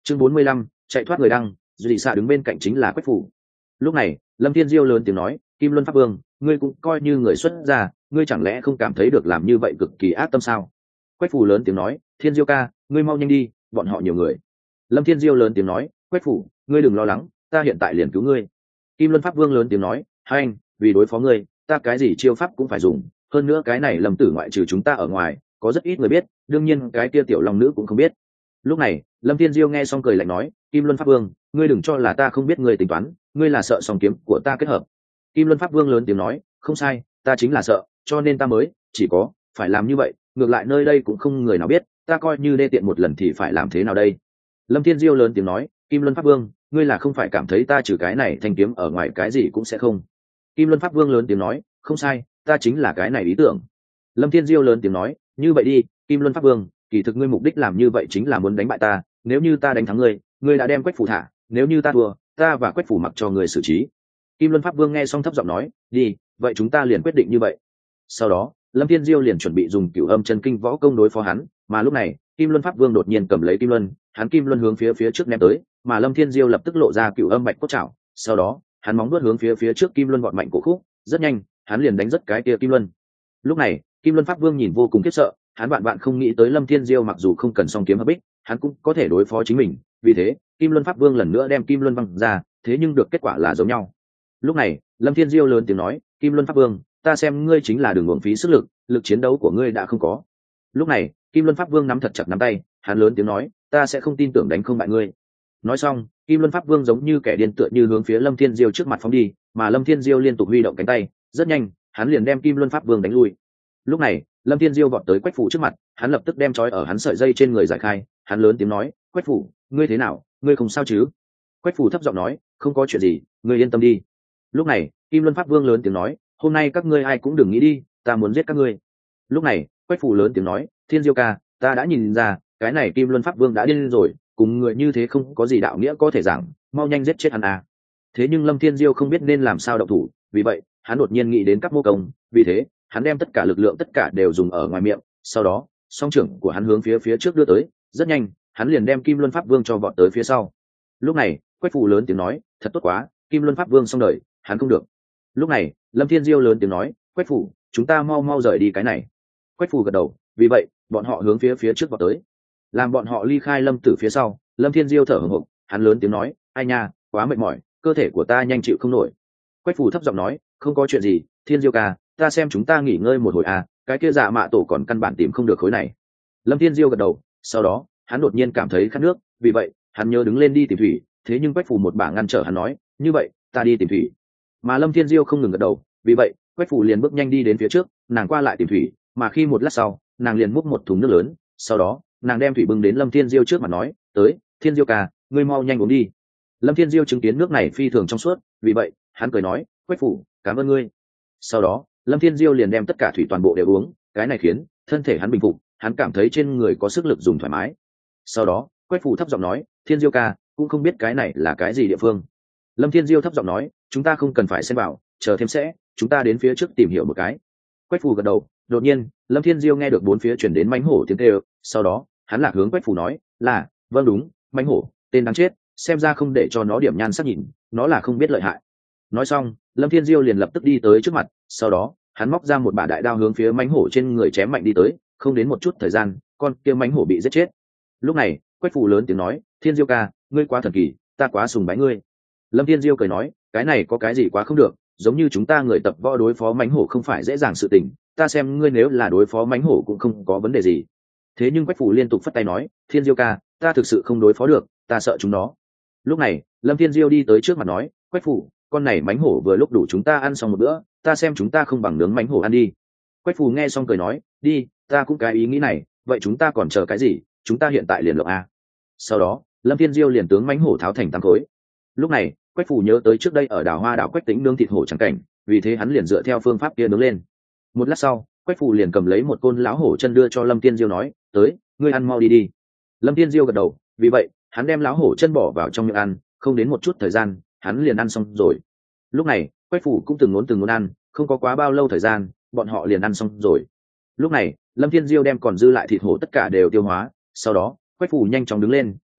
Chương 45, chạy thoát người đăng, Duy Xạ đứng bên cạnh chính là Quách phủ. Lúc này, Lâm Thiên Diêu lớn tiếng nói, Kim Luân Pháp Vương, ngươi cũng coi như người xuất gia, ngươi chẳng lẽ không cảm thấy được làm như vậy cực kỳ ác tâm sao? Quách phủ lớn tiếng nói, Thiên Diêu ca, ngươi mau nhanh đi, bọn họ nhiều người. Lâm Thiên Diêu lớn tiếng nói, Quách phủ, ngươi đừng lo lắng, ta hiện tại liền cứu ngươi. Kim Luân Pháp Vương lớn tiếng nói, hai anh, vì đối phó ngươi, ta cái gì chiêu pháp cũng phải dùng, hơn nữa cái này Lâm tử ngoại trừ chúng ta ở ngoài, có rất ít người biết, đương nhiên cái kia tiểu long nữ cũng không biết. Lúc này, Lâm Thiên Diêu nghe xong cười lạnh nói, Kim Luân Pháp Vương, ngươi đừng cho là ta không biết ngươi tính toán, ngươi là sợ song kiếm của ta kết hợp. Kim Luân Pháp Vương lớn tiếng nói, không sai, ta chính là sợ, cho nên ta mới chỉ có phải làm như vậy, ngược lại nơi đây cũng không người nào biết, ta coi như đê tiện một lần thì phải làm thế nào đây? Lâm Thiên Diêu lớn tiếng nói, Kim Luân Pháp Vương, ngươi là không phải cảm thấy ta trừ cái này thanh kiếm ở ngoài cái gì cũng sẽ không? Kim Luân Pháp Vương lớn tiếng nói, không sai, ta chính là cái này ý tưởng. Lâm Thiên Diêu lớn tiếng nói, như vậy đi, Kim Luân Pháp Vương, kỳ thực ngươi mục đích làm như vậy chính là muốn đánh bại ta, nếu như ta đánh thắng ngươi, ngươi đã đem Quách phủ thả, nếu như ta thua, ta và Quách phủ mặc cho ngươi xử trí. Kim Luân Pháp Vương nghe xong thấp giọng nói, đi, vậy chúng ta liền quyết định như vậy. Sau đó, Lâm Thiên Diêu liền chuẩn bị dùng Cửu Âm Chân Kinh võ công đối phó hắn, mà lúc này, Kim Luân Pháp Vương đột nhiên cầm lấy Kim Luân, hắn Kim Luân hướng phía trước ném tới, mà Lâm Thiên Diêu lập tức lộ ra Cửu Âm Bạch Cốt Trảo, sau đó, hắn móng vuốt hướng phía trước Kim Luân vọt mạnh cổ khúc, rất nhanh, hắn liền đánh rất cái kia Kim Luân. Lúc này, Kim Luân Pháp Vương nhìn vô cùng khiếp sợ, hắn bạn không nghĩ tới Lâm Thiên Diêu mặc dù không cần song kiếm hợp bích, hắn cũng có thể đối phó chính mình, vì thế, Kim Luân Pháp Vương lần nữa đem Kim Luân văng ra, thế nhưng được kết quả là giống nhau. Lúc này, Lâm Thiên Diêu lớn tiếng nói, Kim Luân Pháp Vương, ta xem ngươi chính là đường uổng phí sức lực, lực chiến đấu của ngươi đã không có. Lúc này, Kim Luân Pháp Vương nắm thật chặt nắm tay, hắn lớn tiếng nói, ta sẽ không tin tưởng đánh không bại ngươi. Nói xong, Kim Luân Pháp Vương giống như kẻ điên tựa như hướng phía Lâm Thiên Diêu trước mặt phóng đi, mà Lâm Thiên Diêu liên tục huy động cánh tay, rất nhanh, hắn liền đem Kim Luân Pháp Vương đánh lui. Lúc này, Lâm Thiên Diêu vọt tới Quách phủ trước mặt, hắn lập tức đem trói ở hắn sợi dây trên người giải khai, hắn lớn tiếng nói, Quách phủ, ngươi thế nào, ngươi không sao chứ? Quách phủ thấp giọng nói, không có chuyện gì, ngươi yên tâm đi. Lúc này, Kim Luân Pháp Vương lớn tiếng nói, hôm nay các ngươi ai cũng đừng nghĩ đi, ta muốn giết các ngươi. Lúc này, Quách phủ lớn tiếng nói, Thiên Diêu ca, ta đã nhìn ra, cái này Kim Luân Pháp Vương đã điên rồi, cùng người như thế không có gì đạo nghĩa có thể giảng, mau nhanh giết chết hắn à. Thế nhưng Lâm Thiên Diêu không biết nên làm sao động thủ, vì vậy, hắn đột nhiên nghĩ đến các mô công, vì thế, hắn đem tất cả lực lượng tất cả đều dùng ở ngoài miệng, sau đó, song trưởng của hắn hướng phía trước đưa tới, rất nhanh, hắn liền đem Kim Luân Pháp Vương cho vọt tới phía sau. Lúc này, Quách phủ lớn tiếng nói, thật tốt quá, Kim Luân Pháp Vương xong đời, hắn không được. Lúc này, Lâm Thiên Diêu lớn tiếng nói, Quách phủ, chúng ta mau rời đi cái này. Quách phủ gật đầu, vì vậy, bọn họ hướng phía trước vọt tới. Làm bọn họ ly khai Lâm Tử phía sau, Lâm Thiên Diêu thở hổn hển, hắn lớn tiếng nói, ai nha, quá mệt mỏi, cơ thể của ta nhanh chịu không nổi. Quách phủ thấp giọng nói, không có chuyện gì, Thiên Diêu ca, ta xem chúng ta nghỉ ngơi một hồi à, cái kia dạ mạ tổ còn căn bản tìm không được khối này. Lâm Thiên Diêu gật đầu, sau đó, hắn đột nhiên cảm thấy khát nước, vì vậy, hắn nhớ đứng lên đi tìm thủy, thế nhưng Quách phủ một bả ngăn trở hắn nói, như vậy, ta đi tìm thủy. Mà Lâm Thiên Diêu không ngừng gật đầu, vì vậy, Quách phủ liền bước nhanh đi đến phía trước, nàng qua lại tìm thủy, mà khi một lát sau, nàng liền múc một thùng nước lớn, sau đó, nàng đem thủy bưng đến Lâm Thiên Diêu trước mặt nói, tới, Thiên Diêu ca, ngươi mau nhanh uống đi. Lâm Thiên Diêu chứng kiến nước này phi thường trong suốt, vì vậy, hắn cười nói, Quách phủ, cảm ơn ngươi. Sau đó, Lâm Thiên Diêu liền đem tất cả thủy toàn bộ đều uống, cái này khiến thân thể hắn bình phục, hắn cảm thấy trên người có sức lực dùng thoải mái. Sau đó, Quách phủ thấp giọng nói, Thiên Diêu ca, cũng không biết cái này là cái gì địa phương. Lâm Thiên Diêu thấp giọng nói, chúng ta không cần phải xem vào, chờ thêm sẽ, chúng ta đến phía trước tìm hiểu một cái. Quách phủ gật đầu, đột nhiên, Lâm Thiên Diêu nghe được bốn phía chuyển đến mãnh hổ tiếng kêu, sau đó, hắn lạc hướng Quách phủ nói, là, vâng đúng, mãnh hổ, tên đáng chết, xem ra không để cho nó điểm nhan sắc nhìn, nó là không biết lợi hại. Nói xong, Lâm Thiên Diêu liền lập tức đi tới trước mặt, sau đó, hắn móc ra một bả đại đao hướng phía mãnh hổ trên người chém mạnh đi tới, không đến một chút thời gian, con kia mãnh hổ bị giết chết. Lúc này, Quách phủ lớn tiếng nói, Thiên Diêu ca, ngươi quá thần kỳ, ta quá sùng bái ngươi. Lâm Thiên Diêu cười nói, cái này có cái gì quá không được, giống như chúng ta người tập võ đối phó mãnh hổ không phải dễ dàng sự tình, ta xem ngươi nếu là đối phó mãnh hổ cũng không có vấn đề gì. Thế nhưng Quách phủ liên tục phất tay nói, Thiên Diêu ca, ta thực sự không đối phó được, ta sợ chúng nó. Lúc này, Lâm Thiên Diêu đi tới trước mặt nói, Quách phủ, con này mãnh hổ vừa lúc đủ chúng ta ăn xong một bữa, ta xem chúng ta không bằng nướng mãnh hổ ăn đi. Quách phủ nghe xong cười nói, đi, ta cũng cái ý nghĩ này, vậy chúng ta còn chờ cái gì, chúng ta hiện tại liền lộng a. Sau đó, Lâm Thiên Diêu liền tướng mãnh hổ tháo thành tám khối. Lúc này, Quách phủ nhớ tới trước đây ở đảo Hoa đảo Quách Tĩnh nướng thịt hổ chẳng cảnh, vì thế hắn liền dựa theo phương pháp kia nướng lên. Một lát sau, Quách phủ liền cầm lấy một côn lão hổ chân đưa cho Lâm Thiên Diêu nói, tới, ngươi ăn mau đi đi. Lâm Thiên Diêu gật đầu, vì vậy, hắn đem lão hổ chân bỏ vào trong miệng ăn, không đến một chút thời gian, hắn liền ăn xong rồi. Lúc này, Quách phủ cũng từng muốn ăn, không có quá bao lâu thời gian, bọn họ liền ăn xong rồi. Lúc này, Lâm Thiên Diêu đem còn dư lại thịt hổ tất cả đều tiêu hóa, sau đó, Quách phủ nhanh chóng đứng lên, nói,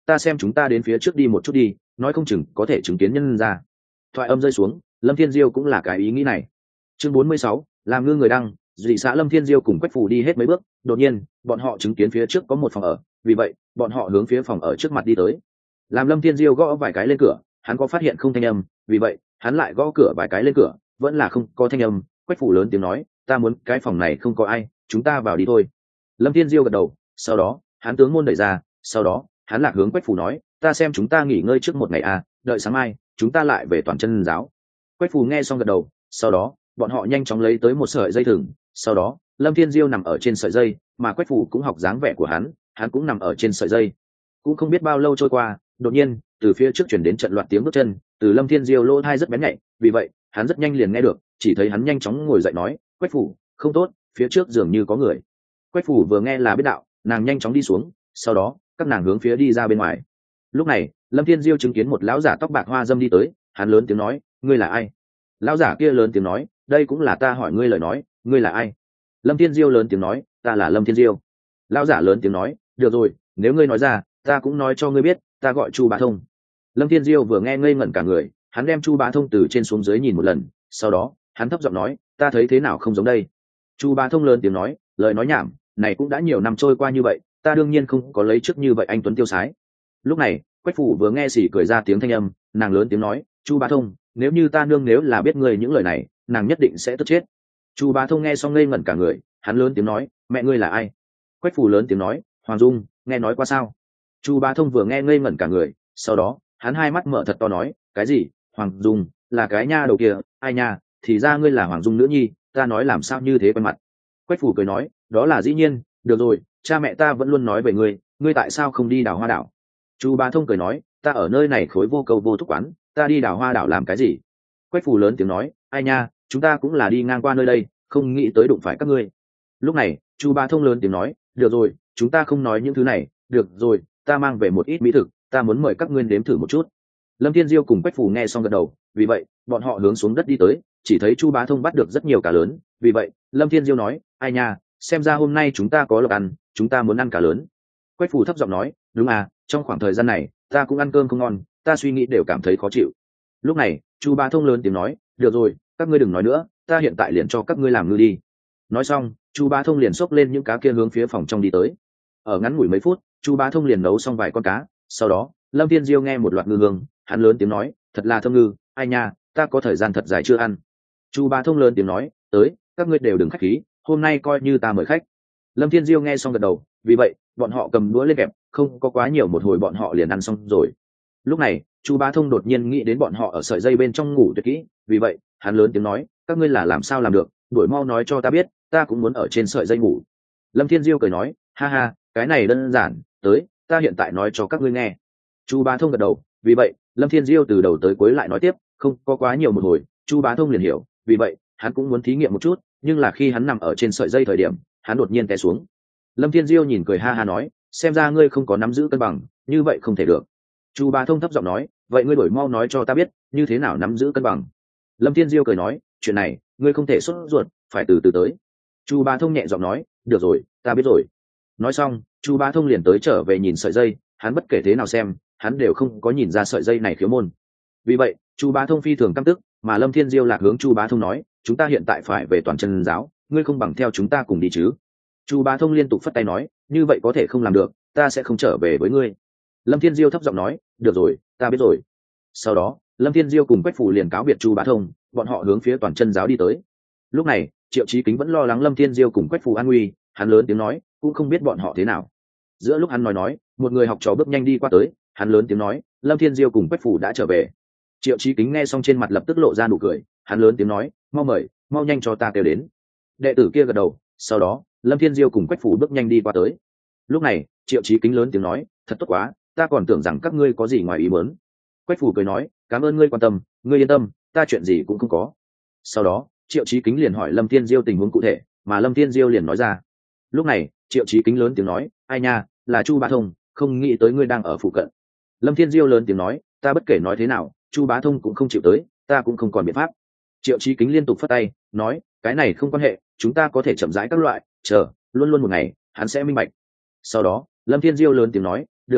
ta xem chúng ta đến phía trước đi một chút đi, nói không chừng có thể chứng kiến nhân ra. Thoại âm rơi xuống, Lâm Thiên Diêu cũng là cái ý nghĩ này. Chương 46, làm ngư người đăng. Dị xã Lâm Thiên Diêu cùng Quách Phù đi hết mấy bước, đột nhiên bọn họ chứng kiến phía trước có một phòng ở, vì vậy bọn họ hướng phía phòng ở trước mặt đi tới. Làm Lâm Thiên Diêu gõ vài cái lên cửa, hắn có phát hiện không thanh âm, vì vậy hắn lại gõ cửa vài cái lên cửa, vẫn là không có thanh âm. Quách Phù lớn tiếng nói, ta muốn cái phòng này không có ai, chúng ta vào đi thôi. Lâm Thiên Diêu gật đầu, sau đó hắn tướng môn đẩy ra, sau đó hắn lạc hướng Quách Phù nói, ta xem chúng ta nghỉ ngơi trước một ngày à, đợi sáng mai chúng ta lại về toàn chân giáo. Quách Phù nghe xong gật đầu, sau đó bọn họ nhanh chóng lấy tới một sợi dây thừng, sau đó Lâm Thiên Diêu nằm ở trên sợi dây, mà Quách Phù cũng học dáng vẻ của hắn cũng nằm ở trên sợi dây. Cũng không biết bao lâu trôi qua, đột nhiên từ phía trước chuyển đến trận loạt tiếng bước chân, từ Lâm Thiên Diêu lỗ tai rất bén nhạy, vì vậy hắn rất nhanh liền nghe được, chỉ thấy hắn nhanh chóng ngồi dậy nói, Quách Phù, không tốt, phía trước dường như có người. Quách Phù vừa nghe là biết đạo, nàng nhanh chóng đi xuống, sau đó các nàng hướng phía đi ra bên ngoài. Lúc này Lâm Thiên Diêu chứng kiến một lão giả tóc bạc hoa dâm đi tới, hắn lớn tiếng nói, ngươi là ai? Lão giả kia lớn tiếng nói, đây cũng là ta hỏi ngươi lời nói, ngươi là ai? Lâm Thiên Diêu lớn tiếng nói, ta là Lâm Thiên Diêu. Lão giả lớn tiếng nói, được rồi, nếu ngươi nói ra, ta cũng nói cho ngươi biết, ta gọi Chu Bá Thông. Lâm Thiên Diêu vừa nghe ngây ngẩn cả người, hắn đem Chu Bá Thông từ trên xuống dưới nhìn một lần, sau đó hắn thấp giọng nói, ta thấy thế nào không giống đây? Chu Bá Thông lớn tiếng nói, lời nói nhảm, này cũng đã nhiều năm trôi qua như vậy, ta đương nhiên không có lấy trước như vậy anh tuấn tiêu sái. Lúc này Quách Phủ vừa nghe xỉ cười ra tiếng thanh âm, nàng lớn tiếng nói, Chu Bá Thông, nếu như ta nương nếu là biết ngươi những lời này, nàng nhất định sẽ tức chết. Chu Bá Thông nghe xong ngây ngẩn cả người, hắn lớn tiếng nói, mẹ ngươi là ai? Quách Phủ lớn tiếng nói, Hoàng Dung, nghe nói qua sao? Chu Bá Thông vừa nghe ngây ngẩn cả người, sau đó hắn hai mắt mở thật to nói, cái gì? Hoàng Dung là cái nha đầu kia? Ai nha? Thì ra ngươi là Hoàng Dung nữ nhi, ta nói làm sao như thế quen mặt. Quách Phủ cười nói, đó là dĩ nhiên, được rồi, cha mẹ ta vẫn luôn nói về ngươi, ngươi tại sao không đi Đào Hoa đảo? Chu Bá Thông cười nói, ta ở nơi này khối vô cầu vô thúc quán, ta đi Đào Hoa đảo làm cái gì? Quách Phủ lớn tiếng nói, ai nha, chúng ta cũng là đi ngang qua nơi đây, không nghĩ tới đụng phải các ngươi. Lúc này Chu Bá Thông lớn tiếng nói, được rồi, chúng ta không nói những thứ này, được rồi, ta mang về một ít mỹ thực, ta muốn mời các ngươi nếm thử một chút. Lâm Thiên Diêu cùng Quách Phủ nghe xong gật đầu, vì vậy bọn họ hướng xuống đất đi tới, chỉ thấy Chu Bá Thông bắt được rất nhiều cá lớn, vì vậy Lâm Thiên Diêu nói, ai nha, xem ra hôm nay chúng ta có lộc ăn, chúng ta muốn ăn cá lớn. Quách Phủ thấp giọng nói, đúng à, trong khoảng thời gian này ta cũng ăn cơm không ngon, ta suy nghĩ đều cảm thấy khó chịu. Lúc này Chu Bá Thông lớn tiếng nói, được rồi, các ngươi đừng nói nữa, ta hiện tại liền cho các ngươi làm ngư đi. Nói xong Chu Bá Thông liền xốc lên những cá kia hướng phía phòng trong đi tới. Ở ngắn ngủi mấy phút Chu Bá Thông liền nấu xong vài con cá, sau đó Lâm Thiên Diêu nghe một loạt ngư hương, hắn lớn tiếng nói, thật là thơm ngư, ai nha, ta có thời gian thật dài chưa ăn. Chu Bá Thông lớn tiếng nói, tới, các ngươi đều đừng khách khí, hôm nay coi như ta mời khách. Lâm Thiên Diêu nghe xong gật đầu, vì vậy bọn họ cầm đũa lên kẹp, không có quá nhiều, một hồi bọn họ liền ăn xong rồi. Lúc này Chu Bá Thông đột nhiên nghĩ đến bọn họ ở sợi dây bên trong ngủ tuyệt kỹ, vì vậy hắn lớn tiếng nói, các ngươi là làm sao làm được, đuổi mau nói cho ta biết, ta cũng muốn ở trên sợi dây ngủ. Lâm Thiên Diêu cười nói, ha ha, cái này đơn giản, tới, ta hiện tại nói cho các ngươi nghe. Chu Bá Thông gật đầu, vì vậy Lâm Thiên Diêu từ đầu tới cuối lại nói tiếp, không có quá nhiều, một hồi Chu Bá Thông liền hiểu, vì vậy hắn cũng muốn thí nghiệm một chút, nhưng là khi hắn nằm ở trên sợi dây thời điểm, hắn đột nhiên té xuống. Lâm Thiên Diêu nhìn cười ha ha nói, xem ra ngươi không có nắm giữ cân bằng, như vậy không thể được. Chu Bá Thông thấp giọng nói, vậy ngươi đổi mau nói cho ta biết, như thế nào nắm giữ cân bằng. Lâm Thiên Diêu cười nói, chuyện này ngươi không thể sốt ruột, phải từ từ tới. Chu Bá Thông nhẹ giọng nói, được rồi, ta biết rồi. Nói xong Chu Bá Thông liền tới trở về nhìn sợi dây, hắn bất kể thế nào xem, hắn đều không có nhìn ra sợi dây này khiếu môn. Vì vậy Chu Bá Thông phi thường căm tức, mà Lâm Thiên Diêu lạc hướng Chu Bá Thông nói, chúng ta hiện tại phải về toàn chân giáo, ngươi không bằng theo chúng ta cùng đi chứ. Chu Bá Thông liên tục phất tay nói, như vậy có thể không làm được, ta sẽ không trở về với ngươi. Lâm Thiên Diêu thấp giọng nói, được rồi, ta biết rồi. Sau đó Lâm Thiên Diêu cùng Quách Phủ liền cáo biệt Chu Bá Thông, bọn họ hướng phía toàn chân giáo đi tới. Lúc này Triệu Chí Kính vẫn lo lắng Lâm Thiên Diêu cùng Quách Phủ an nguy, hắn lớn tiếng nói, cũng không biết bọn họ thế nào. Giữa lúc hắn nói, một người học trò bước nhanh đi qua tới, hắn lớn tiếng nói, Lâm Thiên Diêu cùng Quách Phủ đã trở về. Triệu Chí Kính nghe xong trên mặt lập tức lộ ra nụ cười, hắn lớn tiếng nói, mau mời, mau nhanh cho ta kêu đến. Đệ tử kia gật đầu, sau đó Lâm Thiên Diêu cùng Quách Phủ bước nhanh đi qua tới. Lúc này Triệu Chí Kính lớn tiếng nói, thật tốt quá, ta còn tưởng rằng các ngươi có gì ngoài ý muốn. Quách Phủ cười nói, cảm ơn ngươi quan tâm, ngươi yên tâm, ta chuyện gì cũng không có. Sau đó Triệu Chí Kính liền hỏi Lâm Thiên Diêu tình huống cụ thể, mà Lâm Thiên Diêu liền nói ra. Lúc này Triệu Chí Kính lớn tiếng nói, ai nha, là Chu Bá Thông, không nghĩ tới ngươi đang ở phụ cận. Lâm Thiên Diêu lớn tiếng nói, ta bất kể nói thế nào, Chu Bá Thông cũng không chịu tới, ta cũng không còn biện pháp. Triệu Chí Kính liên tục phất tay nói, cái này không quan hệ, chúng ta có thể chậm rãi các loại, chờ luôn luôn một ngày hắn sẽ minh bạch. Sau đó Lâm Thiên Diêu lớn tiếng nói, được rồi,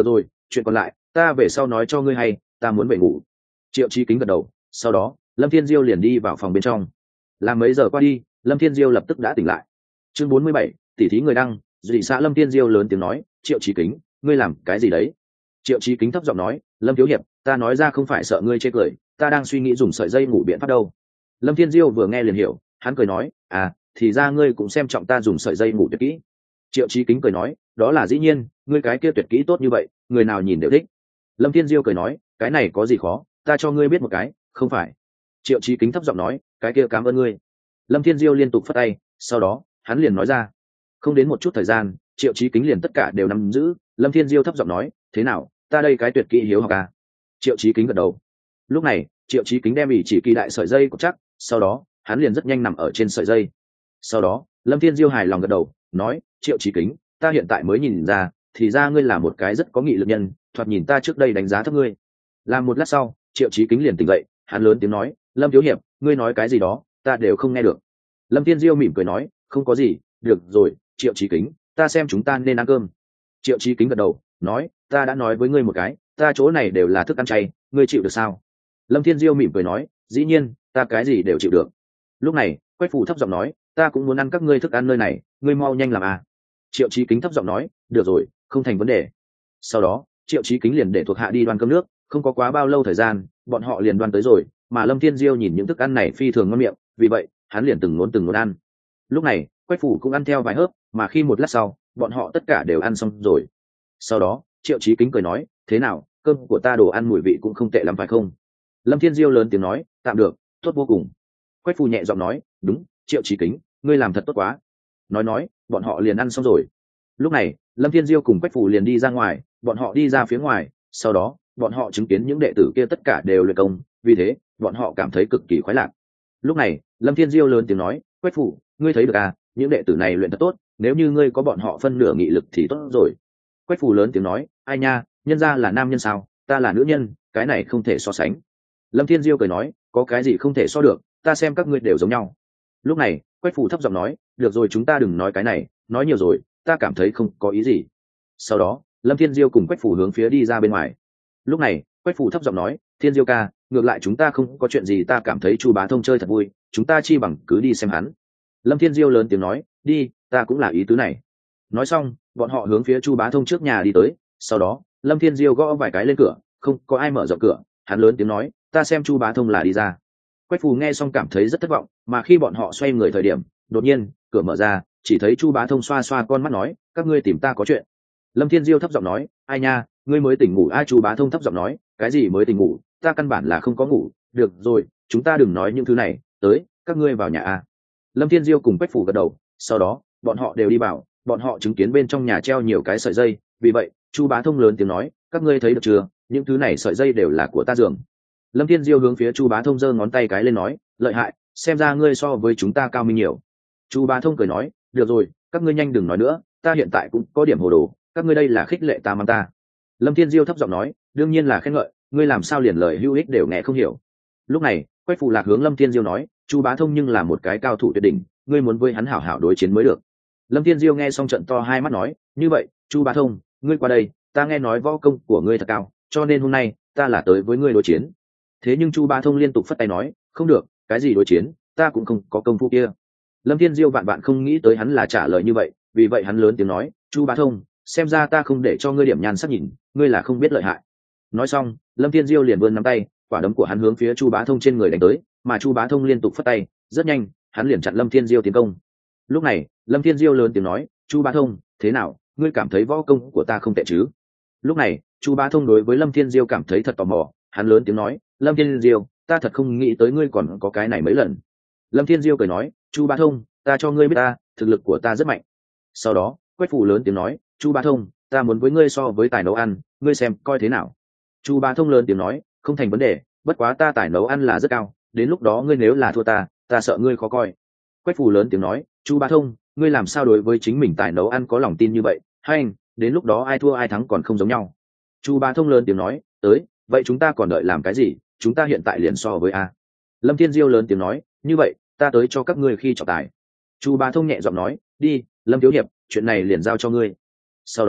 chuyện còn lại ta về sau nói cho ngươi hay, ta muốn về ngủ. Triệu Chí Kính gật đầu, sau đó Lâm Thiên Diêu liền đi vào phòng bên trong. Làm mấy giờ qua đi, Lâm Thiên Diêu lập tức đã tỉnh lại. Chương 47, tỷ thí người đăng, dị xã. Lâm Thiên Diêu lớn tiếng nói, Triệu Chí Kính, ngươi làm cái gì đấy? Triệu Chí Kính thấp giọng nói, Lâm thiếu hiệp, ta nói ra không phải sợ ngươi chê cười, ta đang suy nghĩ dùng sợi dây ngủ biện pháp đâu. Lâm Thiên Diêu vừa nghe liền hiểu, hắn cười nói, à, thì ra ngươi cũng xem trọng ta dùng sợi dây ngủ tuyệt kỹ. Triệu Chí Kính cười nói, đó là dĩ nhiên, ngươi cái kia tuyệt kỹ tốt như vậy, người nào nhìn đều thích. Lâm Thiên Diêu cười nói, cái này có gì khó, ta cho ngươi biết một cái, không phải. Triệu Chí Kính thấp giọng nói, cái kia cảm ơn ngươi. Lâm Thiên Diêu liên tục phất tay, sau đó hắn liền nói ra. Không đến một chút thời gian, Triệu Chí Kính liền tất cả đều nắm giữ. Lâm Thiên Diêu thấp giọng nói, thế nào, ta đây cái tuyệt kỹ hiếu học à? Triệu Chí Kính gật đầu. Lúc này Triệu Chí Kính đem ỷ chỉ kỳ đại sợi dây cột chắc, sau đó hắn liền rất nhanh nằm ở trên sợi dây. Sau đó Lâm Thiên Diêu hài lòng gật đầu, nói, Triệu Chí Kính, ta hiện tại mới nhìn ra, thì ra ngươi là một cái rất có nghị lực nhân, thoạt nhìn ta trước đây đánh giá thấp ngươi. Làm một lát sau, Triệu Chí Kính liền tỉnh dậy, hắn lớn tiếng nói, Lâm thiếu hiệp, ngươi nói cái gì đó ta đều không nghe được. Lâm Thiên Diêu mỉm cười nói, không có gì, được rồi, Triệu Chí Kính, ta xem chúng ta nên ăn cơm. Triệu Chí Kính gật đầu, nói, ta đã nói với ngươi một cái, ta chỗ này đều là thức ăn chay, ngươi chịu được sao? Lâm Thiên Diêu mỉm cười nói, dĩ nhiên, ta cái gì đều chịu được. Lúc này Quách Phủ thấp giọng nói, ta cũng muốn ăn các ngươi thức ăn nơi này, ngươi mau nhanh làm à. Triệu Chí Kính thấp giọng nói, được rồi, không thành vấn đề. Sau đó Triệu Chí Kính liền để thuộc hạ đi đoan cơm nước, không có quá bao lâu thời gian, bọn họ liền đoan tới rồi, mà Lâm Thiên Diêu nhìn những thức ăn này phi thường ngon miệng, vì vậy hắn liền từng muốn ăn. Lúc này Quách Phủ cũng ăn theo vài hớp, mà khi một lát sau, bọn họ tất cả đều ăn xong rồi. Sau đó Triệu Chí Kính cười nói, thế nào, cơm của ta đồ ăn mùi vị cũng không tệ lắm phải không? Lâm Thiên Diêu lớn tiếng nói, tạm được, tốt vô cùng. Quách Phủ nhẹ giọng nói, đúng, Triệu Chí Kính, ngươi làm thật tốt quá. Nói bọn họ liền ăn xong rồi. Lúc này Lâm Thiên Diêu cùng Quách Phủ liền đi ra ngoài, bọn họ đi ra phía ngoài, sau đó bọn họ chứng kiến những đệ tử kia tất cả đều luyện công, vì thế bọn họ cảm thấy cực kỳ khoái lạc. Lúc này Lâm Thiên Diêu lớn tiếng nói, Quách Phủ, ngươi thấy được à, những đệ tử này luyện thật tốt, nếu như ngươi có bọn họ phân nửa nghị lực thì tốt rồi. Quách Phủ lớn tiếng nói, ai nha, nhân ra là nam nhân sao, ta là nữ nhân, cái này không thể so sánh. Lâm Thiên Diêu cười nói, có cái gì không thể so được, ta xem các ngươi đều giống nhau. Lúc này Quách Phủ thấp giọng nói, được rồi, chúng ta đừng nói cái này, nói nhiều rồi ta cảm thấy không có ý gì. Sau đó Lâm Thiên Diêu cùng Quách Phủ hướng phía đi ra bên ngoài. Lúc này Quách Phủ thấp giọng nói, Thiên Diêu ca, ngược lại chúng ta không có chuyện gì, ta cảm thấy Chu Bá Thông chơi thật vui, chúng ta chi bằng cứ đi xem hắn. Lâm Thiên Diêu lớn tiếng nói, đi, ta cũng là ý tứ này. Nói xong bọn họ hướng phía Chu Bá Thông trước nhà đi tới. Sau đó Lâm Thiên Diêu gõ vài cái lên cửa, không có ai mở rộng cửa, hắn lớn tiếng nói, ta xem Chu Bá Thông là đi ra. Quách Phù nghe xong cảm thấy rất thất vọng, mà khi bọn họ xoay người thời điểm, đột nhiên cửa mở ra, chỉ thấy Chu Bá Thông xoa xoa con mắt nói, các ngươi tìm ta có chuyện. Lâm Thiên Diêu thấp giọng nói, ai nha, ngươi mới tỉnh ngủ? Chu Bá Thông thấp giọng nói, cái gì mới tỉnh ngủ, ta căn bản là không có ngủ. Được rồi, chúng ta đừng nói những thứ này, tới, các ngươi vào nhà a. Lâm Thiên Diêu cùng Quách Phù gật đầu, sau đó bọn họ đều đi vào, bọn họ chứng kiến bên trong nhà treo nhiều cái sợi dây, vì vậy Chu Bá Thông lớn tiếng nói, các ngươi thấy được chưa, những thứ này sợi dây đều là của ta giường. Lâm Thiên Diêu hướng phía Chu Bá Thông giơ ngón tay cái lên nói, lợi hại, xem ra ngươi so với chúng ta cao minh nhiều. Chu Bá Thông cười nói, được rồi, các ngươi nhanh đừng nói nữa, ta hiện tại cũng có điểm hồ đồ, các ngươi đây là khích lệ ta mang ta. Lâm Thiên Diêu thấp giọng nói, đương nhiên là khen ngợi, ngươi làm sao liền lời hữu ích đều nghe không hiểu. Lúc này Quách Phù Lạc hướng Lâm Thiên Diêu nói, Chu Bá Thông nhưng là một cái cao thủ tuyệt đỉnh, ngươi muốn với hắn hảo hảo đối chiến mới được. Lâm Thiên Diêu nghe xong trận to hai mắt nói, như vậy Chu Bá Thông, ngươi qua đây, ta nghe nói võ công của ngươi thật cao, cho nên hôm nay ta là tới với ngươi đối chiến. Thế nhưng Chu Bá Thông liên tục phất tay nói, không được, cái gì đối chiến, ta cũng không có công phu kia. Lâm Thiên Diêu vạn không nghĩ tới hắn là trả lời như vậy, vì vậy hắn lớn tiếng nói, Chu Bá Thông, xem ra ta không để cho ngươi điểm nhan sắc nhìn, ngươi là không biết lợi hại. Nói xong Lâm Thiên Diêu liền vươn nắm tay, quả đấm của hắn hướng phía Chu Bá Thông trên người đánh tới, mà Chu Bá Thông liên tục phất tay, rất nhanh hắn liền chặn Lâm Thiên Diêu tiến công. Lúc này Lâm Thiên Diêu lớn tiếng nói, Chu Bá Thông, thế nào, ngươi cảm thấy võ công của ta không tệ chứ? Lúc này Chu Bá Thông đối với Lâm Thiên Diêu cảm thấy thật tò mò, hắn lớn tiếng nói, Lâm Thiên Diêu, ta thật không nghĩ tới ngươi còn có cái này mấy lần. Lâm Thiên Diêu cười nói, Chu Bá Thông, ta cho ngươi biết ta, thực lực của ta rất mạnh. Sau đó Quách Phù lớn tiếng nói, Chu Bá Thông, ta muốn với ngươi so với tài nấu ăn, ngươi xem coi thế nào. Chu Bá Thông lớn tiếng nói, không thành vấn đề, bất quá ta tài nấu ăn là rất cao, đến lúc đó ngươi nếu là thua ta sợ ngươi khó coi. Quách Phù lớn tiếng nói, Chu Bá Thông, ngươi làm sao đối với chính mình tài nấu ăn có lòng tin như vậy, hay anh, đến lúc đó ai thua ai thắng còn không giống nhau. Chu Bá Thông lớn tiếng nói, tới, vậy chúng ta còn đợi làm cái gì, chúng ta hiện tại liền so với a. Lâm Thiên Diêu lớn tiếng nói, như vậy ta tới cho các ngươi khi trọng tài. Chu Bá Thông nhẹ giọng nói, đi, Lâm thiếu hiệp, chuyện này liền giao cho ngươi. Sau đó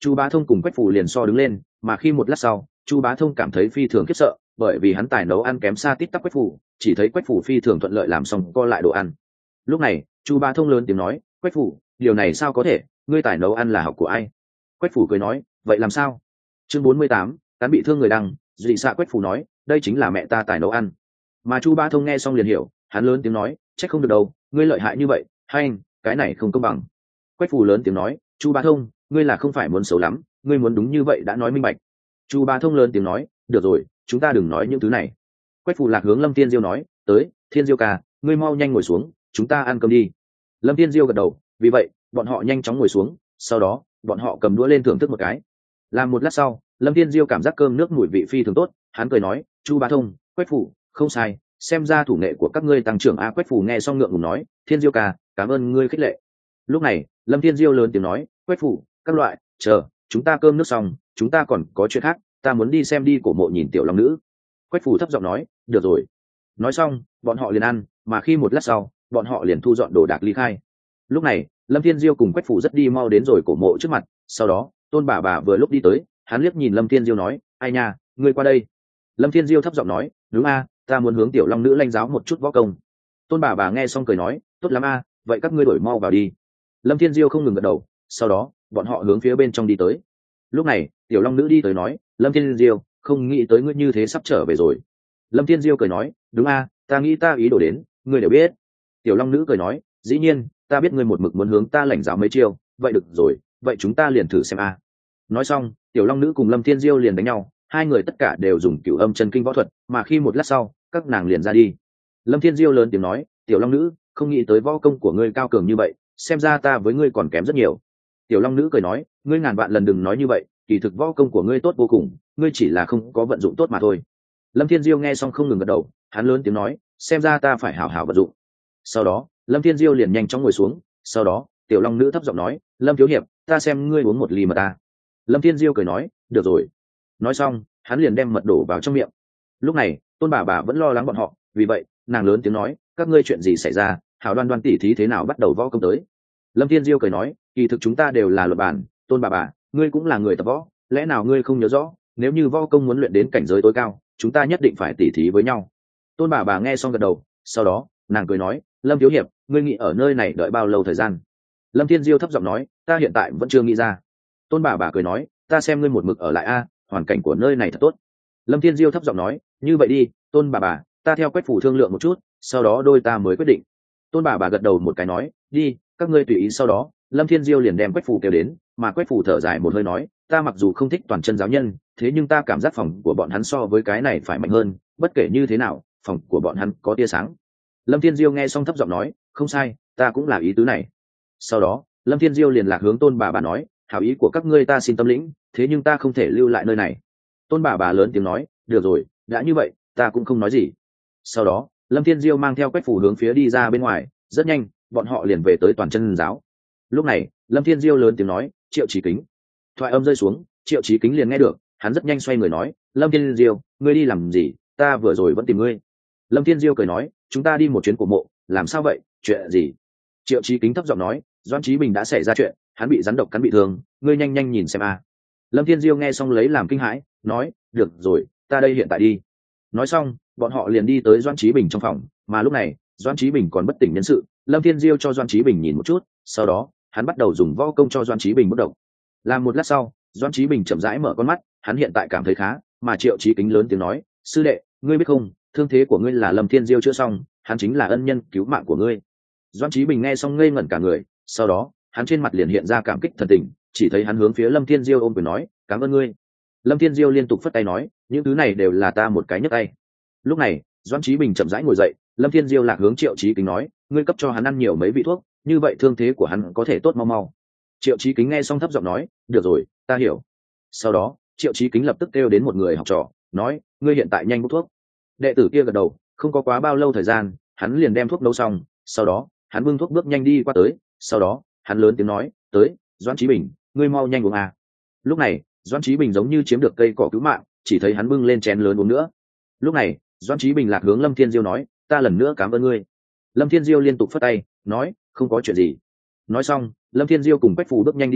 Chu Bá Thông cùng Quách Phủ liền so đứng lên, mà khi một lát sau, Chu Bá Thông cảm thấy phi thường khiếp sợ, bởi vì hắn tài nấu ăn kém xa tít tắp Quách Phủ, chỉ thấy Quách Phủ phi thường thuận lợi làm xong co lại đồ ăn. Lúc này, Chu Bá Thông lớn tiếng nói, Quách Phủ, điều này sao có thể, ngươi tài nấu ăn là học của ai? Quách Phủ cười nói, vậy làm sao? Chương 48, cán bị thương người đăng, dị xạ. Quách Phủ nói, đây chính là mẹ ta tài nấu ăn. Mà Chu Bá Thông nghe xong liền hiểu, hắn lớn tiếng nói, trách không được đâu, ngươi lợi hại như vậy, hay anh, cái này không công bằng. Quách Phủ lớn tiếng nói, Chu Bá Thông, ngươi là không phải muốn xấu lắm, ngươi muốn đúng như vậy đã nói minh bạch. Chu Bá Thông lớn tiếng nói, được rồi, chúng ta đừng nói những thứ này. Quách Phủ lạc hướng Lâm Thiên Diêu nói, tới, Thiên Diêu ca, ngươi mau nhanh ngồi xuống, chúng ta ăn cơm đi. Lâm Thiên Diêu gật đầu, vì vậy bọn họ nhanh chóng ngồi xuống, sau đó bọn họ cầm đũa lên thưởng thức một cái. Làm một lát sau, Lâm Thiên Diêu cảm giác cơm nước mùi vị phi thường tốt, hắn cười nói, Chu Bá Thông, Quách Phủ, không sai, xem ra thủ nghệ của các ngươi tăng trưởng. Quách Phủ nghe xong ngượng ngùng nói, Thiên Diêu ca, cảm ơn ngươi khích lệ. Lúc này Lâm Thiên Diêu lớn tiếng nói, Quách Phủ, các loại, chờ chúng ta cơm nước xong, chúng ta còn có chuyện khác, ta muốn đi xem đi cổ mộ nhìn tiểu long nữ. Quách Phủ thấp giọng nói, được rồi. Nói xong bọn họ liền ăn, mà khi một lát sau bọn họ liền thu dọn đồ đạc ly khai. Lúc này Lâm Thiên Diêu cùng Quách Phủ rất đi mau đến rồi cổ mộ trước mặt, sau đó Tôn bà vừa lúc đi tới, hắn liếc nhìn Lâm Thiên Diêu nói, ai nha, ngươi qua đây. Lâm Thiên Diêu thấp giọng nói, đúng a, ta muốn hướng tiểu long nữ lãnh giáo một chút võ công. Tôn bà nghe xong cười nói, tốt lắm a, vậy các ngươi đổi mau vào đi. Lâm Thiên Diêu không ngừng gật đầu, sau đó bọn họ hướng phía bên trong đi tới. Lúc này tiểu long nữ đi tới nói, Lâm Thiên Diêu, không nghĩ tới ngươi như thế sắp trở về rồi. Lâm Thiên Diêu cười nói, đúng a, ta nghĩ ta ý đồ đến, ngươi đều biết. Tiểu long nữ cười nói, dĩ nhiên, ta biết ngươi một mực muốn hướng ta lãnh giáo mấy chiêu, vậy được rồi, vậy chúng ta liền thử xem a. Nói xong tiểu long nữ cùng Lâm Thiên Diêu liền đánh nhau, hai người tất cả đều dùng cửu âm chân kinh võ thuật, mà khi một lát sau các nàng liền ra đi. Lâm Thiên Diêu lớn tiếng nói, tiểu long nữ, không nghĩ tới võ công của ngươi cao cường như vậy, xem ra ta với ngươi còn kém rất nhiều. Tiểu long nữ cười nói, ngươi ngàn vạn lần đừng nói như vậy, kỳ thực võ công của ngươi tốt vô cùng, ngươi chỉ là không có vận dụng tốt mà thôi. Lâm Thiên Diêu nghe xong không ngừng gật đầu, hắn lớn tiếng nói, xem ra ta phải hảo hảo vận dụng. Sau đó Lâm Thiên Diêu liền nhanh chóng ngồi xuống, sau đó tiểu long nữ thấp giọng nói, Lâm thiếu hiệp, ta xem ngươi uống một ly mật ta. Lâm Thiên Diêu cười nói, được rồi. Nói xong hắn liền đem mật đổ vào trong miệng. Lúc này Tôn bà vẫn lo lắng bọn họ, vì vậy nàng lớn tiếng nói, các ngươi chuyện gì xảy ra, hảo đoan đoan tỉ thí thế nào bắt đầu võ công tới. Lâm Thiên Diêu cười nói, kỳ thực chúng ta đều là luật bản, Tôn bà ngươi cũng là người tập võ, lẽ nào ngươi không nhớ rõ, nếu như võ công muốn luyện đến cảnh giới tối cao, chúng ta nhất định phải tỉ thí với nhau. Tôn bà nghe xong gật đầu, sau đó nàng cười nói, Lâm thiếu hiệp, ngươi nghĩ ở nơi này đợi bao lâu thời gian? Lâm Thiên Diêu thấp giọng nói, ta hiện tại vẫn chưa nghĩ ra. Tôn bà cười nói, ta xem ngươi một mực ở lại a, hoàn cảnh của nơi này thật tốt. Lâm Thiên Diêu thấp giọng nói, như vậy đi, Tôn bà ta theo Quách Phủ thương lượng một chút, sau đó đôi ta mới quyết định. Tôn bà gật đầu một cái nói, đi, các ngươi tùy ý. Sau đó Lâm Thiên Diêu liền đem Quách Phủ kêu đến, mà Quách Phủ thở dài một hơi nói, ta mặc dù không thích toàn chân giáo nhân, thế nhưng ta cảm giác phòng của bọn hắn so với cái này phải mạnh hơn, bất kể như thế nào phòng của bọn hắn có tia sáng. Lâm Thiên Diêu nghe xong thấp giọng nói, không sai, ta cũng là ý tứ này. Sau đó Lâm Thiên Diêu liền lạc hướng Tôn bà nói, hảo ý của các ngươi ta xin tâm lĩnh, thế nhưng ta không thể lưu lại nơi này. Tôn bà lớn tiếng nói, được rồi, đã như vậy ta cũng không nói gì. Sau đó Lâm Thiên Diêu mang theo Quách Phủ hướng phía đi ra bên ngoài, rất nhanh bọn họ liền về tới toàn chân giáo. Lúc này Lâm Thiên Diêu lớn tiếng nói, Triệu Chí Kính. Thoại âm rơi xuống, Triệu Chí Kính liền nghe được, hắn rất nhanh xoay người nói, Lâm Thiên Diêu, ngươi đi làm gì, ta vừa rồi vẫn tìm ngươi. Lâm Thiên Diêu cười nói, chúng ta đi một chuyến cổ mộ, làm sao vậy, chuyện gì? Triệu Chí Kính thấp giọng nói, Doãn Chí Bình đã xảy ra chuyện, hắn bị rắn độc cắn bị thương, ngươi nhanh nhanh nhìn xem a. Lâm Thiên Diêu nghe xong lấy làm kinh hãi, nói, được rồi, ta đây hiện tại đi. Nói xong bọn họ liền đi tới Doãn Chí Bình trong phòng, mà lúc này Doãn Chí Bình còn bất tỉnh nhân sự. Lâm Thiên Diêu cho Doãn Chí Bình nhìn một chút, sau đó hắn bắt đầu dùng võ công cho Doãn Chí Bình bất động. Làm một lát sau, Doãn Chí Bình chậm rãi mở con mắt, hắn hiện tại cảm thấy khá, mà Triệu Chí Kính lớn tiếng nói, sư đệ, ngươi biết không, thương thế của ngươi là Lâm Thiên Diêu chữa xong, hắn chính là ân nhân cứu mạng của ngươi. Doãn Chí Bình nghe xong ngây ngẩn cả người, sau đó hắn trên mặt liền hiện ra cảm kích thần tình, chỉ thấy hắn hướng phía Lâm Thiên Diêu ôm quyền nói, cảm ơn ngươi. Lâm Thiên Diêu liên tục phất tay nói, những thứ này đều là ta một cái nhấc tay. Lúc này Doãn Chí Bình chậm rãi ngồi dậy, Lâm Thiên Diêu lạc hướng Triệu Chí Kính nói, ngươi cấp cho hắn ăn nhiều mấy vị thuốc, như vậy thương thế của hắn có thể tốt mau mau. Triệu Chí Kính nghe xong thấp giọng nói, được rồi, ta hiểu. Sau đó Triệu Chí Kính lập tức kêu đến một người học trò, nói, ngươi hiện tại nhanh bốc thuốc. Đệ tử kia gật đầu, không có quá bao lâu thời gian, hắn liền đem thuốc nấu xong, sau đó hắn bưng thuốc bước nhanh đi qua tới, sau đó hắn lớn tiếng nói, tới, Doãn Chí Bình, ngươi mau nhanh uống à. Lúc này Doãn Chí Bình giống như chiếm được cây cỏ cứu mạng, chỉ thấy hắn bưng lên chén lớn uống nữa. Lúc này Doãn Chí Bình lạc hướng Lâm Thiên Diêu nói, ta lần nữa cảm ơn ngươi. Lâm Thiên Diêu liên tục phất tay, nói, không có chuyện gì. Nói xong Lâm Thiên Diêu cùng Quách Phủ bước nhanh đi ra,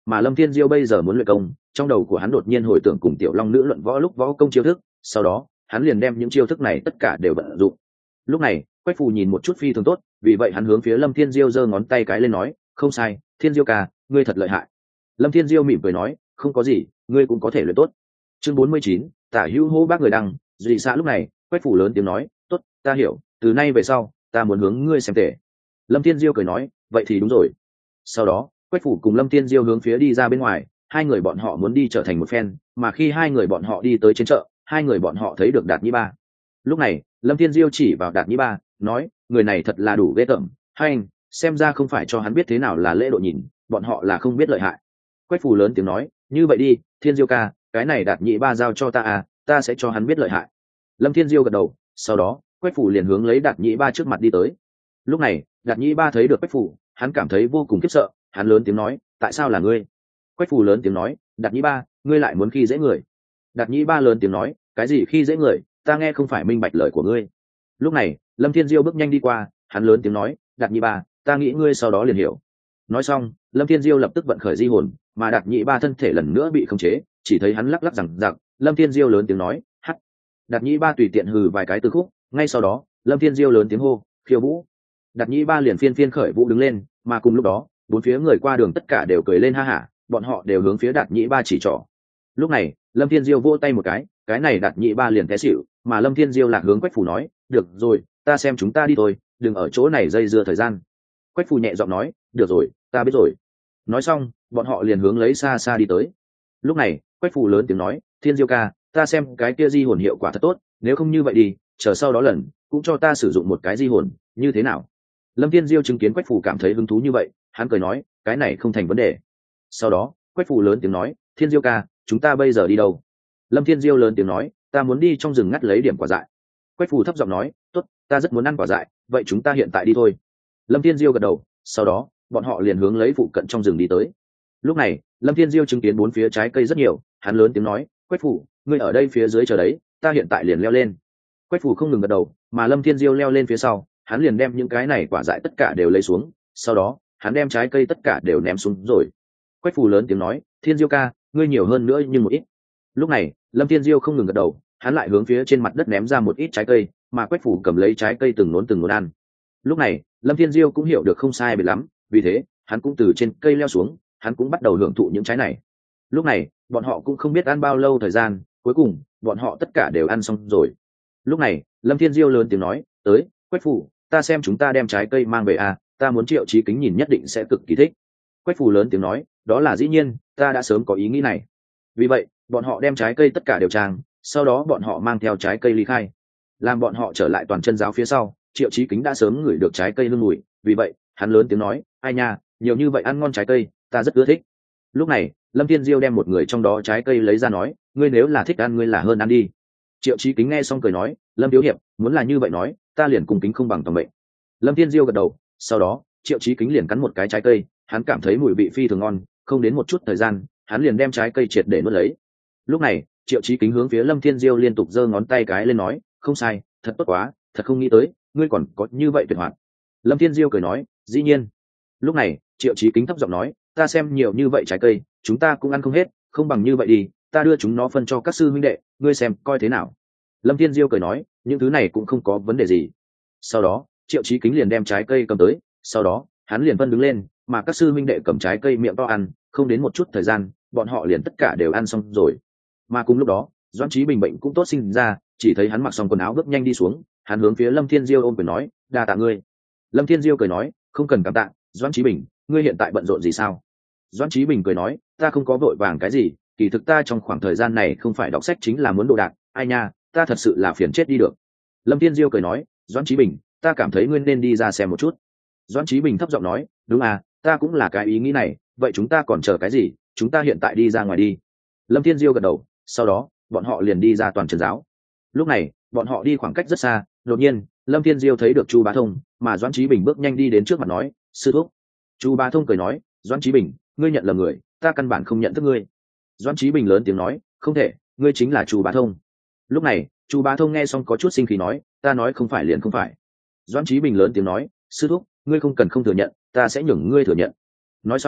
mà Lâm Thiên Diêu bây giờ muốn luyện công, trong đầu của hắn đột nhiên hồi tưởng cùng Tiểu Long nữ luận võ lúc võ công chiêu thức, sau đó hắn liền đem những chiêu thức này tất cả đều vận dụng. Lúc này Quách Phù nhìn một chút phi thường tốt, vì vậy hắn hướng phía Lâm Thiên Diêu giơ ngón tay cái lên nói, không sai, Thiên Diêu ca, ngươi thật lợi hại. Lâm Thiên Diêu mỉm cười nói, không có gì, ngươi cũng có thể luyện tốt. Chương 49, tả hữu hô bác người đăng. Dị xã lúc này Quách Phù lớn tiếng nói, tốt, ta hiểu, từ nay về sau ta muốn hướng ngươi xem tể. Lâm Thiên Diêu cười nói, vậy thì đúng rồi. Sau đó Quách Phù cùng Lâm Thiên Diêu hướng phía đi ra bên ngoài, hai người bọn họ muốn đi trở thành một phen, mà khi hai người bọn họ đi tới trên chợ, hai người bọn họ thấy được Đạt Nhĩ Ba. Lúc này Lâm Thiên Diêu chỉ vào Đạt Nhĩ Ba nói, người này thật là đủ ghê tởm, hai anh xem ra không phải cho hắn biết thế nào là lễ độ nhìn, bọn họ là không biết lợi hại. Quách Phù lớn tiếng nói, như vậy đi, Thiên Diêu ca, cái này Đạt Nhĩ Ba giao cho ta à, ta sẽ cho hắn biết lợi hại. Lâm Thiên Diêu gật đầu, sau đó Quách Phù liền hướng lấy Đạt Nhĩ Ba trước mặt đi tới. Lúc này Đạt Nhĩ Ba thấy được Quách Phù, hắn cảm thấy vô cùng khiếp sợ, hắn lớn tiếng nói, tại sao là ngươi? Quách Phù lớn tiếng nói, Đạt Nhĩ Ba, ngươi lại muốn khi dễ người? Đạt Nhĩ Ba lớn tiếng nói, cái gì khi dễ người, ta nghe không phải minh bạch lời của ngươi. Lúc này Lâm Thiên Diêu bước nhanh đi qua, hắn lớn tiếng nói, Đạt Nhĩ Ba, ta nghĩ ngươi sau đó liền hiểu. Nói xong Lâm Thiên Diêu lập tức vận khởi di hồn, mà Đạt Nhĩ Ba thân thể lần nữa bị khống chế, chỉ thấy hắn lắc lắc rằng giặc. Lâm Thiên Diêu lớn tiếng nói, hắt. Đạt Nhĩ Ba tùy tiện hừ vài cái từ khúc, ngay sau đó Lâm Thiên Diêu lớn tiếng hô, khiêu vũ. Đạt Nhĩ Ba liền phiên khởi vũ đứng lên, mà cùng lúc đó bốn phía người qua đường tất cả đều cười lên ha hả, bọn họ đều hướng phía Đạt Nhĩ Ba chỉ trỏ. Lúc này Lâm Thiên Diêu vỗ tay một cái này Đạt Nhĩ Ba liền té xỉu, mà Lâm Thiên Diêu lạc hướng Quách Phù nói, được rồi, ta xem chúng ta đi thôi, đừng ở chỗ này dây dưa thời gian. Quách Phù nhẹ giọng nói, được rồi, ta biết rồi. Nói xong bọn họ liền hướng lấy xa xa đi tới. Lúc này Quách Phù lớn tiếng nói, Thiên Diêu ca, ta xem cái kia di hồn hiệu quả thật tốt, nếu không như vậy đi, chờ sau đó lần cũng cho ta sử dụng một cái di hồn, như thế nào? Lâm Thiên Diêu chứng kiến Quách Phù cảm thấy hứng thú như vậy, hắn cười nói, cái này không thành vấn đề. Sau đó Quách Phù lớn tiếng nói, Thiên Diêu ca, chúng ta bây giờ đi đâu? Lâm Thiên Diêu lớn tiếng nói, ta muốn đi trong rừng ngắt lấy điểm quả dại. Quách Phù thấp giọng nói, tốt, ta rất muốn ăn quả dại, vậy chúng ta hiện tại đi thôi. Lâm Thiên Diêu gật đầu, sau đó bọn họ liền hướng lấy phụ cận trong rừng đi tới. Lúc này Lâm Thiên Diêu chứng kiến bốn phía trái cây rất nhiều, hắn lớn tiếng nói, Quách Phù, ngươi ở đây phía dưới chờ đấy, ta hiện tại liền leo lên. Quách Phù không ngừng gật đầu, mà Lâm Thiên Diêu leo lên phía sau, hắn liền đem những cái này quả dại tất cả đều lấy xuống, sau đó hắn đem trái cây tất cả đều ném xuống rồi. Quách Phù lớn tiếng nói, Thiên Diêu ca, ngươi nhiều hơn nữa nhưng một ít. Lúc này Lâm Thiên Diêu không ngừng gật đầu, hắn lại hướng phía trên mặt đất ném ra một ít trái cây, mà Quách Phù cầm lấy trái cây từng nốn ăn. Lúc này Lâm Thiên Diêu cũng hiểu được không sai biệt lắm, vì thế hắn cũng từ trên cây leo xuống, hắn cũng bắt đầu hưởng thụ những trái này. Lúc này bọn họ cũng không biết ăn bao lâu thời gian, cuối cùng bọn họ tất cả đều ăn xong rồi. Lúc này Lâm Thiên Diêu lớn tiếng nói, tới, Quách Phù, ta xem chúng ta đem trái cây mang về à, ta muốn Triệu Chí Kính nhìn nhất định sẽ cực kỳ thích. Quách Phù lớn tiếng nói, đó là dĩ nhiên, ta đã sớm có ý nghĩ này. Vì vậy bọn họ đem trái cây tất cả đều trang, sau đó bọn họ mang theo trái cây ly khai. Làm bọn họ trở lại toàn chân giáo phía sau, Triệu Chí Kính đã sớm ngửi được trái cây hương mùi, vì vậy hắn lớn tiếng nói, ai nha, nhiều như vậy ăn ngon trái cây, ta rất ưa thích. Lúc này Lâm Thiên Diêu đem một người trong đó trái cây lấy ra nói, ngươi nếu là thích ăn ngươi là hơn ăn đi. Triệu Chí Kính nghe xong cười nói, Lâm thiếu hiệp, muốn là như vậy nói, ta liền cùng kính không bằng tầm mệnh. Lâm Thiên Diêu gật đầu, sau đó Triệu Chí Kính liền cắn một cái trái cây, hắn cảm thấy mùi vị phi thường ngon, không đến một chút thời gian hắn liền đem trái cây triệt để nuốt lấy. Lúc này Triệu Chí Kính hướng phía Lâm Thiên Diêu liên tục giơ ngón tay cái lên nói, không sai, thật tốt quá, thật không nghĩ tới ngươi còn có như vậy tuyệt hoạt. Lâm Thiên Diêu cười nói, dĩ nhiên. Lúc này Triệu Chí Kính thấp giọng nói, ta xem nhiều như vậy trái cây chúng ta cũng ăn không hết, không bằng như vậy đi, ta đưa chúng nó phân cho các sư huynh đệ, ngươi xem coi thế nào. Lâm Thiên Diêu cười nói, những thứ này cũng không có vấn đề gì. Sau đó Triệu Chí Kính liền đem trái cây cầm tới, sau đó hắn liền phân đứng lên, mà các sư huynh đệ cầm trái cây miệng to ăn, không đến một chút thời gian bọn họ liền tất cả đều ăn xong rồi. Mà cùng lúc đó Doãn Chí Bình bệnh cũng tốt sinh ra, chỉ thấy hắn mặc xong quần áo bước nhanh đi xuống, hắn hướng phía Lâm Thiên Diêu ôm quyền nói, đa tạ ngươi. Lâm Thiên Diêu cười nói, không cần cảm tạ, Doãn Chí Bình, ngươi hiện tại bận rộn gì sao? Doãn Chí Bình cười nói, ta không có vội vàng cái gì, kỳ thực ta trong khoảng thời gian này không phải đọc sách chính là muốn đồ đạc, ai nha, ta thật sự là phiền chết đi được. Lâm Thiên Diêu cười nói, Doãn Chí Bình, ta cảm thấy ngươi nên đi ra xem một chút. Doãn Chí Bình thấp giọng nói, đúng à, ta cũng là cái ý nghĩ này, vậy chúng ta còn chờ cái gì, chúng ta hiện tại đi ra ngoài đi. Lâm Thiên Diêu gật đầu, sau đó bọn họ liền đi ra toàn trần giáo. Lúc này bọn họ đi khoảng cách rất xa, đột nhiên Lâm Thiên Diêu thấy được Chu Bá Thông, mà Doãn Chí Bình bước nhanh đi đến trước mặt nói, sư thúc. Chu Bá Thông cười nói, Doãn Chí Bình, ngươi nhận lầm người, ta căn bản không nhận thức ngươi. Doãn Chí Bình lớn tiếng nói, không thể, ngươi chính là Chu Bá Thông. Lúc này Chu Bá Thông nghe xong có chút sinh khí nói, ta nói không phải liền không phải. Doãn Chí Bình lớn tiếng nói, sư thúc, ngươi không cần không thừa nhận, ta sẽ nhường ngươi thừa nhận. Nói xong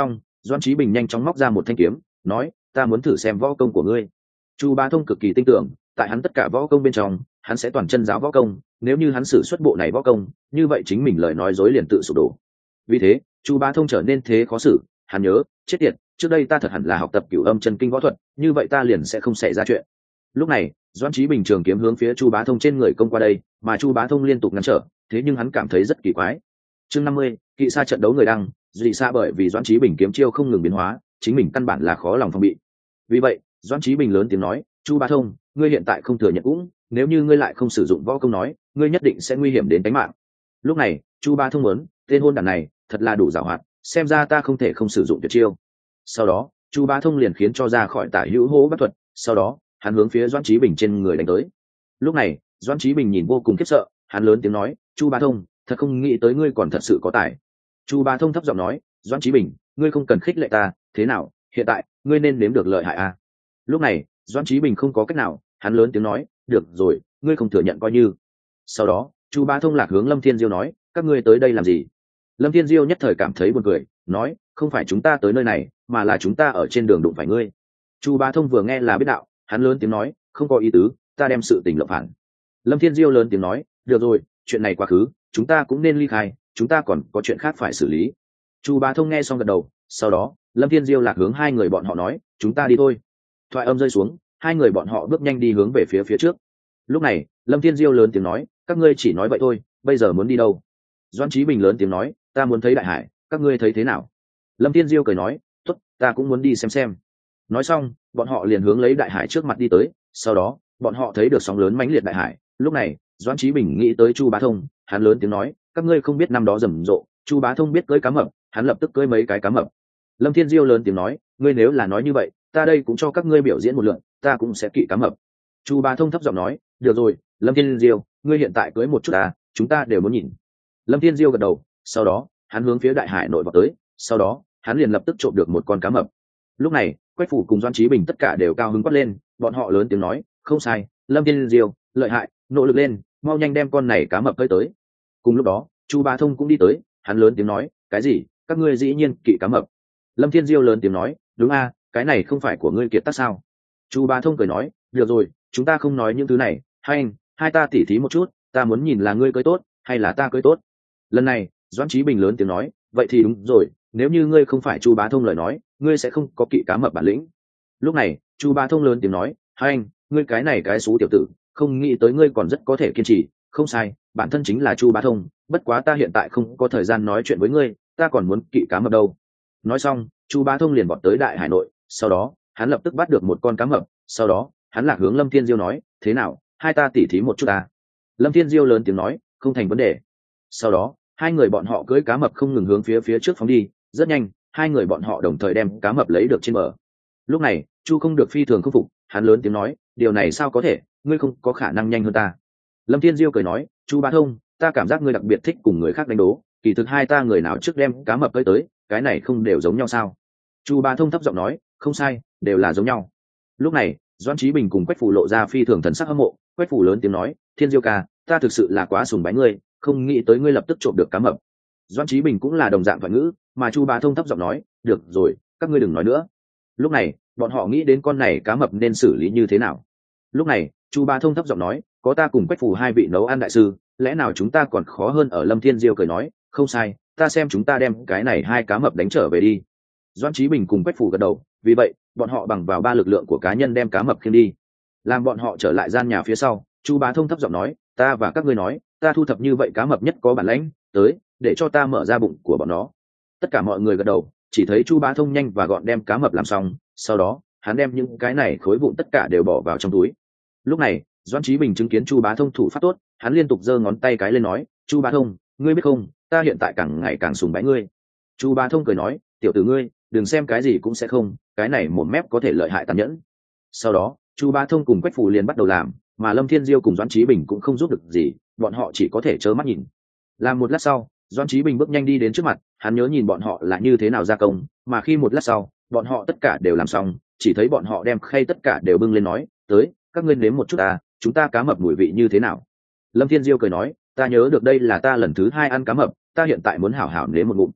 Doãn Chí Bình nhanh chóng móc ra một thanh kiếm, nói, ta muốn thử xem võ công của ngươi. Chu Bá Thông cực kỳ tin tưởng, tại hắn tất cả võ công bên trong, hắn sẽ toàn chân giáo võ công, nếu như hắn sử xuất bộ này võ công, như vậy chính mình lời nói dối liền tự sụp đổ. Vì thế, Chu Bá Thông trở nên thế khó xử, hắn nhớ, chết tiệt, trước đây ta thật hẳn là học tập Cửu Âm Chân Kinh võ thuật, như vậy ta liền sẽ không xảy ra chuyện. Lúc này, Doãn Chí Bình trường kiếm hướng phía Chu Bá Thông trên người công qua đây, mà Chu Bá Thông liên tục ngăn trở, thế nhưng hắn cảm thấy rất kỳ quái. Chương 50, kỵ sa trận đấu người đăng, dị sa bởi vì Doãn Chí Bình kiếm chiêu không ngừng biến hóa, chính mình căn bản là khó lòng phòng bị. Vì vậy, Doãn Chí Bình lớn tiếng nói, Chu Bá Thông, ngươi hiện tại không thừa nhận cũng, nếu như ngươi lại không sử dụng võ công nói, ngươi nhất định sẽ nguy hiểm đến tính mạng. Lúc này, Chu Bá Thông muốn, tên hôn đản này, thật là đủ giàu hoạt, xem ra ta không thể không sử dụng tuyệt chiêu. Sau đó, Chu Bá Thông liền khiến cho ra khỏi Tả Hữu Hô Bắt thuật, sau đó, hắn hướng phía Doãn Chí Bình trên người đánh tới. Lúc này, Doãn Chí Bình nhìn vô cùng khiếp sợ, hắn lớn tiếng nói, Chu Bá Thông, thật không nghĩ tới ngươi còn thật sự có tài. Chu Bá Thông thấp giọng nói, Doãn Chí Bình, ngươi không cần khích lệ ta, thế nào, hiện tại, ngươi nên nếm được lợi hại a. Lúc này, Doãn Chí Bình không có cách nào, hắn lớn tiếng nói, được rồi, ngươi không thừa nhận coi như. Sau đó, Chu Bá Thông lạc hướng Lâm Thiên Diêu nói, các ngươi tới đây làm gì? Lâm Thiên Diêu nhất thời cảm thấy buồn cười, nói, không phải chúng ta tới nơi này, mà là chúng ta ở trên đường đụng phải ngươi. Chu Bá Thông vừa nghe là biết đạo, hắn lớn tiếng nói, không có ý tứ, ta đem sự tình lộng phản. Lâm Thiên Diêu lớn tiếng nói, được rồi, chuyện này quá khứ, chúng ta cũng nên ly khai, chúng ta còn có chuyện khác phải xử lý. Chu Bá Thông nghe xong gật đầu, sau đó, Lâm Thiên Diêu lạc hướng hai người bọn họ nói, chúng ta đi thôi. Thoại âm rơi xuống, hai người bọn họ bước nhanh đi hướng về phía trước. Lúc này, Lâm Thiên Diêu lớn tiếng nói, các ngươi chỉ nói vậy thôi, bây giờ muốn đi đâu? Doãn Chí Bình lớn tiếng nói, ta muốn thấy đại hải, các ngươi thấy thế nào? Lâm Thiên Diêu cười nói, tốt, ta cũng muốn đi xem. Nói xong, bọn họ liền hướng lấy đại hải trước mặt đi tới, sau đó, bọn họ thấy được sóng lớn mãnh liệt đại hải. Lúc này, Doãn Chí Bình nghĩ tới Chu Bá Thông, hắn lớn tiếng nói, các ngươi không biết năm đó rầm rộ, Chu Bá Thông biết cưỡi cá mập, hắn lập tức cưỡi mấy cái cá mập. Lâm Thiên Diêu lớn tiếng nói, ngươi nếu là nói như vậy, ta đây cũng cho các ngươi biểu diễn một lượt, ta cũng sẽ kỵ cá mập. Chu Bá Thông thấp giọng nói, được rồi, Lâm Thiên Diêu, ngươi hiện tại cưỡi một chút ta, chúng ta đều muốn nhìn. Lâm Thiên Diêu gật đầu, sau đó, hắn hướng phía đại hải nội vào tới, sau đó, hắn liền lập tức trộm được một con cá mập. Lúc này, Quách Phủ cùng Doãn Chí Bình tất cả đều cao hứng quát lên, bọn họ lớn tiếng nói, không sai, Lâm Thiên Diêu, lợi hại, nỗ lực lên, mau nhanh đem con này cá mập cưỡi tới. Cùng lúc đó, Chu Bá Thông cũng đi tới, hắn lớn tiếng nói, cái gì, các ngươi dĩ nhiên kỵ cá mập? Lâm Thiên Diêu lớn tiếng nói, đúng a, cái này không phải của ngươi kiệt tác sao? Chu Bá Thông cười nói, được rồi, chúng ta không nói những thứ này, hai ta tỉ thí một chút, ta muốn nhìn là ngươi cưỡi tốt hay là ta cưỡi tốt. Lần này, Doãn Chí Bình lớn tiếng nói, vậy thì đúng rồi, nếu như ngươi không phải Chu Bá Thông lời nói, ngươi sẽ không có kỵ cá mập bản lĩnh. Lúc này, Chu Bá Thông lớn tiếng nói, ngươi cái này cái xú tiểu tử, không nghĩ tới ngươi còn rất có thể kiên trì, không sai, bản thân chính là Chu Bá Thông, bất quá ta hiện tại không có thời gian nói chuyện với ngươi, ta còn muốn kỵ cá mập đâu. Nói xong, Chu Bá Thông liền vọt tới đại hải nội, sau đó, hắn lập tức bắt được một con cá mập, sau đó, hắn lạc hướng Lâm Thiên Diêu nói, thế nào, hai ta tỉ thí một chút ta. Lâm Thiên Diêu lớn tiếng nói, không thành vấn đề. Sau đó, hai người bọn họ cưỡi cá mập không ngừng hướng phía trước phóng đi, rất nhanh, hai người bọn họ đồng thời đem cá mập lấy được trên bờ. Lúc này, Chu không được phi thường không phục, hắn lớn tiếng nói, điều này sao có thể, ngươi không có khả năng nhanh hơn ta. Lâm Thiên Diêu cười nói, Chu Bá Thông, ta cảm giác ngươi đặc biệt thích cùng người khác đánh đố, kỳ thực hai ta người nào trước đem cá mập cưỡi tới, cái này không đều giống nhau sao? Chu Bá Thông thấp giọng nói, không sai, đều là giống nhau. Lúc này, Doãn Chí Bình cùng Quách Phủ lộ ra phi thường thần sắc hâm mộ, Quách Phủ lớn tiếng nói, Thiên Diêu ca, ta thực sự là quá sùng bái ngươi, không nghĩ tới ngươi lập tức trộm được cá mập. Doãn Chí Bình cũng là đồng dạng thoại ngữ, mà Chu Bá Thông thấp giọng nói, được rồi, các ngươi đừng nói nữa. Lúc này, bọn họ nghĩ đến con này cá mập nên xử lý như thế nào. Lúc này, Chu Bá Thông thấp giọng nói, có ta cùng Quách Phủ hai vị nấu ăn đại sư, lẽ nào chúng ta còn khó hơn ở Lâm Thiên Diêu cười nói, không sai, ta xem chúng ta đem cái này hai cá mập đánh trở về đi. Doãn Chí Bình cùng Quách Phủ gật đầu, vì vậy, bọn họ bằng vào ba lực lượng của cá nhân đem cá mập khiêng đi. Làm bọn họ trở lại gian nhà phía sau, Chu Bá Thông thấp giọng nói, ta và các ngươi nói, ta thu thập như vậy cá mập nhất có bản lãnh, tới, để cho ta mở ra bụng của bọn nó. Tất cả mọi người gật đầu, chỉ thấy Chu Bá Thông nhanh và gọn đem cá mập làm xong, sau đó, hắn đem những cái này khối vụn tất cả đều bỏ vào trong túi. Lúc này, Doãn Chí Bình chứng kiến Chu Bá Thông thủ pháp tốt, hắn liên tục giơ ngón tay cái lên nói, Chu Bá Thông, ngươi biết không, ta hiện tại càng ngày càng sùng bái ngươi. Chu Bá Thông cười nói, tiểu tử ngươi, đừng xem cái gì cũng sẽ không, cái này một mép có thể lợi hại tàn nhẫn. Sau đó, Chu Bá Thông cùng Quách Phủ liền bắt đầu làm, mà Lâm Thiên Diêu cùng Doãn Chí Bình cũng không giúp được gì, bọn họ chỉ có thể trơ mắt nhìn. Làm một lát sau, Doãn Chí Bình bước nhanh đi đến trước mặt, hắn nhớ nhìn bọn họ là như thế nào gia công, mà khi một lát sau, bọn họ tất cả đều làm xong, chỉ thấy bọn họ đem khay tất cả đều bưng lên nói, tới, các ngươi nếm một chút à, chúng ta cá mập mùi vị như thế nào. Lâm Thiên Diêu cười nói, ta nhớ được đây là ta lần thứ hai ăn cá mập, ta hiện tại muốn hảo hảo nếm một ngụm.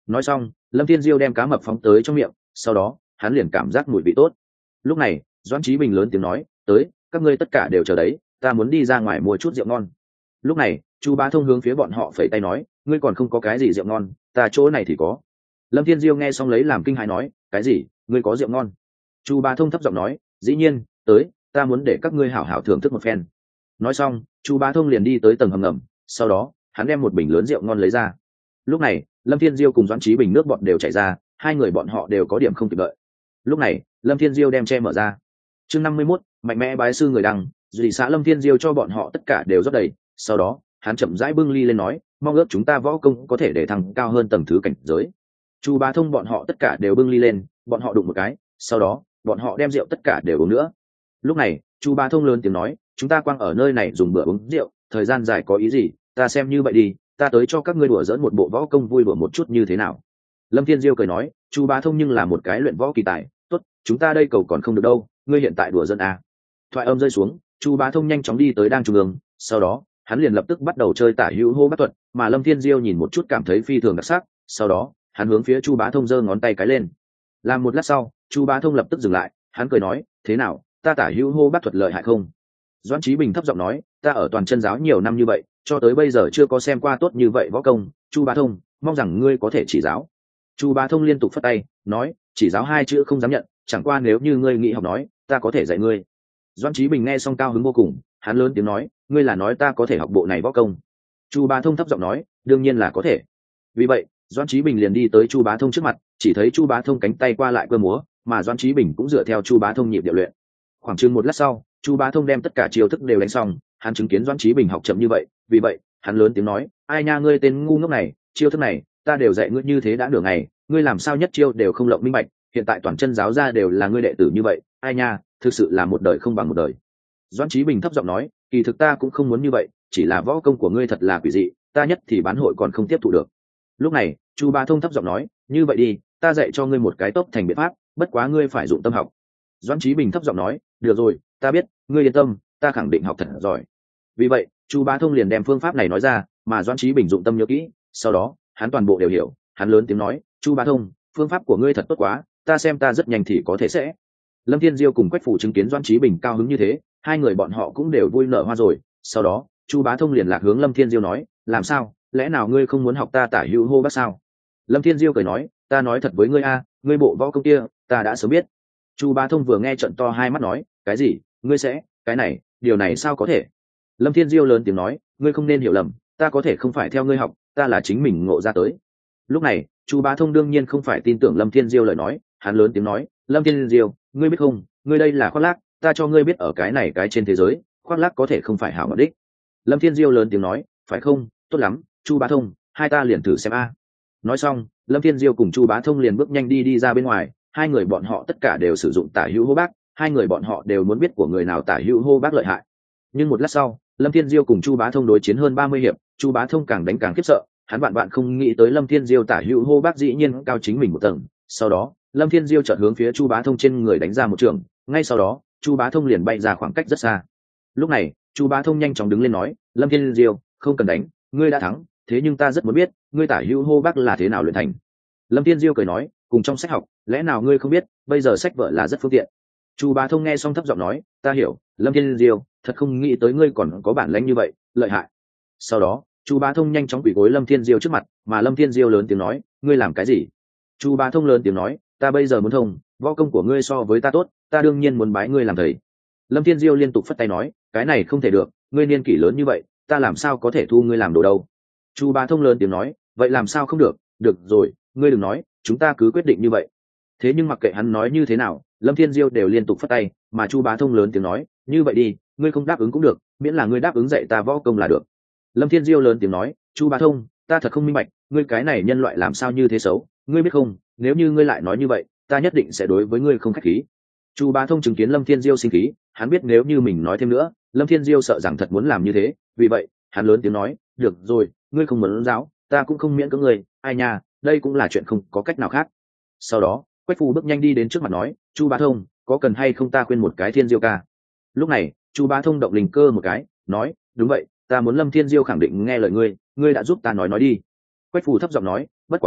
nói xong lâm thiên diêu đem cá mập phóng tới trong miệng, sau đó hắn liền cảm giác mùi vị tốt. Lúc này doãn trí bình lớn tiếng nói, tới, các ngươi tất cả đều chờ đấy, ta muốn đi ra ngoài mua chút rượu ngon. Lúc này chu bá thông hướng phía bọn họ phẩy tay nói, ngươi còn không có cái gì rượu ngon, ta chỗ này thì có. Lâm thiên diêu nghe xong lấy làm kinh hãi nói, cái gì, ngươi có rượu ngon? Chu bá thông thấp giọng nói, dĩ nhiên, tới, ta muốn để các ngươi hảo hảo thưởng thức một phen. Nói xong chu bá thông liền đi tới tầng hầm ngầm, sau đó hắn đem một bình lớn rượu ngon lấy ra. Lúc này lâm thiên diêu cùng doãn trí bình nước bọt đều chảy ra, hai người bọn họ đều có điểm không kịp đợi. Lúc này lâm thiên diêu đem che mở ra. Chương 51, mạnh mẽ bái sư người đăng, dị xã lâm thiên diêu cho bọn họ tất cả đều rót đầy, sau đó hắn chậm rãi bưng ly lên nói, mong ước chúng ta võ công có thể để thăng cao hơn tầng thứ cảnh giới. Chu bá thông bọn họ tất cả đều bưng ly lên, bọn họ đụng một cái, sau đó bọn họ đem rượu tất cả đều uống nữa. Lúc này chu bá thông lớn tiếng nói, chúng ta quang ở nơi này dùng bữa uống rượu thời gian dài có ý gì, ta xem như vậy đi, ta tới cho các ngươi đùa dỡn một bộ võ công vui đùa một chút như thế nào. Lâm thiên diêu cười nói, chu bá thông nhưng là một cái luyện võ kỳ tài, tốt, chúng ta đây cầu còn không được đâu, ngươi hiện tại đùa dân à. Thoại âm rơi xuống, chu bá thông nhanh chóng đi tới đang trung ương, sau đó hắn liền lập tức bắt đầu chơi tả hữu hô bát thuật, mà lâm thiên diêu nhìn một chút cảm thấy phi thường đặc sắc, sau đó hắn hướng phía chu bá thông giơ ngón tay cái lên. Làm một lát sau chu bá thông lập tức dừng lại, hắn cười nói, thế nào, ta tả hữu hô bát thuật lợi hại không? Doãn trí bình thấp giọng nói, ta ở toàn chân giáo nhiều năm như vậy, cho tới bây giờ chưa có xem qua tốt như vậy võ công, chu bá thông, mong rằng ngươi có thể chỉ giáo. Chu bá thông liên tục phất tay nói, chỉ giáo hai chữ không dám nhận, chẳng qua nếu như ngươi nghĩ học nói, ta có thể dạy ngươi. Doãn trí bình nghe xong cao hứng vô cùng, hắn lớn tiếng nói, ngươi là nói ta có thể học bộ này võ công? Chu bá thông thấp giọng nói, đương nhiên là có thể. Vì vậy doãn trí bình liền đi tới chu bá thông trước mặt, chỉ thấy chu bá thông cánh tay qua lại cơ múa, mà doãn trí bình cũng dựa theo chu bá thông nhịp điệu luyện. Khoảng chừng một lát sau chu bá thông đem tất cả chiêu thức đều đánh xong, hắn chứng kiến doãn trí bình học chậm như vậy, vì vậy hắn lớn tiếng nói, ai nha, ngươi tên ngu ngốc này, chiêu thức này ta đều dạy ngươi như thế đã nửa ngày, ngươi làm sao nhất chiêu đều không lộng minh bạch, hiện tại toàn chân giáo ra đều là ngươi đệ tử như vậy, ai nha, thực sự là một đời không bằng một đời. Doãn trí bình thấp giọng nói, kỳ thực ta cũng không muốn như vậy, chỉ là võ công của ngươi thật là quỷ dị, ta nhất thì bán hội còn không tiếp thụ được. Lúc này chu bá thông thấp giọng nói, như vậy đi, ta dạy cho ngươi một cái tốc thành biện pháp, bất quá ngươi phải dụng tâm học. Doãn trí bình thấp giọng nói, được rồi, ta biết, ngươi yên tâm, ta khẳng định học thật giỏi. Vì vậy chu bá thông liền đem phương pháp này nói ra, mà doãn trí bình dụng tâm nhớ kỹ, sau đó hắn toàn bộ đều hiểu, hắn lớn tiếng nói, chu bá thông, phương pháp của ngươi thật tốt quá, ta xem ta rất nhanh thì có thể sẽ. Lâm thiên diêu cùng quách phủ chứng kiến doãn trí bình cao hứng như thế, hai người bọn họ cũng đều vui nở hoa rồi. Sau đó chu bá thông liền lạc hướng lâm thiên diêu nói, làm sao, lẽ nào ngươi không muốn học ta tả hữu hô bác sao? Lâm thiên diêu cười nói, ta nói thật với ngươi a, ngươi bộ võ công kia ta đã sớm biết. Chu bá thông vừa nghe trận to hai mắt nói, cái gì, ngươi sẽ, cái này, điều này sao có thể? Lâm thiên diêu lớn tiếng nói, ngươi không nên hiểu lầm, ta có thể không phải theo ngươi học, ta là chính mình ngộ ra tới. Lúc này chu bá thông đương nhiên không phải tin tưởng lâm thiên diêu lời nói, hắn lớn tiếng nói, lâm thiên diêu, ngươi biết không, ngươi đây là khoác lác, ta cho ngươi biết ở cái này cái trên thế giới, khoác lác có thể không phải hảo mục đích. Lâm thiên diêu lớn tiếng nói, phải không, tốt lắm, chu bá thông, hai ta liền thử xem a. Nói xong lâm thiên diêu cùng chu bá thông liền bước nhanh đi ra bên ngoài, hai người bọn họ tất cả đều sử dụng tả hữu hô bác, hai người bọn họ đều muốn biết của người nào tả hữu hô bác lợi hại. Nhưng một lát sau lâm thiên diêu cùng chu bá thông đối chiến hơn 30 hiệp, chu bá thông càng đánh càng khiếp sợ, hắn bạn không nghĩ tới lâm thiên diêu tả hữu hô bác dĩ nhiên cao chính mình một tầng. Sau đó lâm thiên diêu chợt hướng phía chu bá thông trên người đánh ra một trường, ngay sau đó chu bá thông liền bay ra khoảng cách rất xa. Lúc này chu bá thông nhanh chóng đứng lên nói, lâm thiên diêu, không cần đánh, ngươi đã thắng, thế nhưng ta rất muốn biết ngươi tả hữu hô bác là thế nào luyện thành. Lâm thiên diêu cười nói, cùng trong sách học, lẽ nào ngươi không biết, bây giờ sách vở là rất phương tiện. Chu bá thông nghe xong thấp giọng nói, ta hiểu, lâm thiên diêu, thật không nghĩ tới ngươi còn có bản lĩnh như vậy, lợi hại. Sau đó chu bá thông nhanh chóng quỳ gối lâm thiên diêu trước mặt, mà lâm thiên diêu lớn tiếng nói, ngươi làm cái gì? Chu bá thông lớn tiếng nói, ta bây giờ muốn thông, võ công của ngươi so với ta tốt, ta đương nhiên muốn bái ngươi làm thầy. Lâm thiên diêu liên tục phất tay nói, cái này không thể được, ngươi niên kỷ lớn như vậy, ta làm sao có thể thu ngươi làm đồ đâu. Chu bá thông lớn tiếng nói, vậy làm sao không được, được rồi, ngươi đừng nói, chúng ta cứ quyết định như vậy. Thế nhưng mặc kệ hắn nói như thế nào, lâm thiên diêu đều liên tục phất tay, mà chu bá thông lớn tiếng nói, như vậy đi, ngươi không đáp ứng cũng được, miễn là ngươi đáp ứng dạy ta võ công là được. Lâm thiên diêu lớn tiếng nói, chu bá thông, ta thật không minh bạch, ngươi cái này nhân loại làm sao như thế xấu, ngươi biết không, nếu như ngươi lại nói như vậy, ta nhất định sẽ đối với ngươi không khách khí. Chu bá thông chứng kiến lâm thiên diêu sinh khí, hắn biết nếu như mình nói thêm nữa, lâm thiên diêu sợ rằng thật muốn làm như thế, vì vậy hắn lớn tiếng nói, được rồi, ngươi không muốn giáo, ta cũng không miễn cưỡng ngươi, ai nha, đây cũng là chuyện không có cách nào khác. Sau đó quách phù bước nhanh đi đến trước mặt nói, chu bá thông, có cần hay không ta khuyên một cái thiên diêu ca? Lúc này chu bá thông động linh cơ một cái, nói, đúng vậy, ta muốn lâm thiên diêu khẳng định nghe lời ngươi, ngươi đã giúp ta nói đi. Quách phù thấp giọng nói, bất quá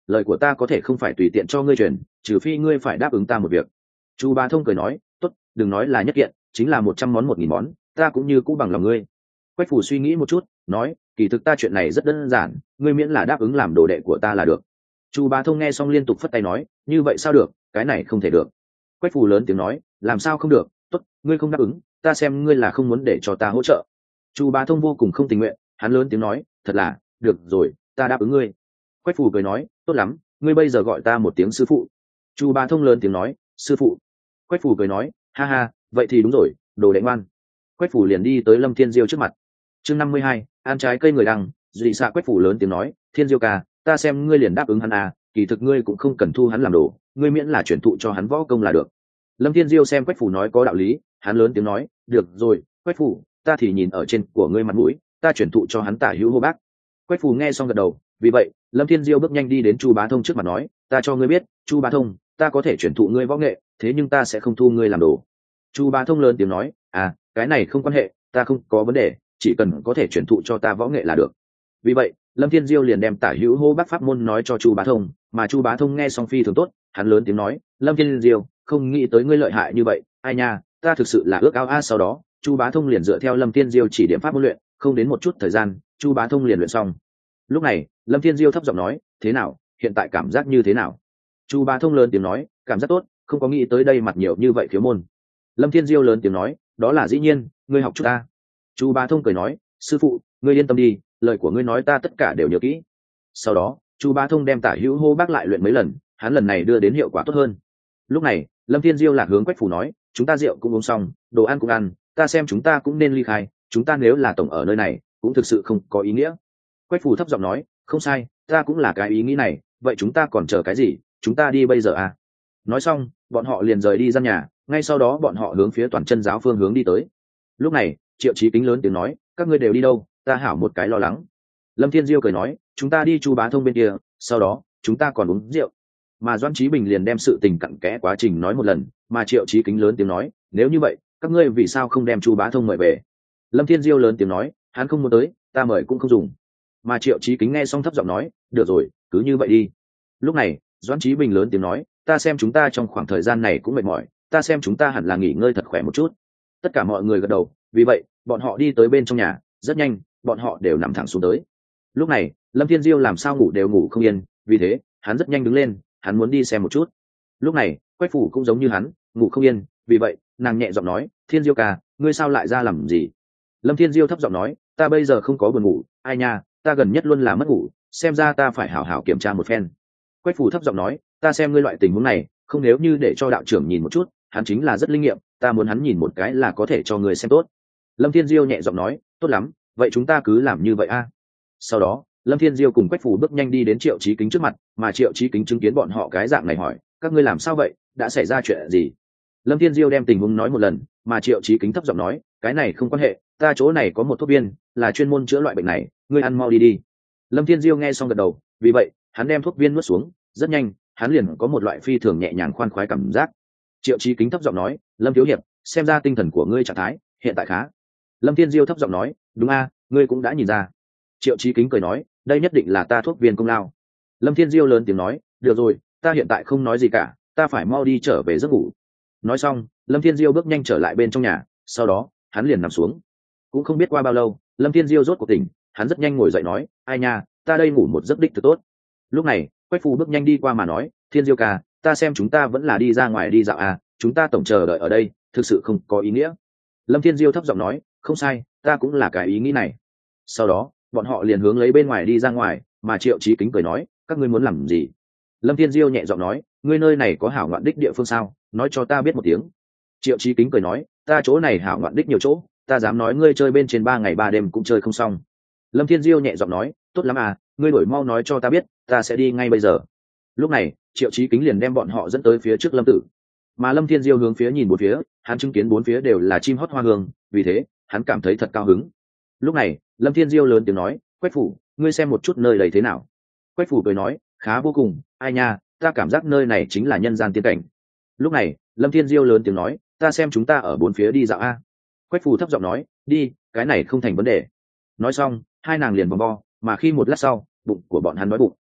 lời của ta có thể không phải tùy tiện cho ngươi truyền, trừ phi ngươi phải đáp ứng ta một việc. Chu Bá Thông cười nói, tốt, đừng nói là nhất kiện, chính là 100 món 1000 món, ta cũng như cũ bằng lòng ngươi. Quách Phủ suy nghĩ một chút, nói, kỳ thực ta chuyện này rất đơn giản, ngươi miễn là đáp ứng làm đồ đệ của ta là được. Chu Bá Thông nghe xong liên tục phất tay nói, như vậy sao được, cái này không thể được. Quách Phủ lớn tiếng nói, làm sao không được, tốt, ngươi không đáp ứng, ta xem ngươi là không muốn để cho ta hỗ trợ. Chu Bá Thông vô cùng không tình nguyện, hắn lớn tiếng nói, thật là, được rồi, ta đáp ứng ngươi. Quách Phủ cười nói, tốt lắm, ngươi bây giờ gọi ta một tiếng sư phụ. Chu Bá Thông lớn tiếng nói, sư phụ. Quách Phủ cười nói, ha ha, vậy thì đúng rồi, đồ đệ ngoan. Quách Phủ liền đi tới Lâm Thiên Diêu trước mặt. Chương 52, ăn trái cây người đằng, dị xạ. Quách Phủ lớn tiếng nói, Thiên Diêu ca, ta xem ngươi liền đáp ứng hắn à, kỳ thực ngươi cũng không cần thu hắn làm đồ, ngươi miễn là chuyển thụ cho hắn võ công là được. Lâm Thiên Diêu xem Quách Phủ nói có đạo lý, hắn lớn tiếng nói, được rồi, Quách Phủ, ta thì nhìn ở trên của ngươi mặt mũi, ta chuyển thụ cho hắn Tả Hữu Hô Bác. Quách Phủ nghe xong gật đầu, vì vậy Lâm Thiên Diêu bước nhanh đi đến Chu Bá Thông trước mặt nói, ta cho ngươi biết, Chu Bá Thông, ta có thể chuyển thụ ngươi võ nghệ, thế nhưng ta sẽ không thu ngươi làm đồ. Chu Bá Thông lớn tiếng nói, à, cái này không quan hệ, ta không có vấn đề, chỉ cần có thể chuyển thụ cho ta võ nghệ là được. Vì vậy Lâm Thiên Diêu liền đem Tả Hữu Hô Bác pháp môn nói cho Chu Bá Thông, mà Chu Bá Thông nghe xong phi thường tốt, hắn lớn tiếng nói, Lâm Thiên Diêu, không nghĩ tới ngươi lợi hại như vậy, ai nha, ta thực sự là ước ao a. Sau đó Chu Bá Thông liền dựa theo Lâm Thiên Diêu chỉ điểm pháp môn luyện, không đến một chút thời gian Chu Bá Thông liền luyện xong. Lúc này Lâm Thiên Diêu thấp giọng nói, thế nào, hiện tại cảm giác như thế nào? Chu Bá Thông lớn tiếng nói, cảm giác tốt, không có nghĩ tới đây mặt nhiều như vậy khiếu môn. Lâm Thiên Diêu lớn tiếng nói, đó là dĩ nhiên, ngươi học chút ta. Chu Bá Thông cười nói, sư phụ, ngươi yên tâm đi, lời của ngươi nói ta tất cả đều nhớ kỹ. Sau đó Chu Bá Thông đem Tả Hữu Hô Bác lại luyện mấy lần, hắn lần này đưa đến hiệu quả tốt hơn. Lúc này Lâm Thiên Diêu lạc hướng Quách Phủ nói, chúng ta rượu cũng uống xong, đồ ăn cũng ăn, ta xem chúng ta cũng nên ly khai, chúng ta nếu là tổng ở nơi này cũng thực sự không có ý nghĩa. Quách Phủ thấp giọng nói, không sai, ta cũng là cái ý nghĩ này, vậy chúng ta còn chờ cái gì, chúng ta đi bây giờ à. Nói xong bọn họ liền rời đi gian nhà, ngay sau đó bọn họ hướng phía Toàn Chân giáo phương hướng đi tới. Lúc này Triệu Chí Kính lớn tiếng nói, các ngươi đều đi đâu, ta hảo một cái lo lắng. Lâm Thiên Diêu cười nói, chúng ta đi Chu Bá Thông bên kia, sau đó chúng ta còn uống rượu. Mà Doãn Chí Bình liền đem sự tình cặn kẽ quá trình nói một lần, mà Triệu Chí Kính lớn tiếng nói, nếu như vậy các ngươi vì sao không đem Chu Bá Thông mời về? Lâm Thiên Diêu lớn tiếng nói, hắn không muốn tới, ta mời cũng không dùng. Mà Triệu Chí Kính nghe xong thấp giọng nói, được rồi, cứ như vậy đi. Lúc này Doãn Chí Bình lớn tiếng nói, ta xem chúng ta trong khoảng thời gian này cũng mệt mỏi, ta xem chúng ta hẳn là nghỉ ngơi thật khỏe một chút. Tất cả mọi người gật đầu, vì vậy bọn họ đi tới bên trong nhà, rất nhanh bọn họ đều nằm thẳng xuống tới. Lúc này Lâm Thiên Diêu làm sao ngủ đều ngủ không yên, vì thế hắn rất nhanh đứng lên, hắn muốn đi xem một chút. Lúc này Quách Phủ cũng giống như hắn, ngủ không yên, vì vậy nàng nhẹ giọng nói, Thiên Diêu ca, ngươi sao lại ra làm gì? Lâm Thiên Diêu thấp giọng nói, ta bây giờ không có buồn ngủ, ai nha, ta gần nhất luôn là mất ngủ, xem ra ta phải hảo hảo kiểm tra một phen. Quách Phủ thấp giọng nói, ta xem ngươi loại tình huống này, không nếu như để cho đạo trưởng nhìn một chút, hắn chính là rất linh nghiệm, ta muốn hắn nhìn một cái là có thể cho ngươi xem tốt. Lâm Thiên Diêu nhẹ giọng nói, tốt lắm, vậy chúng ta cứ làm như vậy a. Sau đó Lâm Thiên Diêu cùng Quách Phủ bước nhanh đi đến Triệu Chí Kính trước mặt, mà Triệu Chí Kính chứng kiến bọn họ cái dạng này hỏi, các ngươi làm sao vậy, đã xảy ra chuyện gì? Lâm Thiên Diêu đem tình huống nói một lần, mà Triệu Chí Kính thấp giọng nói, cái này không quan hệ, ta chỗ này có một thuốc viên, là chuyên môn chữa loại bệnh này, ngươi ăn mau đi đi. Lâm Thiên Diêu nghe xong gật đầu, vì vậy hắn đem thuốc viên nuốt xuống, rất nhanh hắn liền có một loại phi thường nhẹ nhàng khoan khoái cảm giác. Triệu Chí Kính thấp giọng nói, Lâm thiếu hiệp, xem ra tinh thần của ngươi trạng thái hiện tại khá. Lâm Thiên Diêu thấp giọng nói, đúng a, ngươi cũng đã nhìn ra. Triệu Chí Kính cười nói, đây nhất định là ta thuốc viên công lao. Lâm Thiên Diêu lớn tiếng nói, được rồi, ta hiện tại không nói gì cả, ta phải mau đi trở về giấc ngủ. Nói xong Lâm Thiên Diêu bước nhanh trở lại bên trong nhà, sau đó hắn liền nằm xuống. Cũng không biết qua bao lâu Lâm Thiên Diêu rốt cuộc tỉnh, hắn rất nhanh ngồi dậy nói, ai nha, ta đây ngủ một giấc đích thực tốt. Lúc này Quách Phủ bước nhanh đi qua mà nói, Thiên Diêu ca, ta xem chúng ta vẫn là đi ra ngoài đi dạo à, chúng ta tổng chờ đợi ở đây thực sự không có ý nghĩa. Lâm Thiên Diêu thấp giọng nói, không sai, ta cũng là cái ý nghĩ này. Sau đó bọn họ liền hướng lấy bên ngoài đi ra ngoài, mà Triệu Chí Kính cười nói, các ngươi muốn làm gì? Lâm Thiên Diêu nhẹ giọng nói, ngươi nơi này có hảo ngoạn đích địa phương sao, nói cho ta biết một tiếng. Triệu Chí Kính cười nói, ta chỗ này hảo ngoạn đích nhiều chỗ, ta dám nói ngươi chơi bên trên 3 ngày 3 đêm cũng chơi không xong. Lâm Thiên Diêu nhẹ giọng nói, tốt lắm à, ngươi đổi mau nói cho ta biết, ta sẽ đi ngay bây giờ. Lúc này Triệu Chí Kính liền đem bọn họ dẫn tới phía trước Lâm Tử, mà Lâm Thiên Diêu hướng phía nhìn bốn phía, hắn chứng kiến bốn phía đều là chim hót hoa hương, vì thế hắn cảm thấy thật cao hứng. Lúc này Lâm Thiên Diêu lớn tiếng nói, Quách Phủ, ngươi xem một chút nơi đây thế nào? Quách Phủ cười nói, khá vô cùng, ai nha, ta cảm giác nơi này chính là nhân gian tiên cảnh. Lúc này Lâm Thiên Diêu lớn tiếng nói, ta xem chúng ta ở bốn phía đi dạo a. Quách Phủ thấp giọng nói, đi, cái này không thành vấn đề. Nói xong hai nàng liền vòng vo, mà khi một lát sau bụng của bọn hắn đói bụng.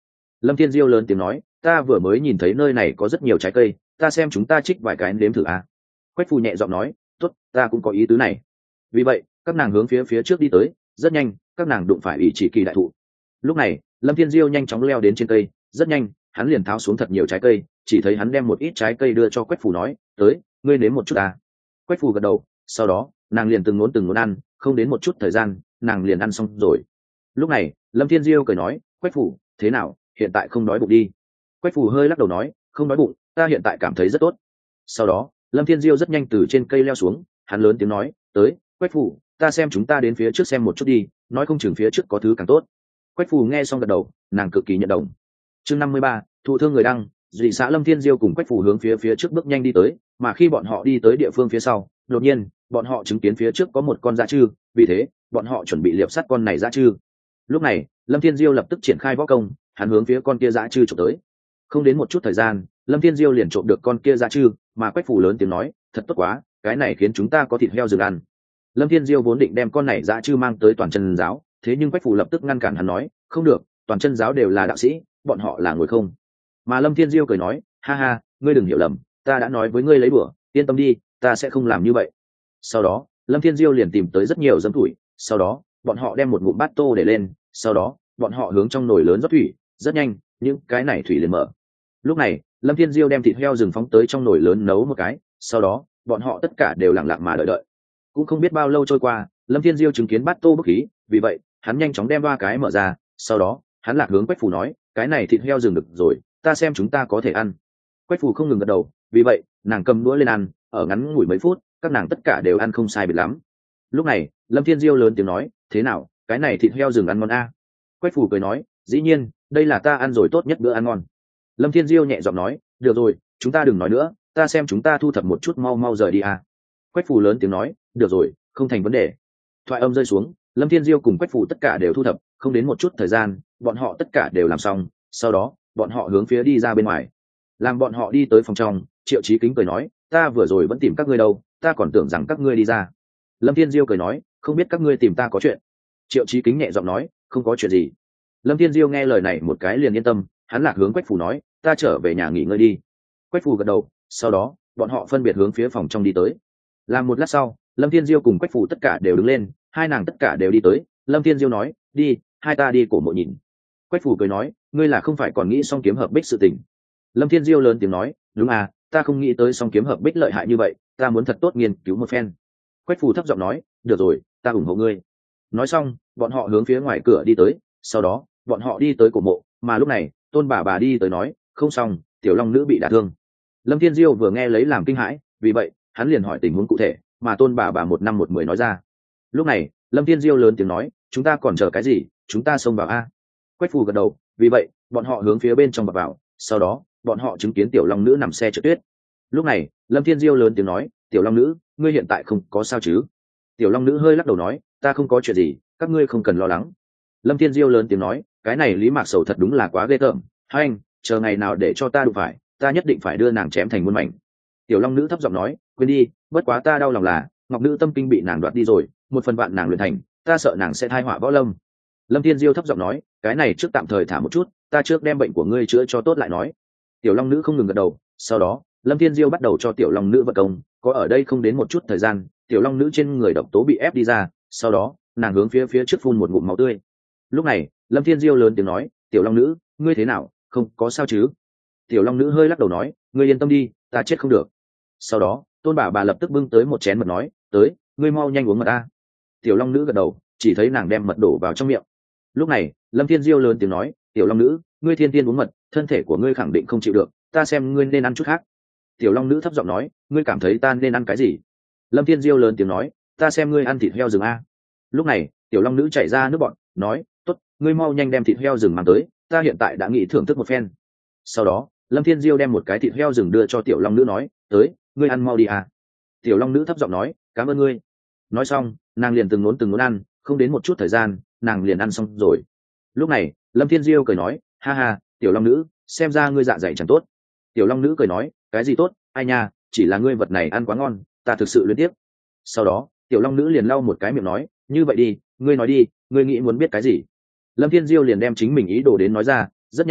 Lâm Thiên Diêu lớn tiếng nói, ta vừa mới nhìn thấy nơi này có rất nhiều trái cây, ta xem chúng ta trích vài cái nếm thử à. Quách phù nhẹ giọng nói, tốt, ta cũng có ý tứ này. Vì vậy các nàng hướng phía trước đi tới, rất nhanh các nàng đụng phải ỷ chỉ kỳ đại thụ. Lúc này Lâm Thiên Diêu nhanh chóng leo đến trên cây, rất nhanh hắn liền tháo xuống thật nhiều trái cây, chỉ thấy hắn đem một ít trái cây đưa cho Quách phù nói, tới, ngươi nếm một chút à. Quách phù gật đầu, sau đó nàng liền từng ngốn ăn, không đến một chút thời gian nàng liền ăn xong rồi. Lúc này Lâm Thiên Diêu cười nói, Quách phù, thế nào, hiện tại không đói bụng đi? Quách phù hơi lắc đầu nói, không đói bụng, ta hiện tại cảm thấy rất tốt. Sau đó Lâm Thiên Diêu rất nhanh từ trên cây leo xuống, hắn lớn tiếng nói, tới, Quách phù, ta xem chúng ta đến phía trước xem một chút đi, nói không chừng phía trước có thứ càng tốt. Quách phù nghe xong gật đầu, nàng cực kỳ nhận đồng. Chương 53, thụ thương người đăng. Dị xã Lâm Thiên Diêu cùng Quách phù hướng phía trước bước nhanh đi tới, mà khi bọn họ đi tới địa phương phía sau, đột nhiên bọn họ chứng kiến phía trước có một con dã trư, vì thế bọn họ chuẩn bị liệp sát con này dã trư. Lúc này Lâm Thiên Diêu lập tức triển khai võ công, hắn hướng phía con kia dã trư chụp tới. Không đến một chút thời gian Lâm Thiên Diêu liền trộm được con kia dã trư, mà Quách phù lớn tiếng nói, thật tốt quá, cái này khiến chúng ta có thịt heo rừng ăn. Lâm Thiên Diêu vốn định đem con này dã trư mang tới Toàn Chân giáo, thế nhưng Quách phù lập tức ngăn cản hắn nói, không được, Toàn Chân giáo đều là đạo sĩ, bọn họ là người không. Mà Lâm Thiên Diêu cười nói, ha ha, ngươi đừng hiểu lầm, ta đã nói với ngươi lấy bữa, yên tâm đi, ta sẽ không làm như vậy. Sau đó Lâm Thiên Diêu liền tìm tới rất nhiều dấm thủy, sau đó bọn họ đem một ngụm bát tô để lên, sau đó bọn họ hướng trong nồi lớn rót thủy, rất nhanh những cái này thủy liền mở. Lúc này Lâm Thiên Diêu đem thịt heo rừng phóng tới trong nồi lớn nấu một cái, sau đó bọn họ tất cả đều lặng lặng mà đợi. Cũng không biết bao lâu trôi qua, Lâm Thiên Diêu chứng kiến bát tô bức khí, vì vậy hắn nhanh chóng đem ba cái mở ra, sau đó hắn lạc hướng Quách phù nói, cái này thịt heo rừng được rồi, ta xem chúng ta có thể ăn. Quách phù không ngừng gật đầu, vì vậy nàng cầm đũa lên ăn, ở ngắn ngủi mấy phút các nàng tất cả đều ăn không sai biệt lắm. Lúc này Lâm Thiên Diêu lớn tiếng nói, thế nào, cái này thịt heo rừng ăn ngon a? Quách phù cười nói, dĩ nhiên, đây là ta ăn rồi tốt nhất bữa ăn ngon. Lâm Thiên Diêu nhẹ giọng nói, được rồi, chúng ta đừng nói nữa, ta xem chúng ta thu thập một chút, mau mau rời đi a. Quách phù lớn tiếng nói, được rồi, không thành vấn đề. Thoại âm rơi xuống, Lâm Thiên Diêu cùng Quách phù tất cả đều thu thập, không đến một chút thời gian bọn họ tất cả đều làm xong, sau đó bọn họ hướng phía đi ra bên ngoài. Làm bọn họ đi tới phòng trong, Triệu Chí Kính cười nói, ta vừa rồi vẫn tìm các ngươi đâu, ta còn tưởng rằng các ngươi đi ra. Lâm Thiên Diêu cười nói, không biết các ngươi tìm ta có chuyện. Triệu Chí Kính nhẹ giọng nói, không có chuyện gì. Lâm Thiên Diêu nghe lời này một cái liền yên tâm, hắn lạc hướng Quách phù nói, ta trở về nhà nghỉ ngơi đi. Quách phù gật đầu, sau đó bọn họ phân biệt hướng phía phòng trong đi tới. Làm một lát sau, Lâm Thiên Diêu cùng Quách phù tất cả đều đứng lên, hai nàng tất cả đều đi tới. Lâm Thiên Diêu nói, đi, hai ta đi cổ mộ nhìn. Quách phù cười nói, ngươi là không phải còn nghĩ song kiếm hợp bích sự tình. Lâm Thiên Diêu lớn tiếng nói, đúng à, ta không nghĩ tới song kiếm hợp bích lợi hại như vậy, ta muốn thật tốt nghiên cứu một phen. Quách phù thấp giọng nói, được rồi, ta ủng hộ ngươi. Nói xong bọn họ hướng phía ngoài cửa đi tới, sau đó bọn họ đi tới cổ mộ, mà lúc này Tôn bà đi tới nói, không xong, tiểu long nữ bị đả thương. Lâm Thiên Diêu vừa nghe lấy làm kinh hãi, vì vậy hắn liền hỏi tình huống cụ thể, mà Tôn bà 1 năm 1 10 nói ra. Lúc này Lâm Thiên Diêu lớn tiếng nói, chúng ta còn chờ cái gì, chúng ta xông vào a. Quách phù gật đầu, vì vậy bọn họ hướng phía bên trong vào, sau đó bọn họ chứng kiến tiểu long nữ nằm xe trượt tuyết. Lúc này Lâm Thiên Diêu lớn tiếng nói, tiểu long nữ, ngươi hiện tại không có sao chứ? Tiểu long nữ hơi lắc đầu nói, ta không có chuyện gì, các ngươi không cần lo lắng. Lâm Thiên Diêu lớn tiếng nói, cái này Lý Mạc Sầu thật đúng là quá ghê tởm, hai anh chờ ngày nào để cho ta đụng phải, ta nhất định phải đưa nàng chém thành muôn mảnh. Tiểu long nữ thấp giọng nói, quên đi, bất quá ta đau lòng là ngọc nữ tâm kinh bị nàng đoạt đi rồi, 1/10 nàng luyện thành, ta sợ nàng sẽ thai họa võ lâm. Lâm Thiên Diêu thấp giọng nói, cái này trước tạm thời thả một chút, ta trước đem bệnh của ngươi chữa cho tốt lại nói. Tiểu long nữ không ngừng gật đầu, sau đó Lâm Thiên Diêu bắt đầu cho tiểu long nữ vận công, có ở đây không đến một chút thời gian, tiểu long nữ trên người độc tố bị ép đi ra, sau đó nàng hướng phía trước phun một ngụm máu tươi. Lúc này Lâm Thiên Diêu lớn tiếng nói, tiểu long nữ, ngươi thế nào, không có sao chứ? Tiểu long nữ hơi lắc đầu nói, ngươi yên tâm đi, ta chết không được. Sau đó Tôn bà lập tức bưng tới một chén mật nói, tới, ngươi mau nhanh uống mật a. Tiểu long nữ gật đầu, chỉ thấy nàng đem mật đổ vào trong miệng. Lúc này Lâm Thiên Diêu lớn tiếng nói, tiểu long nữ, ngươi thiên tiên uống mật, thân thể của ngươi khẳng định không chịu được, ta xem ngươi nên ăn chút khác. Tiểu long nữ thấp giọng nói, ngươi cảm thấy ta nên ăn cái gì? Lâm Thiên Diêu lớn tiếng nói, ta xem ngươi ăn thịt heo rừng a. Lúc này tiểu long nữ chảy ra nước bọt, nói, tốt, ngươi mau nhanh đem thịt heo rừng mang tới, ta hiện tại đã nghĩ thưởng thức một phen. Sau đó Lâm Thiên Diêu đem một cái thịt heo rừng đưa cho tiểu long nữ, nói, tới, ngươi ăn mau đi à. Tiểu long nữ thấp giọng nói, cảm ơn ngươi. Nói xong nàng liền từng ngốn ăn, không đến một chút thời gian nàng liền ăn xong rồi. Lúc này Lâm Thiên Diêu cười nói, ha ha, tiểu long nữ, xem ra ngươi dạ dày chẳng tốt. Tiểu long nữ cười nói, cái gì tốt, ai nha, chỉ là ngươi vật này ăn quá ngon, ta thực sự luyến tiếc. Sau đó tiểu long nữ liền lau một cái miệng nói, như vậy đi, ngươi nói đi, ngươi nghĩ muốn biết cái gì? Lâm Thiên Diêu liền đem chính mình ý đồ đến nói ra, rất nhanh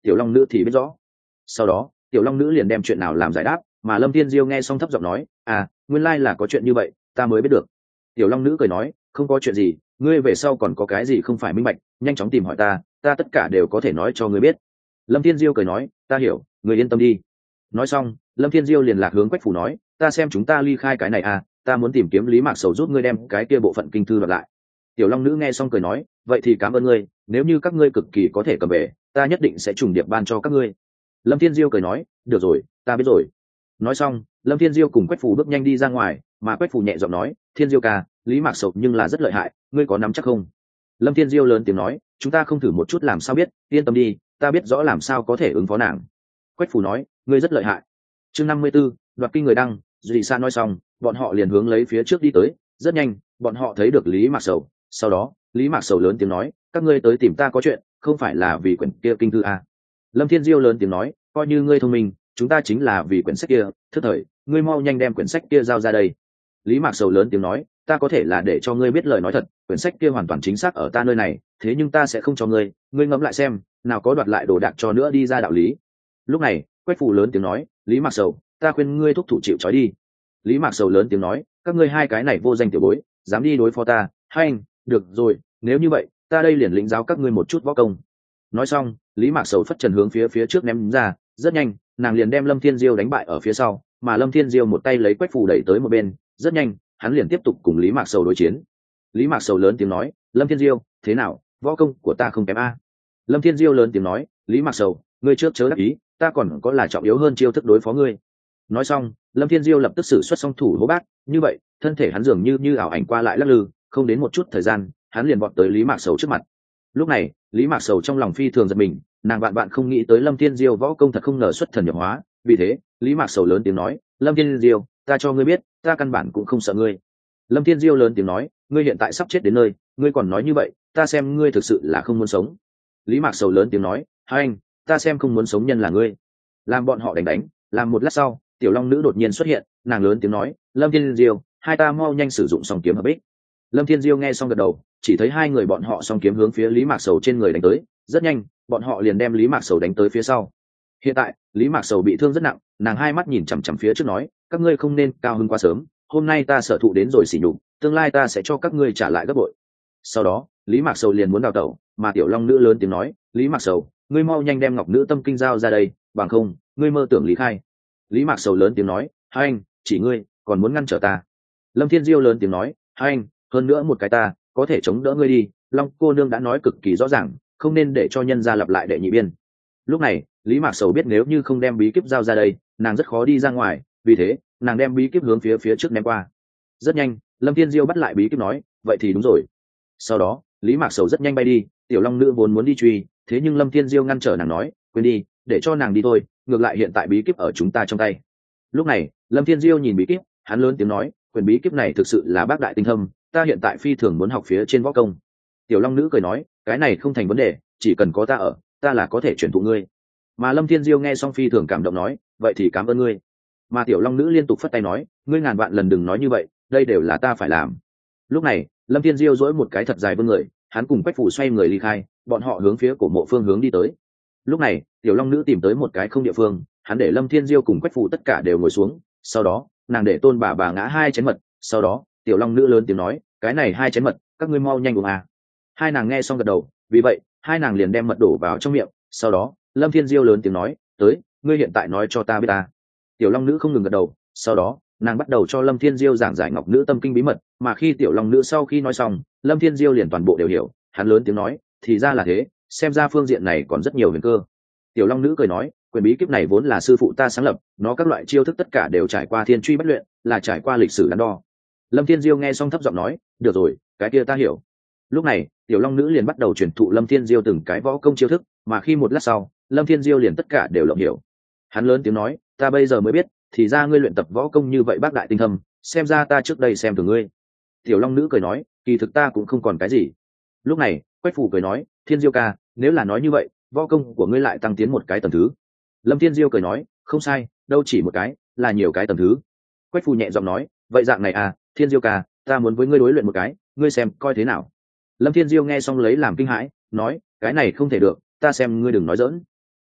tiểu long nữ thì biết rõ. Sau đó tiểu long nữ liền đem chuyện nào làm giải đáp, mà Lâm Thiên Diêu nghe xong thấp giọng nói, nguyên lai là có chuyện như vậy, ta mới biết được. Tiểu long nữ cười nói, không có chuyện gì, ngươi về sau còn có cái gì không phải minh bạch, nhanh chóng tìm hỏi ta tất cả đều có thể nói cho ngươi biết. Lâm Thiên Diêu cười nói, ta hiểu, ngươi yên tâm đi. Nói xong Lâm Thiên Diêu liền lạc hướng Quách Phủ nói, ta xem chúng ta ly khai cái này ta muốn tìm kiếm Lý Mạc Sầu giúp ngươi đem cái kia bộ phận kinh thư đoạt lại. Tiểu long nữ nghe xong cười nói, vậy thì cảm ơn ngươi, nếu như các ngươi cực kỳ có thể cầm về, ta nhất định sẽ trùng điệp ban cho các ngươi. Lâm Thiên Diêu cười nói, được rồi, ta biết rồi. Nói xong Lâm Thiên Diêu cùng Quách Phủ bước nhanh đi ra ngoài, mà Quách Phủ nhẹ giọng nói, Thiên Diêu ca, Lý Mạc Sầu nhưng là rất lợi hại, ngươi có nắm chắc không? Lâm Thiên Diêu lớn tiếng nói, chúng ta không thử một chút làm sao biết, yên tâm đi, ta biết rõ làm sao có thể ứng phó nàng. Quách Phủ nói, ngươi rất lợi hại. Chương 54, đoạt kinh người đăng. Duy Sa nói xong bọn họ liền hướng lấy phía trước đi tới, rất nhanh bọn họ thấy được Lý Mạc Sầu. Sau đó Lý Mạc Sầu lớn tiếng nói, các ngươi tới tìm ta có chuyện, không phải là vì quyển kia kinh thư Lâm Thiên Diêu lớn tiếng nói, coi như ngươi thông minh, chúng ta chính là vì quyển sách kia, thức thời, ngươi mau nhanh đem quyển sách kia giao ra đây. Lý Mạc Sầu lớn tiếng nói, ta có thể là để cho ngươi biết lời nói thật, quyển sách kia hoàn toàn chính xác ở ta nơi này, thế nhưng ta sẽ không cho ngươi, ngươi ngẫm lại xem, nào có đoạt lại đồ đạc cho nữa đi ra đạo lý. Lúc này Quách Phủ lớn tiếng nói, Lý Mạc Sầu, ta khuyên ngươi thúc thủ chịu trói đi. Lý Mạc Sầu lớn tiếng nói, các ngươi hai cái này vô danh tiểu bối, dám đi đối phó ta, hai anh, được rồi, nếu như vậy, ta đây liền lĩnh giáo các ngươi một chút võ công. Nói xong Lý Mạc Sầu phất trần hướng phía trước ném ra, rất nhanh nàng liền đem Lâm Thiên Diêu đánh bại ở phía sau, mà Lâm Thiên Diêu một tay lấy Quách Phủ đẩy tới một bên, rất nhanh hắn liền tiếp tục cùng Lý Mạc Sầu đối chiến. Lý Mạc Sầu lớn tiếng nói, Lâm Thiên Diêu, thế nào, võ công của ta không kém Lâm Thiên Diêu lớn tiếng nói, Lý Mạc Sầu, ngươi trước chớ đắc ý, ta còn có là trọng yếu hơn chiêu thức đối phó ngươi. Nói xong Lâm Thiên Diêu lập tức sử xuất song thủ hố bác, như vậy thân thể hắn dường như ảo ảnh qua lại lắc lư, không đến một chút thời gian hắn liền vọt tới Lý Mạc Sầu trước mặt. Lúc này Lý Mạc Sầu trong lòng phi thường giật mình, nàng vạn bạn không nghĩ tới Lâm Thiên Diêu võ công thật không ngờ xuất thần nhập hóa, vì thế Lý Mạc Sầu lớn tiếng nói, Lâm Thiên Diêu, ta cho ngươi biết, ta căn bản cũng không sợ ngươi. Lâm Thiên Diêu lớn tiếng nói, ngươi hiện tại sắp chết đến nơi, ngươi còn nói như vậy, ta xem ngươi thực sự là không muốn sống. Lý Mạc Sầu lớn tiếng nói, hai anh, ta xem không muốn sống nhân là ngươi. Làm bọn họ đánh, làm một lát sau tiểu long nữ đột nhiên xuất hiện, nàng lớn tiếng nói, Lâm Thiên Diêu, hai ta mau nhanh sử dụng song kiếm hợp bích. Lâm Thiên Diêu nghe xong gật đầu, chỉ thấy hai người bọn họ song kiếm hướng phía Lý Mạc Sầu trên người đánh tới, rất nhanh bọn họ liền đem Lý Mạc Sầu đánh tới phía sau. Hiện tại Lý Mạc Sầu bị thương rất nặng, nàng hai mắt nhìn chằm chằm phía trước nói, các ngươi không nên cao hứng quá sớm, hôm nay ta sở thụ đến rồi xỉ nhục, tương lai ta sẽ cho các ngươi trả lại gấp bội. Sau đó Lý Mạc Sầu liền muốn đào tẩu, mà tiểu long nữ lớn tiếng nói, Lý Mạc Sầu, ngươi mau nhanh đem ngọc nữ tâm kinh giao ra đây, bằng không ngươi mơ tưởng lý khai. Lý Mạc Sầu lớn tiếng nói, hai anh, chỉ ngươi còn muốn ngăn trở ta. Lâm Thiên Diêu lớn tiếng nói, hai anh, hơn nữa một cái ta có thể chống đỡ ngươi đi, Long cô nương đã nói cực kỳ rõ ràng, không nên để cho nhân gia lặp lại đệ nhị biên. Lúc này Lý Mạc Sầu biết nếu như không đem bí kíp giao ra đây, nàng rất khó đi ra ngoài, vì thế nàng đem bí kíp hướng phía trước ném qua. Rất nhanh Lâm Thiên Diêu bắt lại bí kíp nói, vậy thì đúng rồi. Sau đó Lý Mạc Sầu rất nhanh bay đi, tiểu long nữ vốn muốn đi truy, thế nhưng Lâm Thiên Diêu ngăn trở nàng nói, quên đi, để cho nàng đi thôi, ngược lại hiện tại bí kíp ở chúng ta trong tay. Lúc này Lâm Thiên Diêu nhìn bí kíp, hắn lớn tiếng nói, quyền bí kíp này thực sự là bác đại tinh thâm, ta hiện tại phi thường muốn học phía trên võ công. Tiểu long nữ cười nói, cái này không thành vấn đề, chỉ cần có ta ở, ta là có thể truyền thụ ngươi. Mà Lâm Thiên Diêu nghe xong phi thường cảm động nói, vậy thì cảm ơn ngươi. Mà tiểu long nữ liên tục phất tay nói, ngươi ngàn vạn lần đừng nói như vậy, đây đều là ta phải làm. Lúc này Lâm Thiên Diêu dỗi một cái thật dài vươn người, hắn cùng Quách Phủ xoay người ly khai, bọn họ hướng phía cổ mộ phương hướng đi tới. Lúc này tiểu long nữ tìm tới một cái không địa phương, hắn để Lâm Thiên Diêu cùng Quách Phủ tất cả đều ngồi xuống, sau đó nàng để tôn bà ngã hai chén mật, sau đó tiểu long nữ lớn tiếng nói, cái này hai chén mật các ngươi mau nhanh uống hai nàng nghe xong gật đầu, vì vậy hai nàng liền đem mật đổ vào trong miệng. Sau đó Lâm Thiên Diêu lớn tiếng nói, tới, ngươi hiện tại nói cho ta biết ta. Tiểu long nữ không ngừng gật đầu, sau đó nàng bắt đầu cho Lâm Thiên Diêu giảng giải ngọc nữ tâm kinh bí mật, mà khi tiểu long nữ sau khi nói xong, Lâm Thiên Diêu liền toàn bộ đều hiểu, hắn lớn tiếng nói, thì ra là thế, xem ra phương diện này còn rất nhiều huyền cơ. Tiểu long nữ cười nói, quyền bí kíp này vốn là sư phụ ta sáng lập, nó các loại chiêu thức tất cả đều trải qua thiên truy bất luyện, là trải qua lịch sử đắn đo. Lâm Thiên Diêu nghe xong thấp giọng nói, được rồi, cái kia ta hiểu. Lúc này tiểu long nữ liền bắt đầu truyền thụ Lâm Thiên Diêu từng cái võ công chiêu thức, mà khi một lát sau Lâm Thiên Diêu liền tất cả đều lộng hiểu. Hắn lớn tiếng nói, ta bây giờ mới biết, thì ra ngươi luyện tập võ công như vậy bác đại tinh thâm, xem ra ta trước đây xem thường ngươi. Tiểu long nữ cười nói, kỳ thực ta cũng không còn cái gì. Lúc này Quách Phủ cười nói, Thiên Diêu ca, nếu là nói như vậy, võ công của ngươi lại tăng tiến một cái tầng thứ. Lâm Thiên Diêu cười nói, không sai, đâu chỉ một cái, là nhiều cái tầng thứ. Quách Phủ nhẹ giọng nói, vậy dạng này Thiên Diêu ca, ta muốn với ngươi đối luyện một cái, ngươi xem coi thế nào. Lâm Thiên Diêu nghe xong lấy làm kinh hãi, nói, cái này không thể được, ta xem ngươi đừng nói giỡn.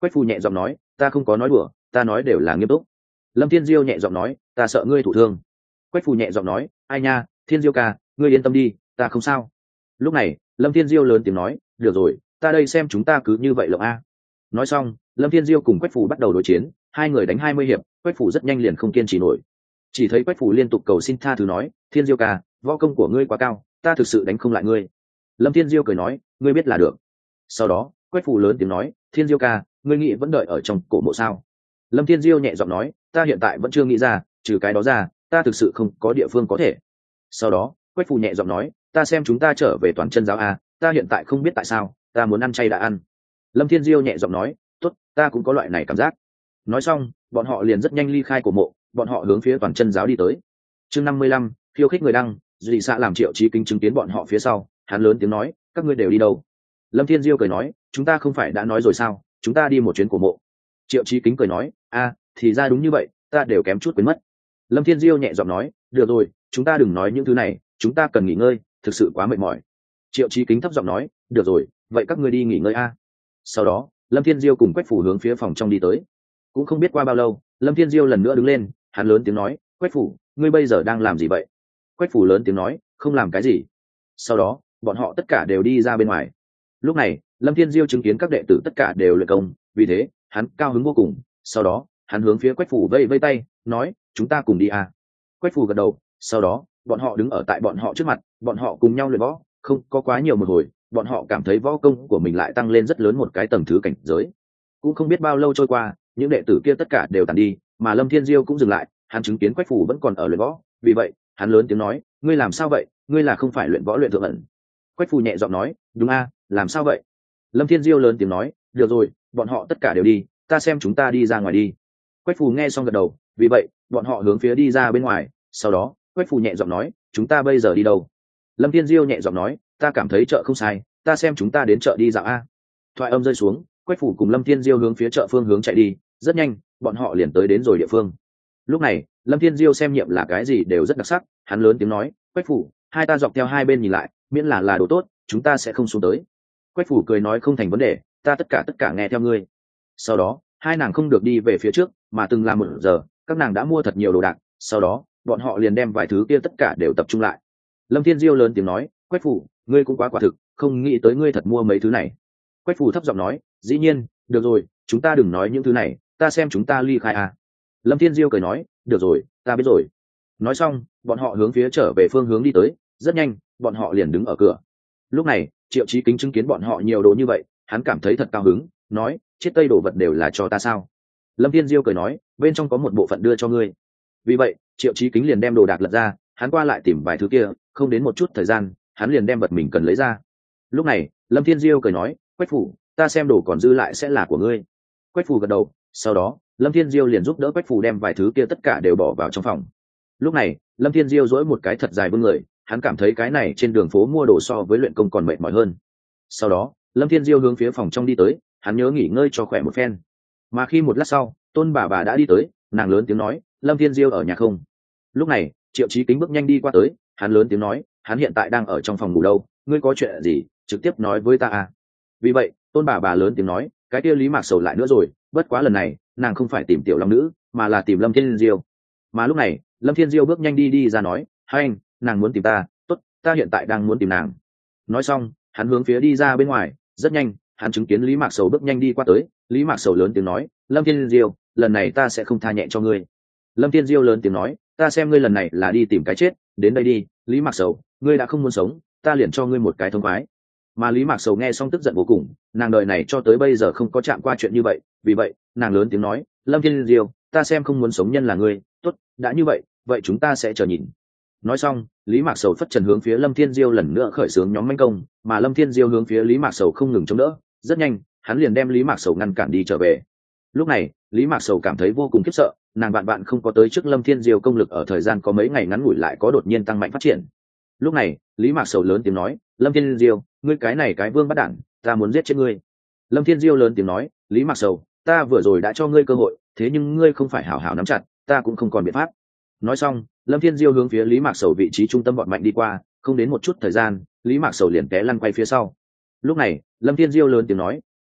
Quách phù nhẹ giọng nói, ta không có nói đùa, ta nói đều là nghiêm túc. Lâm thiên diêu nhẹ giọng nói, ta sợ ngươi thụ thương. Quách phù nhẹ giọng nói, ai nha, thiên diêu ca, ngươi yên tâm đi, ta không sao. Lúc này Lâm thiên diêu lớn tiếng nói, được rồi, ta đây xem chúng ta cứ như vậy lộng a. Nói xong Lâm thiên diêu cùng Quách phù bắt đầu đối chiến, hai người đánh 20 hiệp, Quách phù rất nhanh liền không kiên trì nổi. Chỉ thấy Quách phù liên tục cầu xin tha thứ nói, thiên diêu ca, võ công của ngươi quá cao, ta thực sự đánh không lại ngươi. Lâm thiên diêu cười nói, ngươi biết là được. Sau đó Quách phù lớn tiếng nói, thiên diêu ca, ngươi nghĩ vẫn đợi ở trong cổ mộ sao? Lâm thiên diêu nhẹ giọng nói, ta hiện tại vẫn chưa nghĩ ra, trừ cái đó ra ta thực sự không có địa phương có thể. Sau đó Quách phù nhẹ giọng nói, ta xem chúng ta trở về toàn chân giáo a, ta hiện tại không biết tại sao ta muốn ăn chay đã ăn. Lâm thiên diêu nhẹ giọng nói, tốt, ta cũng có loại này cảm giác. Nói xong bọn họ liền rất nhanh ly khai cổ mộ, bọn họ hướng phía toàn chân giáo đi tới. Chương 55, khiêu khích người đăng. Dị xạ làm Triệu Chí Kính chứng kiến bọn họ phía sau, hắn lớn tiếng nói, các ngươi đều đi đâu? Lâm thiên diêu cười nói, chúng ta không phải đã nói rồi sao, chúng ta đi một chuyến cổ mộ. Triệu Chí Kính cười nói, a, thì ra đúng như vậy, ta đều kém chút quên mất. Lâm thiên diêu nhẹ giọng nói, được rồi, chúng ta đừng nói những thứ này, chúng ta cần nghỉ ngơi, thực sự quá mệt mỏi. Triệu Chí Kính thấp giọng nói, được rồi, vậy các ngươi đi nghỉ ngơi a. Sau đó Lâm thiên diêu cùng Quách phủ hướng phía phòng trong đi tới. Cũng không biết qua bao lâu, Lâm thiên diêu lần nữa đứng lên, hắn lớn tiếng nói, Quách phủ, ngươi bây giờ đang làm gì vậy? Quách phủ lớn tiếng nói, không làm cái gì. Sau đó bọn họ tất cả đều đi ra bên ngoài. Lúc này Lâm thiên diêu chứng kiến các đệ tử tất cả đều luyện công, vì thế hắn cao hứng vô cùng. Sau đó hắn hướng phía Quách phủ vây vây tay, nói, chúng ta cùng đi à. Quách phủ gật đầu. Sau đó bọn họ đứng ở tại bọn họ trước mặt, bọn họ cùng nhau luyện võ, không có quá nhiều một hồi, bọn họ cảm thấy võ công của mình lại tăng lên rất lớn một cái tầng thứ cảnh giới. Cũng không biết bao lâu trôi qua, những đệ tử kia tất cả đều tàn đi, mà Lâm thiên diêu cũng dừng lại, hắn chứng kiến Quách phủ vẫn còn ở luyện võ, vì vậy hắn lớn tiếng nói, ngươi làm sao vậy, ngươi là không phải luyện võ luyện thượng ẩn? Quách phủ nhẹ giọng nói, đúng a, làm sao vậy? Lâm thiên diêu lớn tiếng nói, được rồi, bọn họ tất cả đều đi, ta xem chúng ta đi ra ngoài đi. Quách phủ nghe xong gật đầu, vì vậy bọn họ hướng phía đi ra bên ngoài. Sau đó Quách phủ nhẹ giọng nói, chúng ta bây giờ đi đâu? Lâm thiên diêu nhẹ giọng nói, ta cảm thấy chợ không sai, ta xem chúng ta đến chợ đi dạo a. Thoại âm rơi xuống, Quách phủ cùng Lâm thiên diêu hướng phía chợ phương hướng chạy đi, rất nhanh bọn họ liền tới đến rồi địa phương. Lúc này Lâm thiên diêu xem nhiệm là cái gì đều rất đặc sắc, hắn lớn tiếng nói, Quách phủ, hai ta dọc theo hai bên nhìn lại, miễn là đồ tốt, chúng ta sẽ không xuống tới. Quách phủ cười nói, không thành vấn đề, ta tất cả nghe theo ngươi. Sau đó hai nàng không được đi về phía trước, mà từng làm 1 giờ các nàng đã mua thật nhiều đồ đạc. Sau đó bọn họ liền đem vài thứ kia tất cả đều tập trung lại. Lâm thiên diêu lớn tiếng nói, Quách phủ, ngươi cũng quá quả thực, không nghĩ tới ngươi thật mua mấy thứ này. Quách phủ thấp giọng nói, dĩ nhiên, được rồi, chúng ta đừng nói những thứ này, ta xem chúng ta ly khai à. Lâm thiên diêu cười nói, được rồi, ta biết rồi. Nói xong bọn họ hướng phía trở về phương hướng đi tới, rất nhanh bọn họ liền đứng ở cửa. Lúc này Triệu Chí Kính chứng kiến bọn họ nhiều đồ như vậy, hắn cảm thấy thật cao hứng, nói, chiếc tây đồ vật đều là cho ta sao? Lâm thiên diêu cười nói, bên trong có một bộ phận đưa cho ngươi. Vì vậy Triệu Chí Kính liền đem đồ đạc lật ra, hắn qua lại tìm vài thứ kia, không đến một chút thời gian hắn liền đem vật mình cần lấy ra. Lúc này Lâm thiên diêu cười nói, Quách phủ, ta xem đồ còn dư lại sẽ là của ngươi. Quách phủ gật đầu. Sau đó Lâm thiên diêu liền giúp đỡ Quách phủ đem vài thứ kia tất cả đều bỏ vào trong phòng. Lúc này Lâm thiên diêu duỗi một cái thật dài vươn người, hắn cảm thấy cái này trên đường phố mua đồ so với luyện công còn mệt mỏi hơn. Sau đó Lâm thiên diêu hướng phía phòng trong đi tới, hắn nhớ nghỉ ngơi cho khỏe một phen. Mà khi một lát sau Tôn bà đã đi tới, nàng lớn tiếng nói, Lâm thiên diêu ở nhà không? Lúc này Triệu Chí Kính bước nhanh đi qua tới, hắn lớn tiếng nói, hắn hiện tại đang ở trong phòng ngủ đâu, ngươi có chuyện gì trực tiếp nói với ta à. Vì vậy Tôn bà lớn tiếng nói, cái kia Lý Mạc Sầu lại nữa rồi, bất quá lần này nàng không phải tìm tiểu long nữ mà là tìm Lâm thiên diêu. Mà lúc này Lâm thiên diêu bước nhanh đi ra nói, hai anh, nàng muốn tìm ta, tốt, ta hiện tại đang muốn tìm nàng. Nói xong hắn hướng phía đi ra bên ngoài, rất nhanh hắn chứng kiến Lý Mạc Sầu bước nhanh đi qua tới. Lý Mạc Sầu lớn tiếng nói, Lâm thiên diêu, lần này ta sẽ không tha nhẹ cho ngươi. Lâm thiên diêu lớn tiếng nói, ta xem ngươi lần này là đi tìm cái chết, đến đây đi, Lý Mạc Sầu, ngươi đã không muốn sống, ta liền cho ngươi một cái thông khoái. Mà Lý Mạc Sầu nghe xong tức giận vô cùng, nàng đời này cho tới bây giờ không có chạm qua chuyện như vậy, vì vậy nàng lớn tiếng nói, Lâm thiên diêu, ta xem không muốn sống nhân là ngươi, tốt, đã như vậy, vậy chúng ta sẽ chờ nhìn. Nói xong Lý Mạc Sầu phất trần hướng phía Lâm thiên diêu lần nữa khởi xướng nhóm manh công, mà Lâm thiên diêu hướng phía Lý Mạc Sầu không ngừng chống đỡ, rất nhanh hắn liền đem Lý Mạc Sầu ngăn cản đi trở về. Lúc này Lý Mạc Sầu cảm thấy vô cùng khiếp sợ, nàng bạn không có tới trước Lâm thiên diêu công lực ở thời gian có mấy ngày ngắn ngủi lại có đột nhiên tăng mạnh phát triển. Lúc này Lý Mạc Sầu lớn tiếng nói, Lâm thiên diêu, ngươi cái này cái vương bắt đản, ta muốn giết chết ngươi. Lâm thiên diêu lớn tiếng nói, Lý Mạc Sầu, ta vừa rồi đã cho ngươi cơ hội, thế nhưng ngươi không phải hảo hảo nắm chặt, ta cũng không còn biện pháp. Nói xong Lâm thiên diêu hướng phía Lý Mạc Sầu vị trí trung tâm bọn mạnh đi qua, không đến một chút thời gian Lý Mạc Sầu liền té lăn quay phía sau. Lúc này Lâm thiên diêu lớn tiếng nói,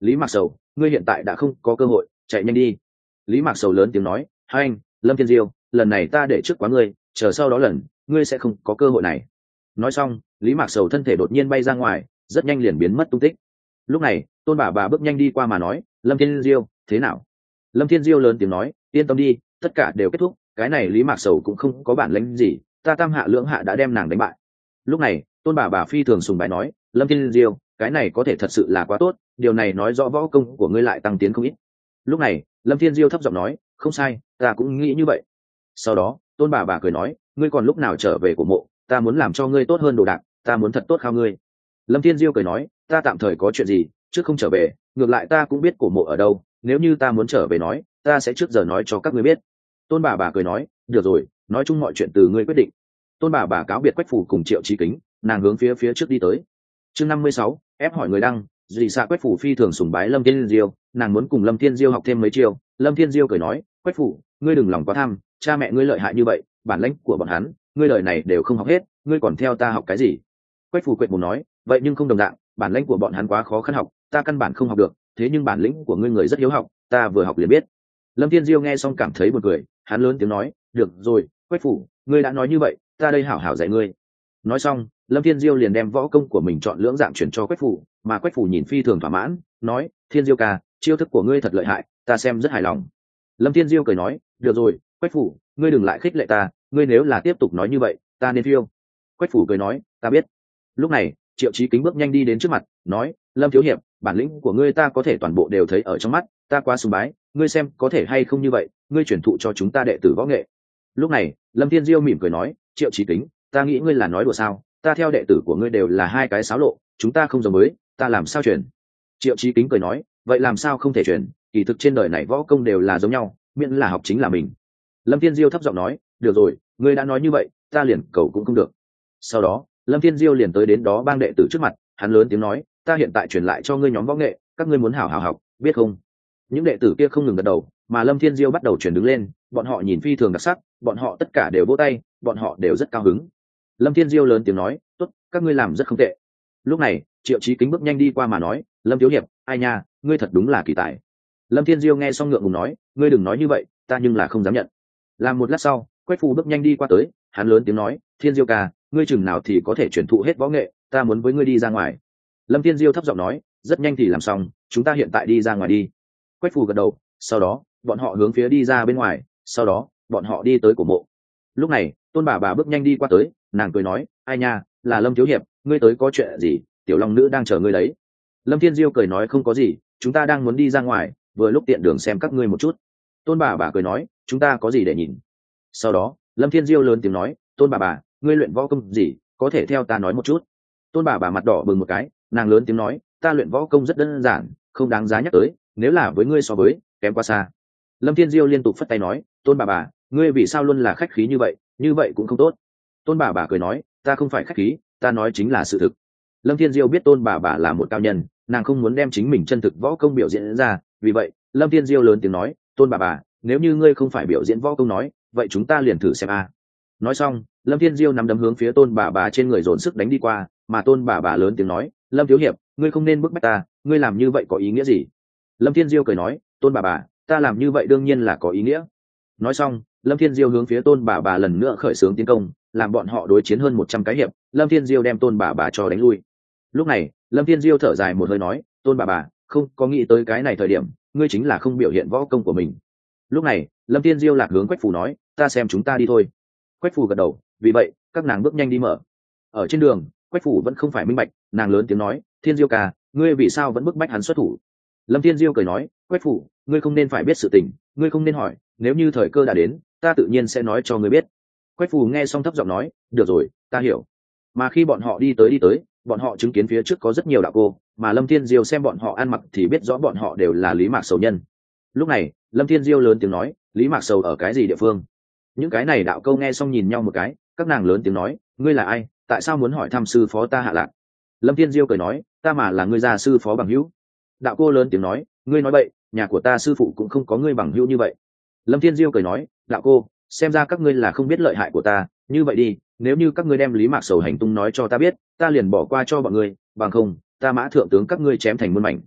lý mạc sầu, ngươi hiện tại đã không có cơ hội, chạy nhanh đi. Lý mạc sầu lớn tiếng nói, hai anh, Lâm Thiên Diêu, lần này ta để trước quá ngươi, chờ sau đó lần ngươi sẽ không có cơ hội này. Nói xong, lý mạc sầu thân thể đột nhiên bay ra ngoài, rất nhanh liền biến mất tung tích. Lúc này tôn bà bước nhanh đi qua mà nói, Lâm Thiên Diêu, thế nào? Lâm Thiên Diêu lớn tiếng nói, yên tâm đi, tất cả đều kết thúc, cái này lý mạc sầu cũng không có bản lĩnh gì, ta tam hạ lưỡng hạ đã đem nàng đánh bại. Lúc này tôn bà phi thường sùng bái nói, Lâm Thiên Diêu, cái này có thể thật sự là quá tốt, điều này nói rõ võ công của ngươi lại tăng tiến không ít. Lúc này Lâm Thiên Diêu thấp giọng nói, không sai, ta cũng nghĩ như vậy. Sau đó tôn bà cười nói, ngươi còn lúc nào trở về của mộ, ta muốn làm cho ngươi tốt hơn đồ đạc, ta muốn thật tốt khao ngươi. Lâm Thiên Diêu cười nói, ta tạm thời có chuyện gì trước không trở về, ngược lại ta cũng biết cổ mộ ở đâu, nếu như ta muốn trở về nói, ta sẽ trước giờ nói cho các ngươi biết. Tôn bà cười nói, được rồi, nói chung mọi chuyện từ ngươi quyết định. Tôn bà cáo biệt Quách Phủ cùng Triệu Chí Kính, nàng hướng phía trước đi tới. Chương 56, ép hỏi người đăng, dị xạ. Quách Phủ phi thường sùng bái Lâm Thiên Diêu, nàng muốn cùng Lâm Thiên Diêu học thêm mấy chiêu. Lâm Thiên Diêu cười nói, Quách Phủ, ngươi đừng lòng quá tham, cha mẹ ngươi lợi hại như vậy, bản lĩnh của bọn hắn ngươi đời này đều không học hết, ngươi còn theo ta học cái gì? Quách Phủ quệt mồm nói, vậy nhưng không đồng dạng, bản lĩnh của bọn hắn quá khó khăn học, ta căn bản không học được, thế nhưng bản lĩnh của ngươi người rất hiếu học, ta vừa học liền biết. Lâm Thiên Diêu nghe xong cảm thấy buồn cười, hắn lớn tiếng nói, được rồi, Quách Phủ, ngươi đã nói như vậy, ta đây hảo hảo dạy ngươi. Nói xong Lâm Thiên Diêu liền đem võ công của mình chọn lưỡng dạng chuyển cho Quách Phủ, mà Quách Phủ nhìn phi thường thỏa mãn, nói, Thiên Diêu ca, chiêu thức của ngươi thật lợi hại, ta xem rất hài lòng. Lâm Thiên Diêu cười nói, được rồi, Quách Phủ, ngươi đừng lại khích lệ ta, ngươi nếu là tiếp tục nói như vậy, ta nên phiêu. Quách Phủ cười nói, ta biết. Lúc này Triệu Chí Kính bước nhanh đi đến trước mặt, nói, Lâm thiếu hiệp, bản lĩnh của ngươi ta có thể toàn bộ đều thấy ở trong mắt, ta quá sùng bái, ngươi xem có thể hay không như vậy, ngươi chuyển thụ cho chúng ta đệ tử võ nghệ. Lúc này Lâm Thiên Diêu mỉm cười nói, Triệu Chí Kính, ta nghĩ ngươi là nói đùa sao, ta theo đệ tử của ngươi đều là hai cái xáo lộ, chúng ta không giống mới, ta làm sao chuyển? Triệu Chí Kính cười nói, vậy làm sao không thể chuyển, kỳ thực trên đời này võ công đều là giống nhau, miễn là học chính là mình. Lâm Thiên Diêu thấp giọng nói, được rồi, ngươi đã nói như vậy, ta liền cầu cũng không được. Sau đó Lâm Thiên Diêu liền tới đến đó bang đệ tử trước mặt, hắn lớn tiếng nói, ta hiện tại truyền lại cho ngươi nhóm võ nghệ, các ngươi muốn hảo hảo học, biết không? Những đệ tử kia không ngừng gật đầu, mà Lâm Thiên Diêu bắt đầu chuyển đứng lên, bọn họ nhìn phi thường đặc sắc, bọn họ tất cả đều vỗ tay, bọn họ đều rất cao hứng. Lâm Thiên Diêu lớn tiếng nói, tốt, các ngươi làm rất không tệ. Lúc này Triệu Chí Kính bước nhanh đi qua mà nói, Lâm thiếu hiệp, ai nha, ngươi thật đúng là kỳ tài. Lâm Thiên Diêu nghe xong ngượng ngùng nói, ngươi đừng nói như vậy, ta nhưng là không dám nhận. Làm một lát sau Quách Phủ bước nhanh đi qua tới, hắn lớn tiếng nói, Thiên Diêu ca, ngươi chừng nào thì có thể truyền thụ hết võ nghệ, ta muốn với ngươi đi ra ngoài. Lâm Thiên Diêu thấp giọng nói, rất nhanh thì làm xong, chúng ta hiện tại đi ra ngoài đi. Quách Phủ gật đầu, sau đó bọn họ hướng phía đi ra bên ngoài, sau đó bọn họ đi tới cổ mộ. Lúc này tôn bà bước nhanh đi qua tới, nàng cười nói, ai nha, là Lâm thiếu hiệp, ngươi tới có chuyện gì, tiểu long nữ đang chờ ngươi đấy. Lâm Thiên Diêu cười nói, không có gì, chúng ta đang muốn đi ra ngoài, vừa lúc tiện đường xem các ngươi một chút. Tôn bà cười nói, chúng ta có gì để nhìn? Sau đó Lâm Thiên Diêu lớn tiếng nói, tôn bà, ngươi luyện võ công gì, có thể theo ta nói một chút. Tôn bà mặt đỏ bừng một cái, nàng lớn tiếng nói, ta luyện võ công rất đơn giản, không đáng giá nhắc tới, nếu là với ngươi so với, kém quá xa. Lâm Thiên Diêu liên tục phất tay nói, tôn bà, ngươi vì sao luôn là khách khí như vậy cũng không tốt. Tôn bà cười nói, ta không phải khách khí, ta nói chính là sự thực. Lâm Thiên Diêu biết tôn bà là một cao nhân, nàng không muốn đem chính mình chân thực võ công biểu diễn ra, vì vậy Lâm Thiên Diêu lớn tiếng nói, tôn bà, nếu như ngươi không phải biểu diễn võ công nói, vậy chúng ta liền thử xem a. Nói xong Lâm Thiên Diêu nắm đấm hướng phía tôn bà trên người dồn sức đánh đi qua, mà tôn bà lớn tiếng nói, Lâm thiếu hiệp, ngươi không nên bức bách ta, ngươi làm như vậy có ý nghĩa gì? Lâm Thiên Diêu cười nói, tôn bà, ta làm như vậy đương nhiên là có ý nghĩa. Nói xong Lâm Thiên Diêu hướng phía tôn bà lần nữa khởi xướng tiến công, làm bọn họ đối chiến hơn 100 cái hiệp, Lâm Thiên Diêu đem tôn bà cho đánh lui. Lúc này Lâm Thiên Diêu thở dài một hơi nói, tôn bà, không có nghĩ tới cái này thời điểm, ngươi chính là không biểu hiện võ công của mình. Lúc này Lâm Thiên Diêu lạc hướng Quách Phủ nói, ta xem chúng ta đi thôi. Quách Phủ gật đầu, vì vậy các nàng bước nhanh đi mở. Ở trên đường Quách Phủ vẫn không phải minh bạch, nàng lớn tiếng nói, Thiên Diêu ca, ngươi vì sao vẫn bức bách hắn xuất thủ? Lâm Thiên Diêu cười nói, Quách Phủ, ngươi không nên phải biết sự tình, ngươi không nên hỏi, nếu như thời cơ đã đến, ta tự nhiên sẽ nói cho ngươi biết. Quách Phủ nghe xong thấp giọng nói, được rồi, ta hiểu. Mà khi bọn họ đi tới, bọn họ chứng kiến phía trước có rất nhiều đạo cô, mà Lâm Thiên Diêu xem bọn họ ăn mặc thì biết rõ bọn họ đều là Lý Mạc Sầu nhân. Lúc này Lâm Thiên Diêu lớn tiếng nói, Lý Mạc Sầu ở cái gì địa phương? Những cái này đạo câu nghe xong nhìn nhau một cái, các nàng lớn tiếng nói, ngươi là ai, tại sao muốn hỏi thăm sư phó ta Hạ Lạc? Lâm Thiên Diêu cười nói, ta mà là ngươi gia sư phó bằng hữu. Đạo cô lớn tiếng nói, ngươi nói bậy, nhà của ta sư phụ cũng không có ngươi bằng hữu như vậy. Lâm Thiên Diêu cười nói, đạo cô, xem ra các ngươi là không biết lợi hại của ta, như vậy đi, nếu như các ngươi đem Lý Mạc Sầu hành tung nói cho ta biết, ta liền bỏ qua cho bọn ngươi, bằng không ta Mã thượng tướng các ngươi chém thành muôn mảnh.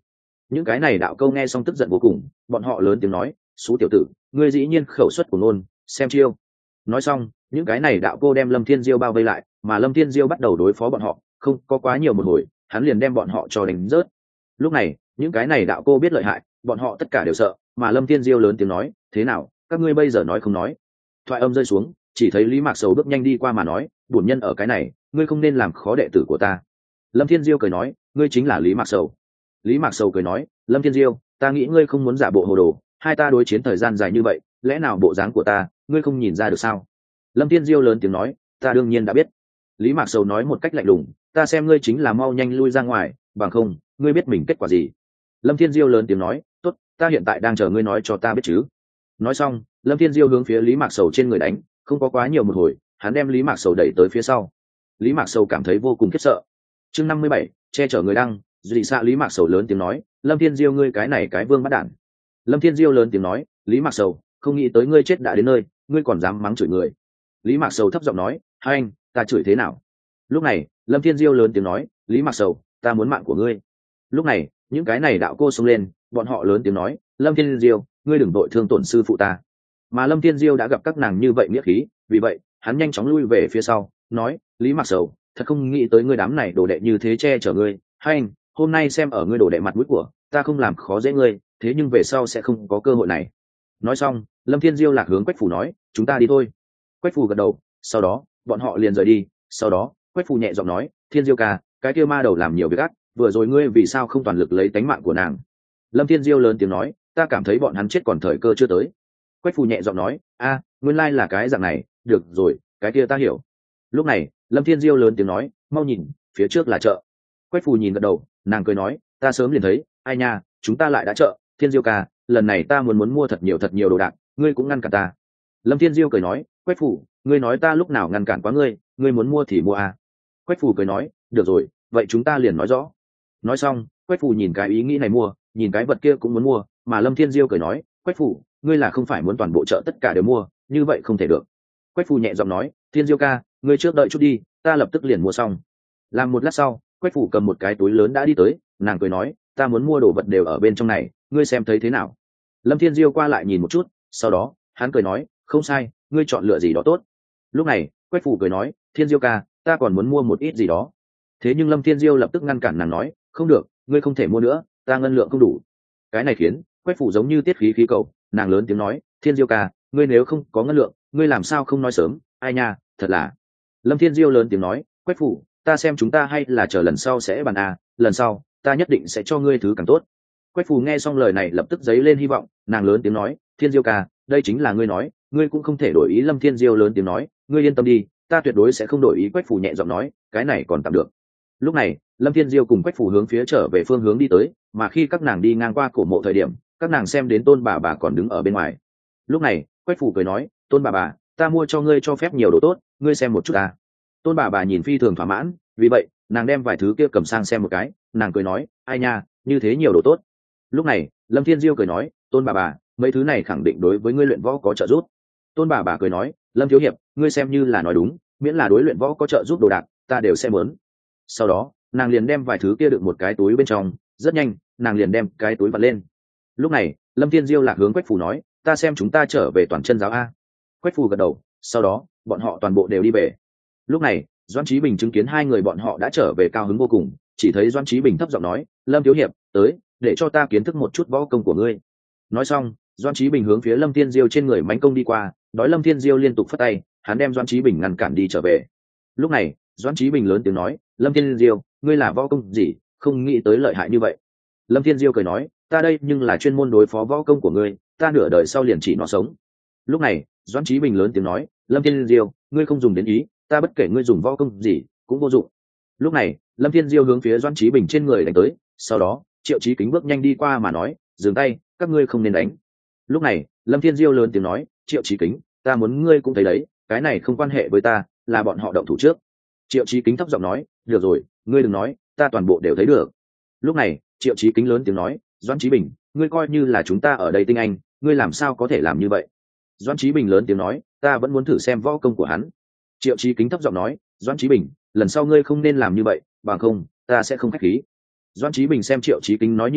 những cái này đạo câu nghe xong tức giận vô cùng, bọn họ lớn tiếng nói, xú tiểu tử, ngươi dĩ nhiên khẩu suất của ngôn, xem chiêu. Nói xong, những cái này đạo cô đem Lâm Thiên Diêu bao vây lại, mà Lâm Thiên Diêu bắt đầu đối phó bọn họ, không có quá nhiều một hồi, hắn liền đem bọn họ cho đánh rớt. Lúc này, những cái này đạo cô biết lợi hại, bọn họ tất cả đều sợ, mà Lâm Thiên Diêu lớn tiếng nói, thế nào, các ngươi bây giờ nói không nói? Thoại âm rơi xuống, chỉ thấy Lý Mạc Sầu bước nhanh đi qua mà nói, bổn nhân ở cái này, ngươi không nên làm khó đệ tử của ta. Lâm Thiên Diêu cười nói, ngươi chính là Lý Mạc Sầu. Lý Mạc Sầu cười nói, Lâm Thiên Diêu, ta nghĩ ngươi không muốn giả bộ hồ đồ, hai ta đối chiến thời gian dài như vậy, lẽ nào bộ dáng của ta ngươi không nhìn ra được sao? Lâm Thiên Diêu lớn tiếng nói, ta đương nhiên đã biết. Lý Mạc Sầu nói một cách lạnh lùng, ta xem ngươi chính là mau nhanh lui ra ngoài, bằng không ngươi biết mình kết quả gì. Lâm Thiên Diêu lớn tiếng nói, tốt, ta hiện tại đang chờ ngươi nói cho ta biết chứ. Nói xong, Lâm Thiên Diêu hướng phía Lý Mạc Sầu trên người đánh, không có quá nhiều một hồi, hắn đem Lý Mạc Sầu đẩy tới phía sau. Lý Mạc Sầu cảm thấy vô cùng khiếp sợ. Chương 57, che chở người đăng, dị xạ. Lý Mạc Sầu lớn tiếng nói, Lâm Thiên Diêu ngươi cái này cái vương bắt đản. Lâm Thiên Diêu lớn tiếng nói, Lý Mạc Sầu, không nghĩ tới ngươi chết đã đến nơi, ngươi còn dám mắng chửi người. Lý Mạc Sầu thấp giọng nói, hai anh, ta chửi thế nào? Lúc này, Lâm Thiên Diêu lớn tiếng nói, Lý Mạc Sầu, ta muốn mạng của ngươi. Lúc này, những cái này đạo cô xông lên, bọn họ lớn tiếng nói, Lâm Thiên Diêu, ngươi đừng đội thương tổn sư phụ ta. Mà Lâm Thiên Diêu đã gặp các nàng như vậy nghĩa khí, vì vậy, hắn nhanh chóng lui về phía sau, nói, Lý Mạc Sầu, thật không nghĩ tới ngươi đám này đồ đệ như thế che chở ngươi, hai anh, hôm nay xem ở ngươi đồ đệ mặt mũi của, ta không làm khó dễ ngươi, thế nhưng về sau sẽ không có cơ hội này. Nói xong, Lâm Thiên Diêu lạc hướng Quách Phủ nói, chúng ta đi thôi. Quách Phủ gật đầu, sau đó, bọn họ liền rời đi, sau đó, Quách Phủ nhẹ giọng nói, Thiên Diêu ca, cái kia ma đầu làm nhiều việc ác, vừa rồi ngươi vì sao không toàn lực lấy tánh mạng của nàng? Lâm Thiên Diêu lớn tiếng nói, ta cảm thấy bọn hắn chết còn thời cơ chưa tới. Quách Phủ nhẹ giọng nói, a, nguyên lai là cái dạng này, được rồi, cái kia ta hiểu. Lúc này, Lâm Thiên Diêu lớn tiếng nói, mau nhìn, phía trước là chợ. Quách Phủ nhìn gật đầu, nàng cười nói, ta sớm liền thấy, ai nha, chúng ta lại đã chợ, Thiên Diêu ca, lần này ta muốn mua thật nhiều đồ đạc, ngươi cũng ngăn cản ta. Lâm Thiên Diêu cười nói, Quách Phủ, ngươi nói ta lúc nào ngăn cản quá ngươi, ngươi muốn mua thì mua à. Quách Phủ cười nói, được rồi, vậy chúng ta liền nói rõ. Nói xong, Quách Phủ nhìn cái ý nghĩ này mua, nhìn cái vật kia cũng muốn mua, mà Lâm Thiên Diêu cười nói, Quách Phủ, ngươi là không phải muốn toàn bộ chợ tất cả đều mua, như vậy không thể được. Quách Phủ nhẹ giọng nói, Thiên Diêu ca, ngươi trước đợi chút đi, ta lập tức liền mua xong. Làm một lát sau, Quách Phủ cầm một cái túi lớn đã đi tới, nàng cười nói, ta muốn mua đồ vật đều ở bên trong này, ngươi xem thấy thế nào? Lâm Thiên Diêu qua lại nhìn một chút, sau đó, hắn cười nói, không sai, ngươi chọn lựa gì đó tốt. Lúc này, Quách Phủ cười nói, Thiên Diêu ca, ta còn muốn mua một ít gì đó. Thế nhưng Lâm Thiên Diêu lập tức ngăn cản nàng nói, không được, ngươi không thể mua nữa, ta ngân lượng không đủ. Cái này khiến Quách Phủ giống như tiết khí khí cầu, nàng lớn tiếng nói, Thiên Diêu ca, ngươi nếu không có ngân lượng, ngươi làm sao không nói sớm, ai nha, thật là. Lâm Thiên Diêu lớn tiếng nói, Quách Phủ, ta xem chúng ta hay là chờ lần sau sẽ bàn à, lần sau, ta nhất định sẽ cho ngươi thứ càng tốt. Quách Phù nghe xong lời này lập tức dấy lên hy vọng, nàng lớn tiếng nói, Thiên Diêu ca, đây chính là ngươi nói, ngươi cũng không thể đổi ý. Lâm Thiên Diêu lớn tiếng nói, ngươi yên tâm đi, ta tuyệt đối sẽ không đổi ý. Quách Phù nhẹ giọng nói, cái này còn tạm được. Lúc này, Lâm Thiên Diêu cùng Quách Phù hướng phía trở về phương hướng đi tới, mà khi các nàng đi ngang qua cổ mộ thời điểm, các nàng xem đến Tôn bà còn đứng ở bên ngoài. Lúc này, Quách Phù cười nói, Tôn bà, ta mua cho ngươi cho phép nhiều đồ tốt, ngươi xem một chút ta. Tôn bà nhìn phi thường thỏa mãn, vì vậy, nàng đem vài thứ kia cầm sang xem một cái, nàng cười nói, ai nha, như thế nhiều đồ tốt. Lúc này, Lâm Thiên Diêu cười nói, Tôn bà, mấy thứ này khẳng định đối với ngươi luyện võ có trợ giúp. Tôn bà cười nói, Lâm thiếu hiệp, ngươi xem như là nói đúng, miễn là đối luyện võ có trợ giúp đồ đạc, ta đều sẽ muốn. Sau đó, nàng liền đem vài thứ kia đựng một cái túi bên trong, rất nhanh, nàng liền đem cái túi vặt lên. Lúc này, Lâm Thiên Diêu lạc hướng Quách Phù nói, ta xem chúng ta trở về toàn chân giáo a. Quách Phù gật đầu, sau đó, bọn họ toàn bộ đều đi về. Lúc này, Doãn Chí Bình chứng kiến hai người bọn họ đã trở về cao hứng vô cùng, chỉ thấy Doãn Chí Bình thấp giọng nói, Lâm thiếu hiệp, tới, để cho ta kiến thức một chút võ công của ngươi. Nói xong, Doãn Chí Bình hướng phía Lâm Thiên Diêu trên người mãnh công đi qua, đói Lâm Thiên Diêu liên tục phất tay, hắn đem Doãn Chí Bình ngăn cản đi trở về. Lúc này, Doãn Chí Bình lớn tiếng nói, Lâm Thiên Diêu, ngươi là võ công gì, không nghĩ tới lợi hại như vậy. Lâm Thiên Diêu cười nói, ta đây nhưng là chuyên môn đối phó võ công của ngươi, ta nửa đời sau liền chỉ nó sống. Lúc này, Doãn Chí Bình lớn tiếng nói, Lâm Thiên Diêu, ngươi không dùng đến ý, ta bất kể ngươi dùng võ công gì cũng vô dụng. Lúc này, Lâm Thiên Diêu hướng phía Doãn Chí Bình trên người đánh tới, sau đó, Triệu Chí Kính bước nhanh đi qua mà nói, dừng tay, các ngươi không nên đánh. Lúc này, Lâm Thiên Diêu lớn tiếng nói, Triệu Chí Kính, ta muốn ngươi cũng thấy đấy, cái này không quan hệ với ta, là bọn họ động thủ trước. Triệu Chí Kính thấp giọng nói, được rồi, ngươi đừng nói, ta toàn bộ đều thấy được. Lúc này, Triệu Chí Kính lớn tiếng nói, Doãn Chí Bình, ngươi coi như là chúng ta ở đây tinh anh, ngươi làm sao có thể làm như vậy? Doãn Chí Bình lớn tiếng nói, ta vẫn muốn thử xem võ công của hắn. Triệu Chí Kính thấp giọng nói, Doãn Chí Bình, lần sau ngươi không nên làm như vậy, bằng không, ta sẽ không khách khí. Doãn Chí Bình xem Triệu Chí Kính nói như thế,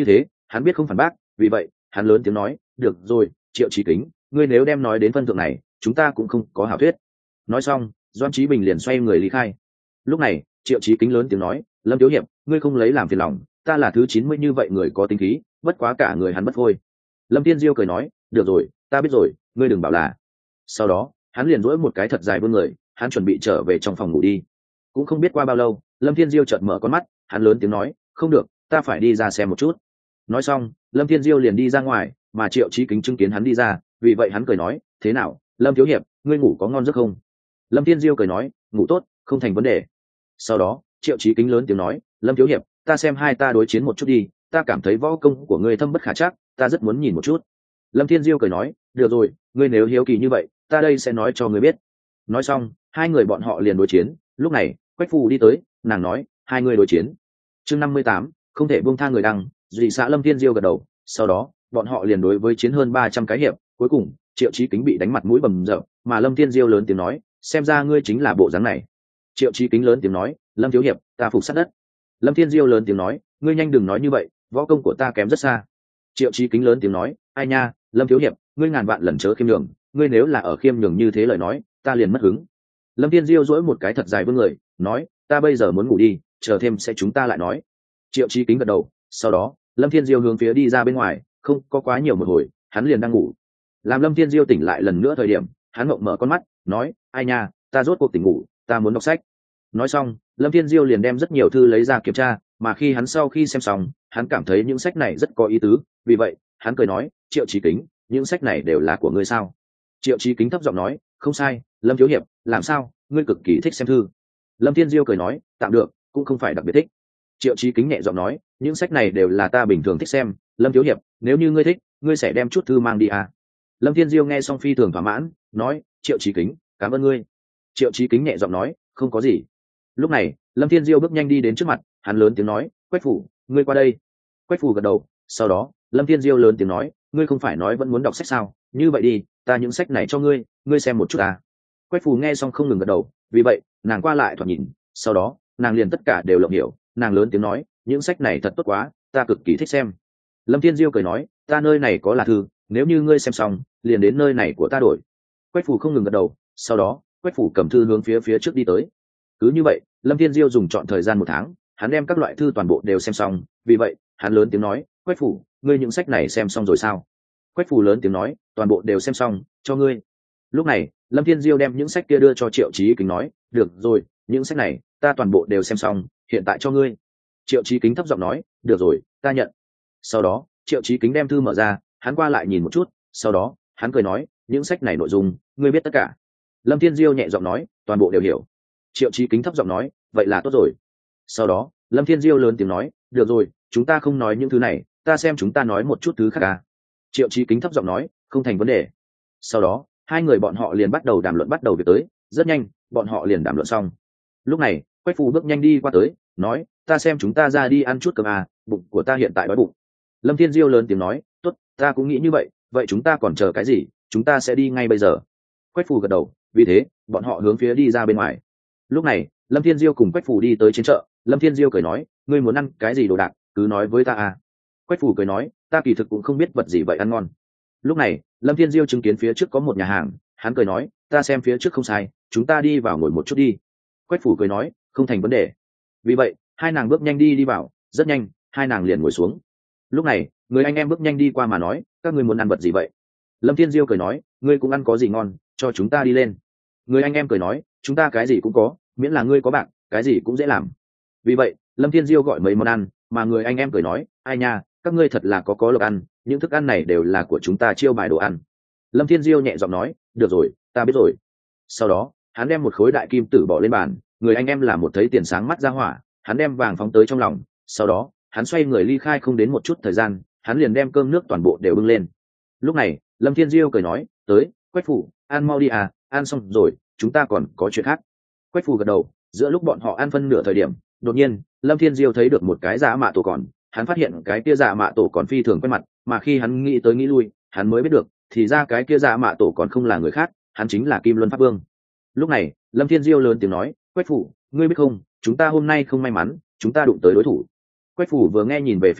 hắn biết không phản bác, vì vậy hắn lớn tiếng nói, được rồi, Triệu Chí Kính, ngươi nếu đem nói đến phân thượng này, chúng ta cũng không có hảo thuyết. Nói xong, Doan Chí Bình liền xoay người ly khai. Lúc này Triệu Chí Kính lớn tiếng nói, Lâm thiếu hiệp, ngươi không lấy làm phiền lòng, ta là thứ 90 như vậy người có tính khí, bất quá cả người hắn bất phôi. Lâm Thiên Diêu cười nói, được rồi, ta biết rồi, ngươi đừng bảo là. Sau đó hắn liền duỗi một cái thật dài vươn người, hắn chuẩn bị trở về trong phòng ngủ đi. Cũng không biết qua bao lâu, Lâm Thiên Diêu chợt mở con mắt, hắn lớn tiếng nói, không được, ta phải đi ra xem một chút. Nói xong, Lâm Thiên Diêu liền đi ra ngoài, mà Triệu Chí Kính chứng kiến hắn đi ra, vì vậy hắn cười nói, thế nào, Lâm thiếu hiệp, ngươi ngủ có ngon giấc không? Lâm Thiên Diêu cười nói, ngủ tốt, không thành vấn đề. Sau đó Triệu Chí Kính lớn tiếng nói, Lâm thiếu hiệp, ta xem hai ta đối chiến một chút đi, ta cảm thấy võ công của ngươi thâm bất khả trắc, ta rất muốn nhìn một chút. Lâm Thiên Diêu cười nói, được rồi, ngươi nếu hiếu kỳ như vậy, ta đây sẽ nói cho ngươi biết. Nói xong, hai người bọn họ liền đối chiến. Lúc này Quách Phù đi tới, nàng nói, hai người đối chiến. Chương 58, không thể buông tha người đăng. Dị xã Lâm Thiên Diêu gật đầu. Sau đó bọn họ liền đối với chiến hơn 300 cái hiệp, cuối cùng Triệu Chí Kính bị đánh mặt mũi bầm dập, mà Lâm Thiên Diêu lớn tiếng nói, xem ra ngươi chính là bộ dáng này. Triệu Chí Kính lớn tiếng nói, Lâm thiếu hiệp, ta phục sát đất. Lâm Thiên Diêu lớn tiếng nói, ngươi nhanh đừng nói như vậy, võ công của ta kém rất xa. Triệu Chí Kính lớn tiếng nói, ai nha, Lâm thiếu hiệp, ngươi ngàn vạn lần chớ khiêm nhường, ngươi nếu là ở khiêm nhường như thế lời nói, ta liền mất hứng. Lâm Thiên Diêu duỗi một cái thật dài vươn người, nói, ta bây giờ muốn ngủ đi, chờ thêm sẽ chúng ta lại nói. Triệu Chí Kính gật đầu. Sau đó Lâm Thiên Diêu hướng phía đi ra bên ngoài, không có quá nhiều một hồi, hắn liền đang ngủ. Làm Lâm Thiên Diêu tỉnh lại lần nữa thời điểm, hắn ngậm mở con mắt, nói, ai nha, ta rốt cuộc tỉnh ngủ, ta muốn đọc sách. Nói xong, Lâm Thiên Diêu liền đem rất nhiều thư lấy ra kiểm tra, mà khi hắn sau khi xem xong, hắn cảm thấy những sách này rất có ý tứ, vì vậy hắn cười nói, Triệu Chí Kính, những sách này đều là của ngươi sao? Triệu Chí Kính thấp giọng nói, không sai, Lâm thiếu hiệp, làm sao, ngươi cực kỳ thích xem thư? Lâm Thiên Diêu cười nói, tạm được, cũng không phải đặc biệt thích. Triệu Chí Kính nhẹ giọng nói, những sách này đều là ta bình thường thích xem, Lâm thiếu hiệp, nếu như ngươi thích, ngươi sẽ đem chút thư mang đi à? Lâm Thiên Diêu nghe xong phi thường thỏa mãn, nói, Triệu Chí Kính, cảm ơn ngươi. Triệu Chí Kính nhẹ giọng nói, không có gì. Lúc này Lâm Thiên Diêu bước nhanh đi đến trước mặt, hắn lớn tiếng nói, Quách Phủ, ngươi qua đây. Quách Phủ gật đầu. Sau đó Lâm Thiên Diêu lớn tiếng nói, ngươi không phải nói vẫn muốn đọc sách sao, như vậy đi, ta những sách này cho ngươi, ngươi xem một chút à. Quách Phủ nghe xong không ngừng gật đầu, vì vậy nàng qua lại thoạt nhìn, sau đó nàng liền tất cả đều lộng hiểu, nàng lớn tiếng nói, những sách này thật tốt quá, ta cực kỳ thích xem. Lâm Thiên Diêu cười nói, ta nơi này có là thư, nếu như ngươi xem xong liền đến nơi này của ta đổi. Quách Phủ không ngừng gật đầu. Sau đó Quách Phủ cầm thư hướng phía trước đi tới. Cứ như vậy Lâm Thiên Diêu dùng chọn thời gian 1 tháng, hắn đem các loại thư toàn bộ đều xem xong, vì vậy hắn lớn tiếng nói, Quách Phủ, ngươi những sách này xem xong rồi sao? Quách Phủ lớn tiếng nói, toàn bộ đều xem xong, cho ngươi. Lúc này Lâm Thiên Diêu đem những sách kia đưa cho Triệu Chí Kính, nói, được rồi, những sách này ta toàn bộ đều xem xong, hiện tại cho ngươi. Triệu Chí Kính thấp giọng nói, được rồi, ta nhận. Sau đó Triệu Chí Kính đem thư mở ra, hắn qua lại nhìn một chút, sau đó hắn cười nói, những sách này nội dung ngươi biết tất cả? Lâm Thiên Diêu nhẹ giọng nói, toàn bộ đều hiểu. Triệu Chí Kính thấp giọng nói, vậy là tốt rồi. Sau đó Lâm Thiên Diêu lớn tiếng nói, được rồi, chúng ta không nói những thứ này, ta xem chúng ta nói một chút thứ khác à. Triệu Chí Kính thấp giọng nói, không thành vấn đề. Sau đó hai người bọn họ liền bắt đầu đàm luận, bắt đầu việc tới, rất nhanh bọn họ liền đàm luận xong. Lúc này Quách Phù bước nhanh đi qua tới, nói, ta xem chúng ta ra đi ăn chút cơm à, bụng của ta hiện tại đói bụng. Lâm Thiên Diêu lớn tiếng nói, tốt, ta cũng nghĩ như vậy, vậy chúng ta còn chờ cái gì, chúng ta sẽ đi ngay bây giờ. Quách Phù gật đầu, vì thế bọn họ hướng phía đi ra bên ngoài. Lúc này Lâm Thiên Diêu cùng Quách Phù đi tới trên chợ. Lâm Thiên Diêu cười nói, ngươi muốn ăn cái gì đồ đạc, cứ nói với ta à. Quách Phù cười nói, ta kỳ thực cũng không biết vật gì vậy ăn ngon. Lúc này Lâm Thiên Diêu chứng kiến phía trước có một nhà hàng, hắn cười nói, ta xem phía trước không sai, chúng ta đi vào ngồi một chút đi. Quách Phù cười nói, không thành vấn đề. Vì vậy hai nàng bước nhanh đi vào, rất nhanh hai nàng liền ngồi xuống. Lúc này người anh em bước nhanh đi qua mà nói, các ngươi muốn ăn vật gì vậy? Lâm Thiên Diêu cười nói, ngươi cũng ăn có gì ngon, cho chúng ta đi lên. Người anh em cười nói, chúng ta cái gì cũng có, miễn là ngươi có bạc, cái gì cũng dễ làm. Vì vậy Lâm Thiên Diêu gọi mấy món ăn, mà người anh em cười nói, ai nha, các ngươi thật là có lộc ăn, những thức ăn này đều là của chúng ta chiêu bài đồ ăn. Lâm Thiên Diêu nhẹ giọng nói, được rồi, ta biết rồi. Sau đó hắn đem một khối đại kim tử bỏ lên bàn, người anh em là một thấy tiền sáng mắt ra hỏa, hắn đem vàng phóng tới trong lòng. Sau đó hắn xoay người ly khai, không đến một chút thời gian hắn liền đem cơm nước toàn bộ đều bưng lên. Lúc này Lâm Thiên Diêu cười nói, tới, Quách Phủ, ăn mau đi à, ăn xong rồi chúng ta còn có chuyện khác. Quách Phù gật đầu. Giữa lúc bọn họ ăn phân nửa thời điểm, đột nhiên Lâm Thiên Diêu thấy được một cái dạ mạ tổ còn, hắn phát hiện cái kia dạ mạ tổ còn phi thường quen mặt, mà khi hắn nghĩ tới nghĩ lui, hắn mới biết được thì ra cái kia dạ mạ tổ còn không là người khác, hắn chính là Kim Luân Pháp Vương. Lúc này Lâm Thiên Diêu lớn tiếng nói, Quách Phù, ngươi biết không, chúng ta hôm nay không may mắn, chúng ta đụng tới đối thủ. Quách Phù vừa nghe nhìn về phía trước,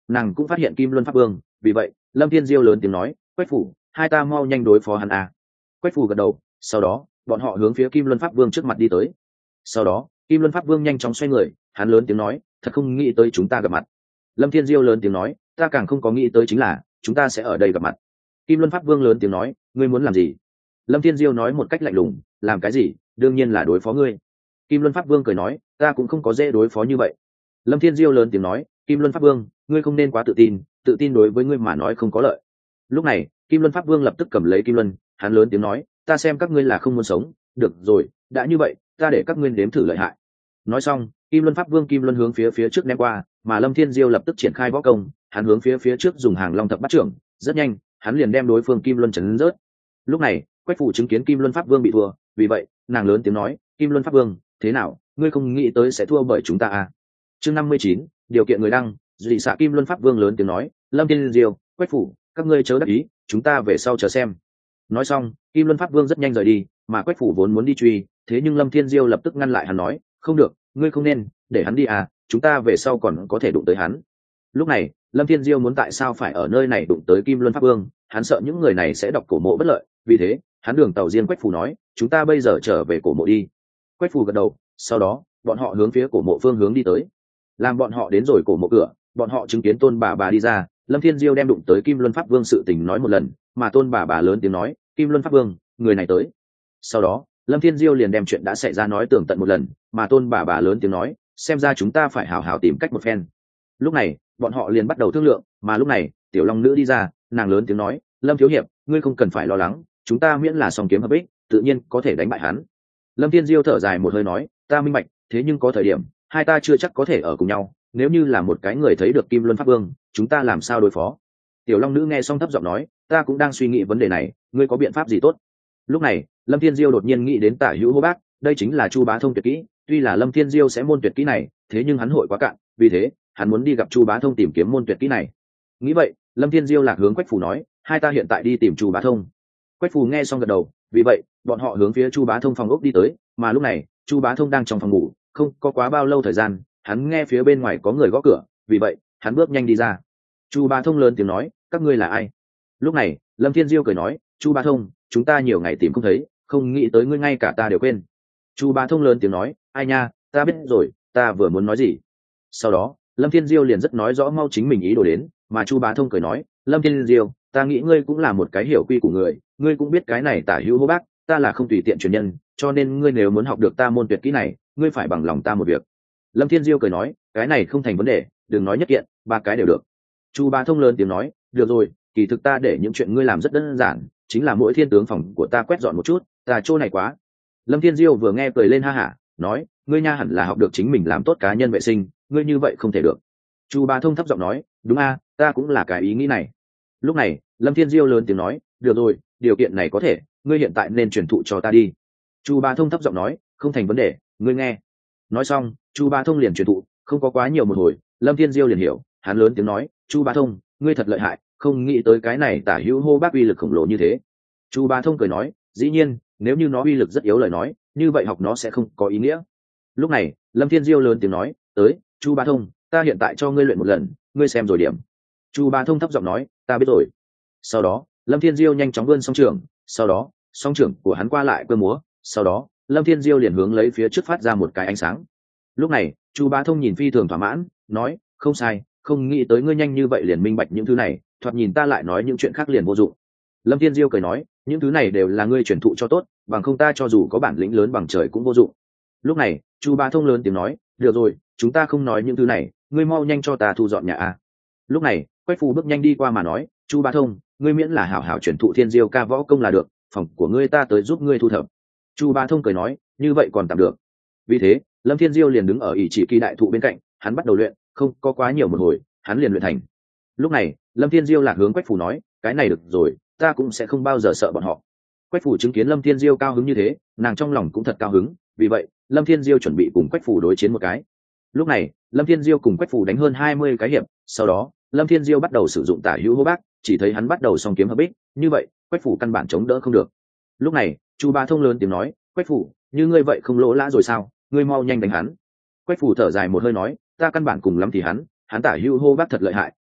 nàng cũng phát hiện kim luân pháp vương, vì vậy lâm thiên diêu lớn tiếng nói, quách phủ, hai ta mau nhanh đối phó hắn à. Quách phủ gật đầu, sau đó bọn họ hướng phía kim luân pháp vương trước mặt đi tới. Sau đó kim luân pháp vương nhanh chóng xoay người, hắn lớn tiếng nói, thật không nghĩ tới chúng ta gặp mặt. Lâm thiên diêu lớn tiếng nói, ta càng không có nghĩ tới chính là chúng ta sẽ ở đây gặp mặt. Kim luân pháp vương lớn tiếng nói, ngươi muốn làm gì? Lâm thiên diêu nói một cách lạnh lùng, làm cái gì, đương nhiên là đối phó ngươi. Kim luân pháp vương cười nói, ta cũng không có dễ đối phó như vậy. Lâm thiên diêu lớn tiếng nói, kim luân pháp vương, ngươi không nên quá tự tin đối với ngươi mà nói không có lợi. Lúc này kim luân pháp vương lập tức cầm lấy kim luân, hắn lớn tiếng nói, ta xem các ngươi là không muốn sống, được rồi, đã như vậy ta để các ngươi nếm thử lợi hại. Nói xong kim luân pháp vương kim luân hướng phía trước ném qua, mà Lâm thiên diêu lập tức triển khai võ công, hắn hướng phía trước dùng hàng long thập bát trưởng, rất nhanh hắn liền đem đối phương kim luân chấn rớt. Lúc này quách phủ chứng kiến kim luân pháp vương bị thua, vì vậy nàng lớn tiếng nói, kim luân pháp vương, thế nào, ngươi không nghĩ tới sẽ thua bởi chúng ta à? Chương 59, điều kiện người đăng, dị xạ. Kim luân pháp vương lớn tiếng nói, Lâm thiên diêu, quách phủ, các ngươi chớ đắc ý, chúng ta về sau chờ xem. Nói xong kim luân pháp vương rất nhanh rời đi, mà quách phủ vốn muốn đi truy, thế nhưng Lâm thiên diêu lập tức ngăn lại hắn, nói, không được, ngươi không nên để hắn đi à, chúng ta về sau còn có thể đụng tới hắn. Lúc này Lâm thiên diêu muốn tại sao phải ở nơi này đụng tới kim luân pháp vương, hắn sợ những người này sẽ đọc cổ mộ bất lợi, vì thế hắn đường tàu riêng quách phủ nói, chúng ta bây giờ trở về cổ mộ đi. Quách phủ gật đầu, sau đó bọn họ hướng phía cổ mộ phương hướng đi tới. Làm bọn họ đến rồi cổ mộ cửa, bọn họ chứng kiến tôn bà đi ra. Lâm thiên diêu đem đụng tới kim luân pháp vương sự tình nói một lần, mà tôn bà lớn tiếng nói, kim luân pháp vương, người này tới. Sau đó Lâm thiên diêu liền đem chuyện đã xảy ra nói tường tận một lần, mà tôn bà lớn tiếng nói, xem ra chúng ta phải hào hào tìm cách một phen. Lúc này bọn họ liền bắt đầu thương lượng, mà lúc này tiểu long nữ đi ra, nàng lớn tiếng nói, Lâm thiếu hiệp, ngươi không cần phải lo lắng, chúng ta miễn là song kiếm hợp ích, tự nhiên có thể đánh bại hắn. Lâm thiên diêu thở dài một hơi nói, ta minh bạch, thế nhưng có thời điểm hai ta chưa chắc có thể ở cùng nhau, nếu như là một cái người thấy được kim luân pháp vương, chúng ta làm sao đối phó? Tiểu long nữ nghe xong thấp giọng nói, ta cũng đang suy nghĩ vấn đề này, ngươi có biện pháp gì tốt? Lúc này Lâm thiên diêu đột nhiên nghĩ đến tả hữu hô bác, đây chính là Chu Bá Thông tuyệt kỹ, tuy là Lâm thiên diêu sẽ môn tuyệt kỹ này, thế nhưng hắn hội quá cạn, vì thế hắn muốn đi gặp Chu Bá Thông tìm kiếm môn tuyệt kỹ này. Nghĩ vậy Lâm thiên diêu lạc hướng quách phủ nói, hai ta hiện tại đi tìm Chu Bá Thông. Quách phủ nghe xong gật đầu, vì vậy bọn họ hướng phía Chu Bá Thông phòng ốc đi tới, mà lúc này Chu Bá Thông đang trong phòng ngủ, không có quá bao lâu thời gian, hắn nghe phía bên ngoài có người gõ cửa, vì vậy hắn bước nhanh đi ra. Chu Bá Thông lớn tiếng nói, các ngươi là ai? Lúc này Lâm thiên diêu cười nói, Chu Bá Thông, chúng ta nhiều ngày tìm không thấy, không nghĩ tới ngươi ngay cả ta đều quên. Chu Bá Thông lớn tiếng nói, ai nha, ta biết rồi, ta vừa muốn nói gì. Sau đó Lâm thiên diêu liền rất nói rõ mau chính mình ý đồ đến, mà Chu Bá Thông cười nói, Lâm thiên diêu, ta nghĩ ngươi cũng là một cái hiểu quy của người, ngươi cũng biết cái này tả hữu hô bác, ta là không tùy tiện truyền nhân, cho nên ngươi nếu muốn học được ta môn tuyệt kỹ này, ngươi phải bằng lòng ta một việc. Lâm thiên diêu cười nói, cái này không thành vấn đề, đừng nói nhất kiện, ba cái đều được. Chu Bá Thông lớn tiếng nói, được rồi, kỳ thực ta để những chuyện ngươi làm rất đơn giản, chính là mỗi thiên tướng phòng của ta quét dọn một chút, ta chỗ này quá. Lâm thiên diêu vừa nghe cười lên ha hả, nói, ngươi nha hẳn là học được chính mình làm tốt cá nhân vệ sinh, ngươi như vậy không thể được. Chu Bá Thông thấp giọng nói, đúng a, ta cũng là cái ý nghĩ này. Lúc này Lâm thiên diêu lớn tiếng nói, được rồi, điều kiện này có thể, ngươi hiện tại nên truyền thụ cho ta đi. Chu Bá Thông thấp giọng nói, không thành vấn đề, ngươi nghe. Nói xong Chu Bá Thông liền truyền thụ, không có quá nhiều một hồi Lâm thiên diêu liền hiểu, hắn lớn tiếng nói, Chu Bá Thông, ngươi thật lợi hại, không nghĩ tới cái này tả hữu hô bác uy lực khổng lồ như thế. Chu Bá Thông cười nói, dĩ nhiên, nếu như nó uy lực rất yếu lời nói, như vậy học nó sẽ không có ý nghĩa. Lúc này Lâm thiên diêu lớn tiếng nói, tới, Chu Bá Thông, ta hiện tại cho ngươi luyện một lần, ngươi xem rồi điểm. Chu Bá Thông thấp giọng nói, ta biết rồi. Sau đó Lâm thiên diêu nhanh chóng vươn song trường, sau đó song trường của hắn qua lại cơ múa, sau đó Lâm thiên diêu liền hướng lấy phía trước phát ra một cái ánh sáng. Lúc này Chu Bá Thông nhìn phi thường thỏa mãn, nói, không sai, không nghĩ tới ngươi nhanh như vậy liền minh bạch những thứ này, thoạt nhìn ta lại nói những chuyện khác liền vô dụng. Lâm thiên diêu cười nói, những thứ này đều là ngươi truyền thụ cho tốt, bằng không ta cho dù có bản lĩnh lớn bằng trời cũng vô dụng. Lúc này Chu Bá Thông lớn tiếng nói, được rồi, chúng ta không nói những thứ này, ngươi mau nhanh cho ta thu dọn nhà a. Lúc này quách phù bước nhanh đi qua mà nói, Chu Bá Thông, ngươi miễn là hảo hảo truyền thụ thiên diêu ca võ công là được, phòng của ngươi ta tới giúp ngươi thu thập. Chu Bá Thông cười nói, như vậy còn tạm được. Vì thế Lâm thiên diêu liền đứng ở ỷ chỉ kỳ đại thụ bên cạnh, hắn bắt đầu luyện, không có quá nhiều một hồi hắn liền luyện thành. Lúc này Lâm thiên diêu lạc hướng quách phù nói, cái này được rồi, ta cũng sẽ không bao giờ sợ bọn họ. Quách phù chứng kiến Lâm thiên diêu cao hứng như thế, nàng trong lòng cũng thật cao hứng, vì vậy Lâm thiên diêu chuẩn bị cùng quách phù đối chiến một cái. Lúc này Lâm thiên diêu cùng quách phù đánh hơn 20 cái hiệp, sau đó Lâm thiên diêu bắt đầu sử dụng tả hữu hô bác, chỉ thấy hắn bắt đầu song kiếm hợp bích, như vậy quách phù căn bản chống đỡ không được. Lúc này Chu Bá Thông lớn tiếng nói, quách phù, như ngươi vậy không lỗ lã rồi sao, ngươi mau nhanh đánh hắn. Quách phù thở dài một hơi nói, ta căn bản cùng lắm thì hắn tả hữu hô bác thật lợi hại,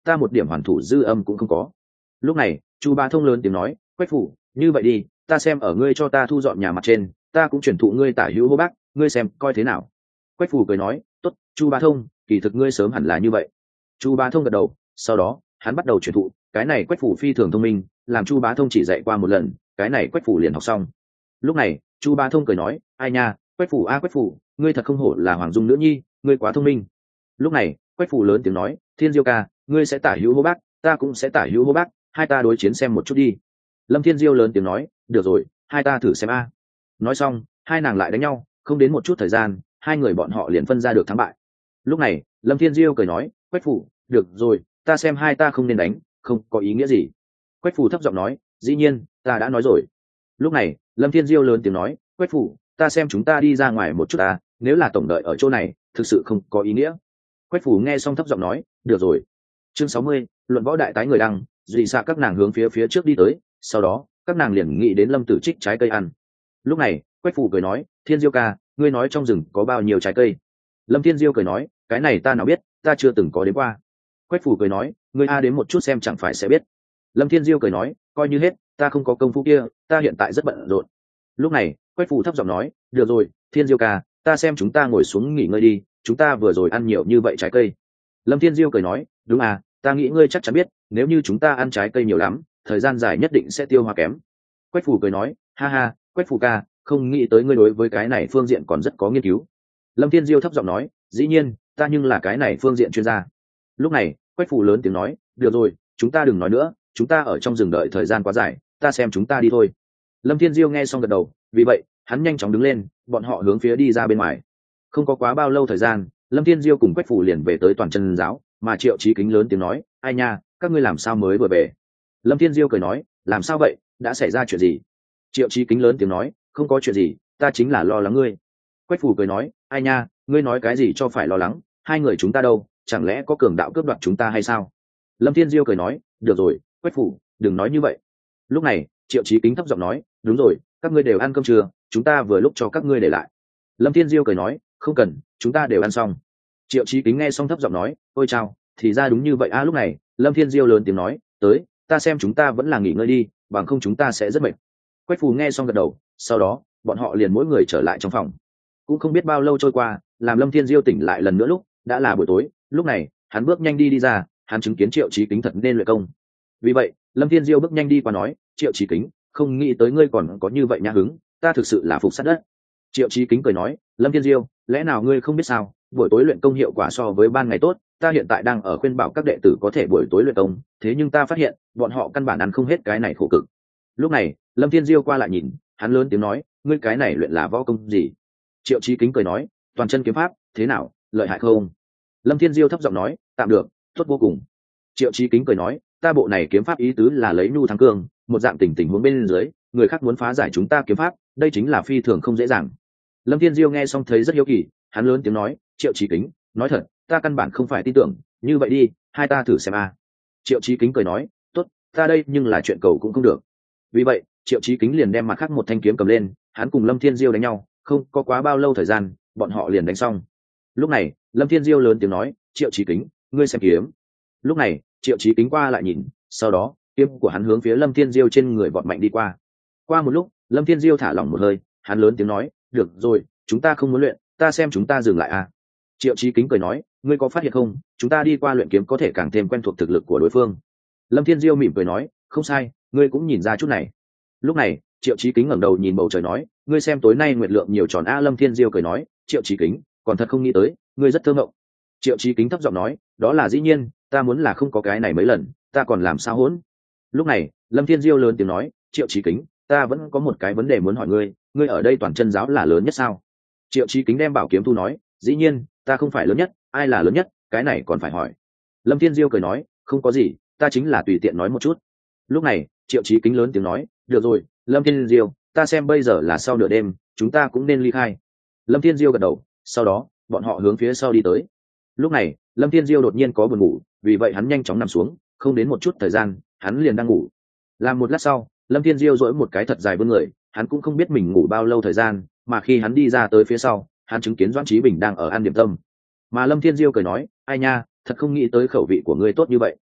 ta một điểm hoàn thủ dư âm cũng không có. Lúc này Chu Bá Thông lớn tiếng nói, Quách phủ, như vậy đi, ta xem ở ngươi cho ta thu dọn nhà mặt trên, ta cũng chuyển thụ ngươi tả hữu hô bác, ngươi xem coi thế nào. Quách phủ cười nói, tốt, Chu Bá Thông, kỳ thực ngươi sớm hẳn là như vậy. Chu Bá Thông gật đầu, sau đó hắn bắt đầu chuyển thụ. Cái này Quách phủ phi thường thông minh, làm Chu Bá Thông chỉ dạy qua một lần, cái này Quách phủ liền học xong. Lúc này Chu Bá Thông cười nói, ai nha, Quách phủ a Quách phủ, ngươi thật không hổ là Hoàng Dung nữ nhi, ngươi quá thông minh. Lúc này Quách phủ lớn tiếng nói, Thiên Diêu ca, ngươi sẽ tả hữu hô bác, ta cũng sẽ tả hữu hô bác, hai ta đối chiến xem một chút đi. Lâm Thiên Diêu lớn tiếng nói, được rồi, hai ta thử xem a. Nói xong hai nàng lại đánh nhau, không đến một chút thời gian hai người bọn họ liền phân ra được thắng bại. Lúc này Lâm Thiên Diêu cười nói, Quách phủ, được rồi, ta xem hai ta không nên đánh, không có ý nghĩa gì. Quách phủ thấp giọng nói, dĩ nhiên ta đã nói rồi. Lúc này Lâm Thiên Diêu lớn tiếng nói, Quách phủ, ta xem chúng ta đi ra ngoài một chút ta, nếu là tổng đợi ở chỗ này thực sự không có ý nghĩa. Quách phủ nghe xong thấp giọng nói, được rồi. Chương 60, luận võ đại tái người đăng, dị xạ các nàng hướng phía trước đi tới, sau đó các nàng liền nghĩ đến Lâm Tử Trích trái cây ăn. Lúc này Quách phủ cười nói, Thiên Diêu ca, ngươi nói trong rừng có bao nhiêu trái cây? Lâm Thiên Diêu cười nói, cái này ta nào biết, ta chưa từng có đến qua. Quách phủ cười nói, ngươi a đến một chút xem chẳng phải sẽ biết. Lâm Thiên Diêu cười nói, coi như hết, ta không có công phu kia, ta hiện tại rất bận rộn. Lúc này Quách phủ thấp giọng nói, được rồi, Thiên Diêu ca, ta xem chúng ta ngồi xuống nghỉ ngơi đi, chúng ta vừa rồi ăn nhiều như vậy trái cây. Lâm Thiên Diêu cười nói, đúng à, ta nghĩ ngươi chắc chắn biết, nếu như chúng ta ăn trái cây nhiều lắm, thời gian dài nhất định sẽ tiêu hóa kém. Quách phủ cười nói, ha ha, Quách phủ ca, không nghĩ tới ngươi đối với cái này phương diện còn rất có nghiên cứu. Lâm Thiên Diêu thấp giọng nói, dĩ nhiên, ta nhưng là cái này phương diện chuyên gia. Lúc này Quách phủ lớn tiếng nói, được rồi, chúng ta đừng nói nữa, chúng ta ở trong rừng đợi thời gian quá dài, ta xem chúng ta đi thôi. Lâm Thiên Diêu nghe xong gật đầu, vì vậy hắn nhanh chóng đứng lên, bọn họ hướng phía đi ra bên ngoài. Không có quá bao lâu thời gian, Lâm Thiên Diêu cùng Quách phủ liền về tới Toàn Chân giáo, mà Triệu Chí Kính lớn tiếng nói, ai nha, các ngươi làm sao mới vừa về? Lâm Thiên Diêu cười nói, làm sao vậy, đã xảy ra chuyện gì? Triệu Chí Kính lớn tiếng nói, không có chuyện gì, ta chính là lo lắng ngươi. Quách phủ cười nói, ai nha, ngươi nói cái gì cho phải lo lắng, hai người chúng ta đâu, chẳng lẽ có cường đạo cướp đoạt chúng ta hay sao? Lâm Thiên Diêu cười nói, được rồi, Quách phủ, đừng nói như vậy. Lúc này Triệu Chí Kính thấp giọng nói, đúng rồi, các ngươi đều ăn cơm chưa, chúng ta vừa lúc cho các ngươi để lại. Lâm Thiên Diêu cười nói, không cần, chúng ta đều ăn xong. Triệu Chí Kính nghe xong thấp giọng nói, ôi chao, thì ra đúng như vậy a. Lúc này Lâm Thiên Diêu lớn tiếng nói, tới, ta xem chúng ta vẫn là nghỉ ngơi đi, bằng không chúng ta sẽ rất mệt. Quách phù nghe xong gật đầu, sau đó bọn họ liền mỗi người trở lại trong phòng. Cũng không biết bao lâu trôi qua, làm Lâm Thiên Diêu tỉnh lại lần nữa lúc đã là buổi tối. Lúc này hắn bước nhanh đi ra, hắn chứng kiến Triệu Chí Kính thật nên luyện công. Vì vậy Lâm Thiên Diêu bước nhanh đi qua nói, Triệu Chí Kính, không nghĩ tới ngươi còn có như vậy nhã hứng, ta thực sự là phục sát đất. Triệu Chí Kính cười nói, Lâm Thiên Diêu, lẽ nào ngươi không biết sao, buổi tối luyện công hiệu quả so với ban ngày tốt, ta hiện tại đang ở khuyên bảo các đệ tử có thể buổi tối luyện công, thế nhưng ta phát hiện bọn họ căn bản ăn không hết cái này khổ cực. Lúc này Lâm Thiên Diêu qua lại nhìn, hắn lớn tiếng nói, ngươi cái này luyện là võ công gì? Triệu Chí Kính cười nói, toàn chân kiếm pháp, thế nào, lợi hại không? Lâm Thiên Diêu thấp giọng nói, tạm được, tốt vô cùng. Triệu Chí Kính cười nói, ta bộ này kiếm pháp ý tứ là lấy nhu thắng cương, một dạng tình huống bên dưới, người khác muốn phá giải chúng ta kiếm pháp, đây chính là phi thường không dễ dàng. Lâm Thiên Diêu nghe xong thấy rất hiếu kỳ, hắn lớn tiếng nói, Triệu Chí Kính, nói thật, ta căn bản không phải tin tưởng, như vậy đi, hai ta thử xem a. Triệu Chí Kính cười nói, tốt, ta đây nhưng là chuyện cầu cũng không được. Vì vậy Triệu Chí Kính liền đem mặt khác một thanh kiếm cầm lên, hắn cùng Lâm Thiên Diêu đánh nhau, không có quá bao lâu thời gian, bọn họ liền đánh xong. Lúc này Lâm Thiên Diêu lớn tiếng nói, Triệu Chí Kính, ngươi xem kiếm. Lúc này Triệu Chí Kính qua lại nhìn, sau đó kiếm của hắn hướng phía Lâm Thiên Diêu trên người vọt mạnh đi qua. Qua một lúc Lâm Thiên Diêu thả lỏng một hơi, hắn lớn tiếng nói, được rồi, chúng ta không muốn luyện, ta xem chúng ta dừng lại a. Triệu Chí Kính cười nói, ngươi có phát hiện không, chúng ta đi qua luyện kiếm có thể càng thêm quen thuộc thực lực của đối phương. Lâm Thiên Diêu mỉm cười nói, không sai, ngươi cũng nhìn ra chút này. Lúc này Triệu Chí Kính ngẩng đầu nhìn bầu trời nói, ngươi xem tối nay nguyệt lượng nhiều tròn a. Lâm Thiên Diêu cười nói, Triệu Chí Kính, còn thật không nghĩ tới, ngươi rất thơ ngộng. Triệu Chí Kính thấp giọng nói, đó là dĩ nhiên, ta muốn là không có cái này mấy lần, ta còn làm sao hỗn. Lúc này Lâm Thiên Diêu lớn tiếng nói, Triệu Chí Kính, ta vẫn có một cái vấn đề muốn hỏi ngươi, ngươi ở đây toàn chân giáo là lớn nhất sao? Triệu Chí Kính đem bảo kiếm thu nói, dĩ nhiên, ta không phải lớn nhất, ai là lớn nhất, cái này còn phải hỏi. Lâm Thiên Diêu cười nói, không có gì, ta chính là tùy tiện nói một chút. Lúc này Triệu Chí Kính lớn tiếng nói, được rồi, Lâm Thiên Diêu, ta xem bây giờ là sau nửa đêm, chúng ta cũng nên ly khai. Lâm Thiên Diêu gật đầu, sau đó bọn họ hướng phía sau đi tới. Lúc này Lâm Thiên Diêu đột nhiên có buồn ngủ, vì vậy hắn nhanh chóng nằm xuống, không đến một chút thời gian hắn liền đang ngủ. Làm một lát sau Lâm Thiên Diêu duỗi một cái thật dài vươn người, hắn cũng không biết mình ngủ bao lâu thời gian, mà khi hắn đi ra tới phía sau, hắn chứng kiến Doãn Chí Bình đang ở ăn điểm tâm. Mà Lâm Thiên Diêu cười nói, ai nha, thật không nghĩ tới khẩu vị của ngươi tốt như vậy.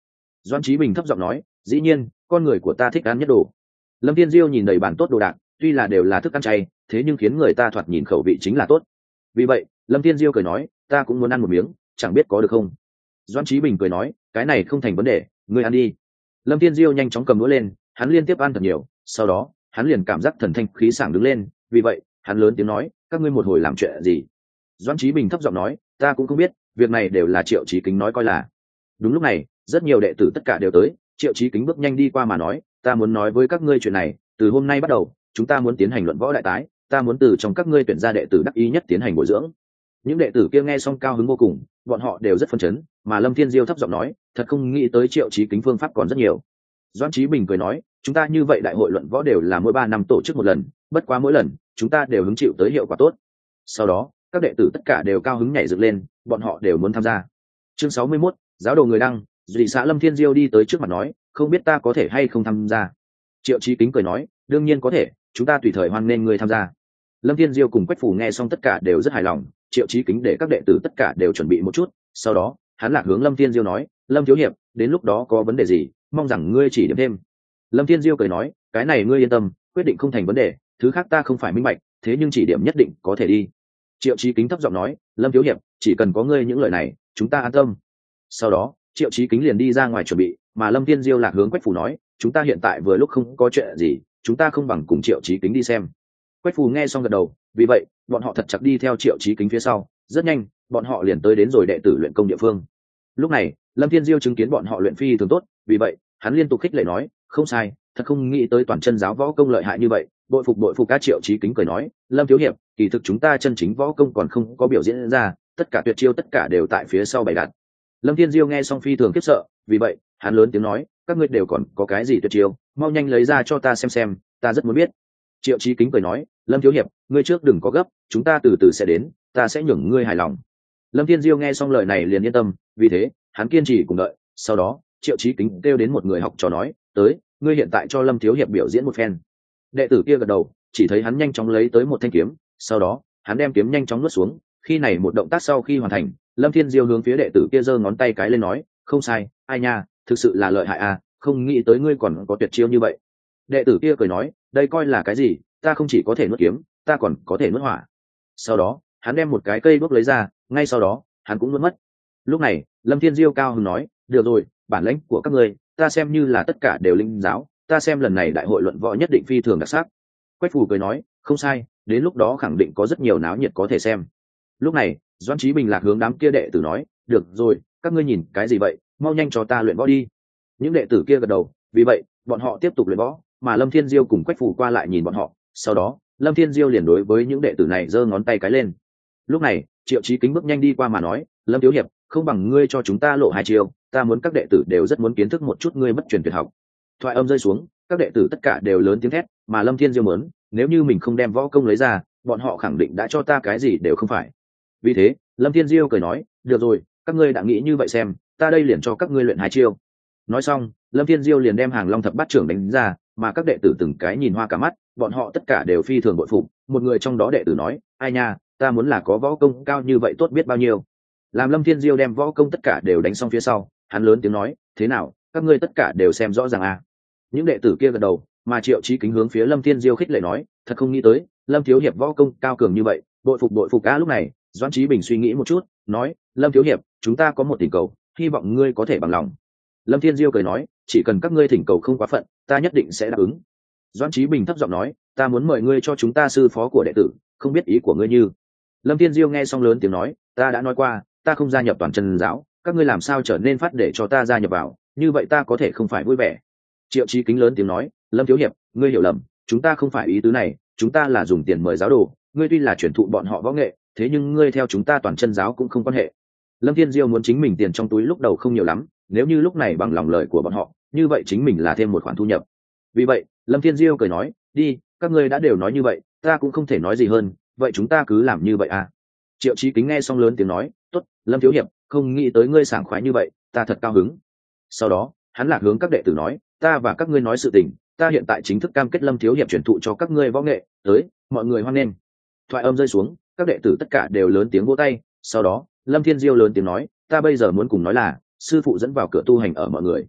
Doãn Chí Bình thấp giọng nói, dĩ nhiên con người của ta thích ăn nhất đồ. Lâm Thiên Diêu nhìn đầy bàn tốt đồ đạc, tuy là đều là thức ăn chay, thế nhưng khiến người ta thoạt nhìn khẩu vị chính là tốt. Vì vậy Lâm Thiên Diêu cười nói, ta cũng muốn ăn một miếng, chẳng biết có được không. Doãn Chí Bình cười nói, cái này không thành vấn đề, ngươi ăn đi. Lâm Thiên Diêu nhanh chóng cầm đũa lên, hắn liên tiếp ăn thật nhiều, sau đó hắn liền cảm giác thần thanh khí sảng đứng lên. Vì vậy hắn lớn tiếng nói, các ngươi một hồi làm chuyện gì? Doãn Chí Bình thấp giọng nói, ta cũng không biết, việc này đều là Triệu Chí Kính nói coi là. Đúng lúc này rất nhiều đệ tử tất cả đều tới. Triệu Chí Kính bước nhanh đi qua mà nói, ta muốn nói với các ngươi chuyện này, từ hôm nay bắt đầu chúng ta muốn tiến hành luận võ đại tái, ta muốn từ trong các ngươi tuyển ra đệ tử đắc ý nhất tiến hành bồi dưỡng. Những đệ tử kia nghe xong cao hứng vô cùng, bọn họ đều rất phấn chấn. Mà Lâm Thiên Diêu thấp giọng nói, thật không nghĩ tới Triệu Chí Kính phương pháp còn rất nhiều. Doãn Chí Bình cười nói, chúng ta như vậy đại hội luận võ đều là mỗi 3 năm tổ chức một lần, bất quá mỗi lần chúng ta đều hứng chịu tới hiệu quả tốt. Sau đó các đệ tử tất cả đều cao hứng nhảy dựng lên, bọn họ đều muốn tham gia. Chương 61, giáo đồ người đăng. Dị xã Lâm Thiên Diêu đi tới trước mặt nói, không biết ta có thể hay không tham gia. Triệu Chí Kính cười nói, đương nhiên có thể, chúng ta tùy thời hoan nghênh người tham gia. Lâm Thiên Diêu cùng Quách Phù nghe xong tất cả đều rất hài lòng. Triệu Chí Kính để các đệ tử tất cả đều chuẩn bị một chút, sau đó hắn lạc hướng Lâm Thiên Diêu nói, Lâm thiếu hiệp, đến lúc đó có vấn đề gì mong rằng ngươi chỉ điểm thêm. Lâm Thiên Diêu cười nói, cái này ngươi yên tâm, quyết định không thành vấn đề, thứ khác ta không phải minh bạch, thế nhưng chỉ điểm nhất định có thể đi. Triệu Chí Kính thấp giọng nói, Lâm thiếu hiệp, chỉ cần có ngươi những lời này chúng ta an tâm. Sau đó Triệu Chí Kính liền đi ra ngoài chuẩn bị, mà Lâm Thiên Diêu lạc hướng Quách Phù nói, chúng ta hiện tại vừa lúc không có chuyện gì, chúng ta không bằng cùng Triệu Chí Kính đi xem. Quách Phù nghe xong gật đầu. Vì vậy bọn họ thật chặt đi theo Triệu Chí Kính phía sau. Rất nhanh bọn họ liền tới đến rồi đệ tử luyện công địa phương. Lúc này Lâm Thiên Diêu chứng kiến bọn họ luyện phi thường tốt, vì vậy hắn liên tục khích lệ nói, không sai, thật không nghĩ tới toàn chân giáo võ công lợi hại như vậy, bội phục. Các Triệu Chí Kính cười nói, Lâm thiếu hiệp, kỳ thực chúng ta chân chính võ công còn không có biểu diễn ra, tất cả tuyệt chiêu tất cả đều tại phía sau bày đặt. Lâm Thiên Diêu nghe xong phi thường khiếp sợ, vì vậy hắn lớn tiếng nói, các ngươi đều còn có cái gì tuyệt chiêu, mau nhanh lấy ra cho ta xem, ta rất muốn biết. Triệu Chí Kính cười nói, Lâm thiếu hiệp, ngươi trước đừng có gấp, chúng ta từ từ sẽ đến, ta sẽ nhường ngươi hài lòng. Lâm Thiên Diêu nghe xong lời này liền yên tâm, vì thế hắn kiên trì cùng đợi. Sau đó Triệu Chí Kính kêu đến một người học trò nói, tới, ngươi hiện tại cho Lâm thiếu hiệp biểu diễn một phen. Đệ tử kia gật đầu, chỉ thấy hắn nhanh chóng lấy tới một thanh kiếm, sau đó hắn đem kiếm nhanh chóng nuốt xuống. Khi này một động tác sau khi hoàn thành, Lâm Thiên Diêu hướng phía đệ tử kia giơ ngón tay cái lên nói, không sai, ai nha, thực sự là lợi hại à, không nghĩ tới ngươi còn có tuyệt chiêu như vậy. Đệ tử kia cười nói, đây coi là cái gì, ta không chỉ có thể nuốt kiếm, ta còn có thể nuốt hỏa. Sau đó hắn đem một cái cây đuốc lấy ra, ngay sau đó hắn cũng nuốt mất. Lúc này Lâm Thiên Diêu cao hứng nói, được rồi, bản lĩnh của các ngươi ta xem như là tất cả đều linh giáo, ta xem lần này đại hội luận võ nhất định phi thường đặc sắc. Quách Phù cười nói, không sai, đến lúc đó khẳng định có rất nhiều náo nhiệt có thể xem. Lúc này Doãn Chí Bình lạc hướng đám kia đệ tử nói, được rồi, các ngươi nhìn cái gì vậy, mau nhanh cho ta luyện võ đi. Những đệ tử kia gật đầu, vì vậy bọn họ tiếp tục luyện võ, mà Lâm Thiên Diêu cùng Quách Phù qua lại nhìn bọn họ. Sau đó Lâm Thiên Diêu liền đối với những đệ tử này giơ ngón tay cái lên. Lúc này Triệu Chí Kính bước nhanh đi qua mà nói, Lâm thiếu hiệp, không bằng ngươi cho chúng ta lộ hai chiêu, ta muốn các đệ tử đều rất muốn kiến thức một chút ngươi bất truyền tuyệt học. Thoại âm rơi xuống, các đệ tử tất cả đều lớn tiếng thét, mà Lâm Thiên Diêu muốn, nếu như mình không đem võ công lấy ra, bọn họ khẳng định đã cho ta cái gì đều không phải. Vì thế Lâm Thiên Diêu cười nói, được rồi, các ngươi đã nghĩ như vậy xem, ta đây liền cho các ngươi luyện hai chiêu. Nói xong Lâm Thiên Diêu liền đem Hàng Long thập bát trưởng đánh ra, mà các đệ tử từng cái nhìn hoa cả mắt, bọn họ tất cả đều phi thường bội phục. Một người trong đó đệ tử nói, ai nha, ta muốn là có võ công cao như vậy tốt biết bao nhiêu. Làm Lâm Thiên Diêu đem võ công tất cả đều đánh xong phía sau, hắn lớn tiếng nói, thế nào, các ngươi tất cả đều xem rõ ràng à. Những đệ tử kia gật đầu, mà Triệu Chí Kính hướng phía Lâm Thiên Diêu khích lệ nói, thật không nghĩ tới Lâm thiếu hiệp võ công cao cường như vậy, bội phục a. Lúc này Doãn Chí Bình suy nghĩ một chút, nói, Lâm thiếu hiệp, chúng ta có một thỉnh cầu, hy vọng ngươi có thể bằng lòng. Lâm Thiên Diêu cười nói, chỉ cần các ngươi thỉnh cầu không quá phận, ta nhất định sẽ đáp ứng. Doãn Chí Bình thấp giọng nói, ta muốn mời ngươi cho chúng ta sư phó của đệ tử, không biết ý của ngươi như. Lâm Thiên Diêu nghe xong lớn tiếng nói, ta đã nói qua, ta không gia nhập toàn chân giáo, các ngươi làm sao trở nên phát để cho ta gia nhập vào, như vậy ta có thể không phải vui vẻ. Triệu Chí Kính lớn tiếng nói, Lâm thiếu hiệp, ngươi hiểu lầm, chúng ta không phải ý tứ này, chúng ta là dùng tiền mời giáo đồ, ngươi tuy là truyền thụ bọn họ võ nghệ, thế nhưng ngươi theo chúng ta toàn chân giáo cũng không quan hệ. Lâm Thiên Diêu muốn chính mình tiền trong túi lúc đầu không nhiều lắm, nếu như lúc này bằng lòng lời của bọn họ, như vậy chính mình là thêm một khoản thu nhập. Vì vậy Lâm Thiên Diêu cười nói, đi, các ngươi đã đều nói như vậy, ta cũng không thể nói gì hơn, vậy chúng ta cứ làm như vậy à. Triệu Chí Kính nghe xong lớn tiếng nói, tốt, Lâm thiếu hiệp, không nghĩ tới ngươi sảng khoái như vậy, ta thật cao hứng. Sau đó hắn lạc hướng các đệ tử nói, ta và các ngươi nói sự tình, ta hiện tại chính thức cam kết Lâm thiếu hiệp truyền thụ cho các ngươi võ nghệ, tới, mọi người hoan nghênh. Thoại âm rơi xuống, các đệ tử tất cả đều lớn tiếng vỗ tay. Sau đó Lâm Thiên Diêu lớn tiếng nói, ta bây giờ muốn cùng nói là sư phụ dẫn vào cửa tu hành ở mọi người.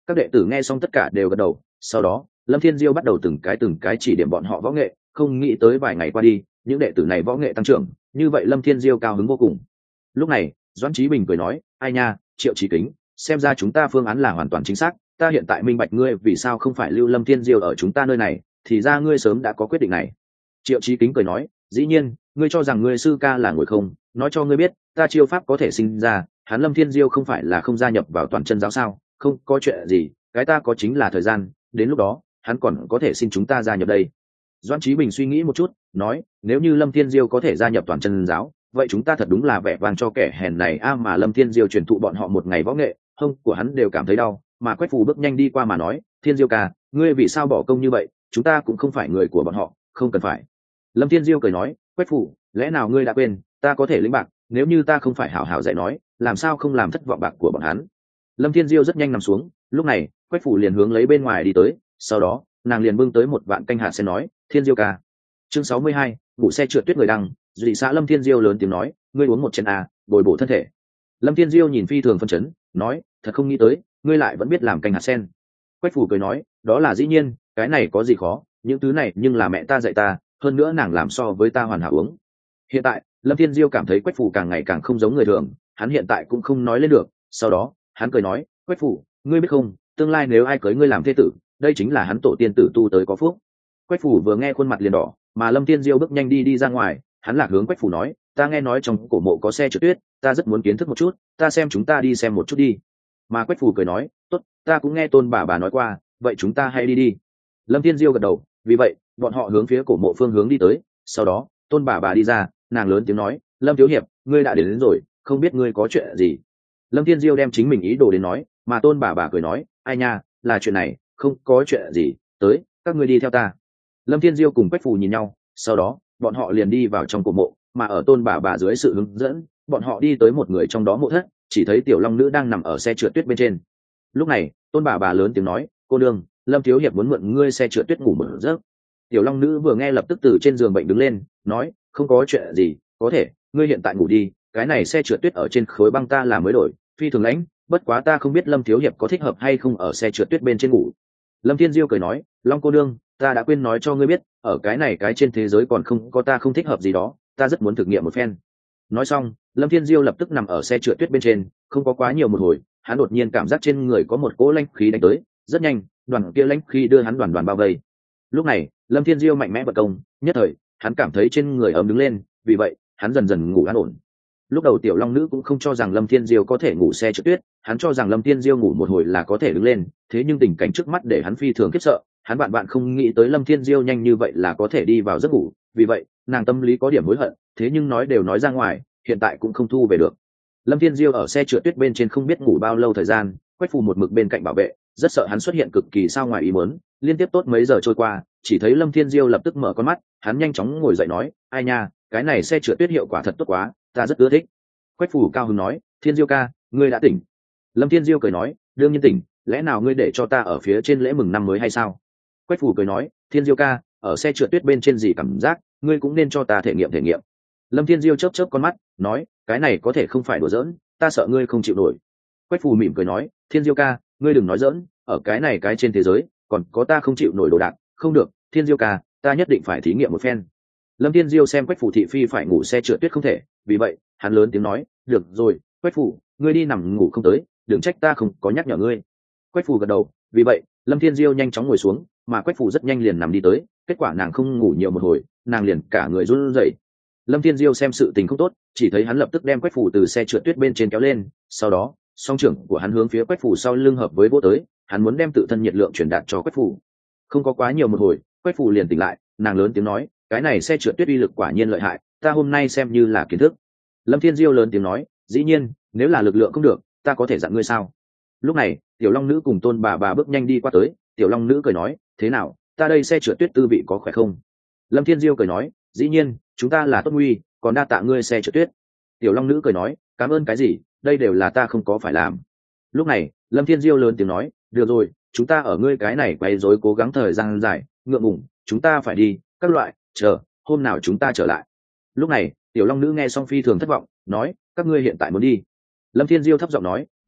Các đệ tử nghe xong tất cả đều gật đầu, sau đó Lâm Thiên Diêu bắt đầu từng cái chỉ điểm bọn họ võ nghệ, không nghĩ tới vài ngày qua đi, những đệ tử này võ nghệ tăng trưởng, như vậy Lâm Thiên Diêu cao hứng vô cùng. Lúc này Doãn Chí Bình cười nói, ai nha, Triệu Chí Kính, xem ra chúng ta phương án là hoàn toàn chính xác, ta hiện tại minh bạch ngươi vì sao không phải lưu Lâm Thiên Diêu ở chúng ta nơi này, thì ra ngươi sớm đã có quyết định này. Triệu Chí Kính cười nói, dĩ nhiên, ngươi cho rằng ngươi sư ca là ngồi không, nói cho ngươi biết, ta chiêu pháp có thể sinh ra, hắn Lâm Thiên Diêu không phải là không gia nhập vào toàn chân giáo sao, không có chuyện gì, cái ta có chính là thời gian, đến lúc đó hắn còn có thể xin chúng ta gia nhập đây. Doãn Chí Bình suy nghĩ một chút, nói, nếu như Lâm Thiên Diêu có thể gia nhập toàn chân giáo, vậy chúng ta thật đúng là vẻ vang cho kẻ hèn này a, mà Lâm Thiên Diêu truyền thụ bọn họ một ngày võ nghệ, hông của hắn đều cảm thấy đau, mà Quách Phù bước nhanh đi qua mà nói, Thiên Diêu ca, ngươi vì sao bỏ công như vậy, chúng ta cũng không phải người của bọn họ, không cần phải. Lâm Thiên Diêu cười nói, Quách Phù, lẽ nào ngươi đã quên, ta có thể lĩnh bạc, nếu như ta không phải hảo hảo dạy nói, làm sao không làm thất vọng bạc của bọn hắn. Lâm Thiên Diêu rất nhanh nằm xuống, lúc này Quách Phù liền hướng lấy bên ngoài đi tới, sau đó nàng liền bưng tới một vạn canh hạt sen nói, Thiên Diêu ca. Chương 62, ngủ xe trượt tuyết người đăng, dị xã Lâm Thiên Diêu lớn tiếng nói, ngươi uống một chén a, bồi bổ thân thể. Lâm Thiên Diêu nhìn phi thường phân chấn, nói, thật không nghĩ tới, ngươi lại vẫn biết làm canh hạt sen. Quách Phù cười nói, đó là dĩ nhiên, cái này có gì khó, những thứ này nhưng là mẹ ta dạy ta, hơn nữa nàng làm so với ta hoàn hảo uống. Hiện tại Lâm Thiên Diêu cảm thấy Quách Phù càng ngày càng không giống người thường, hắn hiện tại cũng không nói lên được, sau đó hắn cười nói, Quách Phù, ngươi biết không, tương lai nếu ai cưới ngươi làm thê tử, đây chính là hắn tổ tiên tử tu tới có phúc. Quách Phù vừa nghe khuôn mặt liền đỏ, mà Lâm Thiên Diêu bước nhanh đi ra ngoài, hắn lạc hướng Quách Phù nói, ta nghe nói trong cổ mộ có xe trượt tuyết, ta rất muốn kiến thức một chút, ta xem chúng ta đi xem một chút đi. Mà Quách Phù cười nói, tốt, ta cũng nghe Tôn bà nói qua, vậy chúng ta hãy đi đi. Lâm Thiên Diêu gật đầu, vì vậy bọn họ hướng phía cổ mộ phương hướng đi tới, sau đó Tôn bà đi ra, nàng lớn tiếng nói, Lâm thiếu hiệp, ngươi đã đến rồi, không biết ngươi có chuyện gì. Lâm Thiên Diêu đem chính mình ý đồ đến nói, mà Tôn bà cười nói, ai nha, là chuyện này, không có chuyện gì, tới, các ngươi đi theo ta. Lâm Thiên Diêu cùng Quách Phù nhìn nhau, sau đó bọn họ liền đi vào trong cổ mộ, mà ở Tôn bà dưới sự hướng dẫn, bọn họ đi tới một người trong đó mộ thất, chỉ thấy tiểu long nữ đang nằm ở xe trượt tuyết bên trên. Lúc này Tôn bà lớn tiếng nói, cô đương, Lâm thiếu hiệp muốn mượn ngươi xe trượt tuyết ngủ một giấc. Tiểu long nữ vừa nghe lập tức từ trên giường bệnh đứng lên, nói, không có chuyện gì, có thể, ngươi hiện tại ngủ đi, cái này xe trượt tuyết ở trên khối băng ta là mới đổi, phi thường lãnh, bất quá ta không biết Lâm thiếu hiệp có thích hợp hay không ở xe trượt tuyết bên trên ngủ. Lâm Thiên Diêu cười nói, Long cô đương, ta đã quên nói cho ngươi biết, ở cái này cái trên thế giới còn không có ta không thích hợp gì đó, ta rất muốn thử nghiệm một phen. Nói xong Lâm Thiên Diêu lập tức nằm ở xe trượt tuyết bên trên, không có quá nhiều một hồi, hắn đột nhiên cảm giác trên người có một cỗ lãnh khí đánh tới, rất nhanh đoàn kia lãnh khí đưa hắn đoàn bao vây. Lúc này Lâm Thiên Diêu mạnh mẽ bật công, nhất thời hắn cảm thấy trên người ấm đứng lên, vì vậy hắn dần dần ngủ an ổn. Lúc đầu tiểu long nữ cũng không cho rằng Lâm Thiên Diêu có thể ngủ xe trượt tuyết, hắn cho rằng Lâm Thiên Diêu ngủ một hồi là có thể đứng lên, thế nhưng tình cảnh trước mắt để hắn phi thường khiếp sợ, hắn bạn không nghĩ tới Lâm Thiên Diêu nhanh như vậy là có thể đi vào giấc ngủ, vì vậy nàng tâm lý có điểm hối hận, thế nhưng nói đều nói ra ngoài, hiện tại cũng không thu về được. Lâm Thiên Diêu ở xe trượt tuyết bên trên không biết ngủ bao lâu thời gian, Quách Phù một mực bên cạnh bảo vệ, rất sợ hắn xuất hiện cực kỳ sao ngoài ý muốn, liên tiếp tốt mấy giờ trôi qua, chỉ thấy Lâm Thiên Diêu lập tức mở con mắt, hắn nhanh chóng ngồi dậy nói, ai nha, cái này xe trượt tuyết hiệu quả thật tốt quá, ta rất ưa thích. Quách Phù cao hứng nói, Thiên Diêu ca, ngươi đã tỉnh. Lâm Thiên Diêu cười nói, đương nhiên tỉnh, lẽ nào ngươi để cho ta ở phía trên lễ mừng năm mới hay sao? Quách Phù cười nói, Thiên Diêu ca, ở xe trượt tuyết bên trên gì cảm giác, ngươi cũng nên cho ta thể nghiệm. Lâm Thiên Diêu chớp con mắt, nói, cái này có thể không phải đùa giỡn, ta sợ ngươi không chịu nổi. Quách Phù mỉm cười nói, Thiên Diêu ca, ngươi đừng nói giỡn, ở cái này cái trên thế giới còn có ta không chịu nổi đồ đạc, không được, Thiên Diêu ca, ta nhất định phải thí nghiệm một phen. Lâm Thiên Diêu xem Quách Phù thị phi phải ngủ xe trượt tuyết không thể, vì vậy hắn lớn tiếng nói, được rồi, Quách Phù, ngươi đi nằm ngủ không tới, đừng trách ta không có nhắc nhở ngươi. Quách Phù gật đầu, vì vậy Lâm Thiên Diêu nhanh chóng ngồi xuống, mà Quách Phù rất nhanh liền nằm đi tới, kết quả nàng không ngủ nhiều một hồi, nàng liền cả người run rẩy. Lâm Thiên Diêu xem sự tình không tốt, chỉ thấy hắn lập tức đem Quách Phù từ xe trượt tuyết bên trên kéo lên, sau đó song trưởng của hắn hướng phía Quách Phù sau lưng hợp với vỗ tới, hắn muốn đem tự thân nhiệt lượng truyền đạt cho Quách Phù. Không có quá nhiều một hồi, Quách Phù liền tỉnh lại, nàng lớn tiếng nói, cái này xe trượt tuyết uy lực quả nhiên lợi hại, ta hôm nay xem như là kiến thức. Lâm Thiên Diêu lớn tiếng nói, dĩ nhiên, nếu là lực lượng không được, ta có thể dặn ngươi sao? Lúc này tiểu long nữ cùng Tôn bà bước nhanh đi qua tới, tiểu long nữ cười nói, thế nào, ta đây xe trượt tuyết tư vị có khỏe không? Lâm Thiên Diêu cười nói, dĩ nhiên, chúng ta là tốt nguy, còn đa tạ ngươi xe trượt tuyết. Tiểu long nữ cười nói, cảm ơn cái gì, đây đều là ta không có phải làm. Lúc này Lâm Thiên Diêu lớn tiếng nói, được rồi, chúng ta ở ngươi cái này quay rối cố gắng thời gian dài, ngượng ngùng, chúng ta phải đi, các loại, chờ hôm nào chúng ta trở lại. Lúc này tiểu long nữ nghe xong phi thường thất vọng, nói, các ngươi hiện tại muốn đi? Lâm Thiên Diêu thấp giọng nói, đúng,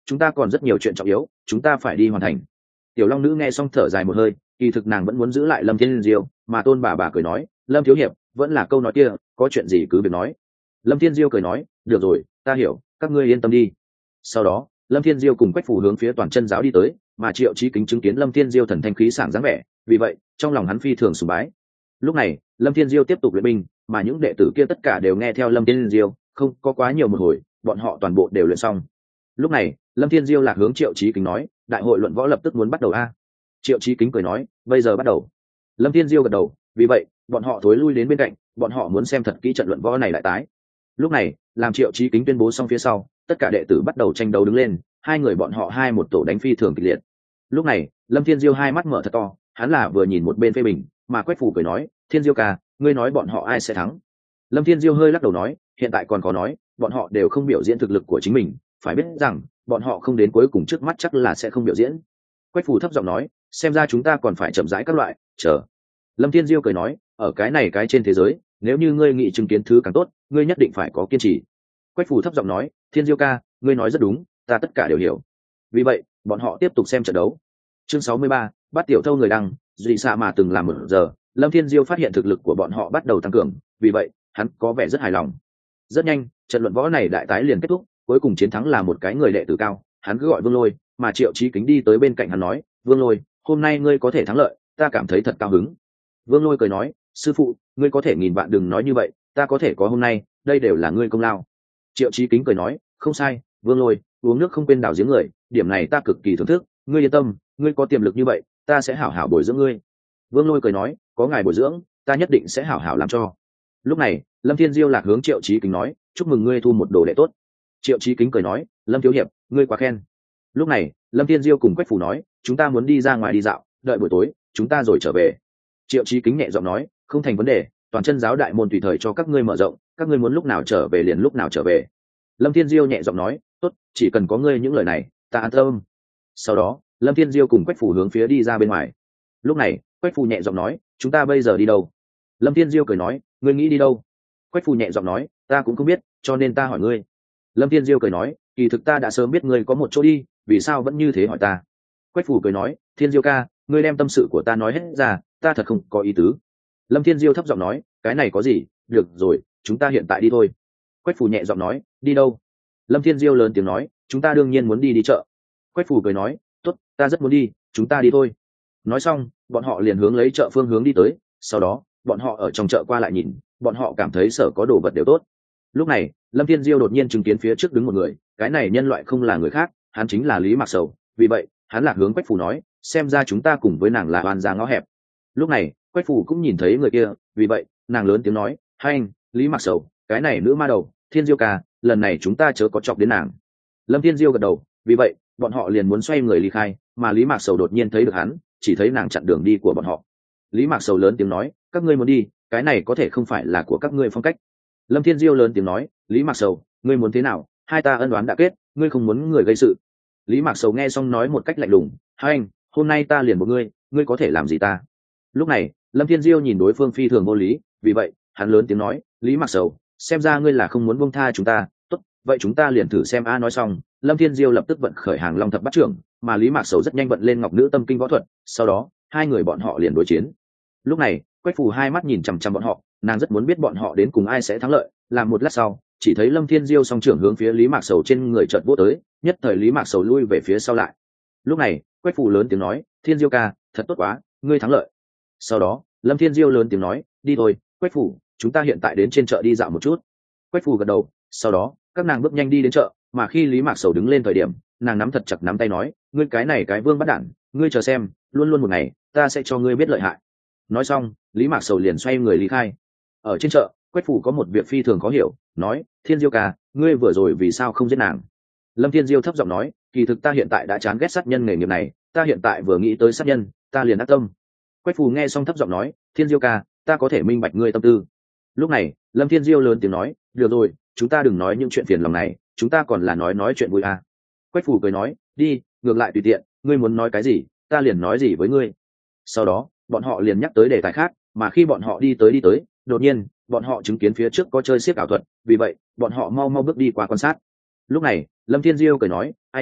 chúng ta còn rất nhiều chuyện trọng yếu chúng ta phải đi hoàn thành. Tiểu long nữ nghe xong thở dài một hơi, kỳ thực nàng vẫn muốn giữ lại Lâm Thiên Diêu, mà Tôn bà cười nói, Lâm thiếu hiệp, vẫn là câu nói kia, có chuyện gì cứ việc nói. Lâm Thiên Diêu cười nói, được rồi, ta hiểu, các ngươi yên tâm đi. Sau đó Lâm Thiên Diêu cùng Quách Phủ hướng phía Toàn Chân giáo đi tới, mà Triệu Chí Kính chứng kiến Lâm Thiên Diêu thần thanh khí sảng dáng vẻ, vì vậy trong lòng hắn phi thường sùng bái. Lúc này Lâm Thiên Diêu tiếp tục luyện binh, mà những đệ tử kia tất cả đều nghe theo Lâm Thiên Diêu, không có quá nhiều một hồi bọn họ toàn bộ đều luyện xong. Lúc này Lâm Thiên Diêu lạc hướng Triệu Chí Kính nói, đại hội luận võ lập tức muốn bắt đầu a. Triệu Chí Kính cười nói, bây giờ bắt đầu. Lâm Thiên Diêu gật đầu, vì vậy bọn họ thối lui đến bên cạnh, bọn họ muốn xem thật kỹ trận luận võ này lại tái. Lúc này làm Triệu Chí Kính tuyên bố xong phía sau, tất cả đệ tử bắt đầu tranh đấu đứng lên, hai người bọn họ hai một tổ đánh phi thường kịch liệt. Lúc này Lâm Thiên Diêu hai mắt mở thật to, hắn là vừa nhìn một bên phê bình, mà Quách Phủ cười nói, Thiên Diêu ca, ngươi nói bọn họ ai sẽ thắng? Lâm Thiên Diêu hơi lắc đầu nói, hiện tại còn có nói, bọn họ đều không biểu diễn thực lực của chính mình, phải biết rằng bọn họ không đến cuối cùng trước mắt chắc là sẽ không biểu diễn. Quách Phủ thấp giọng nói, xem ra chúng ta còn phải chậm rãi các loại, chờ. Lâm Thiên Diêu cười nói, ở cái này cái trên thế giới, nếu như ngươi nghĩ chứng kiến thứ càng tốt, ngươi nhất định phải có kiên trì. Quách Phủ thấp giọng nói, Thiên Diêu ca, ngươi nói rất đúng, ta tất cả đều hiểu. Vì vậy bọn họ tiếp tục xem trận đấu. Chương 63, bắt tiểu thâu người đăng, dị xạ mà từng làm một giờ, Lâm Thiên Diêu phát hiện thực lực của bọn họ bắt đầu tăng cường, vì vậy hắn có vẻ rất hài lòng. Rất nhanh trận luận võ này đại tái liền kết thúc, cuối cùng chiến thắng là một cái người đệ tử cao, hắn cứ gọi Vương Lôi, mà Triệu Chí Kính đi tới bên cạnh hắn nói, Vương Lôi, hôm nay ngươi có thể thắng lợi, ta cảm thấy thật cao hứng. Vương Lôi cười nói, sư phụ, ngươi có thể nghìn vạn đừng nói như vậy, ta có thể có hôm nay, đây đều là ngươi công lao. Triệu Chí Kính cười nói, không sai, Vương Lôi, uống nước không quên đảo giếng người, điểm này ta cực kỳ thưởng thức, ngươi yên tâm, ngươi có tiềm lực như vậy, ta sẽ hảo hảo bồi dưỡng ngươi. Vương Lôi cười nói, có ngài bồi dưỡng, ta nhất định sẽ hảo hảo làm cho. Lúc này Lâm Thiên Diêu lạc hướng Triệu Chí Kính nói, chúc mừng ngươi thu một đồ đệ tốt. Triệu Chí Kính cười nói, Lâm thiếu hiệp, ngươi quá khen. Lúc này Lâm Thiên Diêu cùng Quách Phủ nói, chúng ta muốn đi ra ngoài đi dạo, đợi buổi tối chúng ta rồi trở về. Triệu Chí Kính nhẹ giọng nói, không thành vấn đề, Toàn Chân giáo đại môn tùy thời cho các ngươi mở rộng, các ngươi muốn lúc nào trở về liền lúc nào trở về. Lâm Thiên Diêu nhẹ giọng nói, tốt, chỉ cần có ngươi những lời này ta an tâm. Sau đó Lâm Thiên Diêu cùng Quách Phủ hướng phía đi ra bên ngoài. Lúc này Quách Phủ nhẹ giọng nói, chúng ta bây giờ đi đâu? Lâm Thiên Diêu cười nói, ngươi nghĩ đi đâu? Quách Phủ nhẹ giọng nói, ta cũng không biết, cho nên ta hỏi ngươi. Lâm Thiên Diêu cười nói, kỳ thực ta đã sớm biết ngươi có một chỗ đi, vì sao vẫn như thế hỏi ta? Quách Phủ cười nói, Thiên Diêu ca, ngươi đem tâm sự của ta nói hết ra, ta thật không có ý tứ. Lâm Thiên Diêu thấp giọng nói, cái này có gì, được rồi, chúng ta hiện tại đi thôi. Quách Phủ nhẹ giọng nói, đi đâu? Lâm Thiên Diêu lớn tiếng nói, chúng ta đương nhiên muốn đi chợ. Quách Phủ cười nói, tốt, ta rất muốn đi, chúng ta đi thôi. Nói xong bọn họ liền hướng lấy chợ phương hướng đi tới, sau đó bọn họ ở trong chợ qua lại nhìn, bọn họ cảm thấy sở có đồ vật đều tốt. Lúc này Lâm Thiên Diêu đột nhiên chứng kiến phía trước đứng một người, cái này nhân loại không là người khác, hắn chính là Lý Mạc Sầu, vì vậy hắn lạc hướng Quách Phủ nói, xem ra chúng ta cùng với nàng là oan gia ngõ hẹp. Lúc này Quách Phủ cũng nhìn thấy người kia, vì vậy nàng lớn tiếng nói, hai anh, Lý Mạc Sầu, cái này nữ ma đầu, Thiên Diêu ca, lần này chúng ta chớ có chọc đến nàng. Lâm Thiên Diêu gật đầu, vì vậy bọn họ liền muốn xoay người ly khai, mà Lý Mạc Sầu đột nhiên thấy được hắn, chỉ thấy nàng chặn đường đi của bọn họ. Lý Mạc Sầu lớn tiếng nói, các ngươi muốn đi, cái này có thể không phải là của các ngươi phong cách. Lâm Thiên Diêu lớn tiếng nói, Lý Mạc Sầu, ngươi muốn thế nào, hai ta ân oán đã kết, ngươi không muốn người gây sự. Lý Mạc Sầu nghe xong nói một cách lạnh lùng, hai anh, hôm nay ta liền một ngươi có thể làm gì ta? Lúc này Lâm Thiên Diêu nhìn đối phương phi thường vô lý, vì vậy hắn lớn tiếng nói, Lý Mạc Sầu, xem ra ngươi là không muốn buông tha chúng ta, tốt, vậy chúng ta liền thử xem a. Nói xong Lâm Thiên Diêu lập tức vận khởi hàng long thập bát trưởng, mà Lý Mạc Sầu rất nhanh vận lên ngọc nữ tâm kinh võ thuật, sau đó hai người bọn họ liền đối chiến. Lúc này Quách Phủ hai mắt nhìn chằm chằm bọn họ, nàng rất muốn biết bọn họ đến cùng ai sẽ thắng lợi. Làm một lát sau chỉ thấy Lâm Thiên Diêu song trưởng hướng phía Lý Mạc Sầu trên người chợt vỗ tới, nhất thời Lý Mạc Sầu lui về phía sau lại. Lúc này Quách Phủ lớn tiếng nói, Thiên Diêu ca, thật tốt quá, ngươi thắng lợi. Sau đó Lâm Thiên Diêu lớn tiếng nói, đi thôi Quách Phủ, chúng ta hiện tại đến trên chợ đi dạo một chút. Quách Phủ gật đầu, sau đó các nàng bước nhanh đi đến chợ, mà khi Lý Mạc Sầu đứng lên thời điểm, nàng nắm thật chặt nắm tay nói, ngươi cái này cái vương bắt đản, ngươi chờ xem, luôn luôn một ngày ta sẽ cho ngươi biết lợi hại. Nói xong Lý Mạc Sầu liền xoay người lý khai. Ở trên chợ Quách Phủ có một việc phi thường khó hiểu, nói, Thiên Diêu ca, ngươi vừa rồi vì sao không giết nàng? Lâm Thiên Diêu thấp giọng nói, kỳ thực ta hiện tại đã chán ghét sát nhân nghề nghiệp này, ta hiện tại vừa nghĩ tới sát nhân ta liền ác tâm. Quách Phủ nghe xong thấp giọng nói, Thiên Diêu ca, ta có thể minh bạch ngươi tâm tư. Lúc này Lâm Thiên Diêu lớn tiếng nói, được rồi, chúng ta đừng nói những chuyện phiền lòng này, chúng ta còn là nói chuyện vui à. Quách Phủ cười nói, đi, ngược lại tùy tiện, ngươi muốn nói cái gì ta liền nói gì với ngươi. Sau đó bọn họ liền nhắc tới đề tài khác, mà khi bọn họ đi tới đột nhiên bọn họ chứng kiến phía trước có chơi xiếc ảo thuật, vì vậy bọn họ mau bước đi qua quan sát. Lúc này Lâm Thiên Diêu cười nói, ai nha,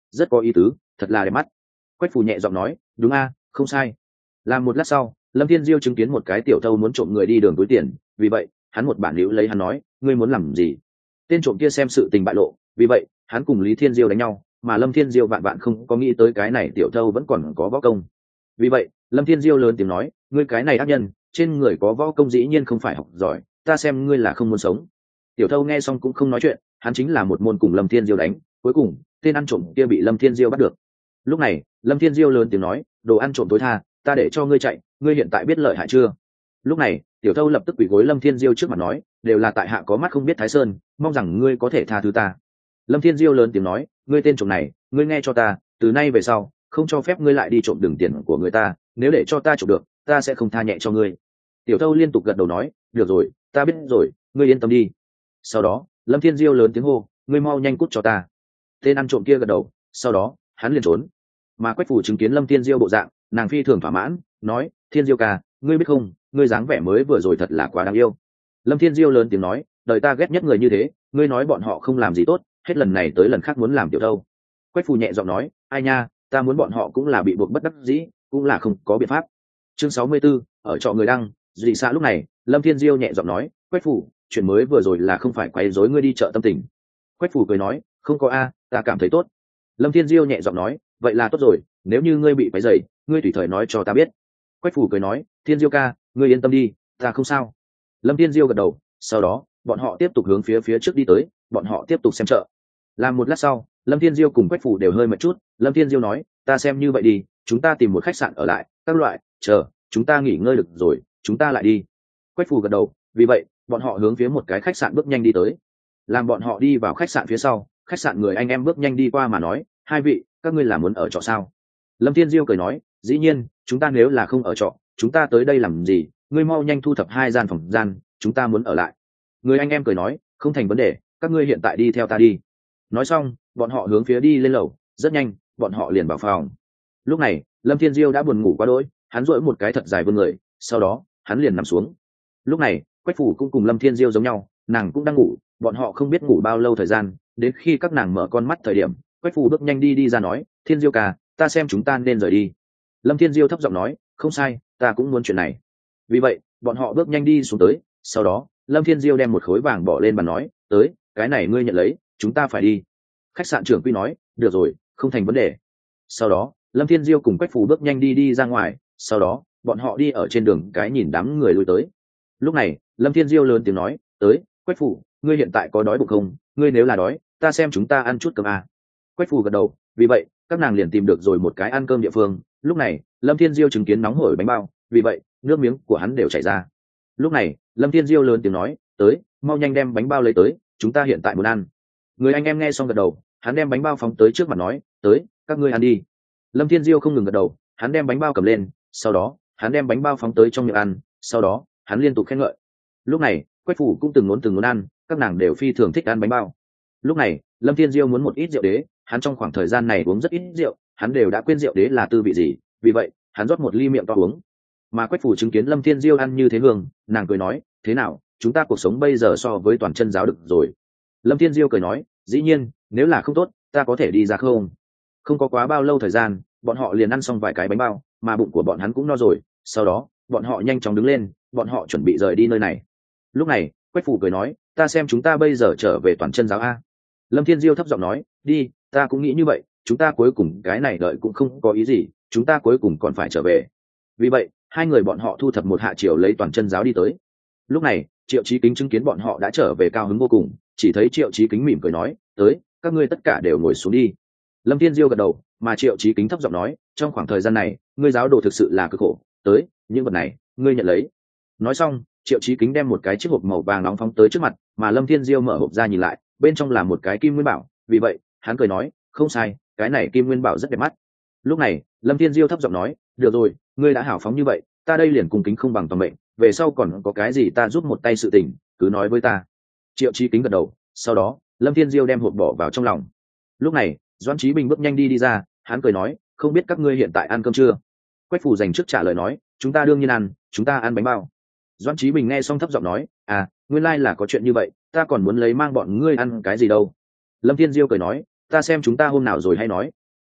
rất có ý tứ, thật là đẹp mắt. Quách phủ nhẹ giọng nói, đúng a, không sai. Làm một lát sau, Lâm Thiên Diêu chứng kiến một cái tiểu thâu muốn trộm người đi đường túi tiền, vì vậy hắn một bản liễu lấy hắn nói, ngươi muốn làm gì? Tên trộm kia xem sự tình bại lộ, vì vậy hắn cùng Lý Thiên Diêu đánh nhau, mà Lâm Thiên Diêu vạn vạn không có nghĩ tới cái này tiểu thâu vẫn còn có võ công. Vì vậy Lâm Thiên Diêu lớn tiếng nói, ngươi cái này ác nhân, trên người có võ công dĩ nhiên không phải học giỏi, ta xem ngươi là không muốn sống. Tiểu thâu nghe xong cũng không nói chuyện, hắn chính là một môn cùng Lâm Thiên Diêu đánh, cuối cùng tên ăn trộm kia bị Lâm Thiên Diêu bắt được. Lúc này Lâm Thiên Diêu lớn tiếng nói, đồ ăn trộm tối tha, ta để cho ngươi chạy, ngươi hiện tại biết lợi hại chưa? Lúc này tiểu thâu lập tức quỳ gối Lâm Thiên Diêu trước mặt nói, đều là tại hạ có mắt không biết Thái Sơn, mong rằng ngươi có thể tha thứ ta. Lâm Thiên Diêu lớn tiếng nói, ngươi tên trộm này, ngươi nghe cho ta, từ nay về sau không cho phép ngươi lại đi trộm đường tiền của người ta, nếu để cho ta trộm được, ta sẽ không tha nhẹ cho ngươi. Tiểu thâu liên tục gật đầu nói, được rồi, ta biết rồi, ngươi yên tâm đi. Sau đó Lâm Thiên Diêu lớn tiếng hô, ngươi mau nhanh cút cho ta. Tên ăn trộm kia gật đầu, sau đó hắn liền trốn. Mà Quách Phủ chứng kiến Lâm Thiên Diêu bộ dạng, nàng phi thường thỏa mãn, nói, Thiên Diêu ca, ngươi biết không, ngươi dáng vẻ mới vừa rồi thật là quá đáng yêu. Lâm Thiên Diêu lớn tiếng nói, đời ta ghét nhất người như thế, ngươi nói bọn họ không làm gì tốt, hết lần này tới lần khác muốn làm tiểu thâu. Quách Phủ nhẹ giọng nói, ai nha, ta muốn bọn họ cũng là bị buộc bất đắc dĩ, cũng là không có biện pháp. Chương 64, ở trọ người đăng, dị xã. Lúc này Lâm Thiên Diêu nhẹ giọng nói, Quách Phủ, chuyện mới vừa rồi là không phải quấy rối ngươi đi chợ tâm tình. Quách Phủ cười nói, không có a, ta cảm thấy tốt. Lâm Thiên Diêu nhẹ giọng nói, vậy là tốt rồi, nếu như ngươi bị quấy rầy, ngươi tùy thời nói cho ta biết. Quách Phủ cười nói, Thiên Diêu ca, ngươi yên tâm đi, ta không sao. Lâm Thiên Diêu gật đầu, sau đó bọn họ tiếp tục hướng phía trước đi tới, bọn họ tiếp tục xem chợ. Làm một lát sau, Lâm Thiên Diêu cùng Quách Phủ đều hơi mệt chút, Lâm Thiên Diêu nói, ta xem như vậy đi, chúng ta tìm một khách sạn ở lại, các loại, chờ chúng ta nghỉ ngơi được rồi, chúng ta lại đi. Quách Phủ gật đầu, vì vậy bọn họ hướng phía một cái khách sạn bước nhanh đi tới. Làm bọn họ đi vào khách sạn phía sau, khách sạn người anh em bước nhanh đi qua mà nói, hai vị, các ngươi là muốn ở trọ sao? Lâm Thiên Diêu cười nói, dĩ nhiên, chúng ta nếu là không ở trọ, chúng ta tới đây làm gì? Ngươi mau nhanh thu thập 2 gian phòng gian, chúng ta muốn ở lại. Người anh em cười nói, không thành vấn đề, các ngươi hiện tại đi theo ta đi. Nói xong bọn họ hướng phía đi lên lầu, rất nhanh bọn họ liền vào phòng. Lúc này Lâm Thiên Diêu đã buồn ngủ quá đỗi, hắn duỗi một cái thật dài vươn người, sau đó hắn liền nằm xuống. Lúc này Quách Phủ cũng cùng Lâm Thiên Diêu giống nhau, nàng cũng đang ngủ, bọn họ không biết ngủ bao lâu thời gian, đến khi các nàng mở con mắt thời điểm, Quách Phủ bước nhanh đi ra nói, Thiên Diêu ca, ta xem chúng ta nên rời đi. Lâm Thiên Diêu thấp giọng nói, không sai, ta cũng muốn chuyện này. Vì vậy bọn họ bước nhanh đi xuống tới, sau đó Lâm Thiên Diêu đem một khối vàng bỏ lên bàn nói, tới, cái này ngươi nhận lấy, chúng ta phải đi. Khách sạn trưởng quy nói, được rồi, không thành vấn đề. Sau đó Lâm Thiên Diêu cùng Quách Phủ bước nhanh đi ra ngoài, sau đó bọn họ đi ở trên đường cái nhìn đám người lui tới. Lúc này Lâm Thiên Diêu lớn tiếng nói, tới, Quách Phủ, ngươi hiện tại có đói bụng không? Ngươi nếu là đói, ta xem chúng ta ăn chút cơm à. Quách Phủ gật đầu, vì vậy các nàng liền tìm được rồi một cái ăn cơm địa phương. Lúc này Lâm Thiên Diêu chứng kiến nóng hổi bánh bao, vì vậy nước miếng của hắn đều chảy ra. Lúc này Lâm Thiên Diêu lớn tiếng nói, tới, mau nhanh đem bánh bao lấy tới, chúng ta hiện tại muốn ăn. Người anh em nghe xong gật đầu, hắn đem bánh bao phóng tới trước mặt nói, tới, các ngươi ăn đi. Lâm Thiên Diêu không ngừng gật đầu, hắn đem bánh bao cầm lên, sau đó hắn đem bánh bao phóng tới trong miệng ăn, sau đó hắn liên tục khen ngợi. Lúc này Quách Phủ cũng từng muốn ăn, các nàng đều phi thường thích ăn bánh bao. Lúc này Lâm Thiên Diêu muốn một ít rượu đế, hắn trong khoảng thời gian này uống rất ít rượu, hắn đều đã quên rượu đế là tư vị gì, vì vậy hắn rót một ly miệng to uống. Mà Quách Phủ chứng kiến Lâm Thiên Diêu ăn như thế hương, nàng cười nói, thế nào, chúng ta cuộc sống bây giờ so với toàn chân giáo được rồi. Lâm Thiên Diêu cười nói, dĩ nhiên, nếu là không tốt, ta có thể đi ra không? Không có quá bao lâu thời gian, bọn họ liền ăn xong vài cái bánh bao, mà bụng của bọn hắn cũng no rồi. Sau đó bọn họ nhanh chóng đứng lên, bọn họ chuẩn bị rời đi nơi này. Lúc này Quách Phủ cười nói, ta xem chúng ta bây giờ trở về toàn chân giáo a. Lâm Thiên Diêu thấp giọng nói, đi, ta cũng nghĩ như vậy, chúng ta cuối cùng cái này đợi cũng không có ý gì, chúng ta cuối cùng còn phải trở về. Vì vậy hai người bọn họ thu thập một hạ chiều lấy toàn chân giáo đi tới. Lúc này Triệu Chí Kính chứng kiến bọn họ đã trở về, cao hứng vô cùng, chỉ thấy Triệu Chí Kính mỉm cười nói, tới, các ngươi tất cả đều ngồi xuống đi. Lâm Thiên Diêu gật đầu, mà Triệu Chí Kính thấp giọng nói, trong khoảng thời gian này ngươi giáo đồ thực sự là cực khổ, tới, những vật này ngươi nhận lấy. Nói xong Triệu Chí Kính đem một cái chiếc hộp màu vàng nóng phóng tới trước mặt, mà Lâm Thiên Diêu mở hộp ra nhìn lại, bên trong là một cái kim nguyên bảo, vì vậy hắn cười nói, không sai, cái này kim nguyên bảo rất đẹp mắt. Lúc này Lâm Thiên Diêu thấp giọng nói, được rồi, ngươi đã hảo phóng như vậy, ta đây liền cung kính không bằng toàn mệnh, về sau còn có cái gì ta giúp một tay sự tình, cứ nói với ta. Triệu Chí Kính gật đầu, sau đó Lâm Thiên Diêu đem hộp bỏ vào trong lòng. Lúc này Doãn Chí Bình bước nhanh đi ra, hắn cười nói, không biết các ngươi hiện tại ăn cơm chưa? Quách Phủ dành trước trả lời nói, chúng ta đương nhiên ăn, chúng ta ăn bánh bao. Doãn Chí Bình nghe xong thấp giọng nói, à, nguyên lai là có chuyện như vậy, ta còn muốn lấy mang bọn ngươi ăn cái gì đâu. Lâm Thiên Diêu cười nói, ta xem chúng ta hôm nào rồi hay nói,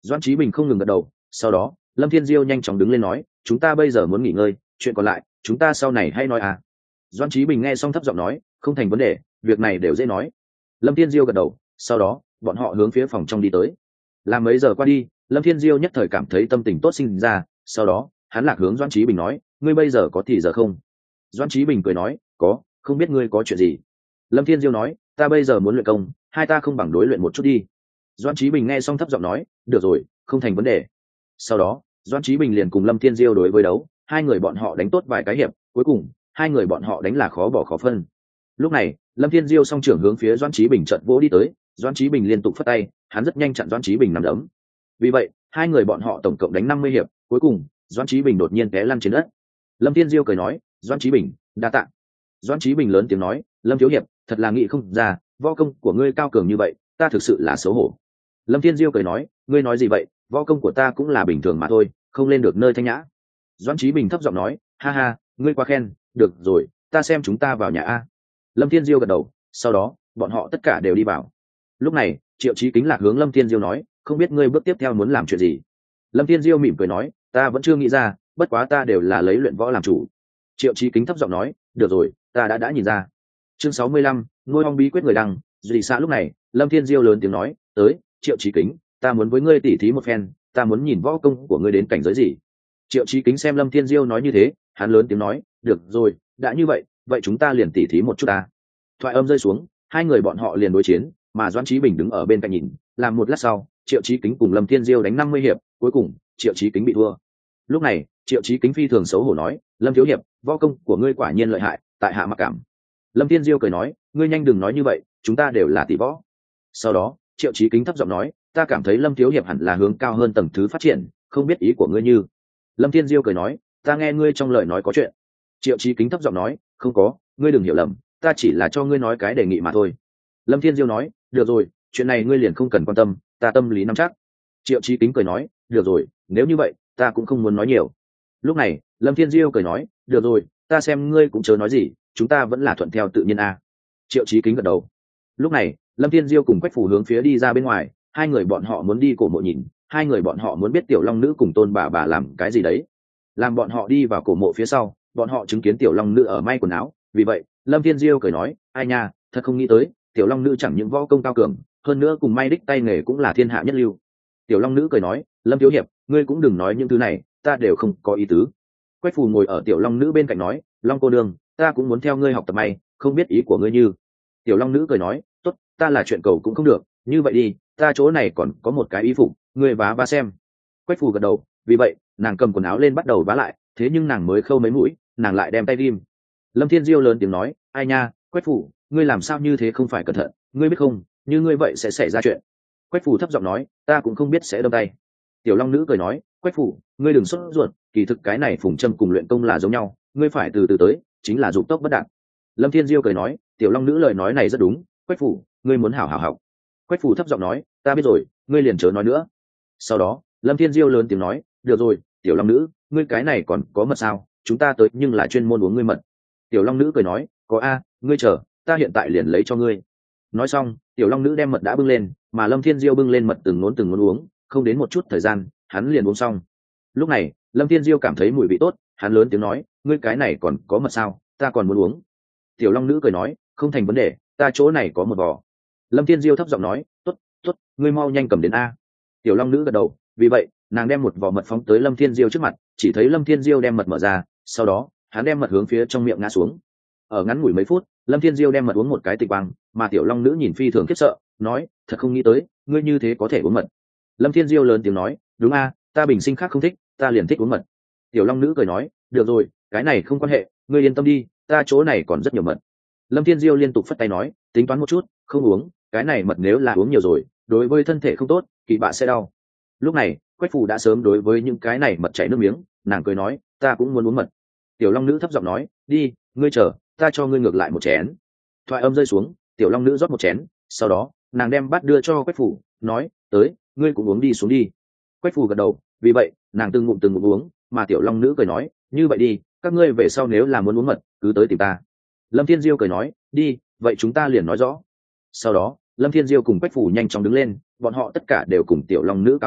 Doãn Chí Bình không ngừng gật đầu, sau đó Lâm Thiên Diêu nhanh chóng đứng lên nói, chúng ta bây giờ muốn nghỉ ngơi, chuyện còn lại chúng ta sau này hay nói à. Doãn Chí Bình nghe xong thấp giọng nói, không thành vấn đề, việc này đều dễ nói. Lâm Thiên Diêu gật đầu, sau đó bọn họ hướng phía phòng trong đi tới. Làm mấy giờ qua đi, Lâm Thiên Diêu nhất thời cảm thấy tâm tình tốt sinh ra, sau đó hắn lạc hướng Doãn Chí Bình nói, ngươi bây giờ có thì giờ không? Doãn Chí Bình cười nói, có, không biết ngươi có chuyện gì. Lâm Thiên Diêu nói, ta bây giờ muốn luyện công, hai ta không bằng đối luyện một chút đi. Doãn Chí Bình nghe xong thấp giọng nói, được rồi, không thành vấn đề. Sau đó Doãn Chí Bình liền cùng Lâm Thiên Diêu đối với đấu, hai người bọn họ đánh tốt vài cái hiệp, cuối cùng hai người bọn họ đánh là khó bỏ khó phân. Lúc này Lâm Thiên Diêu song trưởng hướng phía Doãn Chí Bình trận vỗ đi tới, Doãn Chí Bình liên tục phất tay, hắn rất nhanh chặn Doãn Chí Bình nắm đấm. Vì vậy hai người bọn họ tổng cộng đánh 50 hiệp, cuối cùng Doãn Chí Bình đột nhiên té lăn trên đất. Lâm Thiên Diêu cười nói, Doãn Chí Bình, đa tạ. Doãn Chí Bình lớn tiếng nói, Lâm thiếu hiệp, thật là nghĩ không ra, võ công của ngươi cao cường như vậy, ta thực sự là xấu hổ. Lâm Thiên Diêu cười nói, ngươi nói gì vậy, võ công của ta cũng là bình thường mà thôi, không lên được nơi thanh nhã. Doãn Chí Bình thấp giọng nói, ha ha, ngươi quá khen, được rồi, ta xem chúng ta vào nhà a. Lâm Thiên Diêu gật đầu, sau đó bọn họ tất cả đều đi vào. Lúc này Triệu Chí Kính lạc hướng Lâm Thiên Diêu nói, không biết ngươi bước tiếp theo muốn làm chuyện gì. Lâm Thiên Diêu mỉm cười nói, ta vẫn chưa nghĩ ra, bất quá ta đều là lấy luyện võ làm chủ. Triệu Chí Kính thấp giọng nói, được rồi, ta đã nhìn ra. Chương 65, ngôi ong bí quyết người đăng. Duy xã lúc này Lâm Thiên Diêu lớn tiếng nói, tới, Triệu Chí Kính, ta muốn với ngươi tỉ thí một phen, ta muốn nhìn võ công của ngươi đến cảnh giới gì. Triệu Chí Kính xem Lâm Thiên Diêu nói như thế, hắn lớn tiếng nói, được rồi, đã như vậy, vậy chúng ta liền tỉ thí một chút ta. Thoại âm rơi xuống, hai người bọn họ liền đối chiến, mà Doãn Chí Bình đứng ở bên cạnh nhìn. Làm một lát sau, Triệu Chí Kính cùng Lâm Thiên Diêu đánh 50 hiệp, cuối cùng Triệu Chí Kính bị thua. Lúc này Triệu Chí Kính phi thường xấu hổ nói, Lâm thiếu hiệp, võ công của ngươi quả nhiên lợi hại, tại hạ mặc cảm. Lâm Thiên Diêu cười nói, ngươi nhanh đừng nói như vậy, chúng ta đều là tỷ võ. Sau đó Triệu Chí Kính thấp giọng nói, ta cảm thấy Lâm thiếu hiệp hẳn là hướng cao hơn tầng thứ phát triển, không biết ý của ngươi như. Lâm Thiên Diêu cười nói, ta nghe ngươi trong lời nói có chuyện. Triệu Chí Kính thấp giọng nói, không có, ngươi đừng hiểu lầm, ta chỉ là cho ngươi nói cái đề nghị mà thôi. Lâm Thiên Diêu nói, được rồi, chuyện này ngươi liền không cần quan tâm, ta tâm lý nắm chắc. Triệu Chí Kính cười nói, được rồi, nếu như vậy ta cũng không muốn nói nhiều. Lúc này Lâm Thiên Diêu cười nói, được rồi, ta xem ngươi cũng chớ nói gì, chúng ta vẫn là thuận theo tự nhiên a. Triệu Chí Kính gật đầu. Lúc này Lâm Thiên Diêu cùng Quách Phủ hướng phía đi ra bên ngoài, hai người bọn họ muốn đi cổ mộ nhìn, hai người bọn họ muốn biết Tiểu Long Nữ cùng Tôn bà làm cái gì đấy. Làm bọn họ đi vào cổ mộ phía sau, bọn họ chứng kiến Tiểu Long Nữ ở may quần áo, vì vậy Lâm Thiên Diêu cười nói, ai nha, thật không nghĩ tới, Tiểu Long Nữ chẳng những võ công cao cường, hơn nữa cùng may đích tay nghề cũng là thiên hạ nhất lưu. Tiểu Long Nữ cười nói, Lâm thiếu hiệp, ngươi cũng đừng nói những thứ này, ta đều không có ý tứ. Quách Phù ngồi ở Tiểu Long Nữ bên cạnh nói, Long cô đương, ta cũng muốn theo ngươi học tập may, không biết ý của ngươi như. Tiểu Long Nữ cười nói, tốt, ta là chuyện cầu cũng không được, như vậy đi, ta chỗ này còn có một cái y phục, ngươi vá xem. Quách Phù gật đầu, vì vậy nàng cầm quần áo lên bắt đầu vá lại, thế nhưng nàng mới khâu mấy mũi, nàng lại đem tay ghim. Lâm Thiên Diêu lớn tiếng nói, ai nha, Quách Phù, ngươi làm sao như thế, không phải cẩn thận, ngươi biết không, như ngươi vậy sẽ xảy ra chuyện. Quách Phù thấp giọng nói, ta cũng không biết sẽ đâm tay. Tiểu Long Nữ cười nói, Quách Phù, ngươi đừng sốt ruột, kỳ thực cái này phùng châm cùng luyện công là giống nhau, ngươi phải từ từ tới, chính là dụng tốc bất đạt. Lâm Thiên Diêu cười nói, Tiểu Long Nữ lời nói này rất đúng, Quách Phù, ngươi muốn hảo hảo học. Quách Phù thấp giọng nói, ta biết rồi, ngươi liền chớ nói nữa. Sau đó Lâm Thiên Diêu lớn tiếng nói, được rồi, Tiểu Long Nữ, ngươi cái này còn có mật sao, chúng ta tới nhưng là chuyên môn uống ngươi mật. Tiểu Long Nữ cười nói, có a, ngươi chờ, ta hiện tại liền lấy cho ngươi. Nói xong Tiểu Long Nữ đem mật đã bưng lên, mà Lâm Thiên Diêu bưng lên mật từng ngốn uống, không đến một chút thời gian hắn liền uống xong. Lúc này Lâm Thiên Diêu cảm thấy mùi vị tốt, hắn lớn tiếng nói, ngươi cái này còn có mật sao, ta còn muốn uống. Tiểu Long Nữ cười nói, không thành vấn đề, ta chỗ này có một vò. Lâm Thiên Diêu thấp giọng nói, tốt, tốt, ngươi mau nhanh cầm đến a. Tiểu Long Nữ gật đầu, vì vậy nàng đem một vò mật phóng tới Lâm Thiên Diêu trước mặt, chỉ thấy Lâm Thiên Diêu đem mật mở ra, sau đó hắn đem mật hướng phía trong miệng ngã xuống. Ở ngắn ngủi mấy phút Lâm Thiên Diêu đem mật uống một cái tịch băng, mà Tiểu Long Nữ nhìn phi thường khiếp sợ, nói, thật không nghĩ tới, ngươi như thế có thể uống mật. Lâm Thiên Diêu lớn tiếng nói, đúng a, ta bình sinh khác không thích, ta liền thích uống mật. Tiểu Long Nữ cười nói, được rồi, cái này không quan hệ, ngươi yên tâm đi, ta chỗ này còn rất nhiều mật. Lâm Thiên Diêu liên tục phất tay nói, tính toán một chút, không uống, cái này mật nếu là uống nhiều rồi, đối với thân thể không tốt, kỳ bạ sẽ đau. Lúc này Quách Phù đã sớm đối với những cái này mật chảy nước miếng, nàng cười nói, ta cũng muốn uống mật. Tiểu Long Nữ thấp giọng nói, đi, ngươi chờ, ta cho ngươi ngược lại một chén. Thoại âm rơi xuống, Tiểu Long Nữ rót một chén, sau đó nàng đem bát đưa cho Quách Phù, nói, tới, ngươi cũng uống đi xuống đi. Quách Phù gật đầu, vì vậy nàng từng ngụm uống, mà Tiểu Long Nữ cười nói, như vậy đi, các ngươi về sau nếu là muốn uống mật, cứ tới tìm ta. Lâm Thiên Diêu cười nói, đi, vậy chúng ta liền nói rõ. Sau đó Lâm Thiên Diêu cùng Quách Phù nhanh chóng đứng lên, bọn họ tất cả đều cùng Tiểu Long Nữ cáo tử,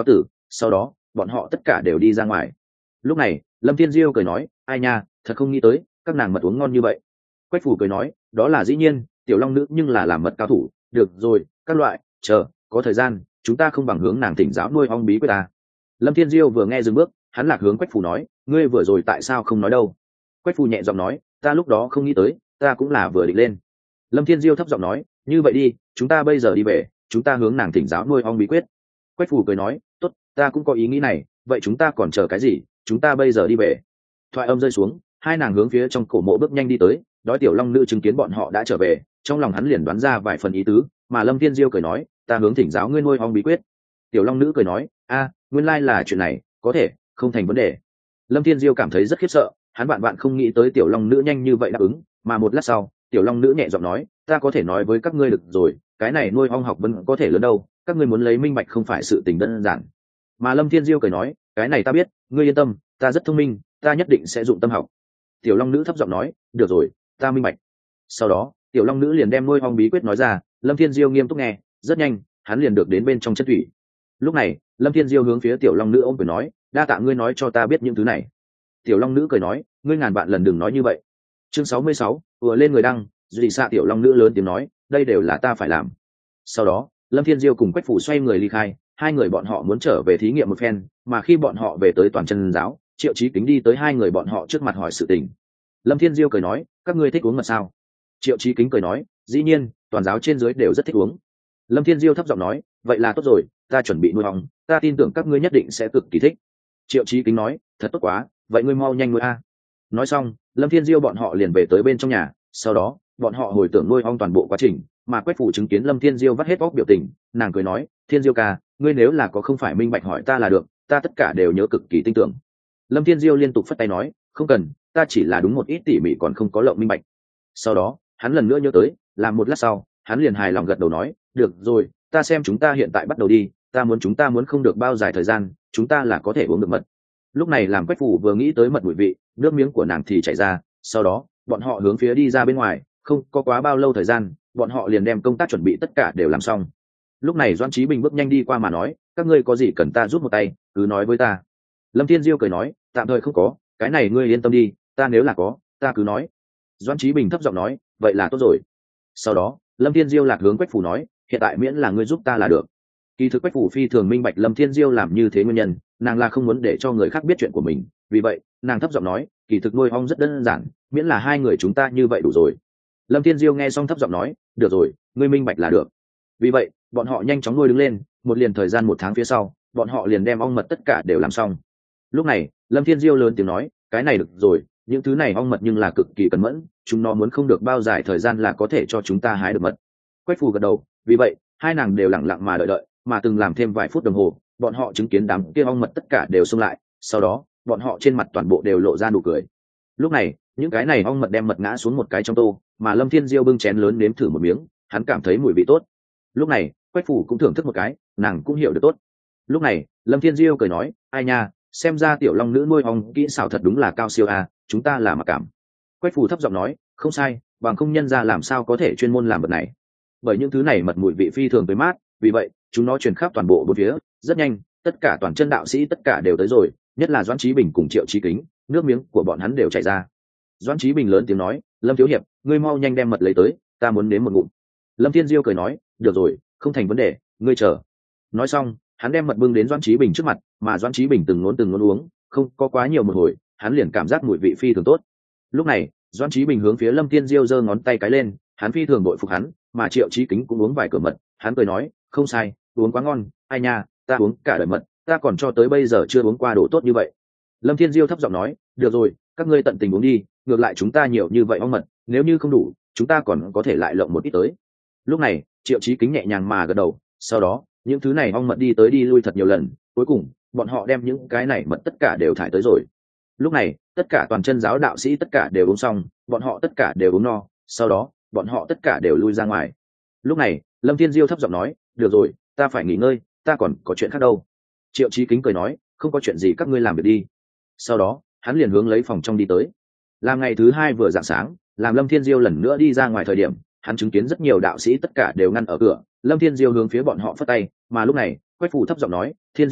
sau đó bọn họ tất cả đều đi ra ngoài. Lúc này Lâm Thiên Diêu cười nói, ai nha, thật không nghĩ tới các nàng mật uống ngon như vậy. Quách Phủ cười nói, đó là dĩ nhiên, tiểu long nữ nhưng là làm mật cao thủ. Được rồi, các loại, chờ có thời gian chúng ta không bằng hướng nàng thỉnh giáo nuôi ong bí quyết ta. Lâm Thiên Diêu vừa nghe dừng bước, hắn lạc hướng Quách Phủ nói, ngươi vừa rồi tại sao không nói đâu? Quách Phủ nhẹ giọng nói, ta lúc đó không nghĩ tới, ta cũng là vừa định lên. Lâm Thiên Diêu thấp giọng nói, như vậy đi, chúng ta bây giờ đi về, chúng ta hướng nàng thỉnh giáo nuôi ong bí quyết. Quách Phủ cười nói, tốt, ta cũng có ý nghĩ này, vậy chúng ta còn chờ cái gì, chúng ta bây giờ đi về. Thoại âm rơi xuống, hai nàng hướng phía trong cổ mộ bước nhanh đi tới. Đói tiểu long nữ chứng kiến bọn họ đã trở về, trong lòng hắn liền đoán ra vài phần ý tứ, mà Lâm Thiên Diêu cười nói, ta hướng thỉnh giáo ngươi nuôi ong bí quyết. Tiểu long nữ cười nói, a, nguyên lai là chuyện này, có thể, không thành vấn đề. Lâm Thiên Diêu cảm thấy rất khiếp sợ, hắn vạn vạn không nghĩ tới tiểu long nữ nhanh như vậy đáp ứng, mà một lát sau, tiểu long nữ nhẹ giọng nói, ta có thể nói với các ngươi được rồi, cái này nuôi ong học vẫn có thể lớn đâu, các ngươi muốn lấy minh bạch không phải sự tình đơn giản. Mà Lâm Thiên Diêu cười nói, cái này ta biết, ngươi yên tâm, ta rất thông minh, ta nhất định sẽ dụng tâm học. Tiểu long nữ thấp giọng nói, được rồi, ta minh bạch. Sau đó tiểu long nữ liền đem nuôi ong bí quyết nói ra. Lâm Thiên Diêu nghiêm túc nghe, rất nhanh hắn liền được đến bên trong chất thủy. Lúc này Lâm Thiên Diêu hướng phía tiểu long nữ ôm quyền nói, đa tạ ngươi nói cho ta biết những thứ này. Tiểu long nữ cười nói, ngươi ngàn vạn lần đừng nói như vậy. Chương 66, vừa lên người đăng, dị xạ. Tiểu long nữ lớn tiếng nói, đây đều là ta phải làm. Sau đó Lâm Thiên Diêu cùng Quách Phủ xoay người ly khai, hai người bọn họ muốn trở về thí nghiệm một phen, mà khi bọn họ về tới toàn chân giáo, Triệu Chí Kính đi tới hai người bọn họ trước mặt hỏi sự tình. Lâm Thiên Diêu cười nói, các ngươi thích uống mật sao? Triệu Chí Kính cười nói, dĩ nhiên, toàn giáo trên dưới đều rất thích uống. Lâm Thiên Diêu thấp giọng nói, vậy là tốt rồi, ta chuẩn bị nuôi ong, ta tin tưởng các ngươi nhất định sẽ cực kỳ thích. Triệu Chí Kính nói, thật tốt quá, vậy ngươi mau nhanh nuôi a. Nói xong Lâm Thiên Diêu bọn họ liền về tới bên trong nhà, sau đó bọn họ hồi tưởng nuôi ong toàn bộ quá trình, mà Quách Phủ chứng kiến Lâm Thiên Diêu vắt hết óc biểu tình, nàng cười nói, Thiên Diêu ca, ngươi nếu là có không phải minh bạch hỏi ta là được, ta tất cả đều nhớ cực kỳ tin tưởng. Lâm Thiên Diêu liên tục phất tay nói, không cần, ta chỉ là đúng một ít tỉ mỉ còn không có lộng minh bạch. Sau đó hắn lần nữa nhớ tới, làm một lát sau hắn liền hài lòng gật đầu nói, được rồi, ta xem chúng ta hiện tại bắt đầu đi, chúng ta muốn không được bao dài thời gian chúng ta là có thể uống được mật. Lúc này làm Quách Phủ vừa nghĩ tới mật mùi vị, nước miếng của nàng thì chảy ra. Sau đó bọn họ hướng phía đi ra bên ngoài, không có quá bao lâu thời gian bọn họ liền đem công tác chuẩn bị tất cả đều làm xong. Lúc này Doãn Chí Bình bước nhanh đi qua mà nói, các ngươi có gì cần ta giúp một tay cứ nói với ta. Lâm Thiên Diêu cười nói, tạm thời không có, cái này ngươi yên tâm đi, ta nếu là có ta cứ nói. Doãn Chí Bình thấp giọng nói, vậy là tốt rồi. Sau đó Lâm Thiên Diêu lạc hướng Quách Phủ nói, hiện tại miễn là ngươi giúp ta là được. Kỳ thực Quách Phủ phi thường minh bạch Lâm Thiên Diêu làm như thế nguyên nhân, nàng là không muốn để cho người khác biết chuyện của mình, vì vậy nàng thấp giọng nói, kỳ thực nuôi ong rất đơn giản, miễn là hai người chúng ta như vậy đủ rồi. Lâm Thiên Diêu nghe xong thấp giọng nói, được rồi, ngươi minh bạch là được. Vì vậy bọn họ nhanh chóng nuôi đứng lên, một liền thời gian 1 tháng phía sau bọn họ liền đem ong mật tất cả đều làm xong. Lúc này Lâm Thiên Diêu lớn tiếng nói, cái này được rồi, những thứ này ong mật nhưng là cực kỳ cẩn mẫn, chúng nó muốn không được bao dài thời gian là có thể cho chúng ta hái được mật. Quách Phủ gật đầu, vì vậy hai nàng đều lặng lặng mà đợi, mà từng làm thêm vài phút đồng hồ, bọn họ chứng kiến đám kia ong mật tất cả đều xông lại, sau đó bọn họ trên mặt toàn bộ đều lộ ra nụ cười. Lúc này những cái này ong mật đem mật ngã xuống một cái trong tô, mà Lâm Thiên Diêu bưng chén lớn nếm thử một miếng, hắn cảm thấy mùi vị tốt. Lúc này Quách Phủ cũng thưởng thức một cái, nàng cũng hiểu được tốt. Lúc này Lâm Thiên Diêu cười nói, ai nha, xem ra tiểu long nữ nuôi ong kỹ xảo thật đúng là cao siêu a, chúng ta là mặc cảm. Quách Phủ thấp giọng nói, không sai, bằng không nhân ra làm sao có thể chuyên môn làm vật này. Bởi những thứ này mật mùi vị phi thường tới mát, vì vậy chúng nó truyền khắp toàn bộ bốn phía, rất nhanh tất cả toàn chân đạo sĩ tất cả đều tới rồi, nhất là Doãn Chí Bình cùng Triệu Chí Kính, nước miếng của bọn hắn đều chảy ra. Doãn Chí Bình lớn tiếng nói, Lâm thiếu hiệp, ngươi mau nhanh đem mật lấy tới, ta muốn nếm một ngụm. Lâm Thiên Diêu cười nói, được rồi, không thành vấn đề, ngươi chờ. Nói xong hắn đem mật bưng đến Doãn Chí Bình trước mặt, mà Doãn Chí Bình từng ngốn uống, không có quá nhiều một hồi hắn liền cảm giác mùi vị phi thường tốt. Lúc này Doãn Chí Bình hướng phía Lâm Thiên Diêu giơ ngón tay cái lên, hắn phi thường bội phục hắn, mà Triệu Chí Kính cũng uống vài cửa mật, hắn cười nói, không sai, uống quá ngon, ai nha, ta uống cả đời mật, ta còn cho tới bây giờ chưa uống qua đồ tốt như vậy. Lâm Thiên Diêu thấp giọng nói, được rồi, các ngươi tận tình uống đi, ngược lại chúng ta nhiều như vậy ong mật, nếu như không đủ chúng ta còn có thể lại lộng một ít tới. Lúc này Triệu Chí Kính nhẹ nhàng mà gật đầu, sau đó những thứ này ong mật đi tới đi lui thật nhiều lần, cuối cùng bọn họ đem những cái này mật tất cả đều thải tới rồi. Lúc này tất cả toàn chân giáo đạo sĩ tất cả đều uống xong, bọn họ tất cả đều uống no, sau đó bọn họ tất cả đều lui ra ngoài. Lúc này Lâm Thiên Diêu thấp giọng nói, được rồi, ta phải nghỉ ngơi, ta còn có chuyện khác đâu. Triệu Chí Kính cười nói, không có chuyện gì, các ngươi làm việc đi. Sau đó hắn liền hướng lấy phòng trong đi tới. Làm ngày thứ hai vừa rạng sáng, làm Lâm Thiên Diêu lần nữa đi ra ngoài thời điểm, hắn chứng kiến rất nhiều đạo sĩ tất cả đều ngăn ở cửa. Lâm Thiên Diêu hướng phía bọn họ phất tay, mà lúc này Quách Phủ thấp giọng nói, Thiên Diêu ca,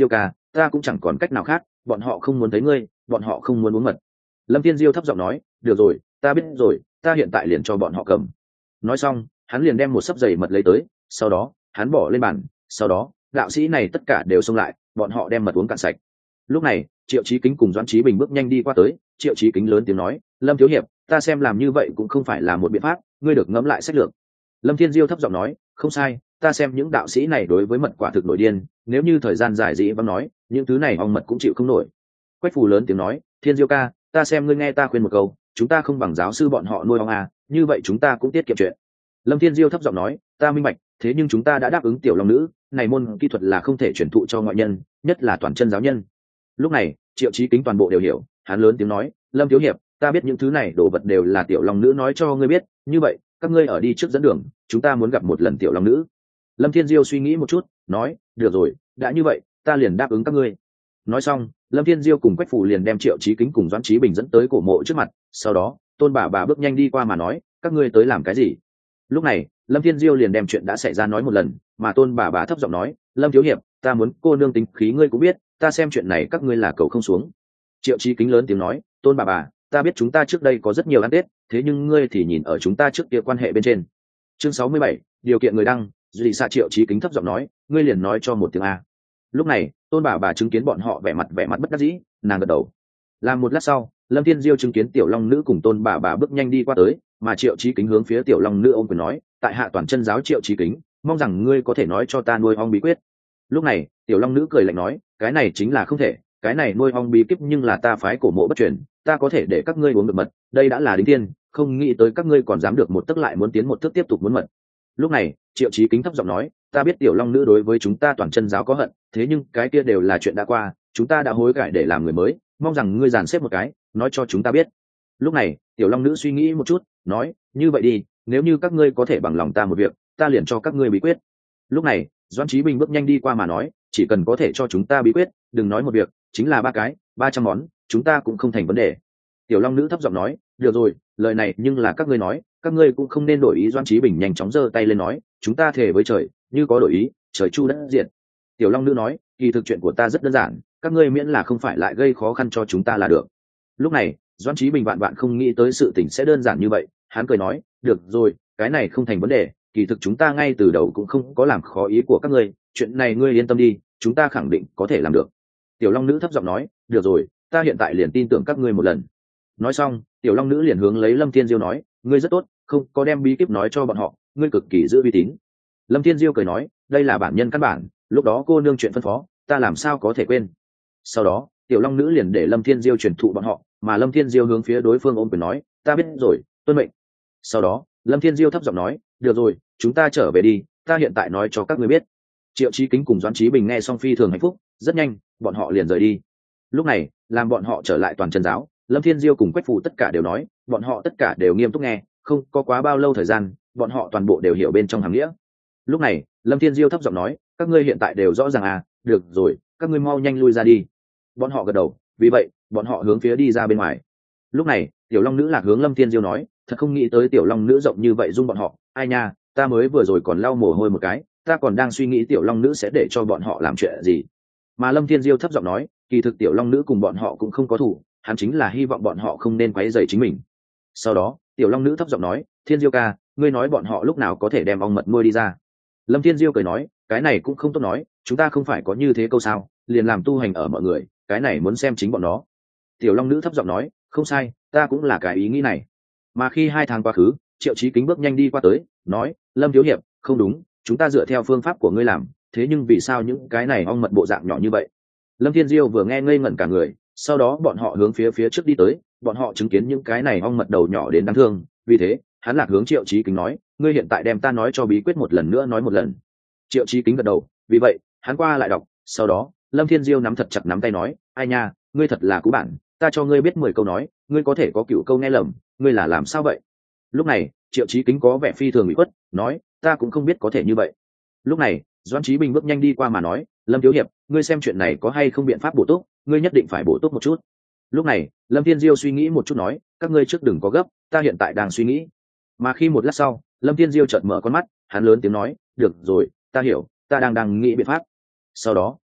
ta cũng chẳng còn cách nào khác, bọn họ không muốn thấy ngươi, bọn họ không muốn uống mật. Lâm Thiên Diêu thấp giọng nói, được rồi, ta biết rồi, ta hiện tại liền cho bọn họ cầm. Nói xong, hắn liền đem một sấp giày mật lấy tới, sau đó hắn bỏ lên bàn, sau đó đạo sĩ này tất cả đều xông lại, bọn họ đem mật uống cạn sạch. Lúc này Triệu Chí Kính cùng Doãn Chí Bình bước nhanh đi qua tới. Triệu Chí Kính lớn tiếng nói, Lâm thiếu hiệp, ta xem làm như vậy cũng không phải là một biện pháp, ngươi được ngẫm lại sách lược. Lâm Thiên Diêu thấp giọng nói, không sai, ta xem những đạo sĩ này đối với mật quả thực nổi điên, nếu như thời gian dài dĩ vắng nói, những thứ này ong mật cũng chịu không nổi. Quách Phù lớn tiếng nói, Thiên Diêu ca, ta xem ngươi nghe ta khuyên một câu, chúng ta không bằng giáo sư bọn họ nuôi ong à, như vậy chúng ta cũng tiết kiệm chuyện. Lâm Thiên Diêu thấp giọng nói, ta minh bạch, thế nhưng chúng ta đã đáp ứng tiểu long nữ, này môn kỹ thuật là không thể truyền thụ cho ngoại nhân, nhất là toàn chân giáo nhân. Lúc này Triệu Chí Kính toàn bộ đều hiểu, hắn lớn tiếng nói, Lâm thiếu hiệp, ta biết những thứ này đồ vật đều là tiểu long nữ nói cho ngươi biết, như vậy các ngươi ở đi trước dẫn đường, chúng ta muốn gặp một lần tiểu long nữ. Lâm Thiên Diêu suy nghĩ một chút, nói, được rồi, đã như vậy ta liền đáp ứng các ngươi. Nói xong, Lâm Thiên Diêu cùng Quách Phù liền đem Triệu Chí Kính cùng Doãn Chí Bình dẫn tới cổ mộ trước mặt, sau đó Tôn bà bước nhanh đi qua mà nói, các ngươi tới làm cái gì? Lúc này Lâm Thiên Diêu liền đem chuyện đã xảy ra nói một lần, mà Tôn bà thấp giọng nói, Lâm thiếu hiệp, ta muốn cô nương tính khí ngươi cũng biết, ta xem chuyện này các ngươi là cầu không xuống. Triệu Chí Kính lớn tiếng nói, Tôn bà, ta biết chúng ta trước đây có rất nhiều ăn tết, thế nhưng ngươi thì nhìn ở chúng ta trước kia quan hệ bên trên. Chương 67, điều kiện người đăng, Duy Sa. Triệu Chí Kính thấp giọng nói, ngươi liền nói cho một tiếng a. Lúc này Tôn bà chứng kiến bọn họ vẻ mặt bất đắc dĩ, nàng gật đầu. Làm một lát sau, Lâm Thiên Diêu chứng kiến tiểu long nữ cùng Tôn bà bước nhanh đi qua tới, mà Triệu Chí Kính hướng phía tiểu long nữ ôm quyền nói, tại hạ toàn chân giáo Triệu Chí Kính, mong rằng ngươi có thể nói cho ta nuôi ong bí quyết. Lúc này tiểu long nữ cười lạnh nói, cái này chính là không thể, cái này nuôi ong bí kíp nhưng là ta phái cổ mộ bất truyền, ta có thể để các ngươi uống được mật, đây đã là đính tiên, không nghĩ tới các ngươi còn dám được một tấc lại muốn tiến một thước tiếp tục muốn mật. Lúc này Triệu Chí Kính thấp giọng nói, ta biết tiểu long nữ đối với chúng ta toàn chân giáo có hận, thế nhưng cái kia đều là chuyện đã qua, chúng ta đã hối cải để làm người mới, mong rằng ngươi dàn xếp một cái, nói cho chúng ta biết. Lúc này tiểu long nữ suy nghĩ một chút, nói, như vậy đi, nếu như các ngươi có thể bằng lòng ta một việc, ta liền cho các ngươi bí quyết. Lúc này Doãn Chí Bình bước nhanh đi qua mà nói, chỉ cần có thể cho chúng ta bí quyết, đừng nói một việc, chính là 300 món, chúng ta cũng không thành vấn đề. Tiểu long nữ thấp giọng nói, được rồi, lời này nhưng là các ngươi nói, các ngươi cũng không nên đổi ý. Doãn Chí Bình nhanh chóng giơ tay lên nói, chúng ta thề với trời, như có đổi ý, trời chu đất diệt. Tiểu long nữ nói, kỳ thực chuyện của ta rất đơn giản, các ngươi miễn là không phải lại gây khó khăn cho chúng ta là được. Lúc này Doãn Chí Bình vạn không nghĩ tới sự tình sẽ đơn giản như vậy, hắn cười nói, được rồi, cái này không thành vấn đề, kỳ thực chúng ta ngay từ đầu cũng không có làm khó ý của các ngươi, chuyện này ngươi yên tâm đi, chúng ta khẳng định có thể làm được. Tiểu long nữ thấp giọng nói, được rồi, ta hiện tại liền tin tưởng các ngươi một lần. Nói xong tiểu long nữ liền hướng lấy Lâm Thiên Diêu nói, ngươi rất tốt, không có đem bí kíp nói cho bọn họ, ngươi cực kỳ giữ uy tín. Lâm Thiên Diêu cười nói, đây là bản nhân căn bản, lúc đó cô nương chuyện phân phó, ta làm sao có thể quên. Sau đó tiểu long nữ liền để Lâm Thiên Diêu truyền thụ bọn họ, mà Lâm Thiên Diêu hướng phía đối phương ôm quyền nói, ta biết rồi, tuân mệnh. Sau đó Lâm Thiên Diêu thấp giọng nói, được rồi, chúng ta trở về đi, ta hiện tại nói cho các ngươi biết. Triệu Chí Kính cùng Doãn Chí Bình nghe xong phi thường hạnh phúc, rất nhanh bọn họ liền rời đi. Lúc này làm bọn họ trở lại toàn chân giáo, Lâm Thiên Diêu cùng Quách Phù tất cả đều nói, bọn họ tất cả đều nghiêm túc nghe, không có quá bao lâu thời gian, bọn họ toàn bộ đều hiểu bên trong hàm nghĩa. Lúc này Lâm Thiên Diêu thấp giọng nói, các ngươi hiện tại đều rõ ràng à, được rồi, các ngươi mau nhanh lui ra đi. Bọn họ gật đầu, vì vậy bọn họ hướng phía đi ra bên ngoài. Lúc này tiểu long nữ lạc hướng Lâm Thiên Diêu nói, thật không nghĩ tới tiểu long nữ rộng như vậy dung bọn họ, ai nha, ta mới vừa rồi còn lau mồ hôi một cái, ta còn đang suy nghĩ tiểu long nữ sẽ để cho bọn họ làm chuyện gì. Mà Lâm Thiên Diêu thấp giọng nói, kỳ thực tiểu long nữ cùng bọn họ cũng không có thủ, hắn chính là hy vọng bọn họ không nên quấy rầy chính mình. Sau đó tiểu long nữ thấp giọng nói, Thiên Diêu ca, ngươi nói bọn họ lúc nào có thể đem ong mật nuôi đi ra. Lâm Thiên Diêu cười nói, cái này cũng không tốt nói, chúng ta không phải có như thế câu sao, liền làm tu hành ở mọi người, cái này muốn xem chính bọn nó. Tiểu long nữ thấp giọng nói, không sai, ta cũng là cái ý nghĩ này. Mà khi 2 tháng quá khứ, Triệu Chí Kính bước nhanh đi qua tới, nói, Lâm thiếu hiệp, không đúng, chúng ta dựa theo phương pháp của ngươi làm, thế nhưng vì sao những cái này ong mật bộ dạng nhỏ như vậy? Lâm Thiên Diêu vừa nghe ngây ngẩn cả người, sau đó bọn họ hướng phía trước đi tới, bọn họ chứng kiến những cái này ong mật đầu nhỏ đến đáng thương, vì thế hắn lạc hướng Triệu Chí Kính nói, ngươi hiện tại đem ta nói cho bí quyết một lần nữa nói một lần. Triệu Chí Kính gật đầu, vì vậy hắn qua lại đọc, sau đó Lâm Thiên Diêu nắm thật chặt nắm tay nói, ai nha, ngươi thật là cú bạn, ta cho ngươi biết 10 câu nói, ngươi có thể có cựu câu nghe lầm, ngươi là làm sao vậy? Lúc này Triệu Chí Kính có vẻ phi thường ủy khuất, nói, ta cũng không biết có thể như vậy. Lúc này Doãn Chí Bình bước nhanh đi qua mà nói, Lâm thiếu hiệp, ngươi xem chuyện này có hay không biện pháp bổ túc, ngươi nhất định phải bổ túc một chút. Lúc này Lâm Thiên Diêu suy nghĩ một chút nói, các ngươi trước đừng có gấp, ta hiện tại đang suy nghĩ. Mà khi một lát sau, Lâm Thiên Diêu chợt mở con mắt, hắn lớn tiếng nói, được rồi, ta hiểu, ta đang nghĩ biện pháp. Sau đó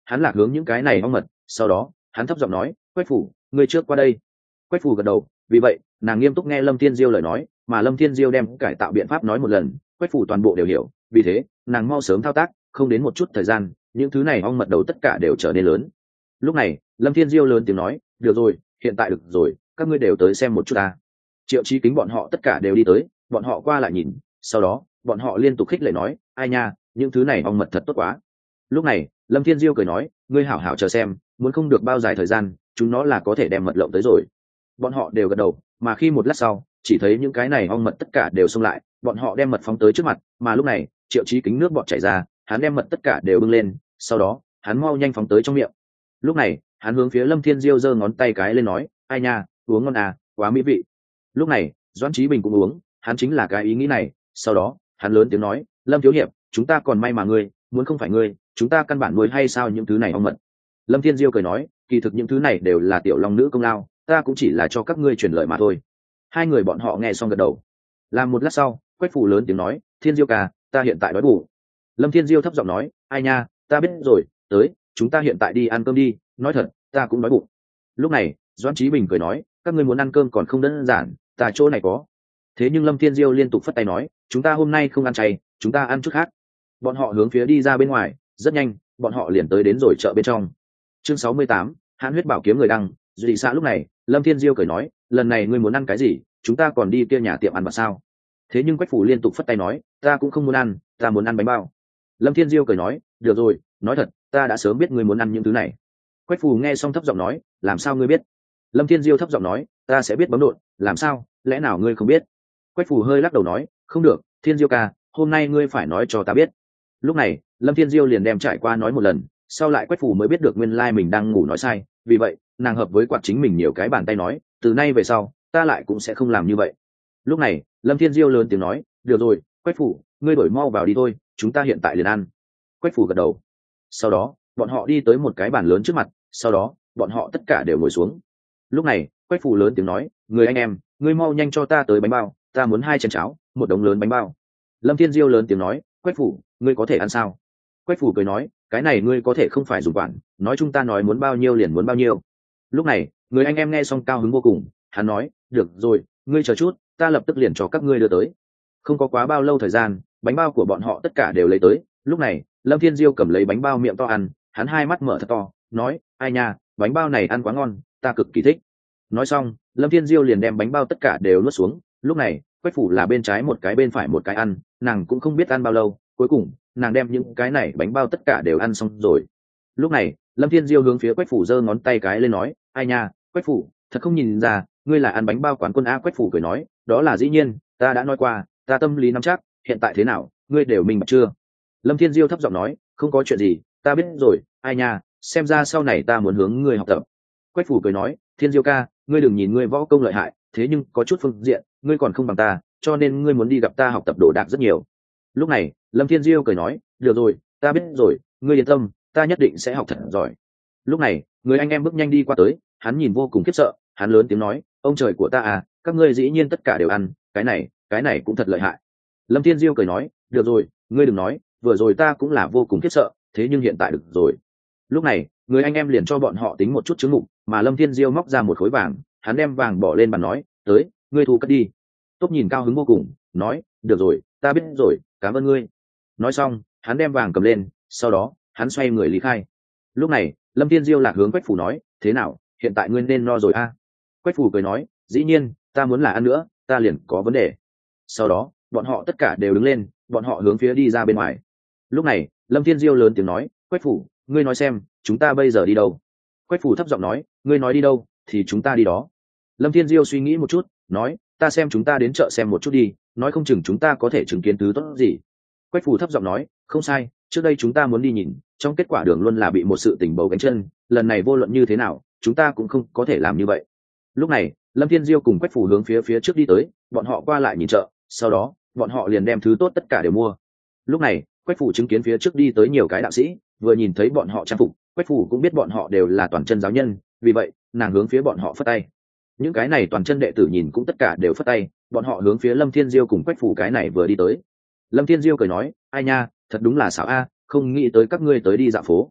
hắn lạc hướng những cái này ong mật, sau đó hắn thấp giọng nói, quách phủ, ngươi trước qua đây. Quách phủ gật đầu, vì vậy nàng nghiêm túc nghe Lâm Thiên Diêu lời nói, mà Lâm Thiên Diêu đem cải tạo biện pháp nói một lần, quách phủ toàn bộ đều hiểu, vì thế nàng mau sớm thao tác, không đến một chút thời gian những thứ này ong mật đầu tất cả đều trở nên lớn. Lúc này Lâm Thiên Diêu lớn tiếng nói, được rồi, hiện tại được rồi, các ngươi đều tới xem một chút ta. Triệu Chí Kính bọn họ tất cả đều đi tới, bọn họ qua lại nhìn, sau đó bọn họ liên tục khích lệ nói, ai nha, những thứ này ong mật thật tốt quá. Lúc này Lâm Thiên Diêu cười nói, ngươi hảo hảo chờ xem, muốn không được bao dài thời gian chúng nó là có thể đem mật lộng tới rồi. Bọn họ đều gật đầu, mà khi một lát sau chỉ thấy những cái này ong mật tất cả đều xông lại, bọn họ đem mật phóng tới trước mặt, mà lúc này Triệu Chí Kính nước bọt chảy ra, hắn đem mật tất cả đều bưng lên, sau đó hắn mau nhanh phóng tới trong miệng. Lúc này hắn hướng phía Lâm Thiên Diêu giơ ngón tay cái lên nói, ai nha, uống ngon à, quá mỹ vị. Lúc này Doãn Chí Bình cũng uống, hắn chính là cái ý nghĩ này, sau đó hắn lớn tiếng nói, Lâm thiếu hiệp, chúng ta còn may mà ngươi, muốn không phải ngươi chúng ta căn bản nuôi hay sao những thứ này ong mật. Lâm Thiên Diêu cười nói, kỳ thực những thứ này đều là tiểu long nữ công lao, ta cũng chỉ là cho các ngươi truyền lời mà thôi. Hai người bọn họ nghe xong gật đầu. Làm một lát sau quách phủ lớn tiếng nói, Thiên Diêu ca, ta hiện tại đói bụng. Lâm Thiên Diêu thấp giọng nói, ai nha, ta biết rồi, tới, chúng ta hiện tại đi ăn cơm đi, nói thật ta cũng đói bụng. Lúc này Doãn Chí Bình cười nói, các ngươi muốn ăn cơm còn không đơn giản, ta chỗ này có. Thế nhưng Lâm Thiên Diêu liên tục phất tay nói, chúng ta hôm nay không ăn chay, chúng ta ăn chút khác. Bọn họ hướng phía đi ra bên ngoài, rất nhanh bọn họ liền tới đến rồi chợ bên trong. Chương 68, hãn huyết bảo kiếm người đăng. Duy xã lúc này Lâm Thiên Diêu cười nói, lần này ngươi muốn ăn cái gì, chúng ta còn đi kia nhà tiệm ăn bạc sao. Thế nhưng quách phủ liên tục phất tay nói, ta cũng không muốn ăn, ta muốn ăn bánh bao. Lâm Thiên Diêu cười nói, được rồi, nói thật, ta đã sớm biết ngươi muốn ăn những thứ này. Quách phủ nghe xong thấp giọng nói, làm sao ngươi biết? Lâm Thiên Diêu thấp giọng nói, ta sẽ biết bấm độn, làm sao, lẽ nào ngươi không biết? Quách phủ hơi lắc đầu nói, không được, Thiên Diêu ca, hôm nay ngươi phải nói cho ta biết. Lúc này Lâm Thiên Diêu liền đem trải qua nói một lần, sau lại quách phủ mới biết được nguyên lai mình đang ngủ nói sai, vì vậy nàng hợp với quạt chính mình nhiều cái bàn tay nói, từ nay về sau ta lại cũng sẽ không làm như vậy. Lúc này Lâm Thiên Diêu lớn tiếng nói, được rồi, quách phủ, ngươi đổi mau vào đi thôi, chúng ta hiện tại liền ăn. Quách phủ gật đầu. Sau đó bọn họ đi tới một cái bàn lớn trước mặt, sau đó bọn họ tất cả đều ngồi xuống. Lúc này quách phủ lớn tiếng nói, người anh em, ngươi mau nhanh cho ta tới bánh bao, ta muốn 2 chén cháo, một đống lớn bánh bao. Lâm Thiên Diêu lớn tiếng nói, quách phủ, ngươi có thể ăn sao? Quách phủ cười nói, cái này ngươi có thể không phải dùng quản, nói chúng ta nói muốn bao nhiêu liền muốn bao nhiêu. Lúc này người anh em nghe xong cao hứng vô cùng, hắn nói, được rồi, ngươi chờ chút, ta lập tức liền cho các ngươi đưa tới. Không có quá bao lâu thời gian, bánh bao của bọn họ tất cả đều lấy tới. Lúc này Lâm Thiên Diêu cầm lấy bánh bao miệng to ăn, hắn hai mắt mở thật to, nói, ai nha, bánh bao này ăn quá ngon, ta cực kỳ thích. Nói xong Lâm Thiên Diêu liền đem bánh bao tất cả đều nuốt xuống. Lúc này quách phủ là bên trái một cái bên phải một cái ăn, nàng cũng không biết ăn bao lâu, cuối cùng nàng đem những cái này bánh bao tất cả đều ăn xong rồi. Lúc này Lâm Thiên Diêu hướng phía quách phủ giơ ngón tay cái lên nói, ai nha, quách phủ, thật không nhìn ra ngươi là ăn bánh bao quán quân a. Quách phủ cười nói, đó là dĩ nhiên, ta đã nói qua, ta tâm lý nắm chắc, hiện tại thế nào ngươi đều minh bạch chưa? Lâm Thiên Diêu thấp giọng nói, không có chuyện gì, ta biết rồi, ai nha, xem ra sau này ta muốn hướng ngươi học tập. Quách phủ cười nói, Thiên Diêu ca, ngươi đừng nhìn ngươi võ công lợi hại, thế nhưng có chút phương diện ngươi còn không bằng ta, cho nên ngươi muốn đi gặp ta học tập đồ đạc rất nhiều. Lúc này Lâm Thiên Diêu cười nói, được rồi, ta biết rồi, ngươi yên tâm, ta nhất định sẽ học thật giỏi. Lúc này người anh em bước nhanh đi qua tới, hắn nhìn vô cùng khiếp sợ, hắn lớn tiếng nói, ông trời của ta à, các ngươi dĩ nhiên tất cả đều ăn, cái này cũng thật lợi hại. Lâm Thiên Diêu cười nói, được rồi, ngươi đừng nói, vừa rồi ta cũng là vô cùng khiếp sợ, thế nhưng hiện tại được rồi. Lúc này người anh em liền cho bọn họ tính một chút chứng mục, mà Lâm Thiên Diêu móc ra một khối vàng, hắn đem vàng bỏ lên bàn nói, tới, ngươi thu cất đi. Tốt nhìn cao hứng vô cùng, nói, được rồi, ta biết rồi, cảm ơn ngươi. Nói xong hắn đem vàng cầm lên, sau đó hắn xoay người lý khai. Lúc này Lâm Thiên Diêu lạc hướng quách phủ nói, thế nào, hiện tại ngươi nên no rồi a? Quách phủ cười nói, dĩ nhiên, ta muốn là ăn nữa, ta liền có vấn đề. Sau đó bọn họ tất cả đều đứng lên, bọn họ hướng phía đi ra bên ngoài. Lúc này Lâm Thiên Diêu lớn tiếng nói, quách phủ, ngươi nói xem, chúng ta bây giờ đi đâu? Quách phủ thấp giọng nói, ngươi nói đi đâu thì chúng ta đi đó. Lâm Thiên Diêu suy nghĩ một chút, nói, ta xem chúng ta đến chợ xem một chút đi, nói không chừng chúng ta có thể chứng kiến thứ tốt gì. Quách phủ thấp giọng nói, không sai, trước đây chúng ta muốn đi nhìn, trong kết quả đường luôn là bị một sự tình bầu cánh chân, lần này vô luận như thế nào chúng ta cũng không có thể làm như vậy. Lúc này Lâm Thiên Diêu cùng quách phủ hướng phía trước đi tới, bọn họ qua lại nhìn chợ, sau đó bọn họ liền đem thứ tốt tất cả đều mua. Lúc này quách phủ chứng kiến phía trước đi tới nhiều cái đạo sĩ, vừa nhìn thấy bọn họ trang phục, quách phủ cũng biết bọn họ đều là toàn chân giáo nhân, vì vậy nàng hướng phía bọn họ phất tay. Những cái này toàn chân đệ tử nhìn cũng tất cả đều phất tay, bọn họ hướng phía Lâm Thiên Diêu cùng quách phủ cái này vừa đi tới. Lâm Thiên Diêu cười nói, ai nha, thật đúng là xảo a, không nghĩ tới các ngươi tới đi dạo phố.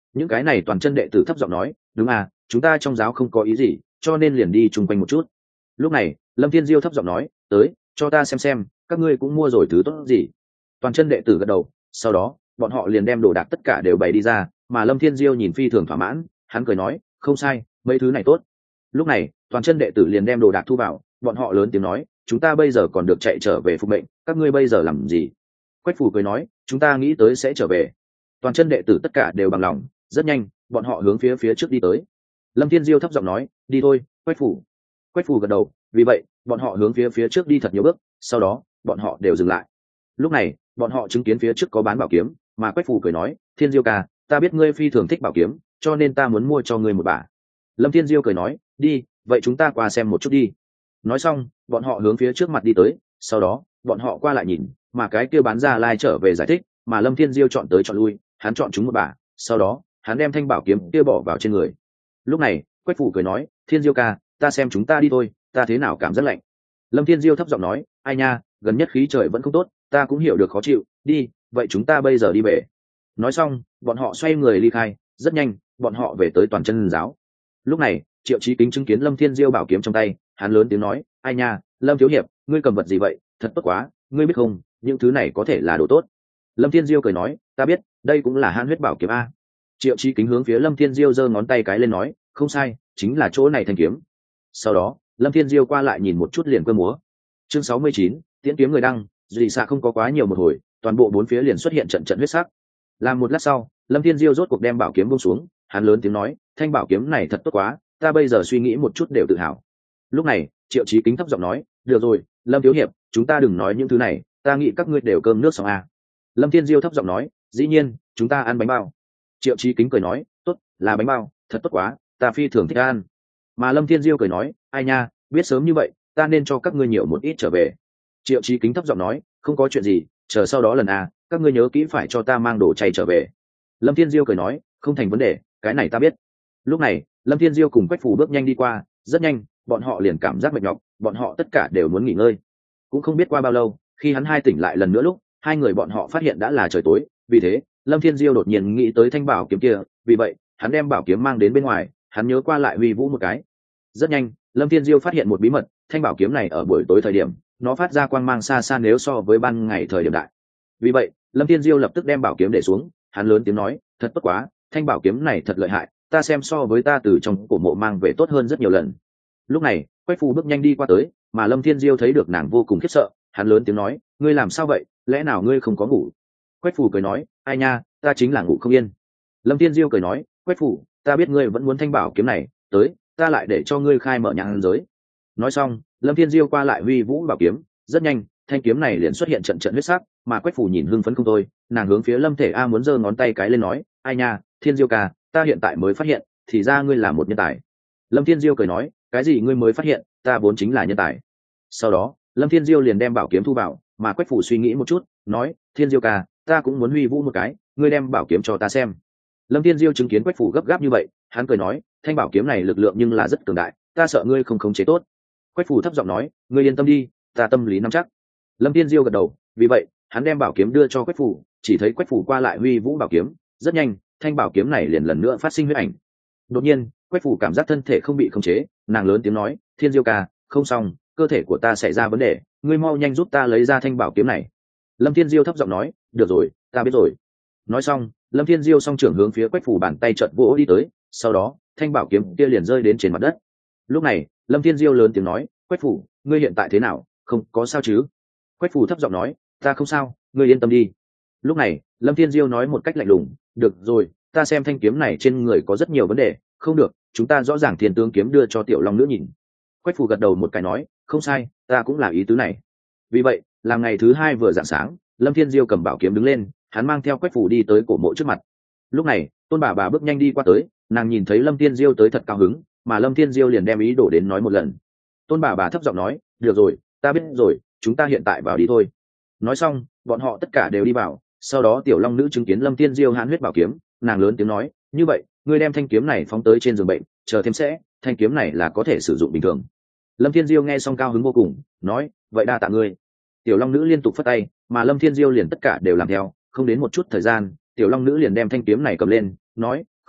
những cái này toàn chân đệ tử thấp giọng nói, đúng à, chúng ta trong giáo không có ý gì, cho nên liền đi chung quanh một chút. Lúc này Lâm Thiên Diêu thấp giọng nói, tới, cho ta xem các ngươi cũng mua rồi thứ tốt gì. Toàn chân đệ tử gật đầu, sau đó bọn họ liền đem đồ đạc tất cả đều bày đi ra, mà Lâm Thiên Diêu nhìn phi thường thỏa mãn, hắn cười nói, không sai, mấy thứ này tốt. Lúc này toàn chân đệ tử liền đem đồ đạc thu vào, bọn họ lớn tiếng nói, chúng ta bây giờ còn được chạy trở về phục mệnh, các ngươi bây giờ làm gì? Quách Phủ cười nói, chúng ta nghĩ tới sẽ trở về. Toàn chân đệ tử tất cả đều bằng lòng, rất nhanh bọn họ hướng phía trước đi tới. Lâm Thiên Diêu thấp giọng nói, đi thôi, Quách Phủ. Quách Phủ gật đầu, vì vậy bọn họ hướng phía trước đi thật nhiều bước, sau đó bọn họ đều dừng lại. Lúc này bọn họ chứng kiến phía trước có bán bảo kiếm, mà Quách Phủ cười nói, Thiên Diêu ca, ta biết ngươi phi thường thích bảo kiếm, cho nên ta muốn mua cho ngươi một bả. Lâm Thiên Diêu cười nói, đi, vậy chúng ta qua xem một chút đi. Nói xong bọn họ hướng phía trước mặt đi tới, sau đó bọn họ qua lại nhìn, mà cái kia bán ra lai trở về giải thích, mà Lâm Thiên Diêu chọn tới chọn lui, hắn chọn chúng một bả, sau đó hắn đem thanh bảo kiếm kia bỏ vào trên người. Lúc này Quách Phủ cười nói, Thiên Diêu ca, ta xem chúng ta đi thôi, ta thế nào cảm giác lạnh. Lâm Thiên Diêu thấp giọng nói, ai nha, gần nhất khí trời vẫn không tốt, ta cũng hiểu được khó chịu, đi, vậy chúng ta bây giờ đi về. Nói xong bọn họ xoay người ly khai, rất nhanh bọn họ về tới toàn chân giáo. Lúc này Triệu Chí Kính chứng kiến Lâm Thiên Diêu bảo kiếm trong tay, hắn lớn tiếng nói, ai nha, Lâm thiếu hiệp, ngươi cầm vật gì vậy, thật tốt quá, ngươi biết không, những thứ này có thể là đồ tốt. Lâm Thiên Diêu cười nói, ta biết, đây cũng là Han huyết bảo kiếm a. Triệu Chí Kính hướng phía Lâm Thiên Diêu giơ ngón tay cái lên nói, không sai, chính là chỗ này thanh kiếm. Sau đó Lâm Thiên Diêu qua lại nhìn một chút liền cơ múa. Chương 69, tiễn kiếm người đăng. Dị xạ không có quá nhiều một hồi, toàn bộ bốn phía liền xuất hiện trận huyết sắc. Làm một lát sau Lâm Thiên Diêu rốt cuộc đem bảo kiếm buông xuống, hắn lớn tiếng nói, thanh bảo kiếm này thật tốt quá, ta bây giờ suy nghĩ một chút đều tự hào. Lúc này Triệu Chí Kính thấp giọng nói, được rồi, Lâm thiếu hiệp, chúng ta đừng nói những thứ này, ta nghĩ các ngươi đều cơm nước xong à. Lâm Thiên Diêu thấp giọng nói, dĩ nhiên, chúng ta ăn bánh bao. Triệu Chí Kính cười nói, tốt, là bánh bao, thật tốt quá, ta phi thường thích ăn. Mà Lâm Thiên Diêu cười nói, ai nha, biết sớm như vậy ta nên cho các ngươi nhiều một ít trở về. Triệu Chí Kính thấp giọng nói, không có chuyện gì, chờ sau đó lần các ngươi nhớ kỹ phải cho ta mang đồ chay trở về. Lâm Thiên Diêu cười nói, không thành vấn đề, cái này ta biết. Lúc này Lâm Thiên Diêu cùng Quách Phủ bước nhanh đi qua, rất nhanh bọn họ liền cảm giác mệt nhọc, bọn họ tất cả đều muốn nghỉ ngơi. Cũng không biết qua bao lâu, khi hắn hai tỉnh lại lần nữa lúc hai người bọn họ phát hiện đã là trời tối, vì thế Lâm Thiên Diêu đột nhiên nghĩ tới thanh bảo kiếm kia, vì vậy hắn đem bảo kiếm mang đến bên ngoài, hắn nhớ qua lại huy vũ một cái. Rất nhanh Lâm Thiên Diêu phát hiện một bí mật, thanh bảo kiếm này ở buổi tối thời điểm nó phát ra quang mang xa xa nếu so với ban ngày thời điểm đại. Vì vậy Lâm Thiên Diêu lập tức đem bảo kiếm để xuống, hắn lớn tiếng nói, thật tốt quá, thanh bảo kiếm này thật lợi hại, ta xem so với ta từ trong cổ mộ mang về tốt hơn rất nhiều lần. Lúc này Quách Phù bước nhanh đi qua tới, mà Lâm Thiên Diêu thấy được nàng vô cùng khiếp sợ, hắn lớn tiếng nói, ngươi làm sao vậy, lẽ nào ngươi không có ngủ? Quách Phù cười nói, ai nha, ta chính là ngủ không yên. Lâm Thiên Diêu cười nói, Quách Phù, ta biết ngươi vẫn muốn thanh bảo kiếm này, tới, ta lại để cho ngươi khai mở nhãn giới. Nói xong Lâm Thiên Diêu qua lại huy vũ bảo kiếm, rất nhanh thanh kiếm này liền xuất hiện trận huyết sắc, mà Quách Phù nhìn hưng phấn không thôi, nàng hướng phía Lâm Thể A muốn giơ ngón tay cái lên nói, ai nha, Thiên Diêu ca, ta hiện tại mới phát hiện, thì ra ngươi là một nhân tài. Lâm Thiên Diêu cười nói, cái gì ngươi mới phát hiện, ta vốn chính là nhân tài. Sau đó Lâm Thiên Diêu liền đem bảo kiếm thu vào, mà Quách Phù suy nghĩ một chút, nói, Thiên Diêu ca, ta cũng muốn huy vũ một cái, ngươi đem bảo kiếm cho ta xem. Lâm Thiên Diêu chứng kiến Quách Phù gấp gáp như vậy, hắn cười nói, thanh bảo kiếm này lực lượng nhưng là rất cường đại, ta sợ ngươi không khống chế tốt. Quách Phù thấp giọng nói, ngươi yên tâm đi, ta tâm lý nắm chắc. Lâm Thiên Diêu gật đầu, vì vậy hắn đem bảo kiếm đưa cho Quách Phù, chỉ thấy Quách Phù qua lại huy vũ bảo kiếm, rất nhanh thanh bảo kiếm này liền lần nữa phát sinh huyết ảnh. Đột nhiên Quách Phù cảm giác thân thể không bị khống chế, nàng lớn tiếng nói, Thiên Diêu ca, không xong, cơ thể của ta xảy ra vấn đề, ngươi mau nhanh giúp ta lấy ra thanh bảo kiếm này. Lâm Thiên Diêu thấp giọng nói, được rồi, ta biết rồi. Nói xong Lâm Thiên Diêu song trưởng hướng phía Quách Phù bàn tay chợt vỗ đi tới, sau đó thanh bảo kiếm kia liền rơi đến trên mặt đất. Lúc này Lâm Thiên Diêu lớn tiếng nói, Quách Phù, ngươi hiện tại thế nào, không có sao chứ? Quách Phù thấp giọng nói, ta không sao, ngươi yên tâm đi. Lúc này Lâm Thiên Diêu nói một cách lạnh lùng, được rồi, ta xem thanh kiếm này trên người có rất nhiều vấn đề, không được, chúng ta rõ ràng thiên tướng kiếm đưa cho Tiểu Long nữ nhìn. Quách Phù gật đầu một cái nói, không sai, ta cũng là ý tứ này. Vì vậy làm ngày thứ hai vừa rạng sáng, Lâm Thiên Diêu cầm bảo kiếm đứng lên, hắn mang theo Quách Phù đi tới cổ mộ trước mặt. Lúc này Tôn bà bước nhanh đi qua tới, nàng nhìn thấy Lâm Thiên Diêu tới thật cao hứng, mà Lâm Thiên Diêu liền đem ý đồ đến nói một lần. Tôn bà thấp giọng nói, được rồi, ta biết rồi, chúng ta hiện tại vào đi thôi. Nói xong bọn họ tất cả đều đi vào, sau đó Tiểu Long nữ chứng kiến Lâm Thiên Diêu hãn huyết bảo kiếm, nàng lớn tiếng nói, như vậy ngươi đem thanh kiếm này phóng tới trên giường bệnh, chờ thêm sẽ, thanh kiếm này là có thể sử dụng bình thường. Lâm Thiên Diêu nghe xong cao hứng vô cùng, nói, vậy đa tạ ngươi. Tiểu Long nữ liên tục phất tay, mà Lâm Thiên Diêu liền tất cả đều làm theo, không đến một chút thời gian Tiểu Long nữ liền đem thanh kiếm này cầm lên, nói,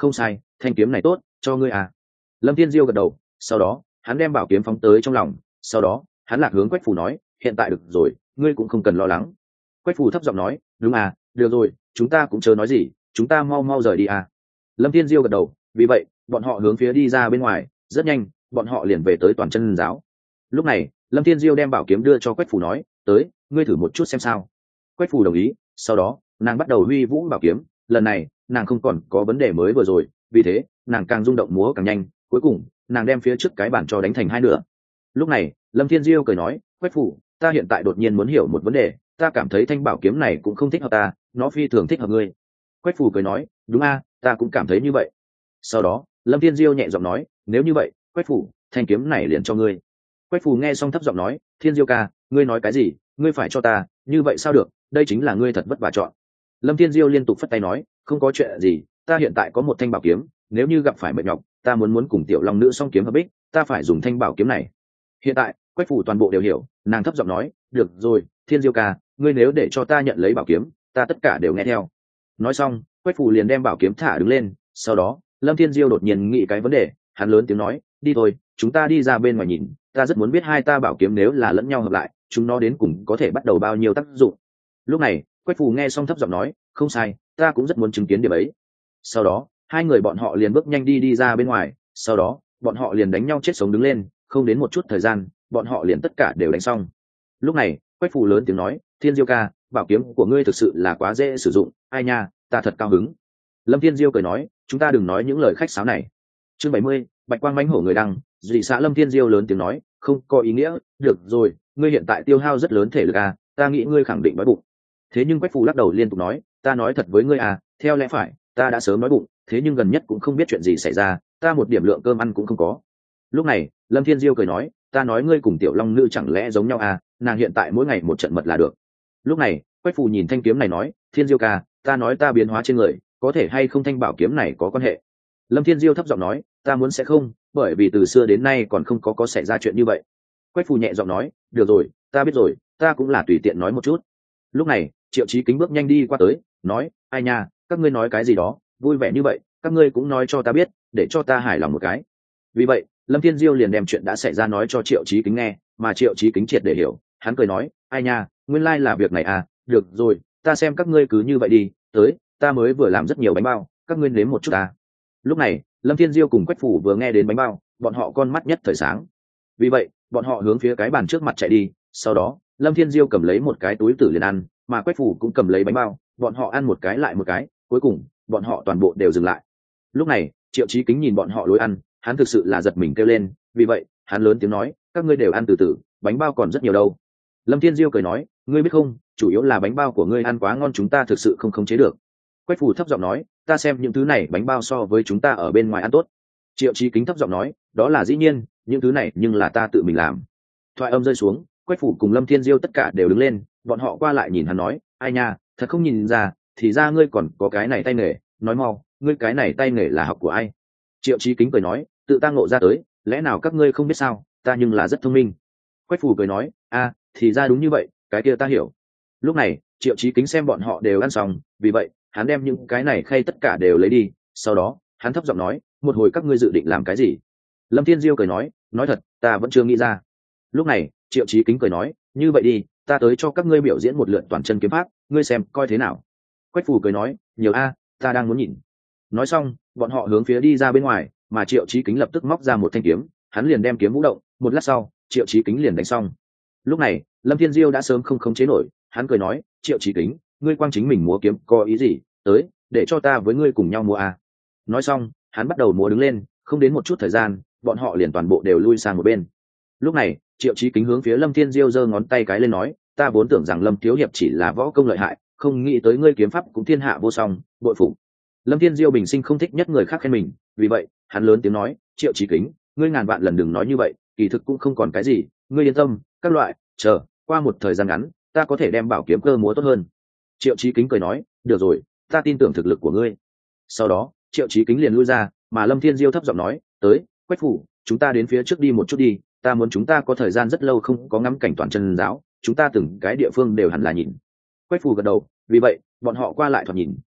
không sai, thanh kiếm này tốt, cho ngươi à. Lâm Thiên Diêu gật đầu, sau đó hắn đem bảo kiếm phóng tới trong lòng, sau đó hắn lạc hướng Quách Phù nói, hiện tại được rồi, ngươi cũng không cần lo lắng. Quách Phù thấp giọng nói, đúng à, được rồi, chúng ta cũng chớ nói gì, chúng ta mau mau rời đi à. Lâm Thiên Diêu gật đầu, vì vậy bọn họ hướng phía đi ra bên ngoài, rất nhanh bọn họ liền về tới Toàn Chân giáo. Lúc này Lâm Thiên Diêu đem bảo kiếm đưa cho Quách Phù nói, tới, ngươi thử một chút xem sao. Quách Phù đồng ý, sau đó nàng bắt đầu huy vũ bảo kiếm, lần này nàng không còn có vấn đề mới vừa rồi, vì thế nàng càng rung động múa càng nhanh, cuối cùng nàng đem phía trước cái bàn cho đánh thành hai nửa. Lúc này Lâm Thiên Diêu cười nói, Quách Phù, ta hiện tại đột nhiên muốn hiểu một vấn đề, ta cảm thấy thanh bảo kiếm này cũng không thích hợp ta, nó phi thường thích hợp ngươi. Quách Phù cười nói, đúng a, ta cũng cảm thấy như vậy. Sau đó Lâm Thiên Diêu nhẹ giọng nói, nếu như vậy Quách Phù, thanh kiếm này liền cho ngươi. Quách Phù nghe xong thấp giọng nói, Thiên Diêu ca, ngươi nói cái gì, ngươi phải cho ta, như vậy sao được, đây chính là ngươi thật vất vả chọn. Lâm Thiên Diêu liên tục phất tay nói, không có chuyện gì, ta hiện tại có một thanh bảo kiếm, nếu như gặp phải mệt nhọc, ta muốn cùng tiểu long nữ song kiếm hợp bích, ta phải dùng thanh bảo kiếm này. Hiện tại Quách Phù toàn bộ đều hiểu, nàng thấp giọng nói, được rồi, Thiên Diêu ca, ngươi nếu để cho ta nhận lấy bảo kiếm, ta tất cả đều nghe theo. Nói xong Quách Phù liền đem bảo kiếm thả đứng lên, sau đó Lâm Thiên Diêu đột nhiên nghĩ cái vấn đề, hắn lớn tiếng nói, đi thôi, chúng ta đi ra bên ngoài nhìn, ta rất muốn biết hai ta bảo kiếm nếu là lẫn nhau hợp lại, chúng nó đến cùng có thể bắt đầu bao nhiêu tác dụng. Lúc này Quách Phù nghe xong thấp giọng nói, không sai, ta cũng rất muốn chứng kiến điểm ấy. Sau đó hai người bọn họ liền bước nhanh đi ra bên ngoài, sau đó bọn họ liền đánh nhau chết sống đứng lên, không đến một chút thời gian bọn họ liền tất cả đều đánh xong. Lúc này Quách Phù lớn tiếng nói, Thiên Diêu ca, bảo kiếm của ngươi thực sự là quá dễ sử dụng, ai nha, ta thật cao hứng. Lâm Thiên Diêu cười nói, chúng ta đừng nói những lời khách sáo này. Chương 70, Bạch Quang mãnh hổ người đăng, dị xã Lâm Thiên Diêu lớn tiếng nói, không có ý nghĩa, được rồi, ngươi hiện tại tiêu hao rất lớn thể lực à, ta nghĩ ngươi khẳng định đói bụng. Thế nhưng Quách Phù lắc đầu liên tục nói, ta nói thật với ngươi à, theo lẽ phải ta đã sớm đói bụng, thế nhưng gần nhất cũng không biết chuyện gì xảy ra, ta một điểm lượng cơm ăn cũng không có. Lúc này Lâm Thiên Diêu cười nói, ta nói ngươi cùng tiểu long nữ chẳng lẽ giống nhau à, nàng hiện tại mỗi ngày một trận mật là được. Lúc này Quách Phù nhìn thanh kiếm này nói, Thiên Diêu ca, ta nói ta biến hóa trên người, có thể hay không thanh bảo kiếm này có quan hệ. Lâm Thiên Diêu thấp giọng nói, ta muốn sẽ không, bởi vì từ xưa đến nay còn không có xảy ra chuyện như vậy. Quách Phù nhẹ giọng nói, được rồi, ta biết rồi, ta cũng là tùy tiện nói một chút. Lúc này Triệu Chí Kính bước nhanh đi qua tới, nói, ai nha, các ngươi nói cái gì đó vui vẻ như vậy, các ngươi cũng nói cho ta biết, để cho ta hài lòng một cái. Vì vậy Lâm Thiên Diêu liền đem chuyện đã xảy ra nói cho Triệu Chí Kính nghe, mà Triệu Chí Kính triệt để hiểu, hắn cười nói, ai nha, nguyên lai là việc này à, được rồi, ta xem các ngươi cứ như vậy đi, tới, ta mới vừa làm rất nhiều bánh bao, các ngươi nếm một chút à. Lúc này Lâm Thiên Diêu cùng Quách Phù vừa nghe đến bánh bao, bọn họ con mắt nhất thời sáng. Vì vậy bọn họ hướng phía cái bàn trước mặt chạy đi, sau đó Lâm Thiên Diêu cầm lấy một cái túi tử liền ăn, mà Quách Phù cũng cầm lấy bánh bao, bọn họ ăn một cái lại một cái, cuối cùng bọn họ toàn bộ đều dừng lại. Lúc này Triệu Chí Kính nhìn bọn họ lối ăn, hắn thực sự là giật mình kêu lên, vì vậy hắn lớn tiếng nói, các ngươi đều ăn từ từ, bánh bao còn rất nhiều đâu. Lâm Thiên Diêu cười nói, ngươi biết không, chủ yếu là bánh bao của ngươi ăn quá ngon, chúng ta thực sự không khống chế được. Quách Phù thấp giọng nói, ta xem những thứ này bánh bao so với chúng ta ở bên ngoài ăn tốt. Triệu Chí Kính thấp giọng nói, đó là dĩ nhiên, những thứ này nhưng là ta tự mình làm. Thoại âm rơi xuống, Quách Phù cùng Lâm Thiên Diêu tất cả đều đứng lên, bọn họ qua lại nhìn hắn nói, ai nha, thật không nhìn ra, thì ra ngươi còn có cái này tay nghề, nói mau, ngươi cái này tay nghề là học của ai? Triệu Chí Kính cười nói, tự ta ngộ ra tới, lẽ nào các ngươi không biết sao, ta nhưng là rất thông minh. Quách Phù cười nói, a, thì ra đúng như vậy, cái kia ta hiểu. Lúc này Triệu Chí Kính xem bọn họ đều ăn xong, vì vậy hắn đem những cái này khay tất cả đều lấy đi, sau đó hắn thấp giọng nói, một hồi các ngươi dự định làm cái gì? Lâm Thiên Diêu cười nói thật, ta vẫn chưa nghĩ ra. Lúc này Triệu Chí Kính cười nói, như vậy đi, ta tới cho các ngươi biểu diễn một lượt toàn chân kiếm pháp, ngươi xem coi thế nào. Quách Phù cười nói, nhiều a, ta đang muốn nhìn. Nói xong bọn họ hướng phía đi ra bên ngoài, mà Triệu Chí Kính lập tức móc ra một thanh kiếm, hắn liền đem kiếm vũ động, một lát sau Triệu Chí Kính liền đánh xong. Lúc này Lâm Thiên Diêu đã sớm không khống chế nổi, hắn cười nói, Triệu Chí Kính, ngươi quang chính mình múa kiếm có ý gì, tới, để cho ta với ngươi cùng nhau múa a. Nói xong hắn bắt đầu múa đứng lên, không đến một chút thời gian bọn họ liền toàn bộ đều lui sang một bên. Lúc này Triệu Chí Kính hướng phía Lâm Thiên Diêu giơ ngón tay cái lên nói, ta vốn tưởng rằng Lâm thiếu hiệp chỉ là võ công lợi hại, không nghĩ tới ngươi kiếm pháp cũng thiên hạ vô song, bội phục. Lâm Thiên Diêu bình sinh không thích nhất người khác khen mình, vì vậy hắn lớn tiếng nói, Triệu Chí Kính, ngươi ngàn vạn lần đừng nói như vậy, kỳ thực cũng không còn cái gì, ngươi yên tâm, các loại, chờ qua một thời gian ngắn ta có thể đem bảo kiếm cơ múa tốt hơn. Triệu Chí Kính cười nói, được rồi, ta tin tưởng thực lực của ngươi. Sau đó Triệu Chí Kính liền lui ra, mà Lâm Thiên Diêu thấp giọng nói, tới, Quách Phù, chúng ta đến phía trước đi một chút đi, ta muốn chúng ta có thời gian rất lâu không có ngắm cảnh Toàn Chân giáo, chúng ta từng cái địa phương đều hẳn là nhìn. Quách Phù gật đầu, vì vậy bọn họ qua lại thoạt nhìn,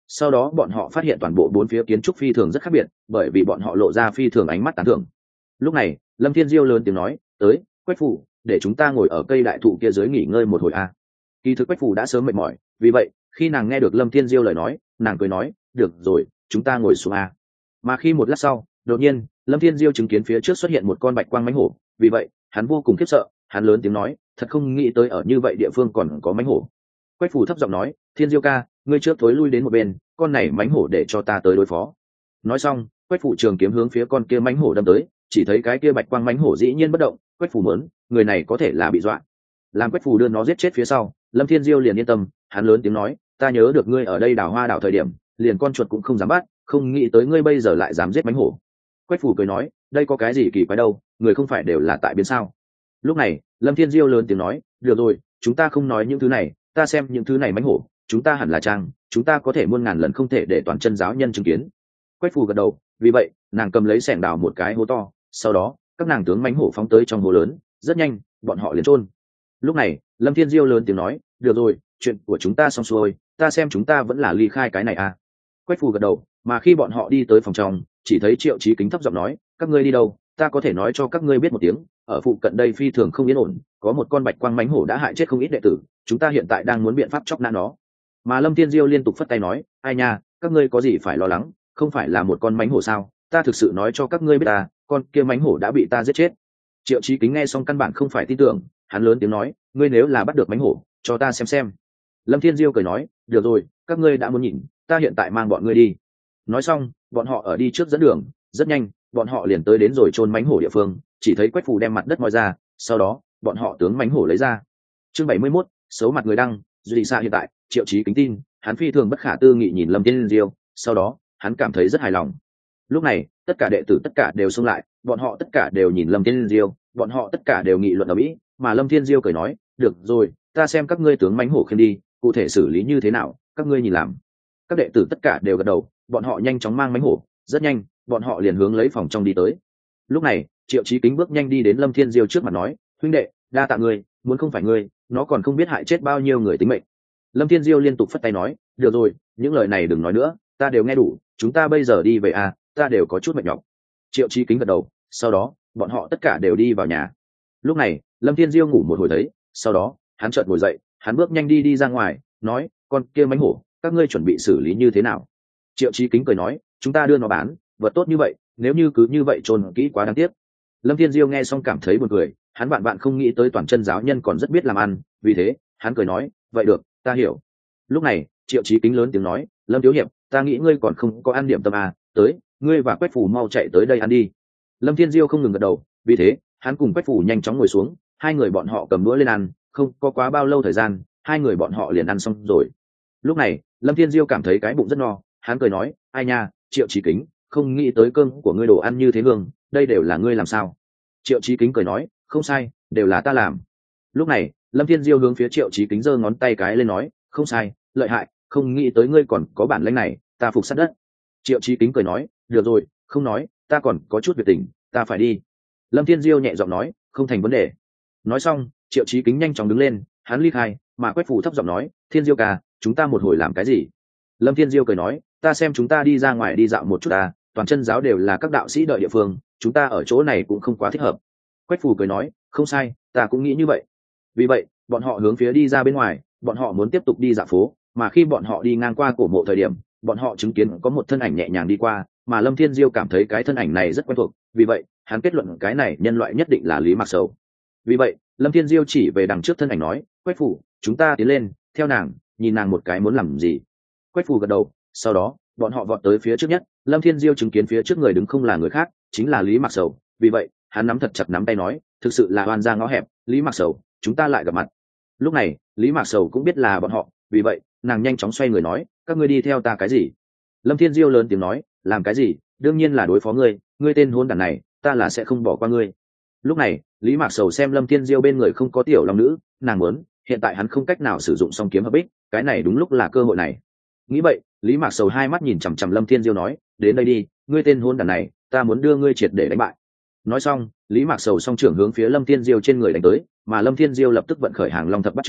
sau đó bọn họ phát hiện toàn bộ bốn phía kiến trúc phi thường rất khác biệt, bởi vì bọn họ lộ ra phi thường ánh mắt tán thưởng. Lúc này Lâm Thiên Diêu lớn tiếng nói, tới Quách Phủ, để chúng ta ngồi ở cây đại thụ kia dưới nghỉ ngơi một hồi a. Kỳ thực Quách Phủ đã sớm mệt mỏi, vì vậy khi nàng nghe được Lâm Thiên Diêu lời nói, nàng cười nói, được rồi, chúng ta ngồi xuống a. Mà khi một lát sau, đột nhiên Lâm Thiên Diêu chứng kiến phía trước xuất hiện một con bạch quang mãnh hổ, vì vậy hắn vô cùng khiếp sợ, hắn lớn tiếng nói, thật không nghĩ tới ở như vậy địa phương còn có mãnh hổ. Quách Phủ thấp giọng nói, Thiên Diêu ca, ngươi trước thối lui đến một bên, con này mãnh hổ để cho ta tới đối phó. Nói xong Quách Phủ trường kiếm hướng phía con kia mãnh hổ đâm tới, chỉ thấy cái kia bạch quang mãnh hổ dĩ nhiên bất động. Quách Phủ muốn, người này có thể là bị dọa. Làm Quách Phủ đưa nó giết chết phía sau, Lâm Thiên Diêu liền yên tâm, hắn lớn tiếng nói, ta nhớ được ngươi ở đây đào hoa đào thời điểm liền con chuột cũng không dám bắt, không nghĩ tới ngươi bây giờ lại dám giết mãnh hổ. Quách Phủ cười nói, đây có cái gì kỳ quái đâu, người không phải đều là tại biến sao. Lúc này Lâm Thiên Diêu lớn tiếng nói, được rồi, chúng ta không nói những thứ này, ta xem những thứ này mãnh hổ, chúng ta hẳn là trang, chúng ta có thể muôn ngàn lần không thể để toàn chân giáo nhân chứng kiến. Quách Phủ gật đầu, vì vậy nàng cầm lấy xẻng đào một cái hố to, sau đó các nàng tướng mãnh hổ phóng tới trong hố lớn, rất nhanh bọn họ liền chôn. Lúc này Lâm Thiên Diêu lớn tiếng nói, được rồi, chuyện của chúng ta xong xuôi, ta xem chúng ta vẫn là ly khai cái này à. Quách Phủ gật đầu, mà khi bọn họ đi tới phòng trong, chỉ thấy Triệu Chí Kính thấp giọng nói, các ngươi đi đâu, ta có thể nói cho các ngươi biết một tiếng, ở phụ cận đây phi thường không yên ổn, có một con bạch quang mãnh hổ đã hại chết không ít đệ tử, chúng ta hiện tại đang muốn biện pháp chọc nã nó. Mà Lâm Thiên Diêu liên tục phất tay nói, ai nha, các ngươi có gì phải lo lắng, không phải là một con mãnh hổ sao, ta thực sự nói cho các ngươi biết con kia mãnh hổ đã bị ta giết chết. Triệu Chí Kính nghe xong căn bản không phải tin tưởng, hắn lớn tiếng nói, ngươi nếu là bắt được mãnh hổ, cho ta xem. Lâm Thiên Diêu cười nói, được rồi, các ngươi đã muốn nhìn, ta hiện tại mang bọn ngươi đi. Nói xong bọn họ ở đi trước dẫn đường, rất nhanh bọn họ liền tới đến rồi chôn mãnh hổ địa phương, chỉ thấy Quách Phủ đem mặt đất moi ra, sau đó bọn họ tướng mãnh hổ lấy ra. Chương 71, xấu mặt người đăng, duy xa hiện tại, Triệu Chí Kính tin, hắn phi thường bất khả tư nghị nhìn Lâm Thiên Diêu, sau đó hắn cảm thấy rất hài lòng. Lúc này tất cả đệ tử tất cả đều xông lại, bọn họ tất cả đều nhìn Lâm Thiên Diêu, bọn họ tất cả đều nghị luận ở mỹ, mà Lâm Thiên Diêu cười nói, được rồi, ta xem các ngươi tướng mãnh hổ khiêng đi, cụ thể xử lý như thế nào, các ngươi nhìn làm. Các đệ tử tất cả đều gật đầu, bọn họ nhanh chóng mang mãnh hổ, rất nhanh bọn họ liền hướng lấy phòng trong đi tới. Lúc này Triệu Chí Kính bước nhanh đi đến Lâm Thiên Diêu trước mặt nói, huynh đệ, đa tạ ngươi, muốn không phải ngươi, nó còn không biết hại chết bao nhiêu người tính mệnh. Lâm Thiên Diêu liên tục phất tay nói, được rồi, những lời này đừng nói nữa, ta đều nghe đủ, chúng ta bây giờ đi về à, ta đều có chút mệt nhọc. Triệu Chí Kính gật đầu, sau đó bọn họ tất cả đều đi vào nhà. Lúc này Lâm Thiên Diêu ngủ một hồi thấy, sau đó hắn chợt ngồi dậy, hắn bước nhanh đi ra ngoài, nói, con kia mãnh hổ, các ngươi chuẩn bị xử lý như thế nào? Triệu Chí Kính cười nói, chúng ta đưa nó bán, vật tốt như vậy, nếu như cứ như vậy chôn kỹ quá đáng tiếc. Lâm Thiên Diêu nghe xong cảm thấy buồn cười, hắn bạn không nghĩ tới toàn chân giáo nhân còn rất biết làm ăn, vì thế hắn cười nói, vậy được, ta hiểu. Lúc này Triệu Chí Kính lớn tiếng nói, Lâm thiếu hiệp, ta nghĩ ngươi còn không có ăn điểm tâm à, tới, ngươi và Quách Phủ mau chạy tới đây ăn đi. Lâm Thiên Diêu không ngừng gật đầu, vì thế hắn cùng Quách Phủ nhanh chóng ngồi xuống, hai người bọn họ cầm đũa lên ăn, không có quá bao lâu thời gian, hai người bọn họ liền ăn xong rồi. Lúc này Lâm Thiên Diêu cảm thấy cái bụng rất no, hắn cười nói, ai nha, Triệu Chí Kính, không nghĩ tới cơm của ngươi đồ ăn như thế hương, đây đều là ngươi làm sao? Triệu Chí Kính cười nói, không sai, đều là ta làm. Lúc này Lâm Thiên Diêu hướng phía Triệu Chí Kính giơ ngón tay cái lên nói, không sai, lợi hại, không nghĩ tới ngươi còn có bản lĩnh này, ta phục sát đất. Triệu Chí Kính cười nói, được rồi, không nói, ta còn có chút việc tình, ta phải đi. Lâm Thiên Diêu nhẹ giọng nói, không thành vấn đề. Nói xong Triệu Chí Kính nhanh chóng đứng lên, hắn ly khai, mà Quách Phủ thấp giọng nói, Thiên Diêu ca, chúng ta một hồi làm cái gì? Lâm Thiên Diêu cười nói, ta xem chúng ta đi ra ngoài đi dạo một chút ta, toàn chân giáo đều là các đạo sĩ đợi địa phương, chúng ta ở chỗ này cũng không quá thích hợp. Quách Phủ cười nói, không sai, ta cũng nghĩ như vậy. Vì vậy bọn họ hướng phía đi ra bên ngoài, bọn họ muốn tiếp tục đi dạo phố, mà khi bọn họ đi ngang qua cổ mộ thời điểm, bọn họ chứng kiến có một thân ảnh nhẹ nhàng đi qua, mà Lâm Thiên Diêu cảm thấy cái thân ảnh này rất quen thuộc, vì vậy hắn kết luận cái này nhân loại nhất định là Lý Mạc Sầu. Vì vậy Lâm Thiên Diêu chỉ về đằng trước thân ảnh nói, Quách Phủ, chúng ta tiến lên, theo nàng, nhìn nàng một cái muốn làm gì. Quách Phủ gật đầu, sau đó bọn họ vọt tới phía trước nhất. Lâm Thiên Diêu chứng kiến phía trước người đứng không là người khác, chính là Lý Mạc Sầu, vì vậy hắn nắm thật chặt nắm tay nói, thực sự là oan ra ngõ hẹp, Lý Mạc Sầu, chúng ta lại gặp mặt. Lúc này Lý Mạc Sầu cũng biết là bọn họ, vì vậy nàng nhanh chóng xoay người nói, các ngươi đi theo ta cái gì? Lâm Thiên Diêu lớn tiếng nói, làm cái gì, đương nhiên là đối phó ngươi, ngươi tên hôn đản này, ta là sẽ không bỏ qua ngươi. Lúc này Lý Mạc Sầu xem Lâm Thiên Diêu bên người không có tiểu long nữ, nàng muốn, hiện tại hắn không cách nào sử dụng song kiếm hợp bích, cái này đúng lúc là cơ hội này. Nghĩ vậy Lý Mạc Sầu hai mắt nhìn chằm chằm Lâm Thiên Diêu nói, đến đây đi, ngươi tên hôn đản này, ta muốn đưa ngươi triệt để đánh bại. Nói xong Lý Mạc Sầu song trưởng hướng phía Lâm Thiên Diêu trên người đánh tới, mà Lâm Thiên Diêu lập tức vận khởi Hàng Long thập bát trưởng,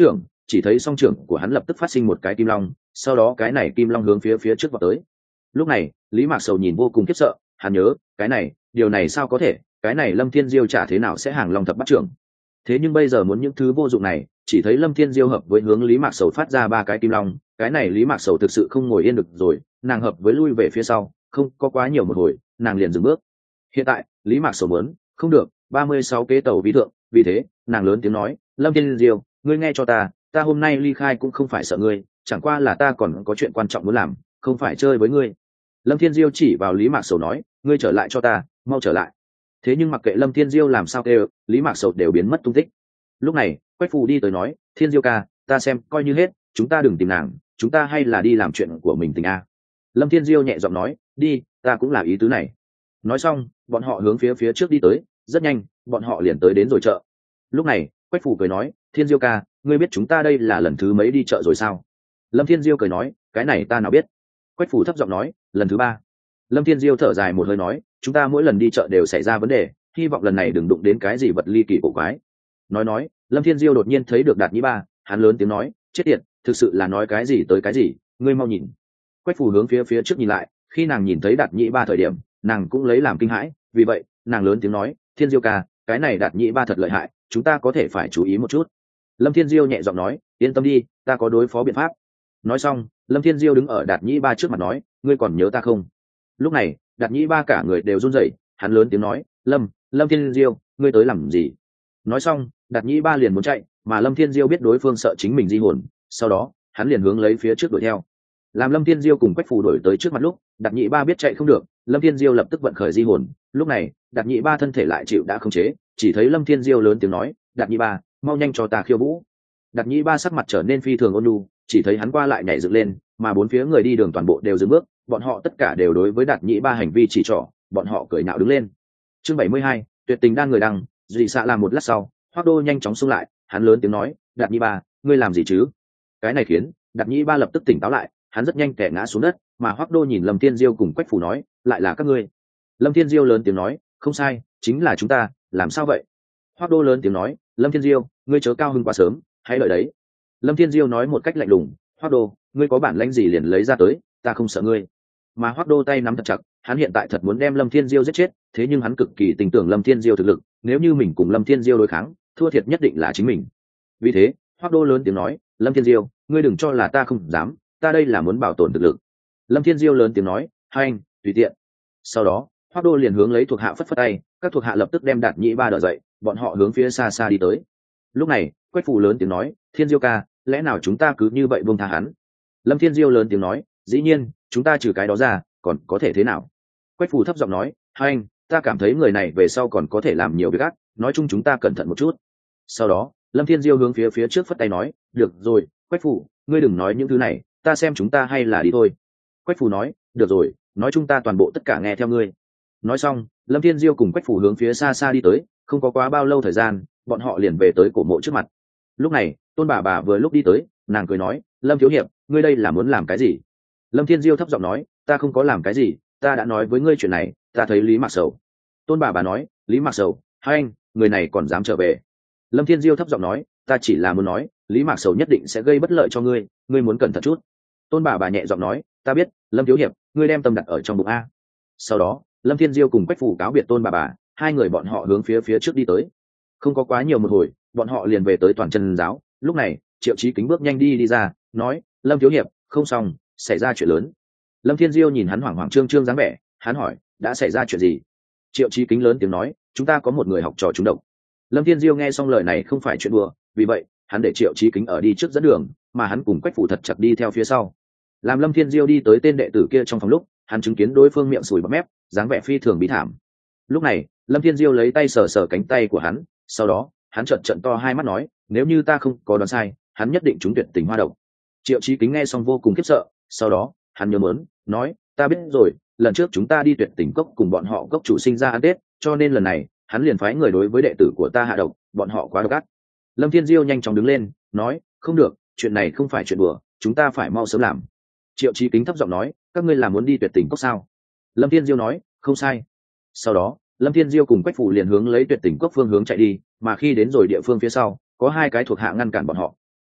chỉ thấy song trưởng của hắn lập tức phát sinh một cái kim long, sau đó cái này kim long hướng phía trước vào tới. Lúc này Lý Mạc Sầu nhìn vô cùng khiếp sợ, hắn nhớ điều này sao có thể, cái này Lâm Thiên Diêu chả thế nào sẽ hàng long thập bát trưởng. Thế nhưng bây giờ muốn những thứ vô dụng này, chỉ thấy Lâm Thiên Diêu hợp với hướng Lý Mạc Sầu phát ra 3 cái kim long, cái này Lý Mạc Sầu thực sự không ngồi yên được rồi, nàng hợp với lui về phía sau, không có quá nhiều một hồi, nàng liền dừng bước. Hiện tại Lý Mạc Sầu muốn, không được, 36 kế tàu vi thượng, vì thế nàng lớn tiếng nói, Lâm Thiên Diêu, ngươi nghe cho ta hôm nay ly khai cũng không phải sợ ngươi, chẳng qua là ta còn có chuyện quan trọng muốn làm, không phải chơi với ngươi. Lâm Thiên Diêu chỉ vào Lý Mạc Sầu nói, ngươi trở lại cho ta, mau trở lại. Thế nhưng mặc kệ Lâm Thiên Diêu làm sao kêu, Lý Mạc Sầu đều biến mất tung tích. Lúc này Quách Phù đi tới nói, Thiên Diêu ca, ta xem coi như hết, chúng ta đừng tìm nàng, chúng ta hay là đi làm chuyện của mình tình a. Lâm Thiên Diêu nhẹ giọng nói, đi, ta cũng là ý tứ này. Nói xong bọn họ hướng phía trước đi tới, rất nhanh bọn họ liền tới đến rồi chợ. Lúc này Quách Phù cười nói, Thiên Diêu ca, ngươi biết chúng ta đây là lần thứ mấy đi chợ rồi sao? Lâm Thiên Diêu cười nói, cái này ta nào biết. Quách Phù thấp giọng nói, lần thứ 3. Lâm Thiên Diêu thở dài một hơi nói, chúng ta mỗi lần đi chợ đều xảy ra vấn đề, hy vọng lần này đừng đụng đến cái gì vật ly kỳ cổ quái. Nói Lâm Thiên Diêu đột nhiên thấy được Đạt Nhĩ Ba, hắn lớn tiếng nói, chết tiệt, thực sự là nói cái gì tới cái gì, ngươi mau nhìn. Quách Phù hướng phía trước nhìn lại, khi nàng nhìn thấy Đạt Nhĩ Ba thời điểm, nàng cũng lấy làm kinh hãi, vì vậy nàng lớn tiếng nói, Thiên Diêu ca, cái này Đạt Nhĩ Ba thật lợi hại, chúng ta có thể phải chú ý một chút. Lâm Thiên Diêu nhẹ giọng nói, yên tâm đi, ta có đối phó biện pháp. Nói xong Lâm Thiên Diêu đứng ở Đạt Nhĩ Ba trước mặt nói, ngươi còn nhớ ta không? Lúc này Đạt Nhĩ Ba cả người đều run rẩy, hắn lớn tiếng nói, Lâm Thiên Diêu, ngươi tới làm gì? Nói xong Đạt Nhĩ Ba liền muốn chạy, mà Lâm Thiên Diêu biết đối phương sợ chính mình di hồn, sau đó hắn liền hướng lấy phía trước đuổi theo. Làm Lâm Thiên Diêu cùng Quách Phù đuổi tới trước mặt lúc, Đạt Nhĩ Ba biết chạy không được, Lâm Thiên Diêu lập tức vận khởi di hồn. Lúc này Đạt Nhĩ Ba thân thể lại chịu đã khống chế, chỉ thấy Lâm Thiên Diêu lớn tiếng nói, Đạt Nhĩ Ba, mau nhanh cho ta khiêu vũ. Đạt Nhĩ Ba sắc mặt trở nên phi thường ôn nhu, chỉ thấy hắn qua lại nhảy dựng lên, mà bốn phía người đi đường toàn bộ đều dừng bước, bọn họ tất cả đều đối với Đạt Nhĩ Ba hành vi chỉ trỏ, bọn họ cười nhạo đứng lên. Chương 72, tuyệt tình đan người đăng, dị xạ làm một lát sau, Hoắc Đô nhanh chóng xông lại, hắn lớn tiếng nói, Đạt Nhĩ Ba, ngươi làm gì chứ? Cái này khiến Đạt Nhĩ Ba lập tức tỉnh táo lại, hắn rất nhanh té ngã xuống đất, mà Hoắc Đô nhìn Lâm Thiên Diêu cùng Quách Phù nói, lại là các ngươi. Lâm Thiên Diêu lớn tiếng nói, không sai, chính là chúng ta, làm sao vậy? Hoắc Đô lớn tiếng nói, Lâm Thiên Diêu, ngươi chớ cao hứng quá sớm, hãy đợi đấy. Lâm Thiên Diêu nói một cách lạnh lùng, Hoắc Đô, ngươi có bản lĩnh gì liền lấy ra tới, ta không sợ ngươi. Mà Hoắc Đô tay nắm thật chặt, hắn hiện tại thật muốn đem Lâm Thiên Diêu giết chết, thế nhưng hắn cực kỳ tin tưởng Lâm Thiên Diêu thực lực, nếu như mình cùng Lâm Thiên Diêu đối kháng, thua thiệt nhất định là chính mình. Vì thế Hoắc Đô lớn tiếng nói, Lâm Thiên Diêu, ngươi đừng cho là ta không dám, ta đây là muốn bảo tồn thực lực. Lâm Thiên Diêu lớn tiếng nói, hai anh tùy tiện. Sau đó Hoắc Đô liền hướng lấy thuộc hạ phất phất tay, các thuộc hạ lập tức đem Đạt Nhĩ Ba đỡ dậy, bọn họ hướng phía xa xa đi tới. Lúc này Quách Phù lớn tiếng nói, Thiên Diêu ca, lẽ nào chúng ta cứ như vậy buông tha hắn? Lâm Thiên Diêu lớn tiếng nói, dĩ nhiên, chúng ta trừ cái đó ra còn có thể thế nào? Quách Phù thấp giọng nói, hai anh, ta cảm thấy người này về sau còn có thể làm nhiều việc ác, nói chung chúng ta cẩn thận một chút. Sau đó Lâm Thiên Diêu hướng phía trước phất tay nói, được rồi Quách Phù, ngươi đừng nói những thứ này, ta xem chúng ta hay là đi thôi. Quách Phù nói, được rồi, nói chúng ta toàn bộ tất cả nghe theo ngươi. Nói xong Lâm Thiên Diêu cùng Quách Phù hướng phía xa xa đi tới, không có quá bao lâu thời gian bọn họ liền về tới cổ mộ trước mặt. Lúc này Tôn bà vừa lúc đi tới, nàng cười nói, Lâm thiếu hiệp, ngươi đây là muốn làm cái gì? Lâm Thiên Diêu thấp giọng nói, ta không có làm cái gì, ta đã nói với ngươi chuyện này, ta thấy Lý Mạc Sầu. Tôn bà nói, Lý Mạc Sầu, hai anh, người này còn dám trở về? Lâm Thiên Diêu thấp giọng nói, ta chỉ là muốn nói, Lý Mạc Sầu nhất định sẽ gây bất lợi cho ngươi, ngươi muốn cẩn thận chút. Tôn bà nhẹ giọng nói, ta biết, Lâm thiếu hiệp, ngươi đem tâm đặt ở trong bụng a. Sau đó Lâm Thiên Diêu cùng Quách Phù cáo biệt Tôn bà, hai người bọn họ hướng phía trước đi tới. Không có quá nhiều một hồi, bọn họ liền về tới Toàn Chân giáo. Lúc này Triệu Chí Kính bước nhanh đi ra, nói, Lâm thiếu hiệp, không xong, xảy ra chuyện lớn. Lâm Thiên Diêu nhìn hắn hoảng hoảng trương trương dáng vẻ, hắn hỏi, đã xảy ra chuyện gì? Triệu Chí Kính lớn tiếng nói, chúng ta có một người học trò trúng độc. Lâm Thiên Diêu nghe xong lời này không phải chuyện đùa, vì vậy hắn để Triệu Chí Kính ở đi trước dẫn đường, mà hắn cùng Quách Phù thật chặt đi theo phía sau. Làm Lâm Thiên Diêu đi tới tên đệ tử kia trong phòng lúc, hắn chứng kiến đối phương miệng sùi bọt mép, dáng vẻ phi thường bí thảm. Lúc này Lâm Thiên Diêu lấy tay sờ sờ cánh tay của hắn, sau đó hắn trợn to hai mắt nói, nếu như ta không có đoán sai, hắn nhất định trúng tuyệt tình hoa độc. Triệu Chí Kính nghe xong vô cùng khiếp sợ, sau đó hắn nhớ mớn nói, ta biết rồi, lần trước chúng ta đi tuyệt tình cốc cùng bọn họ cốc chủ sinh ra ăn tết, cho nên lần này hắn liền phái người đối với đệ tử của ta hạ độc, bọn họ quá độc ác. Lâm Thiên Diêu nhanh chóng đứng lên nói, không được, chuyện này không phải chuyện đùa, chúng ta phải mau sớm làm. Triệu Chí Kính thấp giọng nói, các ngươi là muốn đi tuyệt tình cốc sao? Lâm Thiên Diêu nói, không sai. Sau đó Lâm Thiên Diêu cùng Quách Phù liền hướng lấy tuyệt tình cốc phương hướng chạy đi, mà khi đến rồi địa phương phía sau, có hai cái thuộc hạ ngăn cản bọn họ.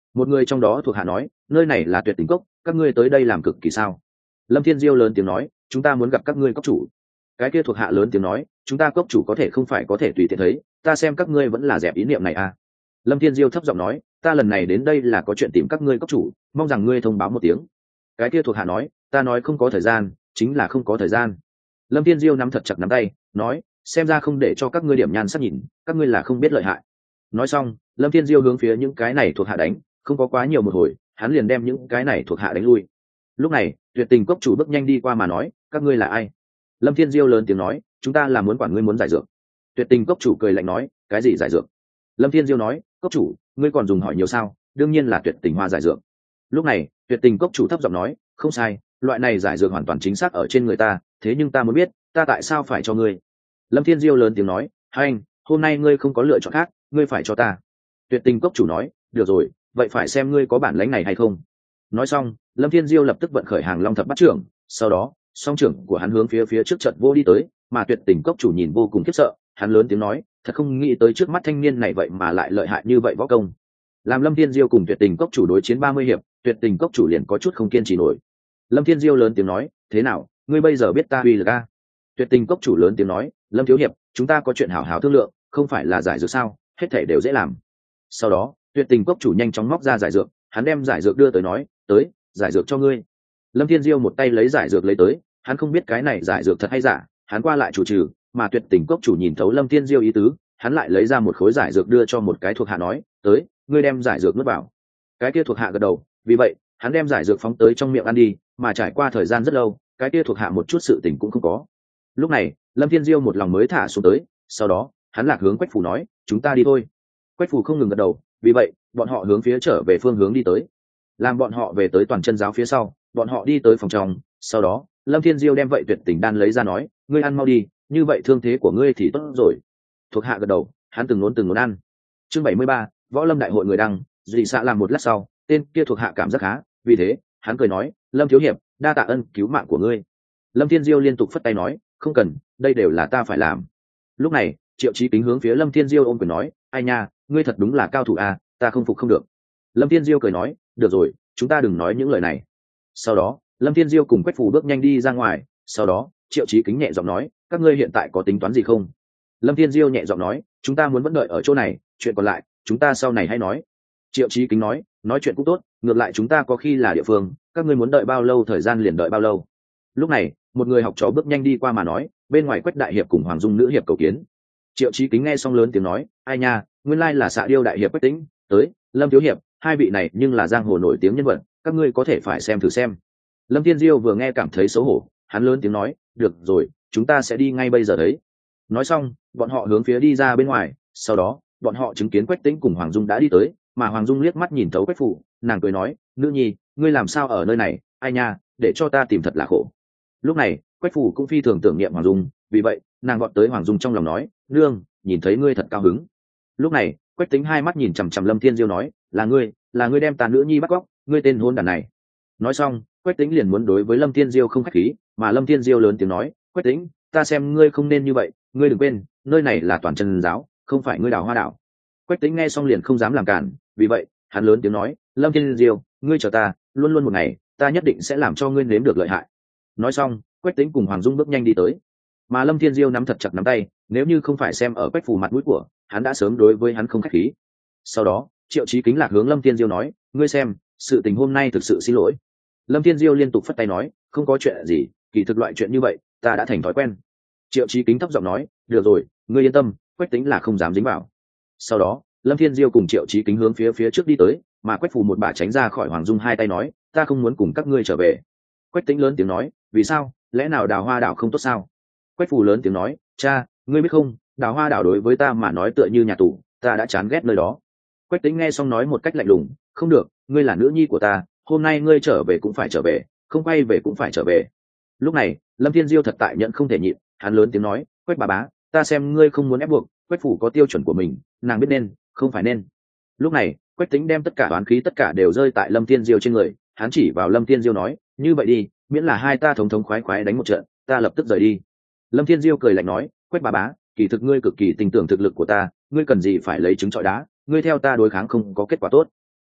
Một người trong đó thuộc hạ nói, nơi này là Tuyệt Tình Cốc, các ngươi tới đây làm cực kỳ sao? Lâm Thiên Diêu lớn tiếng nói, chúng ta muốn gặp các ngươi cốc chủ. Cái kia thuộc hạ lớn tiếng nói, chúng ta cốc chủ có thể không phải có thể tùy tiện thấy, ta xem các ngươi vẫn là dẹp ý niệm này à. Lâm Thiên Diêu thấp giọng nói, ta lần này đến đây là có chuyện tìm các ngươi cốc chủ, mong rằng ngươi thông báo một tiếng. Cái kia thuộc hạ nói, ta nói không có thời gian, chính là không có thời gian. Lâm Thiên Diêu nắm thật chặt nắm tay, nói, xem ra không để cho các ngươi điểm nhan sắc nhìn, các ngươi là không biết lợi hại. Nói xong, Lâm Thiên Diêu hướng phía những cái này thuộc hạ đánh, không có quá nhiều một hồi, hắn liền đem những cái này thuộc hạ đánh lui. Lúc này, Tuyệt Tình Cốc chủ bước nhanh đi qua mà nói, các ngươi là ai? Lâm Thiên Diêu lớn tiếng nói, chúng ta là muốn quản ngươi muốn giải dược. Tuyệt Tình Cốc chủ cười lạnh nói, cái gì giải dược? Lâm Thiên Diêu nói, cốc chủ, ngươi còn dùng hỏi nhiều sao? Đương nhiên là Tuyệt Tình Hoa giải dược. Lúc này, Tuyệt Tình Cốc chủ thấp giọng nói, không sai, loại này giải dược hoàn toàn chính xác ở trên người ta, thế nhưng ta muốn biết, ta tại sao phải cho ngươi? Lâm Thiên Diêu lớn tiếng nói, anh, hôm nay ngươi không có lựa chọn khác, ngươi phải cho ta. Tuyệt Tình Cốc chủ nói, được rồi, vậy phải xem ngươi có bản lĩnh này hay không. Nói xong, Lâm Thiên Diêu lập tức vận khởi Hàng Long Thập Bát Trưởng, sau đó, song trưởng của hắn hướng phía trước trận vô đi tới, mà Tuyệt Tình Cốc chủ nhìn vô cùng khiếp sợ, hắn lớn tiếng nói, thật không nghĩ tới trước mắt thanh niên này vậy mà lại lợi hại như vậy võ công. Làm Lâm Thiên Diêu cùng Tuyệt Tình Cốc chủ đối chiến 30 hiệp, Tuyệt Tình Cốc chủ liền có chút không kiên trì nổi. Lâm Thiên Diêu lớn tiếng nói, thế nào, ngươi bây giờ biết ta uy lực a? Tuyệt Tình Cốc chủ lớn tiếng nói, Lâm thiếu hiệp, chúng ta có chuyện hảo hảo thương lượng, không phải là giải dược sao, hết thảy đều dễ làm. Sau đó, Tuyệt Tình Cốc chủ nhanh chóng móc ra giải dược, hắn đem giải dược đưa tới nói, tới, giải dược cho ngươi. Lâm Thiên Diêu một tay lấy giải dược lấy tới, hắn không biết cái này giải dược thật hay giả, hắn qua lại chủ trừ, mà Tuyệt Tình Cốc chủ nhìn thấu Lâm Thiên Diêu ý tứ, hắn lại lấy ra một khối giải dược đưa cho một cái thuộc hạ nói, tới, ngươi đem giải dược nuốt vào. Cái kia thuộc hạ gật đầu, vì vậy, hắn đem giải dược phóng tới trong miệng ăn đi, mà trải qua thời gian rất lâu, cái kia thuộc hạ một chút sự tình cũng không có. Lúc này, Lâm Thiên Diêu một lòng mới thả xuống tới, sau đó, hắn lạc hướng Quách Phủ nói, chúng ta đi thôi. Quách Phủ không ngừng gật đầu, vì vậy, bọn họ hướng phía trở về phương hướng đi tới. Làm bọn họ về tới Toàn Chân giáo phía sau, bọn họ đi tới phòng trong, sau đó, Lâm Thiên Diêu đem vậy tuyệt tình đan lấy ra nói, ngươi ăn mau đi, như vậy thương thế của ngươi thì tốt rồi. Thuộc hạ gật đầu, hắn từng muốn ăn. Chương 73, Võ Lâm đại hội người đăng, dị xạ làm một lát sau, tên kia thuộc hạ cảm giác khá, vì thế, hắn cười nói, Lâm thiếu hiệp, đa tạ ân cứu mạng của ngươi. Lâm Thiên Diêu liên tục phất tay nói, không cần, đây đều là ta phải làm. Lúc này, Triệu Chí Kính hướng phía Lâm Thiên Diêu ôm quyền nói, ai nha, ngươi thật đúng là cao thủ à, ta không phục không được. Lâm Thiên Diêu cười nói, được rồi, chúng ta đừng nói những lời này. Sau đó, Lâm Thiên Diêu cùng Quách Phù bước nhanh đi ra ngoài, sau đó, Triệu Chí Kính nhẹ giọng nói, các ngươi hiện tại có tính toán gì không? Lâm Thiên Diêu nhẹ giọng nói, chúng ta muốn vẫn đợi ở chỗ này, chuyện còn lại, chúng ta sau này hãy nói. Triệu Chí Kính nói chuyện cũng tốt, ngược lại chúng ta có khi là địa phương, các ngươi muốn đợi bao lâu thời gian liền đợi bao lâu. Lúc này, một người học trò bước nhanh đi qua mà nói, bên ngoài Quách đại hiệp cùng Hoàng Dung nữ hiệp cầu kiến. Triệu Chí Kính nghe xong lớn tiếng nói, ai nha, nguyên lai là Xạ Điêu đại hiệp Quách Tĩnh, tới, Lâm thiếu hiệp, hai vị này nhưng là giang hồ nổi tiếng nhân vật, các ngươi có thể phải xem thử xem. Lâm Thiên Diêu vừa nghe cảm thấy xấu hổ, hắn lớn tiếng nói, được rồi, chúng ta sẽ đi ngay bây giờ đấy. Nói xong, bọn họ hướng phía đi ra bên ngoài, sau đó, bọn họ chứng kiến Quách Tĩnh cùng Hoàng Dung đã đi tới, mà Hoàng Dung liếc mắt nhìn thấu Quách Phủ, nàng cười nói, nữ nhi, ngươi làm sao ở nơi này, ai nha, để cho ta tìm thật là khổ. Lúc này, Quách Phủ cũng phi thường tưởng niệm Hoàng Dung, vì vậy, nàng gọi tới Hoàng Dung trong lòng nói, nương, nhìn thấy ngươi thật cao hứng. Lúc này, Quách Tĩnh hai mắt nhìn chằm chằm Lâm Thiên Diêu nói, là ngươi đem ta nữ nhi bắt cóc, ngươi tên hôn đản này. Nói xong, Quách Tĩnh liền muốn đối với Lâm Thiên Diêu không khách khí, mà Lâm Thiên Diêu lớn tiếng nói, Quách Tĩnh, ta xem ngươi không nên như vậy, ngươi đừng quên, nơi này là Toàn Chân giáo, không phải ngươi Đào Hoa đảo. Quách Tĩnh nghe xong liền không dám làm cản, vì vậy, hắn lớn tiếng nói, Lâm Thiên Diêu, ngươi chờ ta, luôn luôn một ngày, ta nhất định sẽ làm cho ngươi nếm được lợi hại. Nói xong, Quách Tĩnh cùng Hoàng Dung bước nhanh đi tới, mà Lâm Thiên Diêu nắm thật chặt nắm tay, nếu như không phải xem ở Quách Phủ mặt mũi của, hắn đã sớm đối với hắn không khách khí. Sau đó, Triệu Chí Kính lạc hướng Lâm Thiên Diêu nói, ngươi xem, sự tình hôm nay thực sự xin lỗi. Lâm Thiên Diêu liên tục phất tay nói, không có chuyện gì, kỳ thực loại chuyện như vậy, ta đã thành thói quen. Triệu Chí Kính thấp giọng nói, được rồi, ngươi yên tâm, Quách Tĩnh là không dám dính vào. Sau đó, Lâm Thiên Diêu cùng Triệu Chí Kính hướng phía trước đi tới, mà Quách Phủ một bà tránh ra khỏi Hoàng Dung hai tay nói, ta không muốn cùng các ngươi trở về. Quách Tĩnh lớn tiếng nói, vì sao, lẽ nào Đào Hoa đảo không tốt sao? Quách Phủ lớn tiếng nói, cha, ngươi biết không, Đào Hoa đảo đối với ta mà nói tựa như nhà tù, ta đã chán ghét nơi đó. Quách Tĩnh nghe xong nói một cách lạnh lùng, không được, ngươi là nữ nhi của ta, hôm nay ngươi trở về cũng phải trở về, không quay về cũng phải trở về. Lúc này, Lâm Thiên Diêu thật tại nhận không thể nhịn, hắn lớn tiếng nói, Quách bà bá, ta xem ngươi không muốn ép buộc, Quách Phủ có tiêu chuẩn của mình, nàng biết nên, không phải nên. Lúc này, Quách Tĩnh đem tất cả oán khí tất cả đều rơi tại Lâm Thiên Diêu trên người, hắn chỉ vào Lâm Thiên Diêu nói, như vậy đi, miễn là hai ta thống thống khoái khoái đánh một trận, ta lập tức rời đi. Lâm Thiên Diêu cười lạnh nói, Quách bà bá, kỳ thực ngươi cực kỳ tin tưởng thực lực của ta, ngươi cần gì phải lấy trứng trọi đá, ngươi theo ta đối kháng không có kết quả tốt.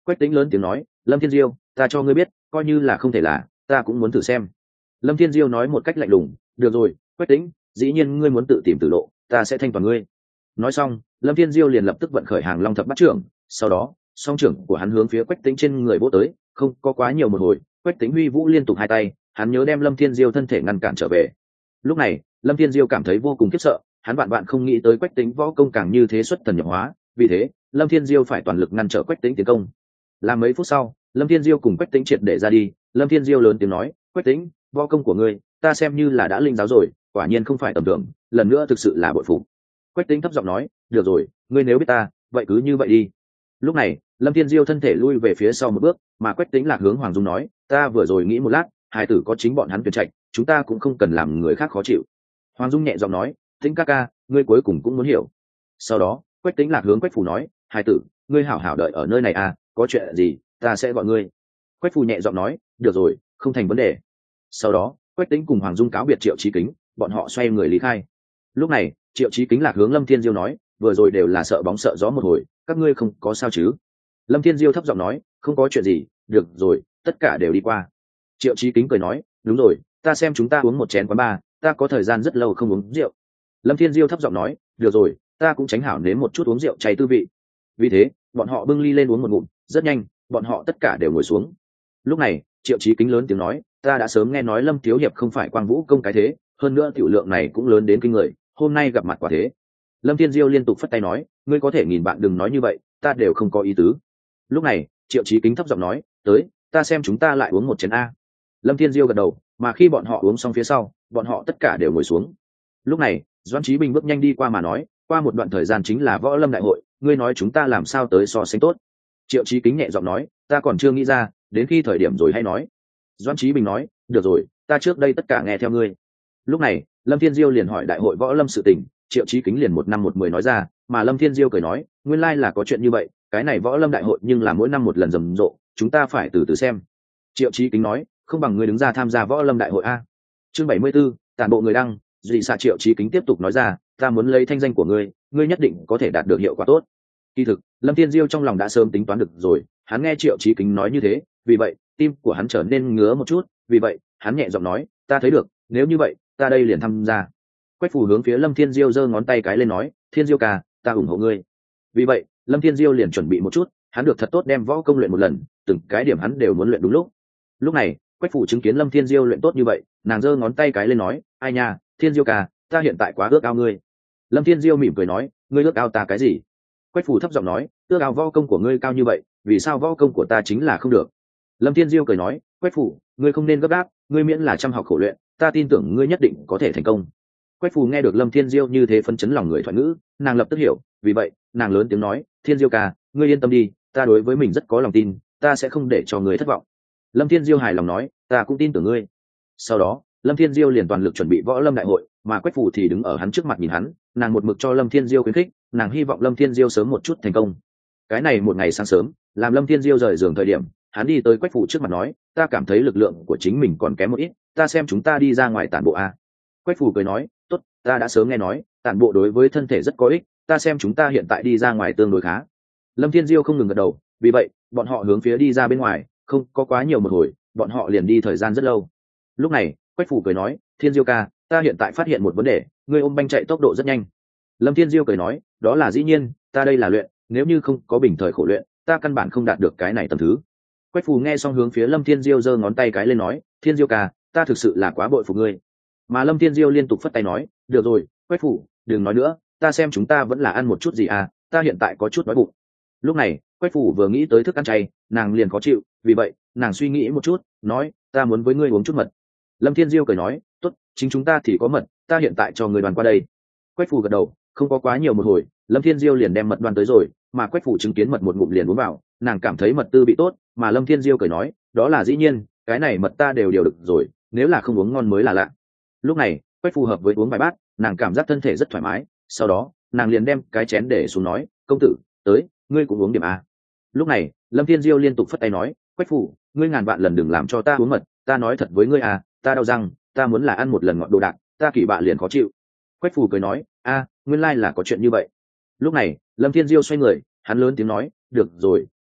Quách Tĩnh lớn tiếng nói, Lâm Thiên Diêu, ta cho ngươi biết, coi như là không thể là, ta cũng muốn thử xem. Lâm Thiên Diêu nói một cách lạnh lùng, được rồi, Quách Tĩnh, dĩ nhiên ngươi muốn tự tìm tử lộ, ta sẽ thanh toàn ngươi. Nói xong, Lâm Thiên Diêu liền lập tức vận khởi hàng long thập bát trưởng, sau đó song trưởng của hắn hướng phía Quách Tĩnh trên người vỗ tới, không có quá nhiều một hồi, Quách Tĩnh huy vũ liên tục hai tay, hắn nhớ đem Lâm Thiên Diêu thân thể ngăn cản trở về. Lúc này Lâm Thiên Diêu cảm thấy vô cùng khiếp sợ, hắn vạn vạn không nghĩ tới Quách Tĩnh võ công càng như thế xuất thần nhập hóa, vì thế Lâm Thiên Diêu phải toàn lực ngăn trở Quách Tĩnh tiến công. Làm mấy phút sau, Lâm Thiên Diêu cùng Quách Tĩnh triệt để ra đi. Lâm Thiên Diêu lớn tiếng nói, Quách Tĩnh, võ công của ngươi ta xem như là đã linh giáo rồi, quả nhiên không phải tầm thường, lần nữa thực sự là bội phục. Quách Tĩnh thấp giọng nói, được rồi, ngươi nếu biết ta, vậy cứ như vậy đi. Lúc này Lâm Thiên Diêu thân thể lui về phía sau một bước, mà Quách Tĩnh Lạc hướng Hoàng Dung nói, ta vừa rồi nghĩ một lát, hài tử có chính bọn hắn tuyển trạch, chúng ta cũng không cần làm người khác khó chịu. Hoàng Dung nhẹ giọng nói, Tĩnh ca ca, ngươi cuối cùng cũng muốn hiểu. Sau đó Quách Tĩnh Lạc hướng Quách Phủ nói, hài tử, ngươi hảo hảo đợi ở nơi này à, có chuyện gì ta sẽ gọi ngươi. Quách Phủ nhẹ giọng nói, được rồi, không thành vấn đề. Sau đó Quách Tĩnh cùng Hoàng Dung cáo biệt Triệu Chí Kính, bọn họ xoay người lý khai. Lúc này Triệu Chí Kính Lạc hướng Lâm Thiên Diêu nói, vừa rồi đều là sợ bóng sợ gió một hồi, các ngươi không có sao chứ? Lâm Thiên Diêu thấp giọng nói, không có chuyện gì, được rồi, tất cả đều đi qua. Triệu Chí Kính cười nói, đúng rồi, ta xem chúng ta uống một chén quán ba, ta có thời gian rất lâu không uống rượu. Lâm Thiên Diêu thấp giọng nói, được rồi, ta cũng tránh hảo nếm một chút uống rượu chay tư vị. Vì thế bọn họ bưng ly lên uống một ngụm, rất nhanh bọn họ tất cả đều ngồi xuống. Lúc này Triệu Chí Kính lớn tiếng nói, ta đã sớm nghe nói Lâm thiếu hiệp không phải Quang Vũ công cái thế, hơn nữa tiểu lượng này cũng lớn đến kinh người, hôm nay gặp mặt quả thế. Lâm Thiên Diêu liên tục phất tay nói, ngươi có thể nghìn bạn đừng nói như vậy, ta đều không có ý tứ. Lúc này Triệu Chí Kính thấp giọng nói, tới, ta xem chúng ta lại uống một chén a. Lâm Thiên Diêu gật đầu, mà khi bọn họ uống xong phía sau, bọn họ tất cả đều ngồi xuống. Lúc này Doãn Chí Bình bước nhanh đi qua mà nói, qua một đoạn thời gian chính là võ lâm đại hội, ngươi nói chúng ta làm sao tới so sánh tốt. Triệu Chí Kính nhẹ giọng nói, ta còn chưa nghĩ ra, đến khi thời điểm rồi hay nói. Doãn Chí Bình nói, được rồi, ta trước đây tất cả nghe theo ngươi. Lúc này Lâm Thiên Diêu liền hỏi đại hội võ lâm sự tình, Triệu Chí Kính liền một năm một mười nói ra, mà Lâm Thiên Diêu cười nói, nguyên lai là có chuyện như vậy, cái này võ lâm đại hội nhưng là mỗi năm một lần rầm rộ, chúng ta phải từ từ xem. Triệu Chí Kính nói, không bằng ngươi đứng ra tham gia võ lâm đại hội a. Chương 74, tản bộ người đăng, dị xạ. Triệu Chí Kính tiếp tục nói ra, ta muốn lấy thanh danh của ngươi, ngươi nhất định có thể đạt được hiệu quả tốt. Kỳ thực Lâm Thiên Diêu trong lòng đã sớm tính toán được rồi, hắn nghe Triệu Chí Kính nói như thế, vì vậy tim của hắn trở nên ngứa một chút, vì vậy hắn nhẹ giọng nói, ta thấy được, nếu như vậy ta đây liền tham gia. Quách Phủ hướng phía Lâm Thiên Diêu giơ ngón tay cái lên nói, Thiên Diêu ca, ta ủng hộ ngươi. Vì vậy Lâm Thiên Diêu liền chuẩn bị một chút, hắn được thật tốt đem võ công luyện một lần, từng cái điểm hắn đều muốn luyện đúng lúc. Lúc này Quách Phủ chứng kiến Lâm Thiên Diêu luyện tốt như vậy, nàng giơ ngón tay cái lên nói, ai nha, Thiên Diêu ca, ta hiện tại quá ước ao ngươi. Lâm Thiên Diêu mỉm cười nói, ngươi ước ao ta cái gì? Quách Phủ thấp giọng nói, ước ao võ công của ngươi cao như vậy, vì sao võ công của ta chính là không được? Lâm Thiên Diêu cười nói, Quách Phủ, ngươi không nên gấp gáp, ngươi miễn là chăm học khổ luyện, ta tin tưởng ngươi nhất định có thể thành công. Quách Phù nghe được Lâm Thiên Diêu như thế phấn chấn lòng người thoại ngữ, nàng lập tức hiểu, vì vậy nàng lớn tiếng nói, Thiên Diêu ca, ngươi yên tâm đi, ta đối với mình rất có lòng tin, ta sẽ không để cho ngươi thất vọng. Lâm Thiên Diêu hài lòng nói, ta cũng tin tưởng ngươi. Sau đó Lâm Thiên Diêu liền toàn lực chuẩn bị võ lâm đại hội, mà Quách Phù thì đứng ở hắn trước mặt nhìn hắn, nàng một mực cho Lâm Thiên Diêu khuyến khích, nàng hy vọng Lâm Thiên Diêu sớm một chút thành công. Cái này một ngày sáng sớm, làm Lâm Thiên Diêu rời giường thời điểm, hắn đi tới Quách Phù trước mặt nói, ta cảm thấy lực lượng của chính mình còn kém một ít, ta xem chúng ta đi ra ngoài tản bộ a. Quách Phù cười nói, tốt, ta đã sớm nghe nói tản bộ đối với thân thể rất có ích, ta xem chúng ta hiện tại đi ra ngoài tương đối khá. Lâm Thiên Diêu không ngừng gật đầu, vì vậy bọn họ hướng phía đi ra bên ngoài, không có quá nhiều một hồi, bọn họ liền đi thời gian rất lâu. Lúc này Quách Phù cười nói, Thiên Diêu ca, ta hiện tại phát hiện một vấn đề, ngươi ôm banh chạy tốc độ rất nhanh. Lâm Thiên Diêu cười nói, đó là dĩ nhiên, ta đây là luyện, nếu như không có bình thời khổ luyện, ta căn bản không đạt được cái này tầm thứ. Quách Phù nghe xong hướng phía Lâm Thiên Diêu giơ ngón tay cái lên nói, Thiên Diêu ca, ta thực sự là quá bội phục ngươi. Mà Lâm Thiên Diêu liên tục phất tay nói, được rồi, Quách Phù, đừng nói nữa, ta xem chúng ta vẫn là ăn một chút gì à, ta hiện tại có chút đói bụng. Lúc này Quách Phù vừa nghĩ tới thức ăn chay, nàng liền khó chịu, vì vậy nàng suy nghĩ một chút, nói, ta muốn với ngươi uống chút mật. Lâm Thiên Diêu cười nói, tốt, chính chúng ta thì có mật, ta hiện tại cho người đoàn qua đây. Quách Phù gật đầu, không có quá nhiều một hồi, Lâm Thiên Diêu liền đem mật đoàn tới rồi, mà Quách Phù chứng kiến mật một ngụm liền uống vào, nàng cảm thấy mật tư bị tốt, mà Lâm Thiên Diêu cười nói, đó là dĩ nhiên, cái này mật ta đều điều được rồi, nếu là không uống ngon mới là lạ. Lúc này Quách Phù hợp với uống vài bát, nàng cảm giác thân thể rất thoải mái, sau đó nàng liền đem cái chén để xuống nói, công tử, tới, ngươi cũng uống điểm a. Lúc này Lâm Thiên Diêu liên tục phất tay nói, Quách Phù, ngươi ngàn vạn lần đừng làm cho ta uống mật, ta nói thật với ngươi à, ta đau răng, ta muốn là ăn một lần ngọt đồ đạc, ta kỳ bạ liền khó chịu. Quách Phù cười nói, a, nguyên lai là có chuyện như vậy. Lúc này Lâm Thiên Diêu xoay người, hắn lớn tiếng nói, được rồi,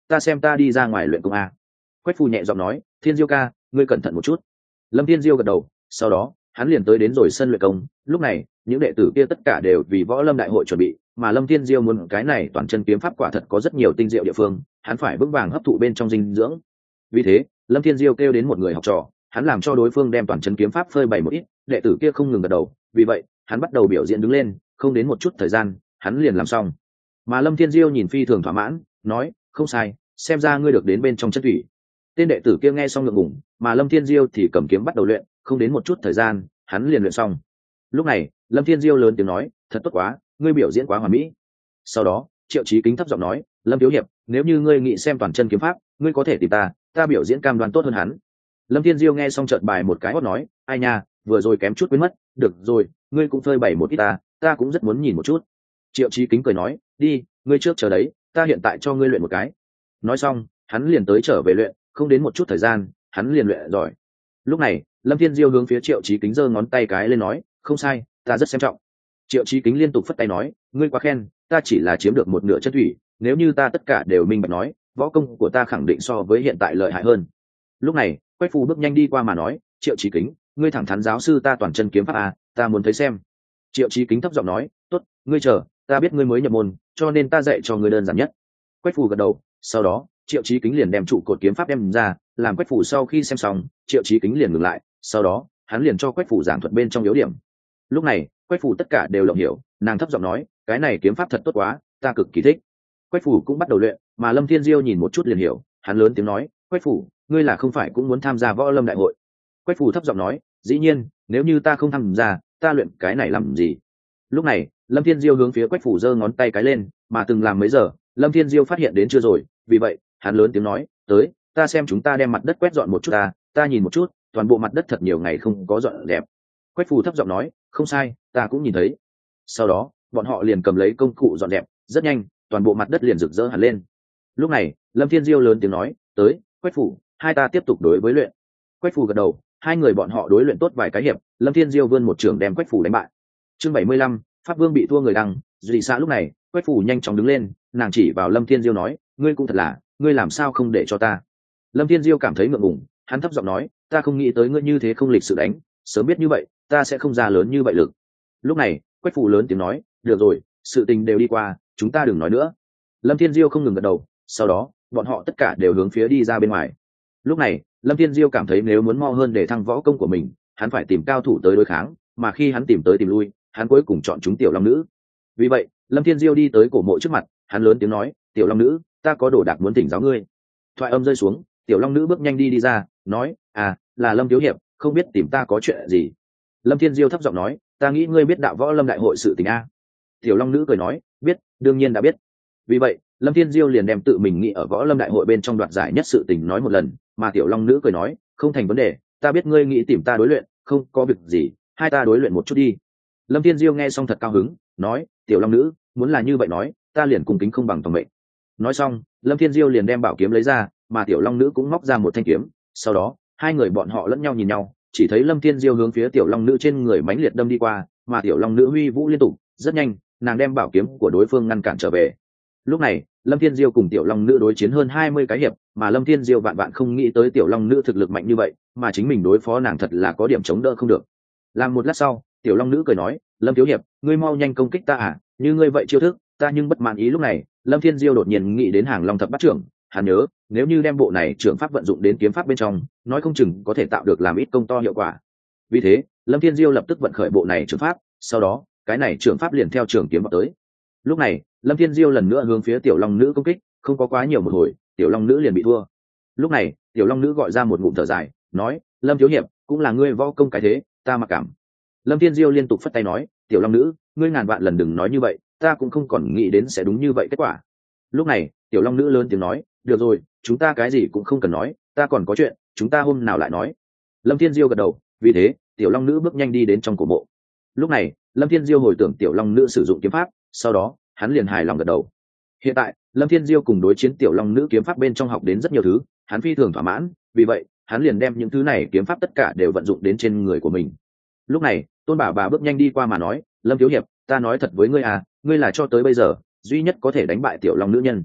ta xem ta đi ra ngoài luyện công a. Quách phù nhẹ giọng nói, Thiên Diêu ca, ngươi cẩn thận một chút. Lâm Thiên Diêu gật đầu, sau đó hắn liền tới đến rồi sân luyện công. Lúc này những đệ tử kia tất cả đều vì võ lâm đại hội chuẩn bị, mà Lâm Thiên Diêu muốn cái này toàn chân kiếm pháp quả thật có rất nhiều tinh diệu địa phương, hắn phải vững vàng hấp thụ bên trong dinh dưỡng. Vì thế Lâm Thiên Diêu kêu đến một người học trò, hắn làm cho đối phương đem toàn chân kiếm pháp phơi bày một ít, đệ tử kia không ngừng gật đầu. Vì vậy hắn bắt đầu biểu diễn đứng lên, không đến một chút thời gian hắn liền làm xong. Mà Lâm Thiên Diêu nhìn phi thường thỏa mãn, nói, không sai, xem ra ngươi được đến bên trong chân thủy. Tên đệ tử kia nghe xong ngượng ngùng, mà Lâm Thiên Diêu thì cầm kiếm bắt đầu luyện, không đến một chút thời gian hắn liền luyện xong. Lúc này Lâm Thiên Diêu lớn tiếng nói, thật tốt quá, ngươi biểu diễn quá hoàn mỹ. Sau đó Triệu Chí Kính thấp giọng nói, Lâm thiếu hiệp, nếu như ngươi nghĩ xem toàn chân kiếm pháp, ngươi có thể tìm ta biểu diễn cam đoan tốt hơn hắn. Lâm Thiên Diêu nghe xong chợt bài một cái hót nói, ai nha, vừa rồi kém chút quên mất, được rồi, ngươi cũng phơi bày một ít ta cũng rất muốn nhìn một chút. Triệu Chí Kính cười nói, đi, ngươi trước chờ đấy, ta hiện tại cho ngươi luyện một cái. Nói xong hắn liền tới trở về luyện, không đến một chút thời gian hắn liền luyện giỏi. Lúc này Lâm Thiên Diêu hướng phía Triệu Chí Kính giơ ngón tay cái lên nói, không sai, ta rất xem trọng. Triệu Chí Kính liên tục phất tay nói, ngươi quá khen, ta chỉ là chiếm được một nửa chân thủy, nếu như ta tất cả đều minh bạch nói, võ công của ta khẳng định so với hiện tại lợi hại hơn. Lúc này Quách Phù bước nhanh đi qua mà nói, Triệu Chí Kính, ngươi thẳng thắn giáo sư ta toàn chân kiếm pháp à, ta muốn thấy xem. Triệu Chí Kính thấp giọng nói, tốt, ngươi chờ, ta biết ngươi mới nhập môn, cho nên ta dạy cho ngươi đơn giản nhất. Quách Phù gật đầu, sau đó Triệu Chí Kính liền đem trụ cột kiếm pháp đem ra, làm Quách Phù sau khi xem xong, Triệu Chí Kính liền ngừng lại, sau đó hắn liền cho Quách Phù giảng thuật bên trong yếu điểm. Lúc này Quách Phù tất cả đều lộng hiểu, nàng thấp giọng nói, cái này kiếm pháp thật tốt quá, ta cực kỳ thích. Quách Phù cũng bắt đầu luyện, mà Lâm Thiên Diêu nhìn một chút liền hiểu, hắn lớn tiếng nói, Quách Phù, ngươi là không phải cũng muốn tham gia võ lâm đại hội? Quách Phù thấp giọng nói, dĩ nhiên, nếu như ta không tham gia, ta luyện cái này làm gì? Lúc này Lâm Thiên Diêu hướng phía Quách Phù giơ ngón tay cái lên, mà từng làm mấy giờ Lâm Thiên Diêu phát hiện đến chưa rồi, vì vậy hắn lớn tiếng nói, tới, ta xem chúng ta đem mặt đất quét dọn một chút ta nhìn một chút, toàn bộ mặt đất thật nhiều ngày không có dọn đẹp. Quách Phù thấp giọng nói, không sai, ta cũng nhìn thấy. Sau đó bọn họ liền cầm lấy công cụ dọn dẹp, rất nhanh toàn bộ mặt đất liền rực rỡ hẳn lên. Lúc này Lâm Thiên Diêu lớn tiếng nói, tới, Quách Phù, hai ta tiếp tục đối với luyện. Quách Phù gật đầu, hai người bọn họ đối luyện tốt vài cái hiệp, Lâm Thiên Diêu vươn một trường đem Quách Phù đánh bại. Chương 75, Pháp Vương bị thua người đăng. Duy xã lúc này Quách Phù nhanh chóng đứng lên, nàng chỉ vào Lâm Thiên Diêu nói, ngươi cũng thật là, ngươi làm sao không để cho ta? Lâm Thiên Diêu cảm thấy ngượng ngùng, hắn thấp giọng nói, ta không nghĩ tới ngươi như thế không lịch sự đánh, sớm biết như vậy ta sẽ không ra lớn như vậy lực. Lúc này Quách Phù lớn tiếng nói, được rồi, sự tình đều đi qua, chúng ta đừng nói nữa. Lâm Thiên Diêu không ngừng gật đầu, sau đó bọn họ tất cả đều hướng phía đi ra bên ngoài. Lúc này Lâm Thiên Diêu cảm thấy nếu muốn mo hơn để thăng võ công của mình, hắn phải tìm cao thủ tới đối kháng, mà khi hắn tìm tới tìm lui, hắn cuối cùng chọn chúng Tiểu Long Nữ. Vì vậy Lâm Thiên Diêu đi tới cổ mộ trước mặt, hắn lớn tiếng nói, Tiểu Long Nữ, ta có đồ đạc muốn thỉnh giáo ngươi. Thoại âm rơi xuống, Tiểu Long Nữ bước nhanh đi ra, nói, là Lâm thiếu hiệp, không biết tìm ta có chuyện gì. Lâm Thiên Diêu thấp giọng nói, ta nghĩ ngươi biết đạo võ lâm đại hội sự tình a. Tiểu Long Nữ cười nói, biết, đương nhiên đã biết. Vì vậy Lâm Thiên Diêu liền đem tự mình nghĩ ở võ lâm đại hội bên trong đoạt giải nhất sự tình nói một lần, mà Tiểu Long Nữ cười nói, không thành vấn đề, ta biết ngươi nghĩ tìm ta đối luyện, không có việc gì, hai ta đối luyện một chút đi. Lâm Thiên Diêu nghe xong thật cao hứng, nói, Tiểu Long Nữ, muốn là như vậy nói, ta liền cung kính không bằng tòng mệnh. Nói xong Lâm Thiên Diêu liền đem bảo kiếm lấy ra, mà Tiểu Long Nữ cũng móc ra một thanh kiếm. Sau đó hai người bọn họ lẫn nhau nhìn nhau, chỉ thấy Lâm Thiên Diêu hướng phía Tiểu Long Nữ trên người mãnh liệt đâm đi qua, mà Tiểu Long Nữ huy vũ liên tục, rất nhanh nàng đem bảo kiếm của đối phương ngăn cản trở về. Lúc này Lâm Thiên Diêu cùng Tiểu Long Nữ đối chiến hơn 20 cái hiệp, mà Lâm Thiên Diêu vạn vạn không nghĩ tới Tiểu Long Nữ thực lực mạnh như vậy, mà chính mình đối phó nàng thật là có điểm chống đỡ không được. Làm một lát sau Tiểu Long Nữ cười nói, Lâm thiếu hiệp, ngươi mau nhanh công kích ta à, như ngươi vậy chiêu thức ta nhưng bất mãn ý. Lúc này Lâm Thiên Diêu đột nhiên nghĩ đến Hàng Long thập bát trưởng, hắn nhớ nếu như đem bộ này trưởng pháp vận dụng đến kiếm pháp bên trong, nói không chừng có thể tạo được làm ít công to hiệu quả. Vì thế Lâm Thiên Diêu lập tức vận khởi bộ này trưởng pháp, sau đó cái này trưởng pháp liền theo trường kiếm vào tới. Lúc này Lâm Thiên Diêu lần nữa hướng phía Tiểu Long Nữ công kích, không có quá nhiều một hồi Tiểu Long Nữ liền bị thua. Lúc này Tiểu Long Nữ gọi ra một ngụm thở dài, nói, Lâm thiếu hiệp, cũng là ngươi võ công cái thế, ta mặc cảm. Lâm Thiên Diêu liên tục phất tay nói, Tiểu Long Nữ, ngươi ngàn vạn lần đừng nói như vậy, ta cũng không còn nghĩ đến sẽ đúng như vậy kết quả. Lúc này Tiểu Long Nữ lớn tiếng nói, được rồi, chúng ta cái gì cũng không cần nói, ta còn có chuyện, chúng ta hôm nào lại nói. Lâm Thiên Diêu gật đầu, vì thế Tiểu Long Nữ bước nhanh đi đến trong cổ mộ. Lúc này Lâm Thiên Diêu hồi tưởng Tiểu Long Nữ sử dụng kiếm pháp, sau đó hắn liền hài lòng gật đầu. Hiện tại Lâm Thiên Diêu cùng đối chiến Tiểu Long Nữ kiếm pháp bên trong học đến rất nhiều thứ, hắn phi thường thỏa mãn, vì vậy hắn liền đem những thứ này kiếm pháp tất cả đều vận dụng đến trên người của mình. Lúc này Tôn Bà bước nhanh đi qua mà nói, Lâm thiếu hiệp, ta nói thật với ngươi à, ngươi là cho tới bây giờ duy nhất có thể đánh bại Tiểu Long Nữ nhân.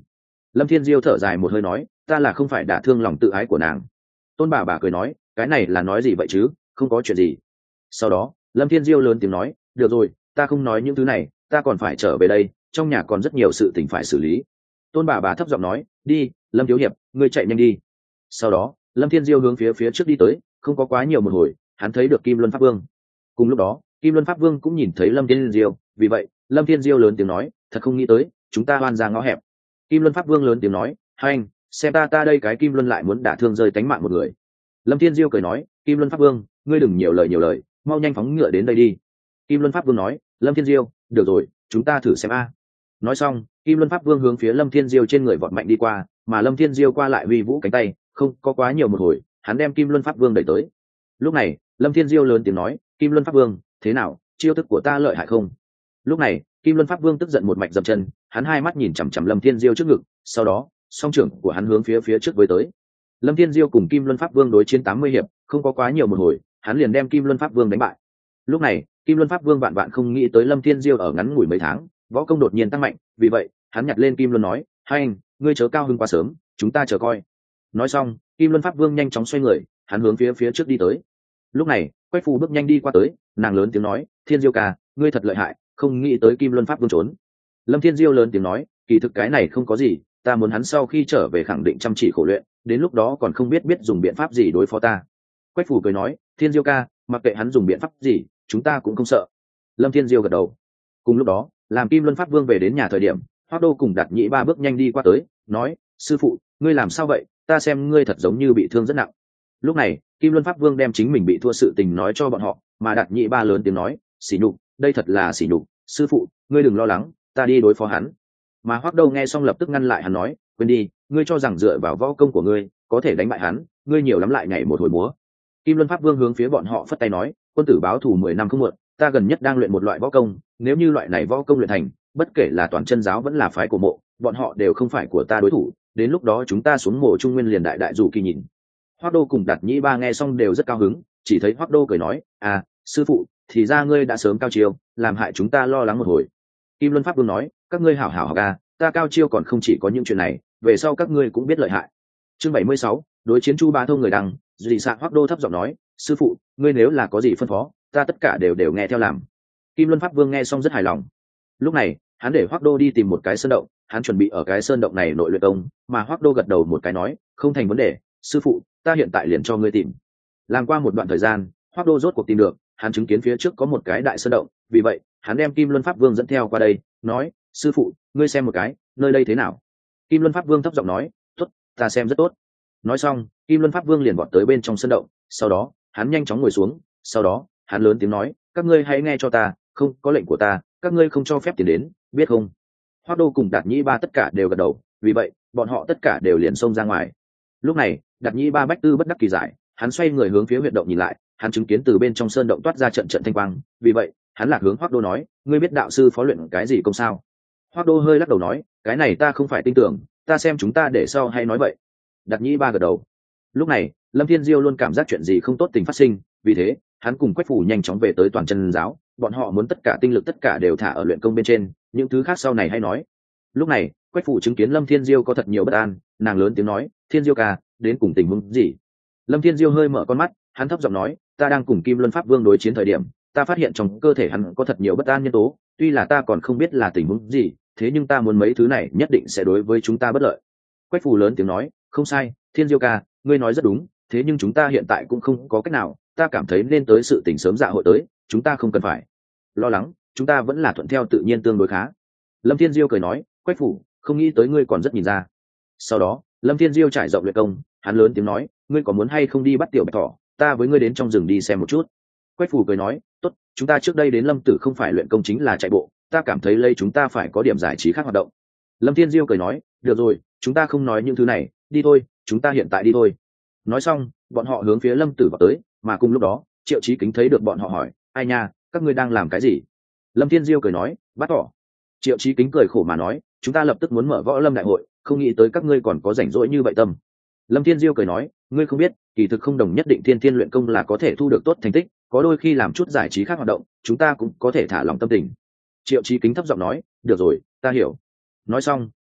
Lâm Thiên Diêu thở dài một hơi nói, ta là không phải đả thương lòng tự ái của nàng. Tôn bà cười nói, cái này là nói gì vậy chứ, không có chuyện gì. Sau đó Lâm Thiên Diêu lớn tiếng nói, được rồi, ta không nói những thứ này, ta còn phải trở về đây, trong nhà còn rất nhiều sự tình phải xử lý. Tôn bà thấp giọng nói, đi Lâm thiếu hiệp, ngươi chạy nhanh đi. Sau đó Lâm Thiên Diêu hướng phía trước đi tới, không có quá nhiều một hồi hắn thấy được Kim Luân Pháp Vương. Cùng lúc đó Kim Luân Pháp Vương cũng nhìn thấy Lâm Thiên Diêu, vì vậy Lâm Thiên Diêu lớn tiếng nói, thật không nghĩ tới chúng ta oan ra ngõ hẹp. Kim Luân Pháp Vương lớn tiếng nói, hai anh xem ta đây cái Kim Luân lại muốn đả thương rơi tánh mạng một người. Lâm Thiên Diêu cười nói, Kim Luân Pháp Vương, ngươi đừng nhiều lời, mau nhanh phóng ngựa đến đây đi. Kim Luân Pháp Vương nói, Lâm Thiên Diêu, được rồi, chúng ta thử xem a. Nói xong Kim Luân Pháp Vương hướng phía Lâm Thiên Diêu trên người vọt mạnh đi qua, mà Lâm Thiên Diêu qua lại uy vũ cánh tay, không có quá nhiều một hồi hắn đem Kim Luân Pháp Vương đẩy tới. Lúc này Lâm Thiên Diêu lớn tiếng nói, Kim Luân Pháp Vương, thế nào, chiêu thức của ta lợi hại không? Lúc này Kim Luân Pháp Vương tức giận một mạch dậm chân, hắn hai mắt nhìn chằm chằm Lâm Thiên Diêu trước ngực, sau đó song trưởng của hắn hướng phía trước với tới. Lâm Thiên Diêu cùng Kim Luân Pháp Vương đối chiến 80 hiệp, không có quá nhiều một hồi hắn liền đem Kim Luân Pháp Vương đánh bại. Lúc này Kim Luân Pháp Vương vạn không nghĩ tới Lâm Thiên Diêu ở ngắn ngủi mấy tháng võ công đột nhiên tăng mạnh, vì vậy hắn nhặt lên Kim Luân nói, hai anh ngươi chớ cao hứng quá sớm, chúng ta chờ coi. Nói xong Kim Luân Pháp Vương nhanh chóng xoay người, hắn hướng phía trước đi tới. Lúc này Quách Phù bước nhanh đi qua tới, nàng lớn tiếng nói, Thiên Diêu ca, ngươi thật lợi hại, không nghĩ tới Kim Luân Pháp Vương trốn. Lâm Thiên Diêu lớn tiếng nói, kỳ thực cái này không có gì, ta muốn hắn sau khi trở về khẳng định chăm chỉ khổ luyện, đến lúc đó còn không biết dùng biện pháp gì đối phó ta. Quách Phù cười nói, Thiên Diêu ca, mặc kệ hắn dùng biện pháp gì, chúng ta cũng không sợ. Lâm Thiên Diêu gật đầu. Cùng lúc đó làm Kim Luân Pháp Vương về đến nhà thời điểm, Hoắc Đô cùng Đạt Nhĩ Ba bước nhanh đi qua tới, nói, sư phụ, ngươi làm sao vậy, ta xem ngươi thật giống như bị thương rất nặng. Lúc này Kim Luân Pháp Vương đem chính mình bị thua sự tình nói cho bọn họ, mà Đạt Nhĩ Ba lớn tiếng nói, sỉ nhục, đây thật là sỉ nhục, sư phụ ngươi đừng lo lắng, ta đi đối phó hắn. Mà Hoắc Đô nghe xong lập tức ngăn lại hắn nói, quên đi, ngươi cho rằng dựa vào võ công của ngươi có thể đánh bại hắn, ngươi nhiều lắm lại nhảy một hồi múa. Kim Luân Pháp Vương hướng phía bọn họ phất tay nói, quân tử báo thù 10 năm không muộn, ta gần nhất đang luyện một loại võ công, nếu như loại này võ công luyện thành, bất kể là toàn chân giáo vẫn là phái của mộ, bọn họ đều không phải của ta đối thủ, đến lúc đó chúng ta xuống mộ trung nguyên liền đại dụ kỳ nhìn. Hoắc Đô cùng Đạt Nhĩ Ba nghe xong đều rất cao hứng, chỉ thấy Hoắc Đô cười nói, à sư phụ, thì ra ngươi đã sớm cao chiêu, làm hại chúng ta lo lắng một hồi. Kim Luân Pháp Vương nói, các ngươi hảo hảo học a, ta cao chiêu còn không chỉ có những chuyện này, về sau các ngươi cũng biết lợi hại. Chương 76, đối chiến Chu Bá Thông người đăng. Dị Sạ Hoắc Đô thấp giọng nói, sư phụ, ngươi nếu là có gì phân phó, ta tất cả đều nghe theo làm. Kim Luân Pháp Vương nghe xong rất hài lòng. Lúc này hắn để Hoắc Đô đi tìm một cái sơn động, hắn chuẩn bị ở cái sơn động này nội luyện công, mà Hoắc Đô gật đầu một cái nói, không thành vấn đề, sư phụ, ta hiện tại liền cho ngươi tìm. Làm qua một đoạn thời gian, Hoắc Đô rốt cuộc tìm được, hắn chứng kiến phía trước có một cái đại sơn động, vì vậy hắn đem Kim Luân Pháp Vương dẫn theo qua đây, nói, sư phụ, ngươi xem một cái, nơi đây thế nào? Kim Luân Pháp Vương thấp giọng nói, tốt, ta xem rất tốt. Nói xong Kim Luân Pháp Vương liền vọt tới bên trong sơn động, sau đó hắn nhanh chóng ngồi xuống, sau đó hắn lớn tiếng nói, các ngươi hãy nghe cho ta, không có lệnh của ta các ngươi không cho phép tiến đến, biết không? Hoắc Đô cùng Đạt Nhĩ Ba tất cả đều gật đầu, vì vậy bọn họ tất cả đều liền xông ra ngoài. Lúc này Đạt Nhĩ Ba bách tư bất đắc kỳ giải, hắn xoay người hướng phía huyệt động nhìn lại, hắn chứng kiến từ bên trong sơn động toát ra trận thanh quang, vì vậy hắn lạc hướng Hoắc Đô nói, ngươi biết đạo sư phó luyện cái gì công sao? Hoắc Đô hơi lắc đầu nói, cái này ta không phải tin tưởng, ta xem chúng ta để sau hay nói vậy. Đạt Nhĩ Ba gật đầu. Lúc này Lâm Thiên Diêu luôn cảm giác chuyện gì không tốt tình phát sinh, vì thế hắn cùng Quách Phủ nhanh chóng về tới toàn chân giáo, bọn họ muốn tất cả tinh lực tất cả đều thả ở luyện công bên trên, những thứ khác sau này hay nói. Lúc này Quách Phủ chứng kiến Lâm Thiên Diêu có thật nhiều bất an, nàng lớn tiếng nói, Thiên Diêu ca, đến cùng tình huống gì? Lâm Thiên Diêu hơi mở con mắt, hắn thấp giọng nói, ta đang cùng Kim Luân Pháp Vương đối chiến thời điểm, ta phát hiện trong cơ thể hắn có thật nhiều bất an nhân tố, tuy là ta còn không biết là tình huống gì, thế nhưng ta muốn mấy thứ này nhất định sẽ đối với chúng ta bất lợi. Quách Phủ lớn tiếng nói, không sai, Thiên Diêu ca, ngươi nói rất đúng, thế nhưng chúng ta hiện tại cũng không có cách nào, ta cảm thấy nên tới sự tình sớm dạ hội tới, chúng ta không cần phải lo lắng, chúng ta vẫn là thuận theo tự nhiên tương đối khá. Lâm Thiên Diêu cười nói, Quách Phủ, không nghĩ tới ngươi còn rất nhìn ra. Sau đó Lâm Thiên Diêu trải rộng luyện công, hắn lớn tiếng nói, ngươi có muốn hay không đi bắt tiểu bạch thỏ, ta với ngươi đến trong rừng đi xem một chút. Quách Phủ cười nói, tốt, chúng ta trước đây đến Lâm Tử không phải luyện công chính là chạy bộ, ta cảm thấy lấy chúng ta phải có điểm giải trí khác hoạt động. Lâm Thiên Diêu cười nói, được rồi, chúng ta không nói những thứ này, đi thôi, chúng ta hiện tại đi thôi. Nói xong bọn họ hướng phía Lâm Tử vào tới, mà cùng lúc đó Triệu Chí Kính thấy được bọn họ hỏi, ai nha, các ngươi đang làm cái gì? Lâm Thiên Diêu cười nói, bắt thỏ. Triệu Chí Kính cười khổ mà nói, chúng ta lập tức muốn mở võ lâm đại hội, không nghĩ tới các ngươi còn có rảnh rỗi như vậy tâm. Lâm Thiên Diêu cười nói, ngươi không biết, kỳ thực không đồng nhất định thiên thiên luyện công là có thể thu được tốt thành tích, có đôi khi làm chút giải trí khác hoạt động, chúng ta cũng có thể thả lòng tâm tình. Triệu Chí Kính thấp giọng nói, được rồi, ta hiểu. Nói xong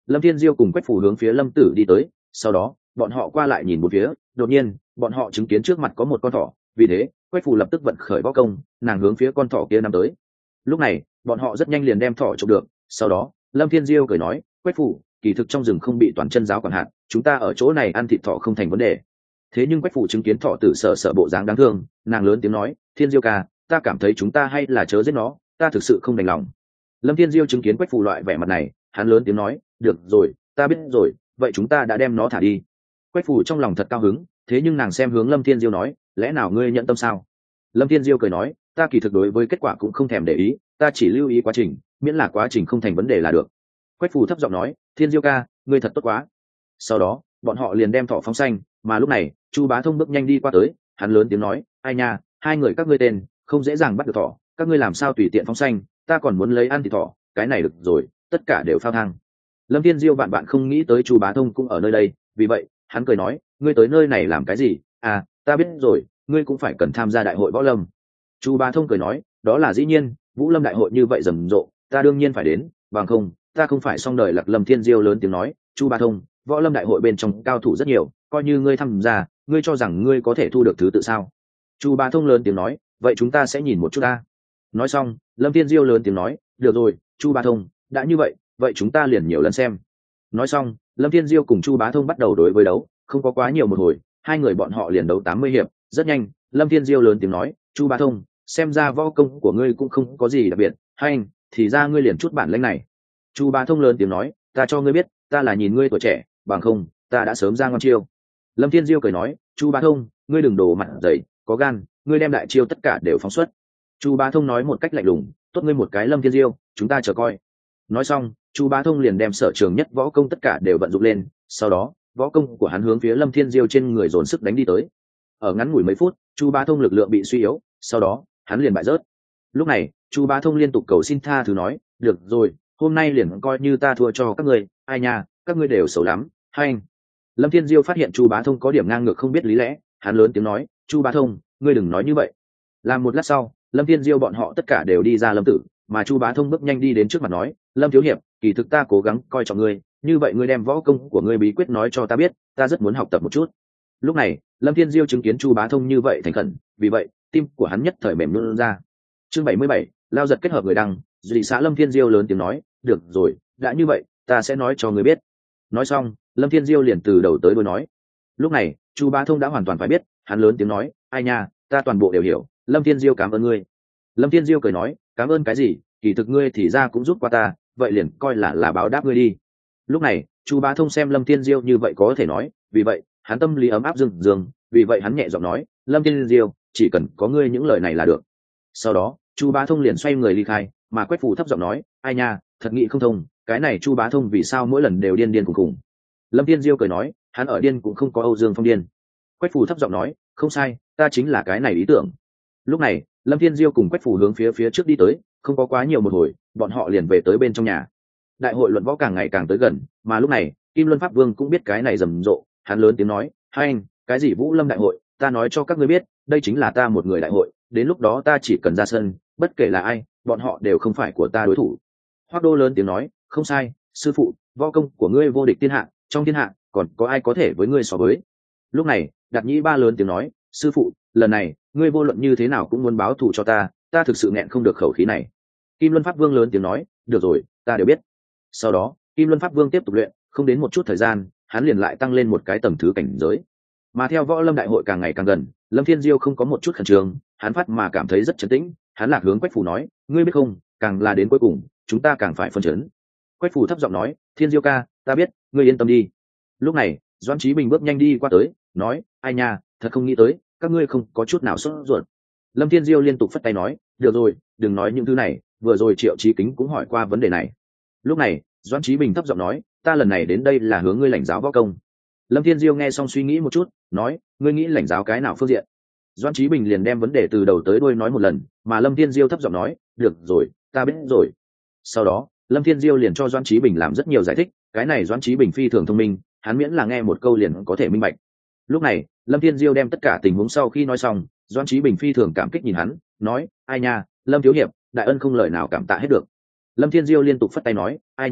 Lâm Thiên Diêu cùng Quách Phủ hướng phía Lâm Tử đi tới, sau đó bọn họ qua lại nhìn một phía, đột nhiên bọn họ chứng kiến trước mặt có một con thỏ, vì thế Quách Phủ lập tức vận khởi võ công, nàng hướng phía con thỏ kia nắm tới. Lúc này bọn họ rất nhanh liền đem thỏ chụp được, sau đó Lâm Thiên Diêu cười nói, Quách Phủ, kỳ thực trong rừng không bị toàn chân giáo quản hạt, chúng ta ở chỗ này ăn thịt thỏ không thành vấn đề. Thế nhưng Quách Phủ chứng kiến thỏ tử sợ bộ dáng đáng thương, nàng lớn tiếng nói, Thiên Diêu ca, ta cảm thấy chúng ta hay là chớ giết nó, ta thực sự không đành lòng. Lâm Thiên Diêu chứng kiến Quách Phủ loại vẻ mặt này, hắn lớn tiếng nói, được rồi, ta biết rồi, vậy chúng ta đã đem nó thả đi. Quách Phủ trong lòng thật cao hứng, thế nhưng nàng xem hướng Lâm Thiên Diêu nói, lẽ nào ngươi nhận tâm sao? Lâm Thiên Diêu cười nói, ta kỳ thực đối với kết quả cũng không thèm để ý, ta chỉ lưu ý quá trình, miễn là quá trình không thành vấn đề là được. Quách Phủ thấp giọng nói, Thiên Diêu ca, ngươi thật tốt quá. Sau đó bọn họ liền đem thỏ phóng xanh, mà lúc này Chu Bá Thông bước nhanh đi qua tới, hắn lớn tiếng nói, ai nha, hai người các ngươi tên không dễ dàng bắt được thỏ, các ngươi làm sao tùy tiện phóng xanh, ta còn muốn lấy ăn thịt thỏ, cái này được rồi, tất cả đều phao thang. Lâm Thiên Diêu bạn bạn không nghĩ tới Chu Bá Thông cũng ở nơi đây, vì vậy hắn cười nói, ngươi tới nơi này làm cái gì? À, ta biết rồi, ngươi cũng phải cần tham gia đại hội võ lâm. Chu Bá Thông cười nói, đó là dĩ nhiên, Vũ Lâm đại hội như vậy rầm rộ, ta đương nhiên phải đến, bằng không ta không phải xong đời lạc. Lâm Thiên Diêu lớn tiếng nói, Chu Bá Thông, võ lâm đại hội bên trong cao thủ rất nhiều, coi như ngươi tham gia, ngươi cho rằng ngươi có thể thu được thứ tự sao? Chu Bá Thông lớn tiếng nói, vậy chúng ta sẽ nhìn một chút ta. Nói xong Lâm Thiên Diêu lớn tiếng nói, được rồi Chu Bá Thông, đã như vậy vậy chúng ta liền nhiều lần xem. Nói xong Lâm Thiên Diêu cùng Chu Bá Thông bắt đầu đối với đấu, không có quá nhiều một hồi, hai người bọn họ liền đấu 80 hiệp. Rất nhanh Lâm Thiên Diêu lớn tiếng nói, Chu Bá Thông, xem ra võ công của ngươi cũng không có gì đặc biệt, hay anh thì ra ngươi liền chút bản lĩnh này. Chu Bá Thông lớn tiếng nói, ta cho ngươi biết, ta là nhìn ngươi tuổi trẻ, bằng không ta đã sớm ra ngon chiêu. Lâm Thiên Diêu cười nói, Chu Bá Thông, ngươi đừng đổ mặt dày, có gan, ngươi đem đại chiêu tất cả đều phóng xuất. Chu Bá Thông nói một cách lạnh lùng, tốt ngươi một cái Lâm Thiên Diêu, chúng ta chờ coi. Nói xong Chu Bá Thông liền đem sở trường nhất võ công tất cả đều vận dụng lên, sau đó võ công của hắn hướng phía Lâm Thiên Diêu trên người dồn sức đánh đi tới. Ở ngắn ngủi mấy phút Chu Bá Thông lực lượng bị suy yếu, sau đó hắn liền bại rớt. Lúc này Chu Bá Thông liên tục cầu xin tha thứ nói, được rồi, hôm nay liền coi như ta thua cho các ngươi, ai nha, các ngươi đều xấu lắm, hay anh. Lâm Thiên Diêu phát hiện Chu Bá Thông có điểm ngang ngược không biết lý lẽ, hắn lớn tiếng nói, Chu Bá Thông, ngươi đừng nói như vậy. Làm một lát sau Lâm Thiên Diêu bọn họ tất cả đều đi ra Lâm Tử, mà Chu Bá Thông bước nhanh đi đến trước mặt nói, Lâm thiếu hiệp, kỳ thực ta cố gắng coi trọng ngươi, như vậy ngươi đem võ công của ngươi bí quyết nói cho ta biết, ta rất muốn học tập một chút. Lúc này Lâm Thiên Diêu chứng kiến Chu Bá Thông như vậy thành khẩn, vì vậy tim của hắn nhất thời mềm luôn ra. Chương 77, lao giật kết hợp người đăng, dị xã. Lâm Thiên Diêu lớn tiếng nói, được rồi, đã như vậy ta sẽ nói cho ngươi biết. Nói xong Lâm Thiên Diêu liền từ đầu tới đuôi nói. Lúc này Chu Bá Thông đã hoàn toàn phải biết, hắn lớn tiếng nói, ai nha, ta toàn bộ đều hiểu, Lâm Thiên Diêu cảm ơn ngươi. Lâm Thiên Diêu cười nói, cảm ơn cái gì, kỳ thực ngươi thì ra cũng giúp qua ta, vậy liền coi là báo đáp ngươi đi. Lúc này Chu Bá Thông xem Lâm Thiên Diêu như vậy có thể nói, vì vậy hắn tâm lý ấm áp dừng dừng, vì vậy hắn nhẹ giọng nói, Lâm Thiên Diêu, chỉ cần có ngươi những lời này là được. Sau đó Chu Bá Thông liền xoay người ly khai, mà Quách Phủ thấp giọng nói, ai nha, thật nghĩ không thông, cái này Chu Bá Thông vì sao mỗi lần đều điên điên khùng khùng. Lâm Thiên Diêu cười nói, hắn ở điên cũng không có Âu Dương Phong điên. Quách Phủ thấp giọng nói, không sai, ta chính là cái này ý tưởng. Lúc này Lâm Thiên Diêu cùng Quách Phủ hướng phía trước đi tới, không có quá nhiều một hồi bọn họ liền về tới bên trong nhà. Đại hội luận võ càng ngày càng tới gần, mà lúc này Kim Luân Pháp Vương cũng biết cái này rầm rộ, hắn lớn tiếng nói, hai anh, cái gì Vũ Lâm đại hội, ta nói cho các ngươi biết, đây chính là ta một người đại hội, đến lúc đó ta chỉ cần ra sân, bất kể là ai, bọn họ đều không phải của ta đối thủ. Hoắc Đô lớn tiếng nói, không sai, sư phụ, võ công của ngươi vô địch thiên hạ, trong thiên hạ còn có ai có thể với ngươi so với. Lúc này Đạt Nhĩ Ba lớn tiếng nói, sư phụ, lần này ngươi vô luận như thế nào cũng muốn báo thù cho ta, ta thực sự nghẹn không được khẩu khí này. Kim Luân Pháp Vương lớn tiếng nói, được rồi, ta đều biết. Sau đó Kim Luân Pháp Vương tiếp tục luyện, không đến một chút thời gian hắn liền lại tăng lên một cái tầng thứ cảnh giới. Mà theo võ lâm đại hội càng ngày càng gần, Lâm Thiên Diêu không có một chút khẩn trương, hắn phát mà cảm thấy rất trấn tĩnh, hắn lạc hướng Quách Phủ nói, ngươi biết không, càng là đến cuối cùng chúng ta càng phải phân chấn. Quách Phủ thấp giọng nói, Thiên Diêu ca, ta biết, ngươi yên tâm đi. Lúc này Doãn Chí Bình bước nhanh đi qua tới, nói, ai nha, thật không nghĩ tới các ngươi không có chút nào sốt ruột. Lâm Thiên Diêu liên tục phất tay nói, được rồi, đừng nói những thứ này, vừa rồi Triệu Chí Kính cũng hỏi qua vấn đề này. Lúc này Doãn Chí Bình thấp giọng nói, ta lần này đến đây là hướng ngươi lãnh giáo võ công. Lâm Thiên Diêu nghe xong suy nghĩ một chút, nói, ngươi nghĩ lãnh giáo cái nào phương diện? Doãn Chí Bình liền đem vấn đề từ đầu tới đuôi nói một lần, mà Lâm Thiên Diêu thấp giọng nói, được rồi, ta biết rồi. Sau đó Lâm Thiên Diêu liền cho Doãn Chí Bình làm rất nhiều giải thích, cái này Doãn Chí Bình phi thường thông minh, hắn miễn là nghe một câu liền có thể minh bạch. Lúc này Lâm Thiên Diêu đem tất cả tình huống sau khi nói xong, Doãn Chí Bình phi thường cảm kích nhìn hắn, nói, ai nha, Lâm thiếu hiệp, đại ân không lời nào cảm tạ hết được. Lâm Thiên Diêu liên tục phất tay nói, ai nha,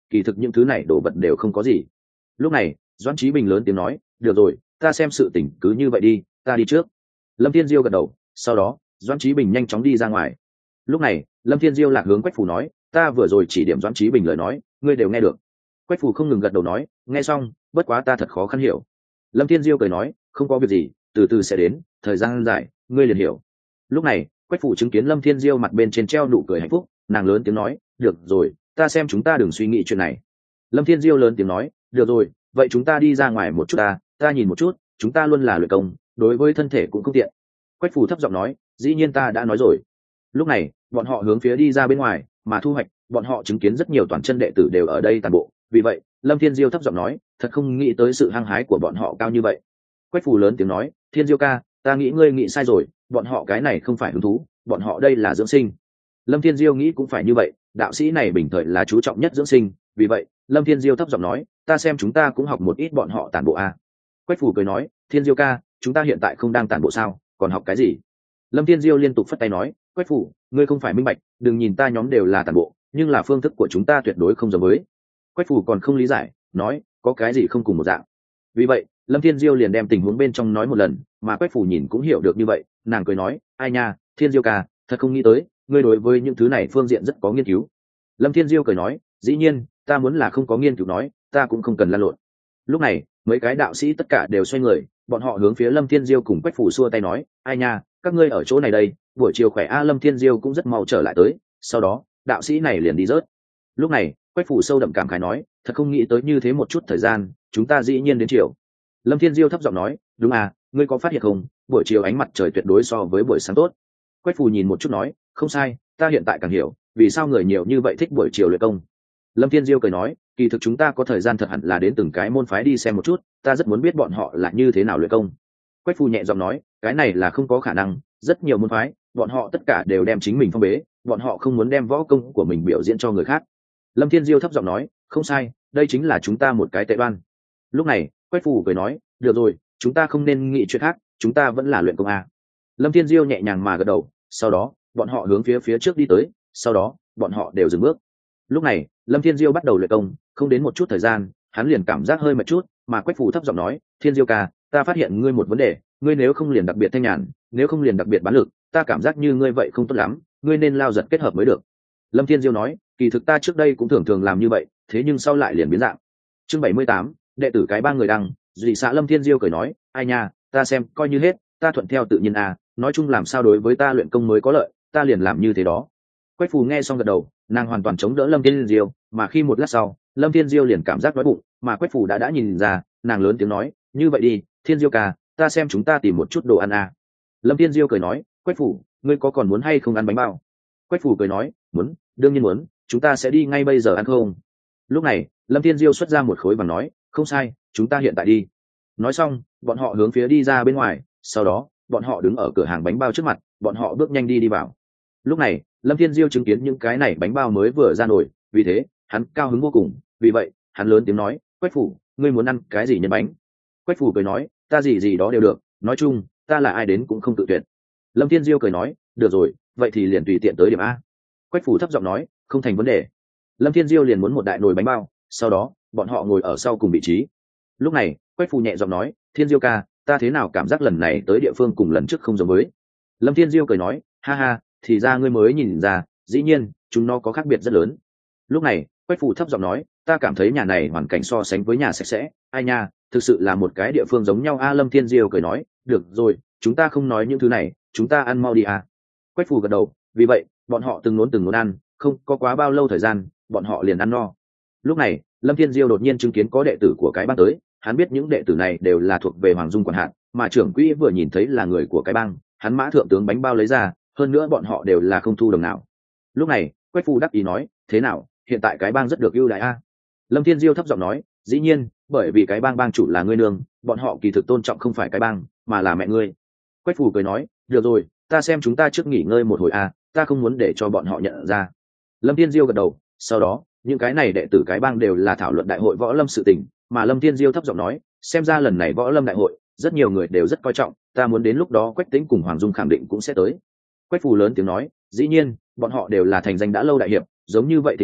kỳ thực những thứ này đồ vật đều không có gì. Lúc này Doãn Chí Bình lớn tiếng nói, được rồi, ta xem sự tình cứ như vậy đi, ta đi trước. Lâm Thiên Diêu gật đầu, sau đó Doãn Chí Bình nhanh chóng đi ra ngoài. Lúc này Lâm Thiên Diêu lạc hướng Quách Phủ nói, ta vừa rồi chỉ điểm Doãn Chí Bình lời nói, ngươi đều nghe được. Quách Phủ không ngừng gật đầu nói, nghe xong, bất quá ta thật khó khăn hiểu. Lâm Thiên Diêu cười nói, không có việc gì, từ từ sẽ đến, thời gian dài ngươi liền hiểu. Lúc này Quách Phủ chứng kiến Lâm Thiên Diêu mặt bên trên treo nụ cười hạnh phúc, nàng lớn tiếng nói, được rồi, ta xem chúng ta đừng suy nghĩ chuyện này. Lâm Thiên Diêu lớn tiếng nói, được rồi, vậy chúng ta đi ra ngoài một chút ta nhìn một chút, chúng ta luôn là luyện công, đối với thân thể cũng không tiện. Quách Phủ thấp giọng nói, dĩ nhiên ta đã nói rồi. Lúc này bọn họ hướng phía đi ra bên ngoài, mà thu hoạch, bọn họ chứng kiến rất nhiều toàn chân đệ tử đều ở đây tàn bộ, vì vậy Lâm Thiên Diêu thấp giọng nói, thật không nghĩ tới sự hăng hái của bọn họ cao như vậy. Quách Phủ lớn tiếng nói, Thiên Diêu ca, ta nghĩ ngươi nghĩ sai rồi, bọn họ cái này không phải hứng thú, bọn họ đây là dưỡng sinh. Lâm Thiên Diêu nghĩ cũng phải như vậy, đạo sĩ này bình thời là chú trọng nhất dưỡng sinh, vì vậy Lâm Thiên Diêu thấp giọng nói, ta xem chúng ta cũng học một ít bọn họ tản bộ a. Quách Phủ cười nói, Thiên Diêu ca, chúng ta hiện tại không đang tản bộ sao, còn học cái gì? Lâm Thiên Diêu liên tục phất tay nói, Quách Phủ, ngươi không phải minh bạch, đừng nhìn ta nhóm đều là tản bộ, nhưng là phương thức của chúng ta tuyệt đối không giống với. Quách Phủ còn không lý giải, nói, có cái gì không cùng một dạng. Vì vậy Lâm Thiên Diêu liền đem tình huống bên trong nói một lần, mà Quách Phủ nhìn cũng hiểu được như vậy, nàng cười nói, ai nha, Thiên Diêu ca, thật không nghĩ tới, ngươi đối với những thứ này phương diện rất có nghiên cứu. Lâm Thiên Diêu cười nói, dĩ nhiên, ta muốn là không có nghiên cứu nói, ta cũng không cần lăn lộn. Lúc này mấy cái đạo sĩ tất cả đều xoay người, bọn họ hướng phía Lâm Thiên Diêu cùng Quách Phủ xua tay nói, ai nha, các ngươi ở chỗ này đây, buổi chiều khỏe a. Lâm Thiên Diêu cũng rất mau trở lại tới, sau đó đạo sĩ này liền đi rớt. Lúc này Quách Phủ sâu đậm cảm khái nói, thật không nghĩ tới như thế một chút thời gian, chúng ta dĩ nhiên đến chiều. Lâm Thiên Diêu thấp giọng nói, đúng à, ngươi có phát hiện không, buổi chiều ánh mặt trời tuyệt đối so với buổi sáng tốt. Quách Phủ nhìn một chút nói, không sai, ta hiện tại càng hiểu vì sao người nhiều như vậy thích buổi chiều luyện công. Lâm Thiên Diêu cười nói, kỳ thực chúng ta có thời gian thật hẳn là đến từng cái môn phái đi xem một chút, ta rất muốn biết bọn họ là như thế nào luyện công. Quách Phủ nhẹ giọng nói, cái này là không có khả năng, rất nhiều môn phái, bọn họ tất cả đều đem chính mình phong bế, bọn họ không muốn đem võ công của mình biểu diễn cho người khác. Lâm Thiên Diêu thấp giọng nói, không sai, đây chính là chúng ta một cái tệ đoan. Lúc này Quách Phủ cười nói, được rồi, chúng ta không nên nghĩ chuyện khác, chúng ta vẫn là luyện công a. Lâm Thiên Diêu nhẹ nhàng mà gật đầu, sau đó bọn họ hướng phía trước đi tới, sau đó bọn họ đều dừng bước. Lúc này Lâm Thiên Diêu bắt đầu luyện công, không đến một chút thời gian hắn liền cảm giác hơi mệt chút, mà Quách Phủ thấp giọng nói, Thiên Diêu ca, ta phát hiện ngươi một vấn đề, ngươi nếu không liền đặc biệt thanh nhàn, nếu không liền đặc biệt bán lực, ta cảm giác như ngươi vậy không tốt lắm, ngươi nên lao giật kết hợp mới được. Lâm Thiên Diêu nói, kỳ thực ta trước đây cũng thường thường làm như vậy, thế nhưng sau lại liền biến dạng. Chương 78, đệ tử cái ba người đăng, dị xã. Lâm Thiên Diêu cười nói, ai nha, ta xem coi như hết, ta thuận theo tự nhiên à, nói chung làm sao đối với ta luyện công mới có lợi, ta liền làm như thế đó. Quách Phủ nghe xong gật đầu, nàng hoàn toàn chống đỡ Lâm Thiên Diêu, mà khi một lát sau Lâm Thiên Diêu liền cảm giác đói bụng, mà Quách Phủ đã nhìn ra, nàng lớn tiếng nói, như vậy đi, Thiên Diêu ca, ta xem chúng ta tìm một chút đồ ăn à. Lâm Thiên Diêu cười nói, Quách Phủ, ngươi có còn muốn hay không ăn bánh bao? Quách Phủ cười nói, muốn, đương nhiên muốn, chúng ta sẽ đi ngay bây giờ ăn không? Lúc này Lâm Thiên Diêu xuất ra một khối vàng nói, không sai, chúng ta hiện tại đi. Nói xong bọn họ hướng phía đi ra bên ngoài, sau đó bọn họ đứng ở cửa hàng bánh bao trước mặt, bọn họ bước nhanh đi vào. Lúc này Lâm Thiên Diêu chứng kiến những cái này bánh bao mới vừa ra nổi, vì thế hắn cao hứng vô cùng, vì vậy hắn lớn tiếng nói, Quách Phủ, ngươi muốn ăn cái gì nhân bánh? Quách Phủ cười nói, ta gì gì đó đều được, nói chung ta là ai đến cũng không tự tuyệt. Lâm Thiên Diêu cười nói, được rồi, vậy thì liền tùy tiện tới điểm a. Quách Phủ thấp giọng nói, không thành vấn đề. Lâm Thiên Diêu liền muốn một đại nồi bánh bao, sau đó bọn họ ngồi ở sau cùng vị trí. Lúc này Quách Phủ nhẹ giọng nói, Thiên Diêu ca, ta thế nào cảm giác lần này tới địa phương cùng lần trước không giống với? Lâm Thiên Diêu cười nói, ha ha, thì ra ngươi mới nhìn ra, dĩ nhiên chúng nó có khác biệt rất lớn. Lúc này Quách Phủ thấp giọng nói, ta cảm thấy nhà này hoàn cảnh so sánh với nhà sạch sẽ, ai nha, thực sự là một cái địa phương giống nhau a. Lâm Thiên Diêu cười nói, được rồi, chúng ta không nói những thứ này, chúng ta ăn mau đi a. Quách Phủ gật đầu, vì vậy bọn họ từng nốn ăn, không có quá bao lâu thời gian bọn họ liền ăn no. Lúc này Lâm Thiên Diêu đột nhiên chứng kiến có đệ tử của cái bang tới, hắn biết những đệ tử này đều là thuộc về Hoàng Dung quản hạt, mà trưởng quỹ vừa nhìn thấy là người của cái bang, hắn mã thượng tướng bánh bao lấy ra, hơn nữa bọn họ đều là không thu đồng nào. Lúc này Quách Phủ đắc ý nói, thế nào, hiện tại cái bang rất được ưu đãi a? Lâm Thiên Diêu thấp giọng nói, dĩ nhiên, bởi vì cái bang bang chủ là ngươi nương, bọn họ kỳ thực tôn trọng không phải cái bang mà là mẹ ngươi. Quách Phủ cười nói, được rồi, ta xem chúng ta trước nghỉ ngơi một hồi a, ta không muốn để cho bọn họ nhận ra. Lâm Thiên Diêu gật đầu, sau đó những cái này đệ tử cái bang đều là thảo luận đại hội võ lâm sự tình, mà Lâm Thiên Diêu thấp giọng nói, xem ra lần này võ lâm đại hội rất nhiều người đều rất coi trọng, ta muốn đến lúc đó Quách Tĩnh cùng Hoàng Dung khẳng định cũng sẽ tới. Quách Phủ lớn tiếng nói, dĩ nhiên, bọn họ đều là thành danh đã lâu đại hiệp, giống như vậy thịnh hội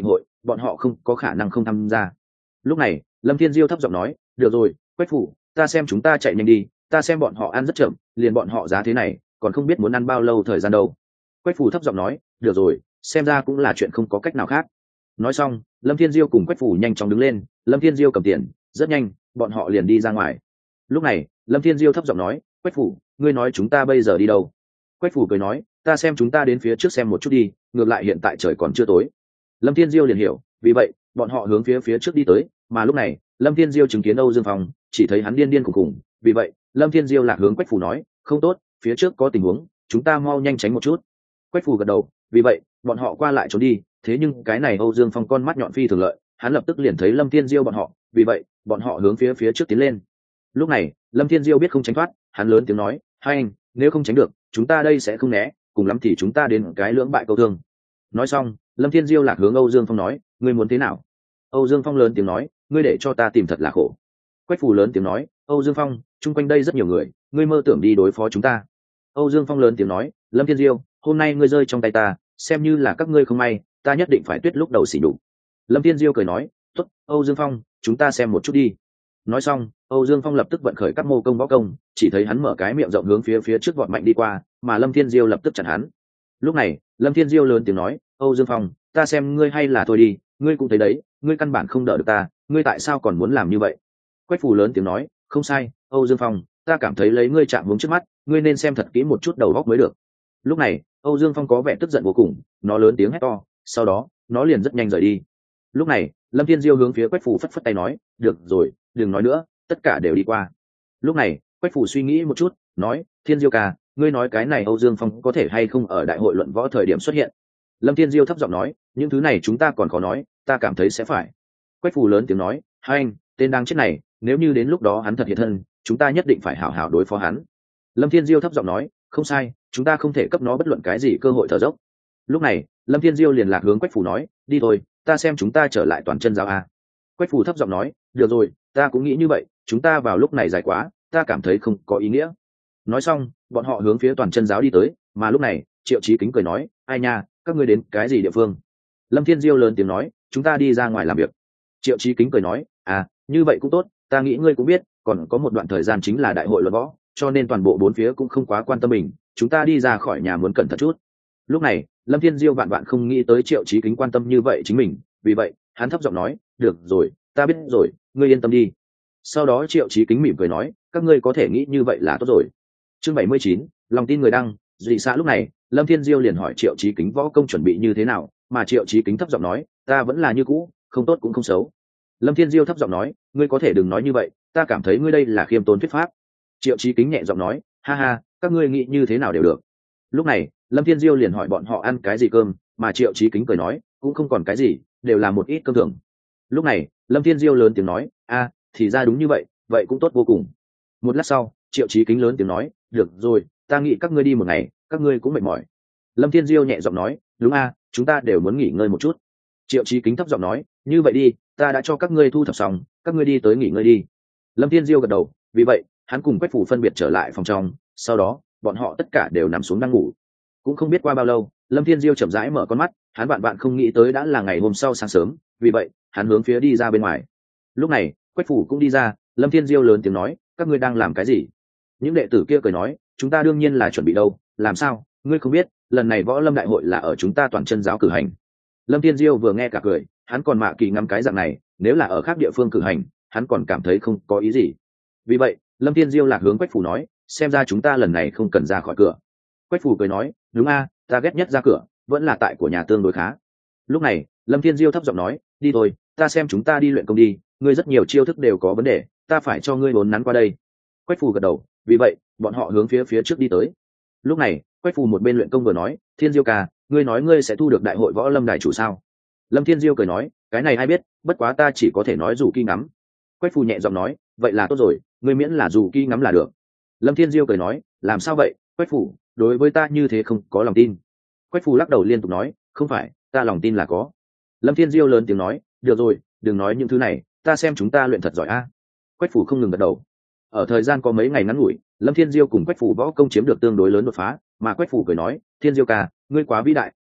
bọn họ không có khả năng không tham gia. Lúc này Lâm Thiên Diêu thấp giọng nói, được rồi Quách phủ, ta xem chúng ta chạy nhanh đi, ta xem bọn họ ăn rất chậm, liền bọn họ giá thế này còn không biết muốn ăn bao lâu thời gian đâu. Quách phủ thấp giọng nói, được rồi, xem ra cũng là chuyện không có cách nào khác. Nói xong Lâm Thiên Diêu cùng Quách phủ nhanh chóng đứng lên, Lâm Thiên Diêu cầm tiền, rất nhanh bọn họ liền đi ra ngoài. Lúc này Lâm Thiên Diêu thấp giọng nói, Quách phủ, ngươi nói chúng ta bây giờ đi đâu? Quách phủ cười nói, ta xem chúng ta đến phía trước xem một chút đi, ngược lại hiện tại trời còn chưa tối. Lâm Thiên Diêu liền hiểu, vì vậy bọn họ hướng phía trước đi tới, mà lúc này Lâm Thiên Diêu chứng kiến Âu Dương Phong, chỉ thấy hắn điên điên khủng khủng, vì vậy Lâm Thiên Diêu lạc hướng Quách phủ nói, không tốt, phía trước có tình huống, chúng ta mau nhanh tránh một chút. Quách phủ gật đầu, vì vậy bọn họ qua lại trốn đi, thế nhưng cái này Âu Dương Phong con mắt nhọn phi thường lợi, hắn lập tức liền thấy Lâm Thiên Diêu bọn họ, vì vậy bọn họ hướng phía trước tiến lên. Lúc này Lâm Thiên Diêu biết không tránh thoát, hắn lớn tiếng nói, hai anh, nếu không tránh được chúng ta đây sẽ không né, cùng lắm thì chúng ta đến cái lưỡng bại câu thương. Nói xong Lâm Thiên Diêu lạc hướng Âu Dương Phong nói, ngươi muốn thế nào? Âu Dương Phong lớn tiếng nói, ngươi để cho ta tìm thật là khổ. Quách phủ lớn tiếng nói, Âu Dương Phong, chung quanh đây rất nhiều người, ngươi mơ tưởng đi đối phó chúng ta. Âu Dương Phong lớn tiếng nói, Lâm Thiên Diêu, hôm nay ngươi rơi trong tay ta, xem như là các ngươi không may, ta nhất định phải tuyết lúc đầu xỉ nhục. Lâm Thiên Diêu cười nói, tốt, Âu Dương Phong, chúng ta xem một chút đi. Nói xong Âu Dương Phong lập tức vận khởi các mô công võ công, chỉ thấy hắn mở cái miệng rộng hướng phía trước vọt mạnh đi qua, mà Lâm Thiên Diêu lập tức chặn hắn. Lúc này Lâm Thiên Diêu lớn tiếng nói, Âu Dương Phong, ta xem ngươi hay là thôi đi, ngươi cũng thấy đấy, ngươi căn bản không đỡ được ta, ngươi tại sao còn muốn làm như vậy? Quách phủ lớn tiếng nói, không sai, Âu Dương Phong, ta cảm thấy lấy ngươi chạm hướng trước mắt, ngươi nên xem thật kỹ một chút đầu óc mới được. Lúc này Âu Dương Phong có vẻ tức giận vô cùng, nó lớn tiếng hét to, sau đó nó liền rất nhanh rời đi. Lúc này Lâm Thiên Diêu hướng phía Quách phủ phất phất tay nói, được rồi, đừng nói nữa, tất cả đều đi qua. Lúc này Quách phủ suy nghĩ một chút, nói, Thiên Diêu ca, ngươi nói cái này Âu Dương Phong có thể hay không ở đại hội luận võ thời điểm xuất hiện? Lâm Thiên Diêu thấp giọng nói, những thứ này chúng ta còn khó nói, ta cảm thấy sẽ phải. Quách phủ lớn tiếng nói, hai anh, tên đang chết này, nếu như đến lúc đó hắn thật hiện thân, chúng ta nhất định phải hảo hảo đối phó hắn. Lâm Thiên Diêu thấp giọng nói, không sai, chúng ta không thể cấp nó bất luận cái gì cơ hội thở dốc. Lúc này Lâm Thiên Diêu liền lạc hướng Quách phủ nói, đi thôi, ta xem chúng ta trở lại toàn chân giáo a. Quách phủ thấp giọng nói, được rồi, ta cũng nghĩ như vậy, chúng ta vào lúc này dài quá, ta cảm thấy không có ý nghĩa. Nói xong bọn họ hướng phía toàn chân giáo đi tới, mà lúc này Triệu Chí Kính cười nói, ai nha, các ngươi đến cái gì địa phương? Lâm Thiên Diêu lớn tiếng nói, chúng ta đi ra ngoài làm việc. Triệu Chí Kính cười nói, à, như vậy cũng tốt, ta nghĩ ngươi cũng biết, còn có một đoạn thời gian chính là đại hội luận võ, cho nên toàn bộ bốn phía cũng không quá quan tâm mình, chúng ta đi ra khỏi nhà muốn cẩn thận chút. Lúc này Lâm Thiên Diêu vạn vạn không nghĩ tới Triệu Chí Kính quan tâm như vậy chính mình, vì vậy hắn thấp giọng nói, được rồi, ta biết rồi, ngươi yên tâm đi. Sau đó Triệu Chí Kính mỉm cười nói, các ngươi có thể nghĩ như vậy là tốt rồi. Chương 79, lòng tin người đăng. Dị xã lúc này Lâm Thiên Diêu liền hỏi Triệu Chí Kính võ công chuẩn bị như thế nào, mà Triệu Chí Kính thấp giọng nói, ta vẫn là như cũ, không tốt cũng không xấu. Lâm Thiên Diêu thấp giọng nói, ngươi có thể đừng nói như vậy, ta cảm thấy ngươi đây là khiêm tốn thuyết pháp. Triệu Chí Kính nhẹ giọng nói, ha ha, các ngươi nghĩ như thế nào đều được. Lúc này Lâm Thiên Diêu liền hỏi bọn họ ăn cái gì cơm, mà Triệu Chí Kính cười nói, cũng không còn cái gì, đều là một ít cơm thường. Lúc này Lâm Thiên Diêu lớn tiếng nói, a, thì ra đúng như vậy, vậy cũng tốt vô cùng. Một lát sau Triệu Chí Kính lớn tiếng nói, được rồi, ta nghĩ các ngươi đi một ngày, các ngươi cũng mệt mỏi. Lâm Thiên Diêu nhẹ giọng nói, đúng a, chúng ta đều muốn nghỉ ngơi một chút. Triệu Chí Kính thấp giọng nói, như vậy đi, ta đã cho các ngươi thu thập xong, các ngươi đi tới nghỉ ngơi đi. Lâm Thiên Diêu gật đầu, vì vậy hắn cùng Quách phủ phân biệt trở lại phòng trong, sau đó bọn họ tất cả đều nằm xuống đang ngủ. Cũng không biết qua bao lâu Lâm Thiên Diêu chậm rãi mở con mắt, hắn bạn không nghĩ tới đã là ngày hôm sau sáng sớm, vì vậy hắn hướng phía đi ra bên ngoài. Lúc này Quách phủ cũng đi ra, Lâm Thiên Diêu lớn tiếng nói, các ngươi đang làm cái gì? Những đệ tử kia cười nói, chúng ta đương nhiên là chuẩn bị đâu, làm sao, ngươi không biết, lần này võ lâm đại hội là ở chúng ta toàn chân giáo cử hành. Lâm Thiên Diêu vừa nghe cả cười, hắn còn mạ kỳ ngắm cái dạng này, nếu là ở khác địa phương cử hành, hắn còn cảm thấy không có ý gì. Vì vậy Lâm Thiên Diêu lạc hướng Quách phủ nói, xem ra chúng ta lần này không cần ra khỏi cửa. Quách phủ cười nói, đúng a, ta ghét nhất ra cửa, vẫn là tại của nhà tương đối khá. Lúc này Lâm Thiên Diêu thấp giọng nói, đi thôi, ta xem chúng ta đi luyện công đi, ngươi rất nhiều chiêu thức đều có vấn đề, ta phải cho ngươi bốn nắn qua đây. Quách phủ gật đầu, vì vậy bọn họ hướng phía trước đi tới. Lúc này Quách phủ một bên luyện công vừa nói, Thiên Diêu ca, ngươi nói ngươi sẽ thu được đại hội võ lâm đài chủ sao? Lâm Thiên Diêu cười nói, cái này ai biết, bất quá ta chỉ có thể nói dù kỳ ngắm. Quách phủ nhẹ giọng nói, vậy là tốt rồi, ngươi miễn là dù kỳ ngắm là được. Lâm Thiên Diêu cười nói, làm sao vậy, Quách phủ, đối với ta như thế không có lòng tin. Quách phủ lắc đầu liên tục nói, không phải, ta lòng tin là có. Lâm Thiên Diêu lớn tiếng nói, được rồi, đừng nói những thứ này, ta xem chúng ta luyện thật giỏi a. Quách phủ không ngừng gật đầu. Ở thời gian có mấy ngày ngắn ngủi, Lâm Thiên Diêu cùng Quách phủ võ công chiếm được tương đối lớn đột phá, mà Quách phủ cười nói, Thiên Diêu ca, ngươi quá vĩ đại,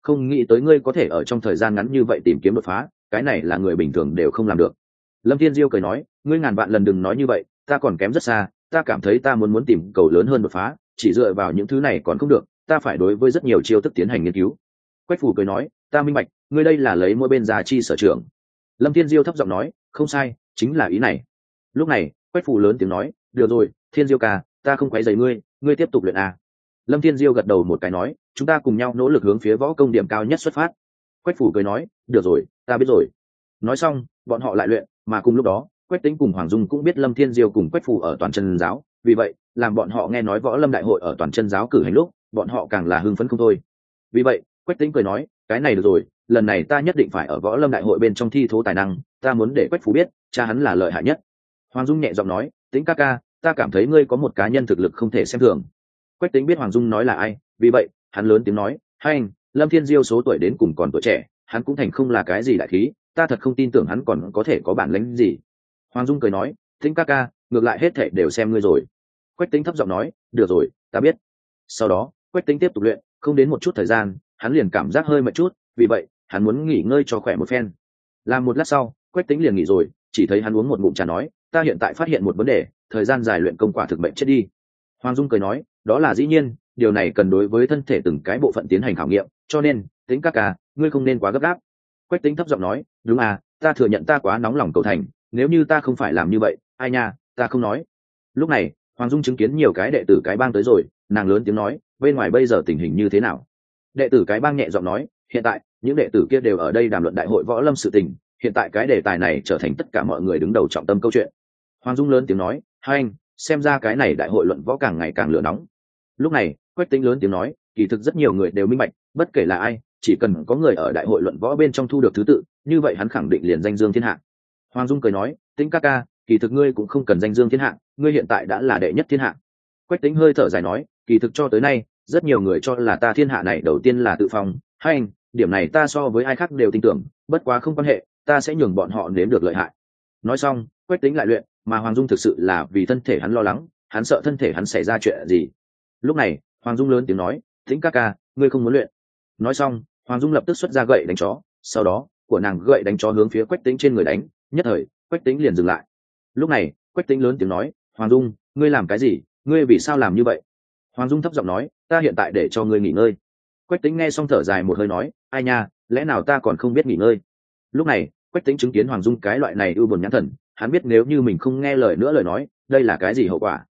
không nghĩ tới ngươi có thể ở trong thời gian ngắn như vậy tìm kiếm đột phá, cái này là người bình thường đều không làm được. Lâm Thiên Diêu cười nói, ngươi ngàn vạn lần đừng nói như vậy, ta còn kém rất xa, ta cảm thấy ta muốn tìm cầu lớn hơn đột phá, chỉ dựa vào những thứ này còn không được, ta phải đối với rất nhiều chiêu thức tiến hành nghiên cứu. Quách Phủ cười nói, ta minh bạch, ngươi đây là lấy mỗi bên già chi sở trường. Lâm Thiên Diêu thấp giọng nói, không sai, chính là ý này. Lúc này Quách Phủ lớn tiếng nói, được rồi, Thiên Diêu ca, ta không quấy rầy ngươi, ngươi tiếp tục luyện à. Lâm Thiên Diêu gật đầu một cái nói, chúng ta cùng nhau nỗ lực hướng phía võ công điểm cao nhất xuất phát. Quách Phủ cười nói, được rồi, ta biết rồi. Nói xong bọn họ lại luyện, mà cùng lúc đó Quách Tĩnh cùng Hoàng Dung cũng biết Lâm Thiên Diêu cùng Quách Phủ ở toàn chân giáo, vì vậy làm bọn họ nghe nói võ lâm đại hội ở toàn chân giáo cử hành lúc, bọn họ càng là hưng phấn không thôi. Vì vậy Quách Tĩnh cười nói, cái này được rồi, lần này ta nhất định phải ở võ lâm đại hội bên trong thi thố tài năng, ta muốn để Quách Phủ biết cha hắn là lợi hại nhất. Hoàng Dung nhẹ giọng nói, Tĩnh ca ca, ta cảm thấy ngươi có một cá nhân thực lực không thể xem thường. Quách Tĩnh biết Hoàng Dung nói là ai, vì vậy hắn lớn tiếng nói, hai anh, Lâm Thiên Diêu số tuổi đến cùng còn tuổi trẻ, hắn cũng thành không là cái gì đại khí, ta thật không tin tưởng hắn còn có thể có bản lĩnh gì. Hoàng Dung cười nói, Tĩnh ca ca, ngược lại hết thảy đều xem ngươi rồi. Quách Tĩnh thấp giọng nói, được rồi, ta biết. Sau đó Quách Tĩnh tiếp tục luyện, không đến một chút thời gian hắn liền cảm giác hơi mệt chút, vì vậy hắn muốn nghỉ ngơi cho khỏe một phen. Làm một lát sau Quách Tĩnh liền nghỉ rồi, chỉ thấy hắn uống một ngụm trà nói, ta hiện tại phát hiện một vấn đề, thời gian dài luyện công quả thực bệnh chết đi. Hoàng Dung cười nói, đó là dĩ nhiên, điều này cần đối với thân thể từng cái bộ phận tiến hành khảo nghiệm, cho nên Tĩnh ca ca, ngươi không nên quá gấp gáp. Quách Tĩnh thấp giọng nói, đúng à, ta thừa nhận ta quá nóng lòng cầu thành, nếu như ta không phải làm như vậy, ai nha, ta không nói. Lúc này Hoàng Dung chứng kiến nhiều cái đệ tử cái bang tới rồi, nàng lớn tiếng nói, bên ngoài bây giờ tình hình như thế nào? Đệ tử cái bang nhẹ giọng nói, hiện tại những đệ tử kia đều ở đây đàm luận đại hội võ lâm sự tình, hiện tại cái đề tài này trở thành tất cả mọi người đứng đầu trọng tâm câu chuyện. Hoàng Dung lớn tiếng nói, hai anh, xem ra cái này đại hội luận võ càng ngày càng lửa nóng. Lúc này Quách Tĩnh lớn tiếng nói, kỳ thực rất nhiều người đều minh bạch, bất kể là ai, chỉ cần có người ở đại hội luận võ bên trong thu được thứ tự, như vậy hắn khẳng định liền danh dương thiên hạ. Hoàng Dung cười nói, Tĩnh ca ca, kỳ thực ngươi cũng không cần danh dương thiên hạ, ngươi hiện tại đã là đệ nhất thiên hạ. Quách Tĩnh hơi thở dài nói, kỳ thực cho tới nay rất nhiều người cho là ta thiên hạ này đầu tiên là tự phong, hai anh, điểm này ta so với ai khác đều tin tưởng, bất quá không quan hệ, ta sẽ nhường bọn họ nếm được lợi hại. Nói xong Quách Tĩnh lại luyện, mà Hoàng Dung thực sự là vì thân thể hắn lo lắng, hắn sợ thân thể hắn xảy ra chuyện gì. Lúc này Hoàng Dung lớn tiếng nói, Tĩnh ca ca, ngươi không muốn luyện. Nói xong Hoàng Dung lập tức xuất ra gậy đánh chó, sau đó của nàng gậy đánh chó hướng phía Quách Tĩnh trên người đánh, nhất thời Quách Tĩnh liền dừng lại. Lúc này Quách Tĩnh lớn tiếng nói, Hoàng Dung, ngươi làm cái gì, ngươi vì sao làm như vậy? Hoàng Dung thấp giọng nói, ta hiện tại để cho ngươi nghỉ ngơi. Quách Tĩnh nghe xong thở dài một hơi nói, ai nha, lẽ nào ta còn không biết nghỉ ngơi? Lúc này Quách Tĩnh chứng kiến Hoàng Dung cái loại này ưu buồn nhãn thần, hắn biết nếu như mình không nghe lời nữa lời nói, đây là cái gì hậu quả.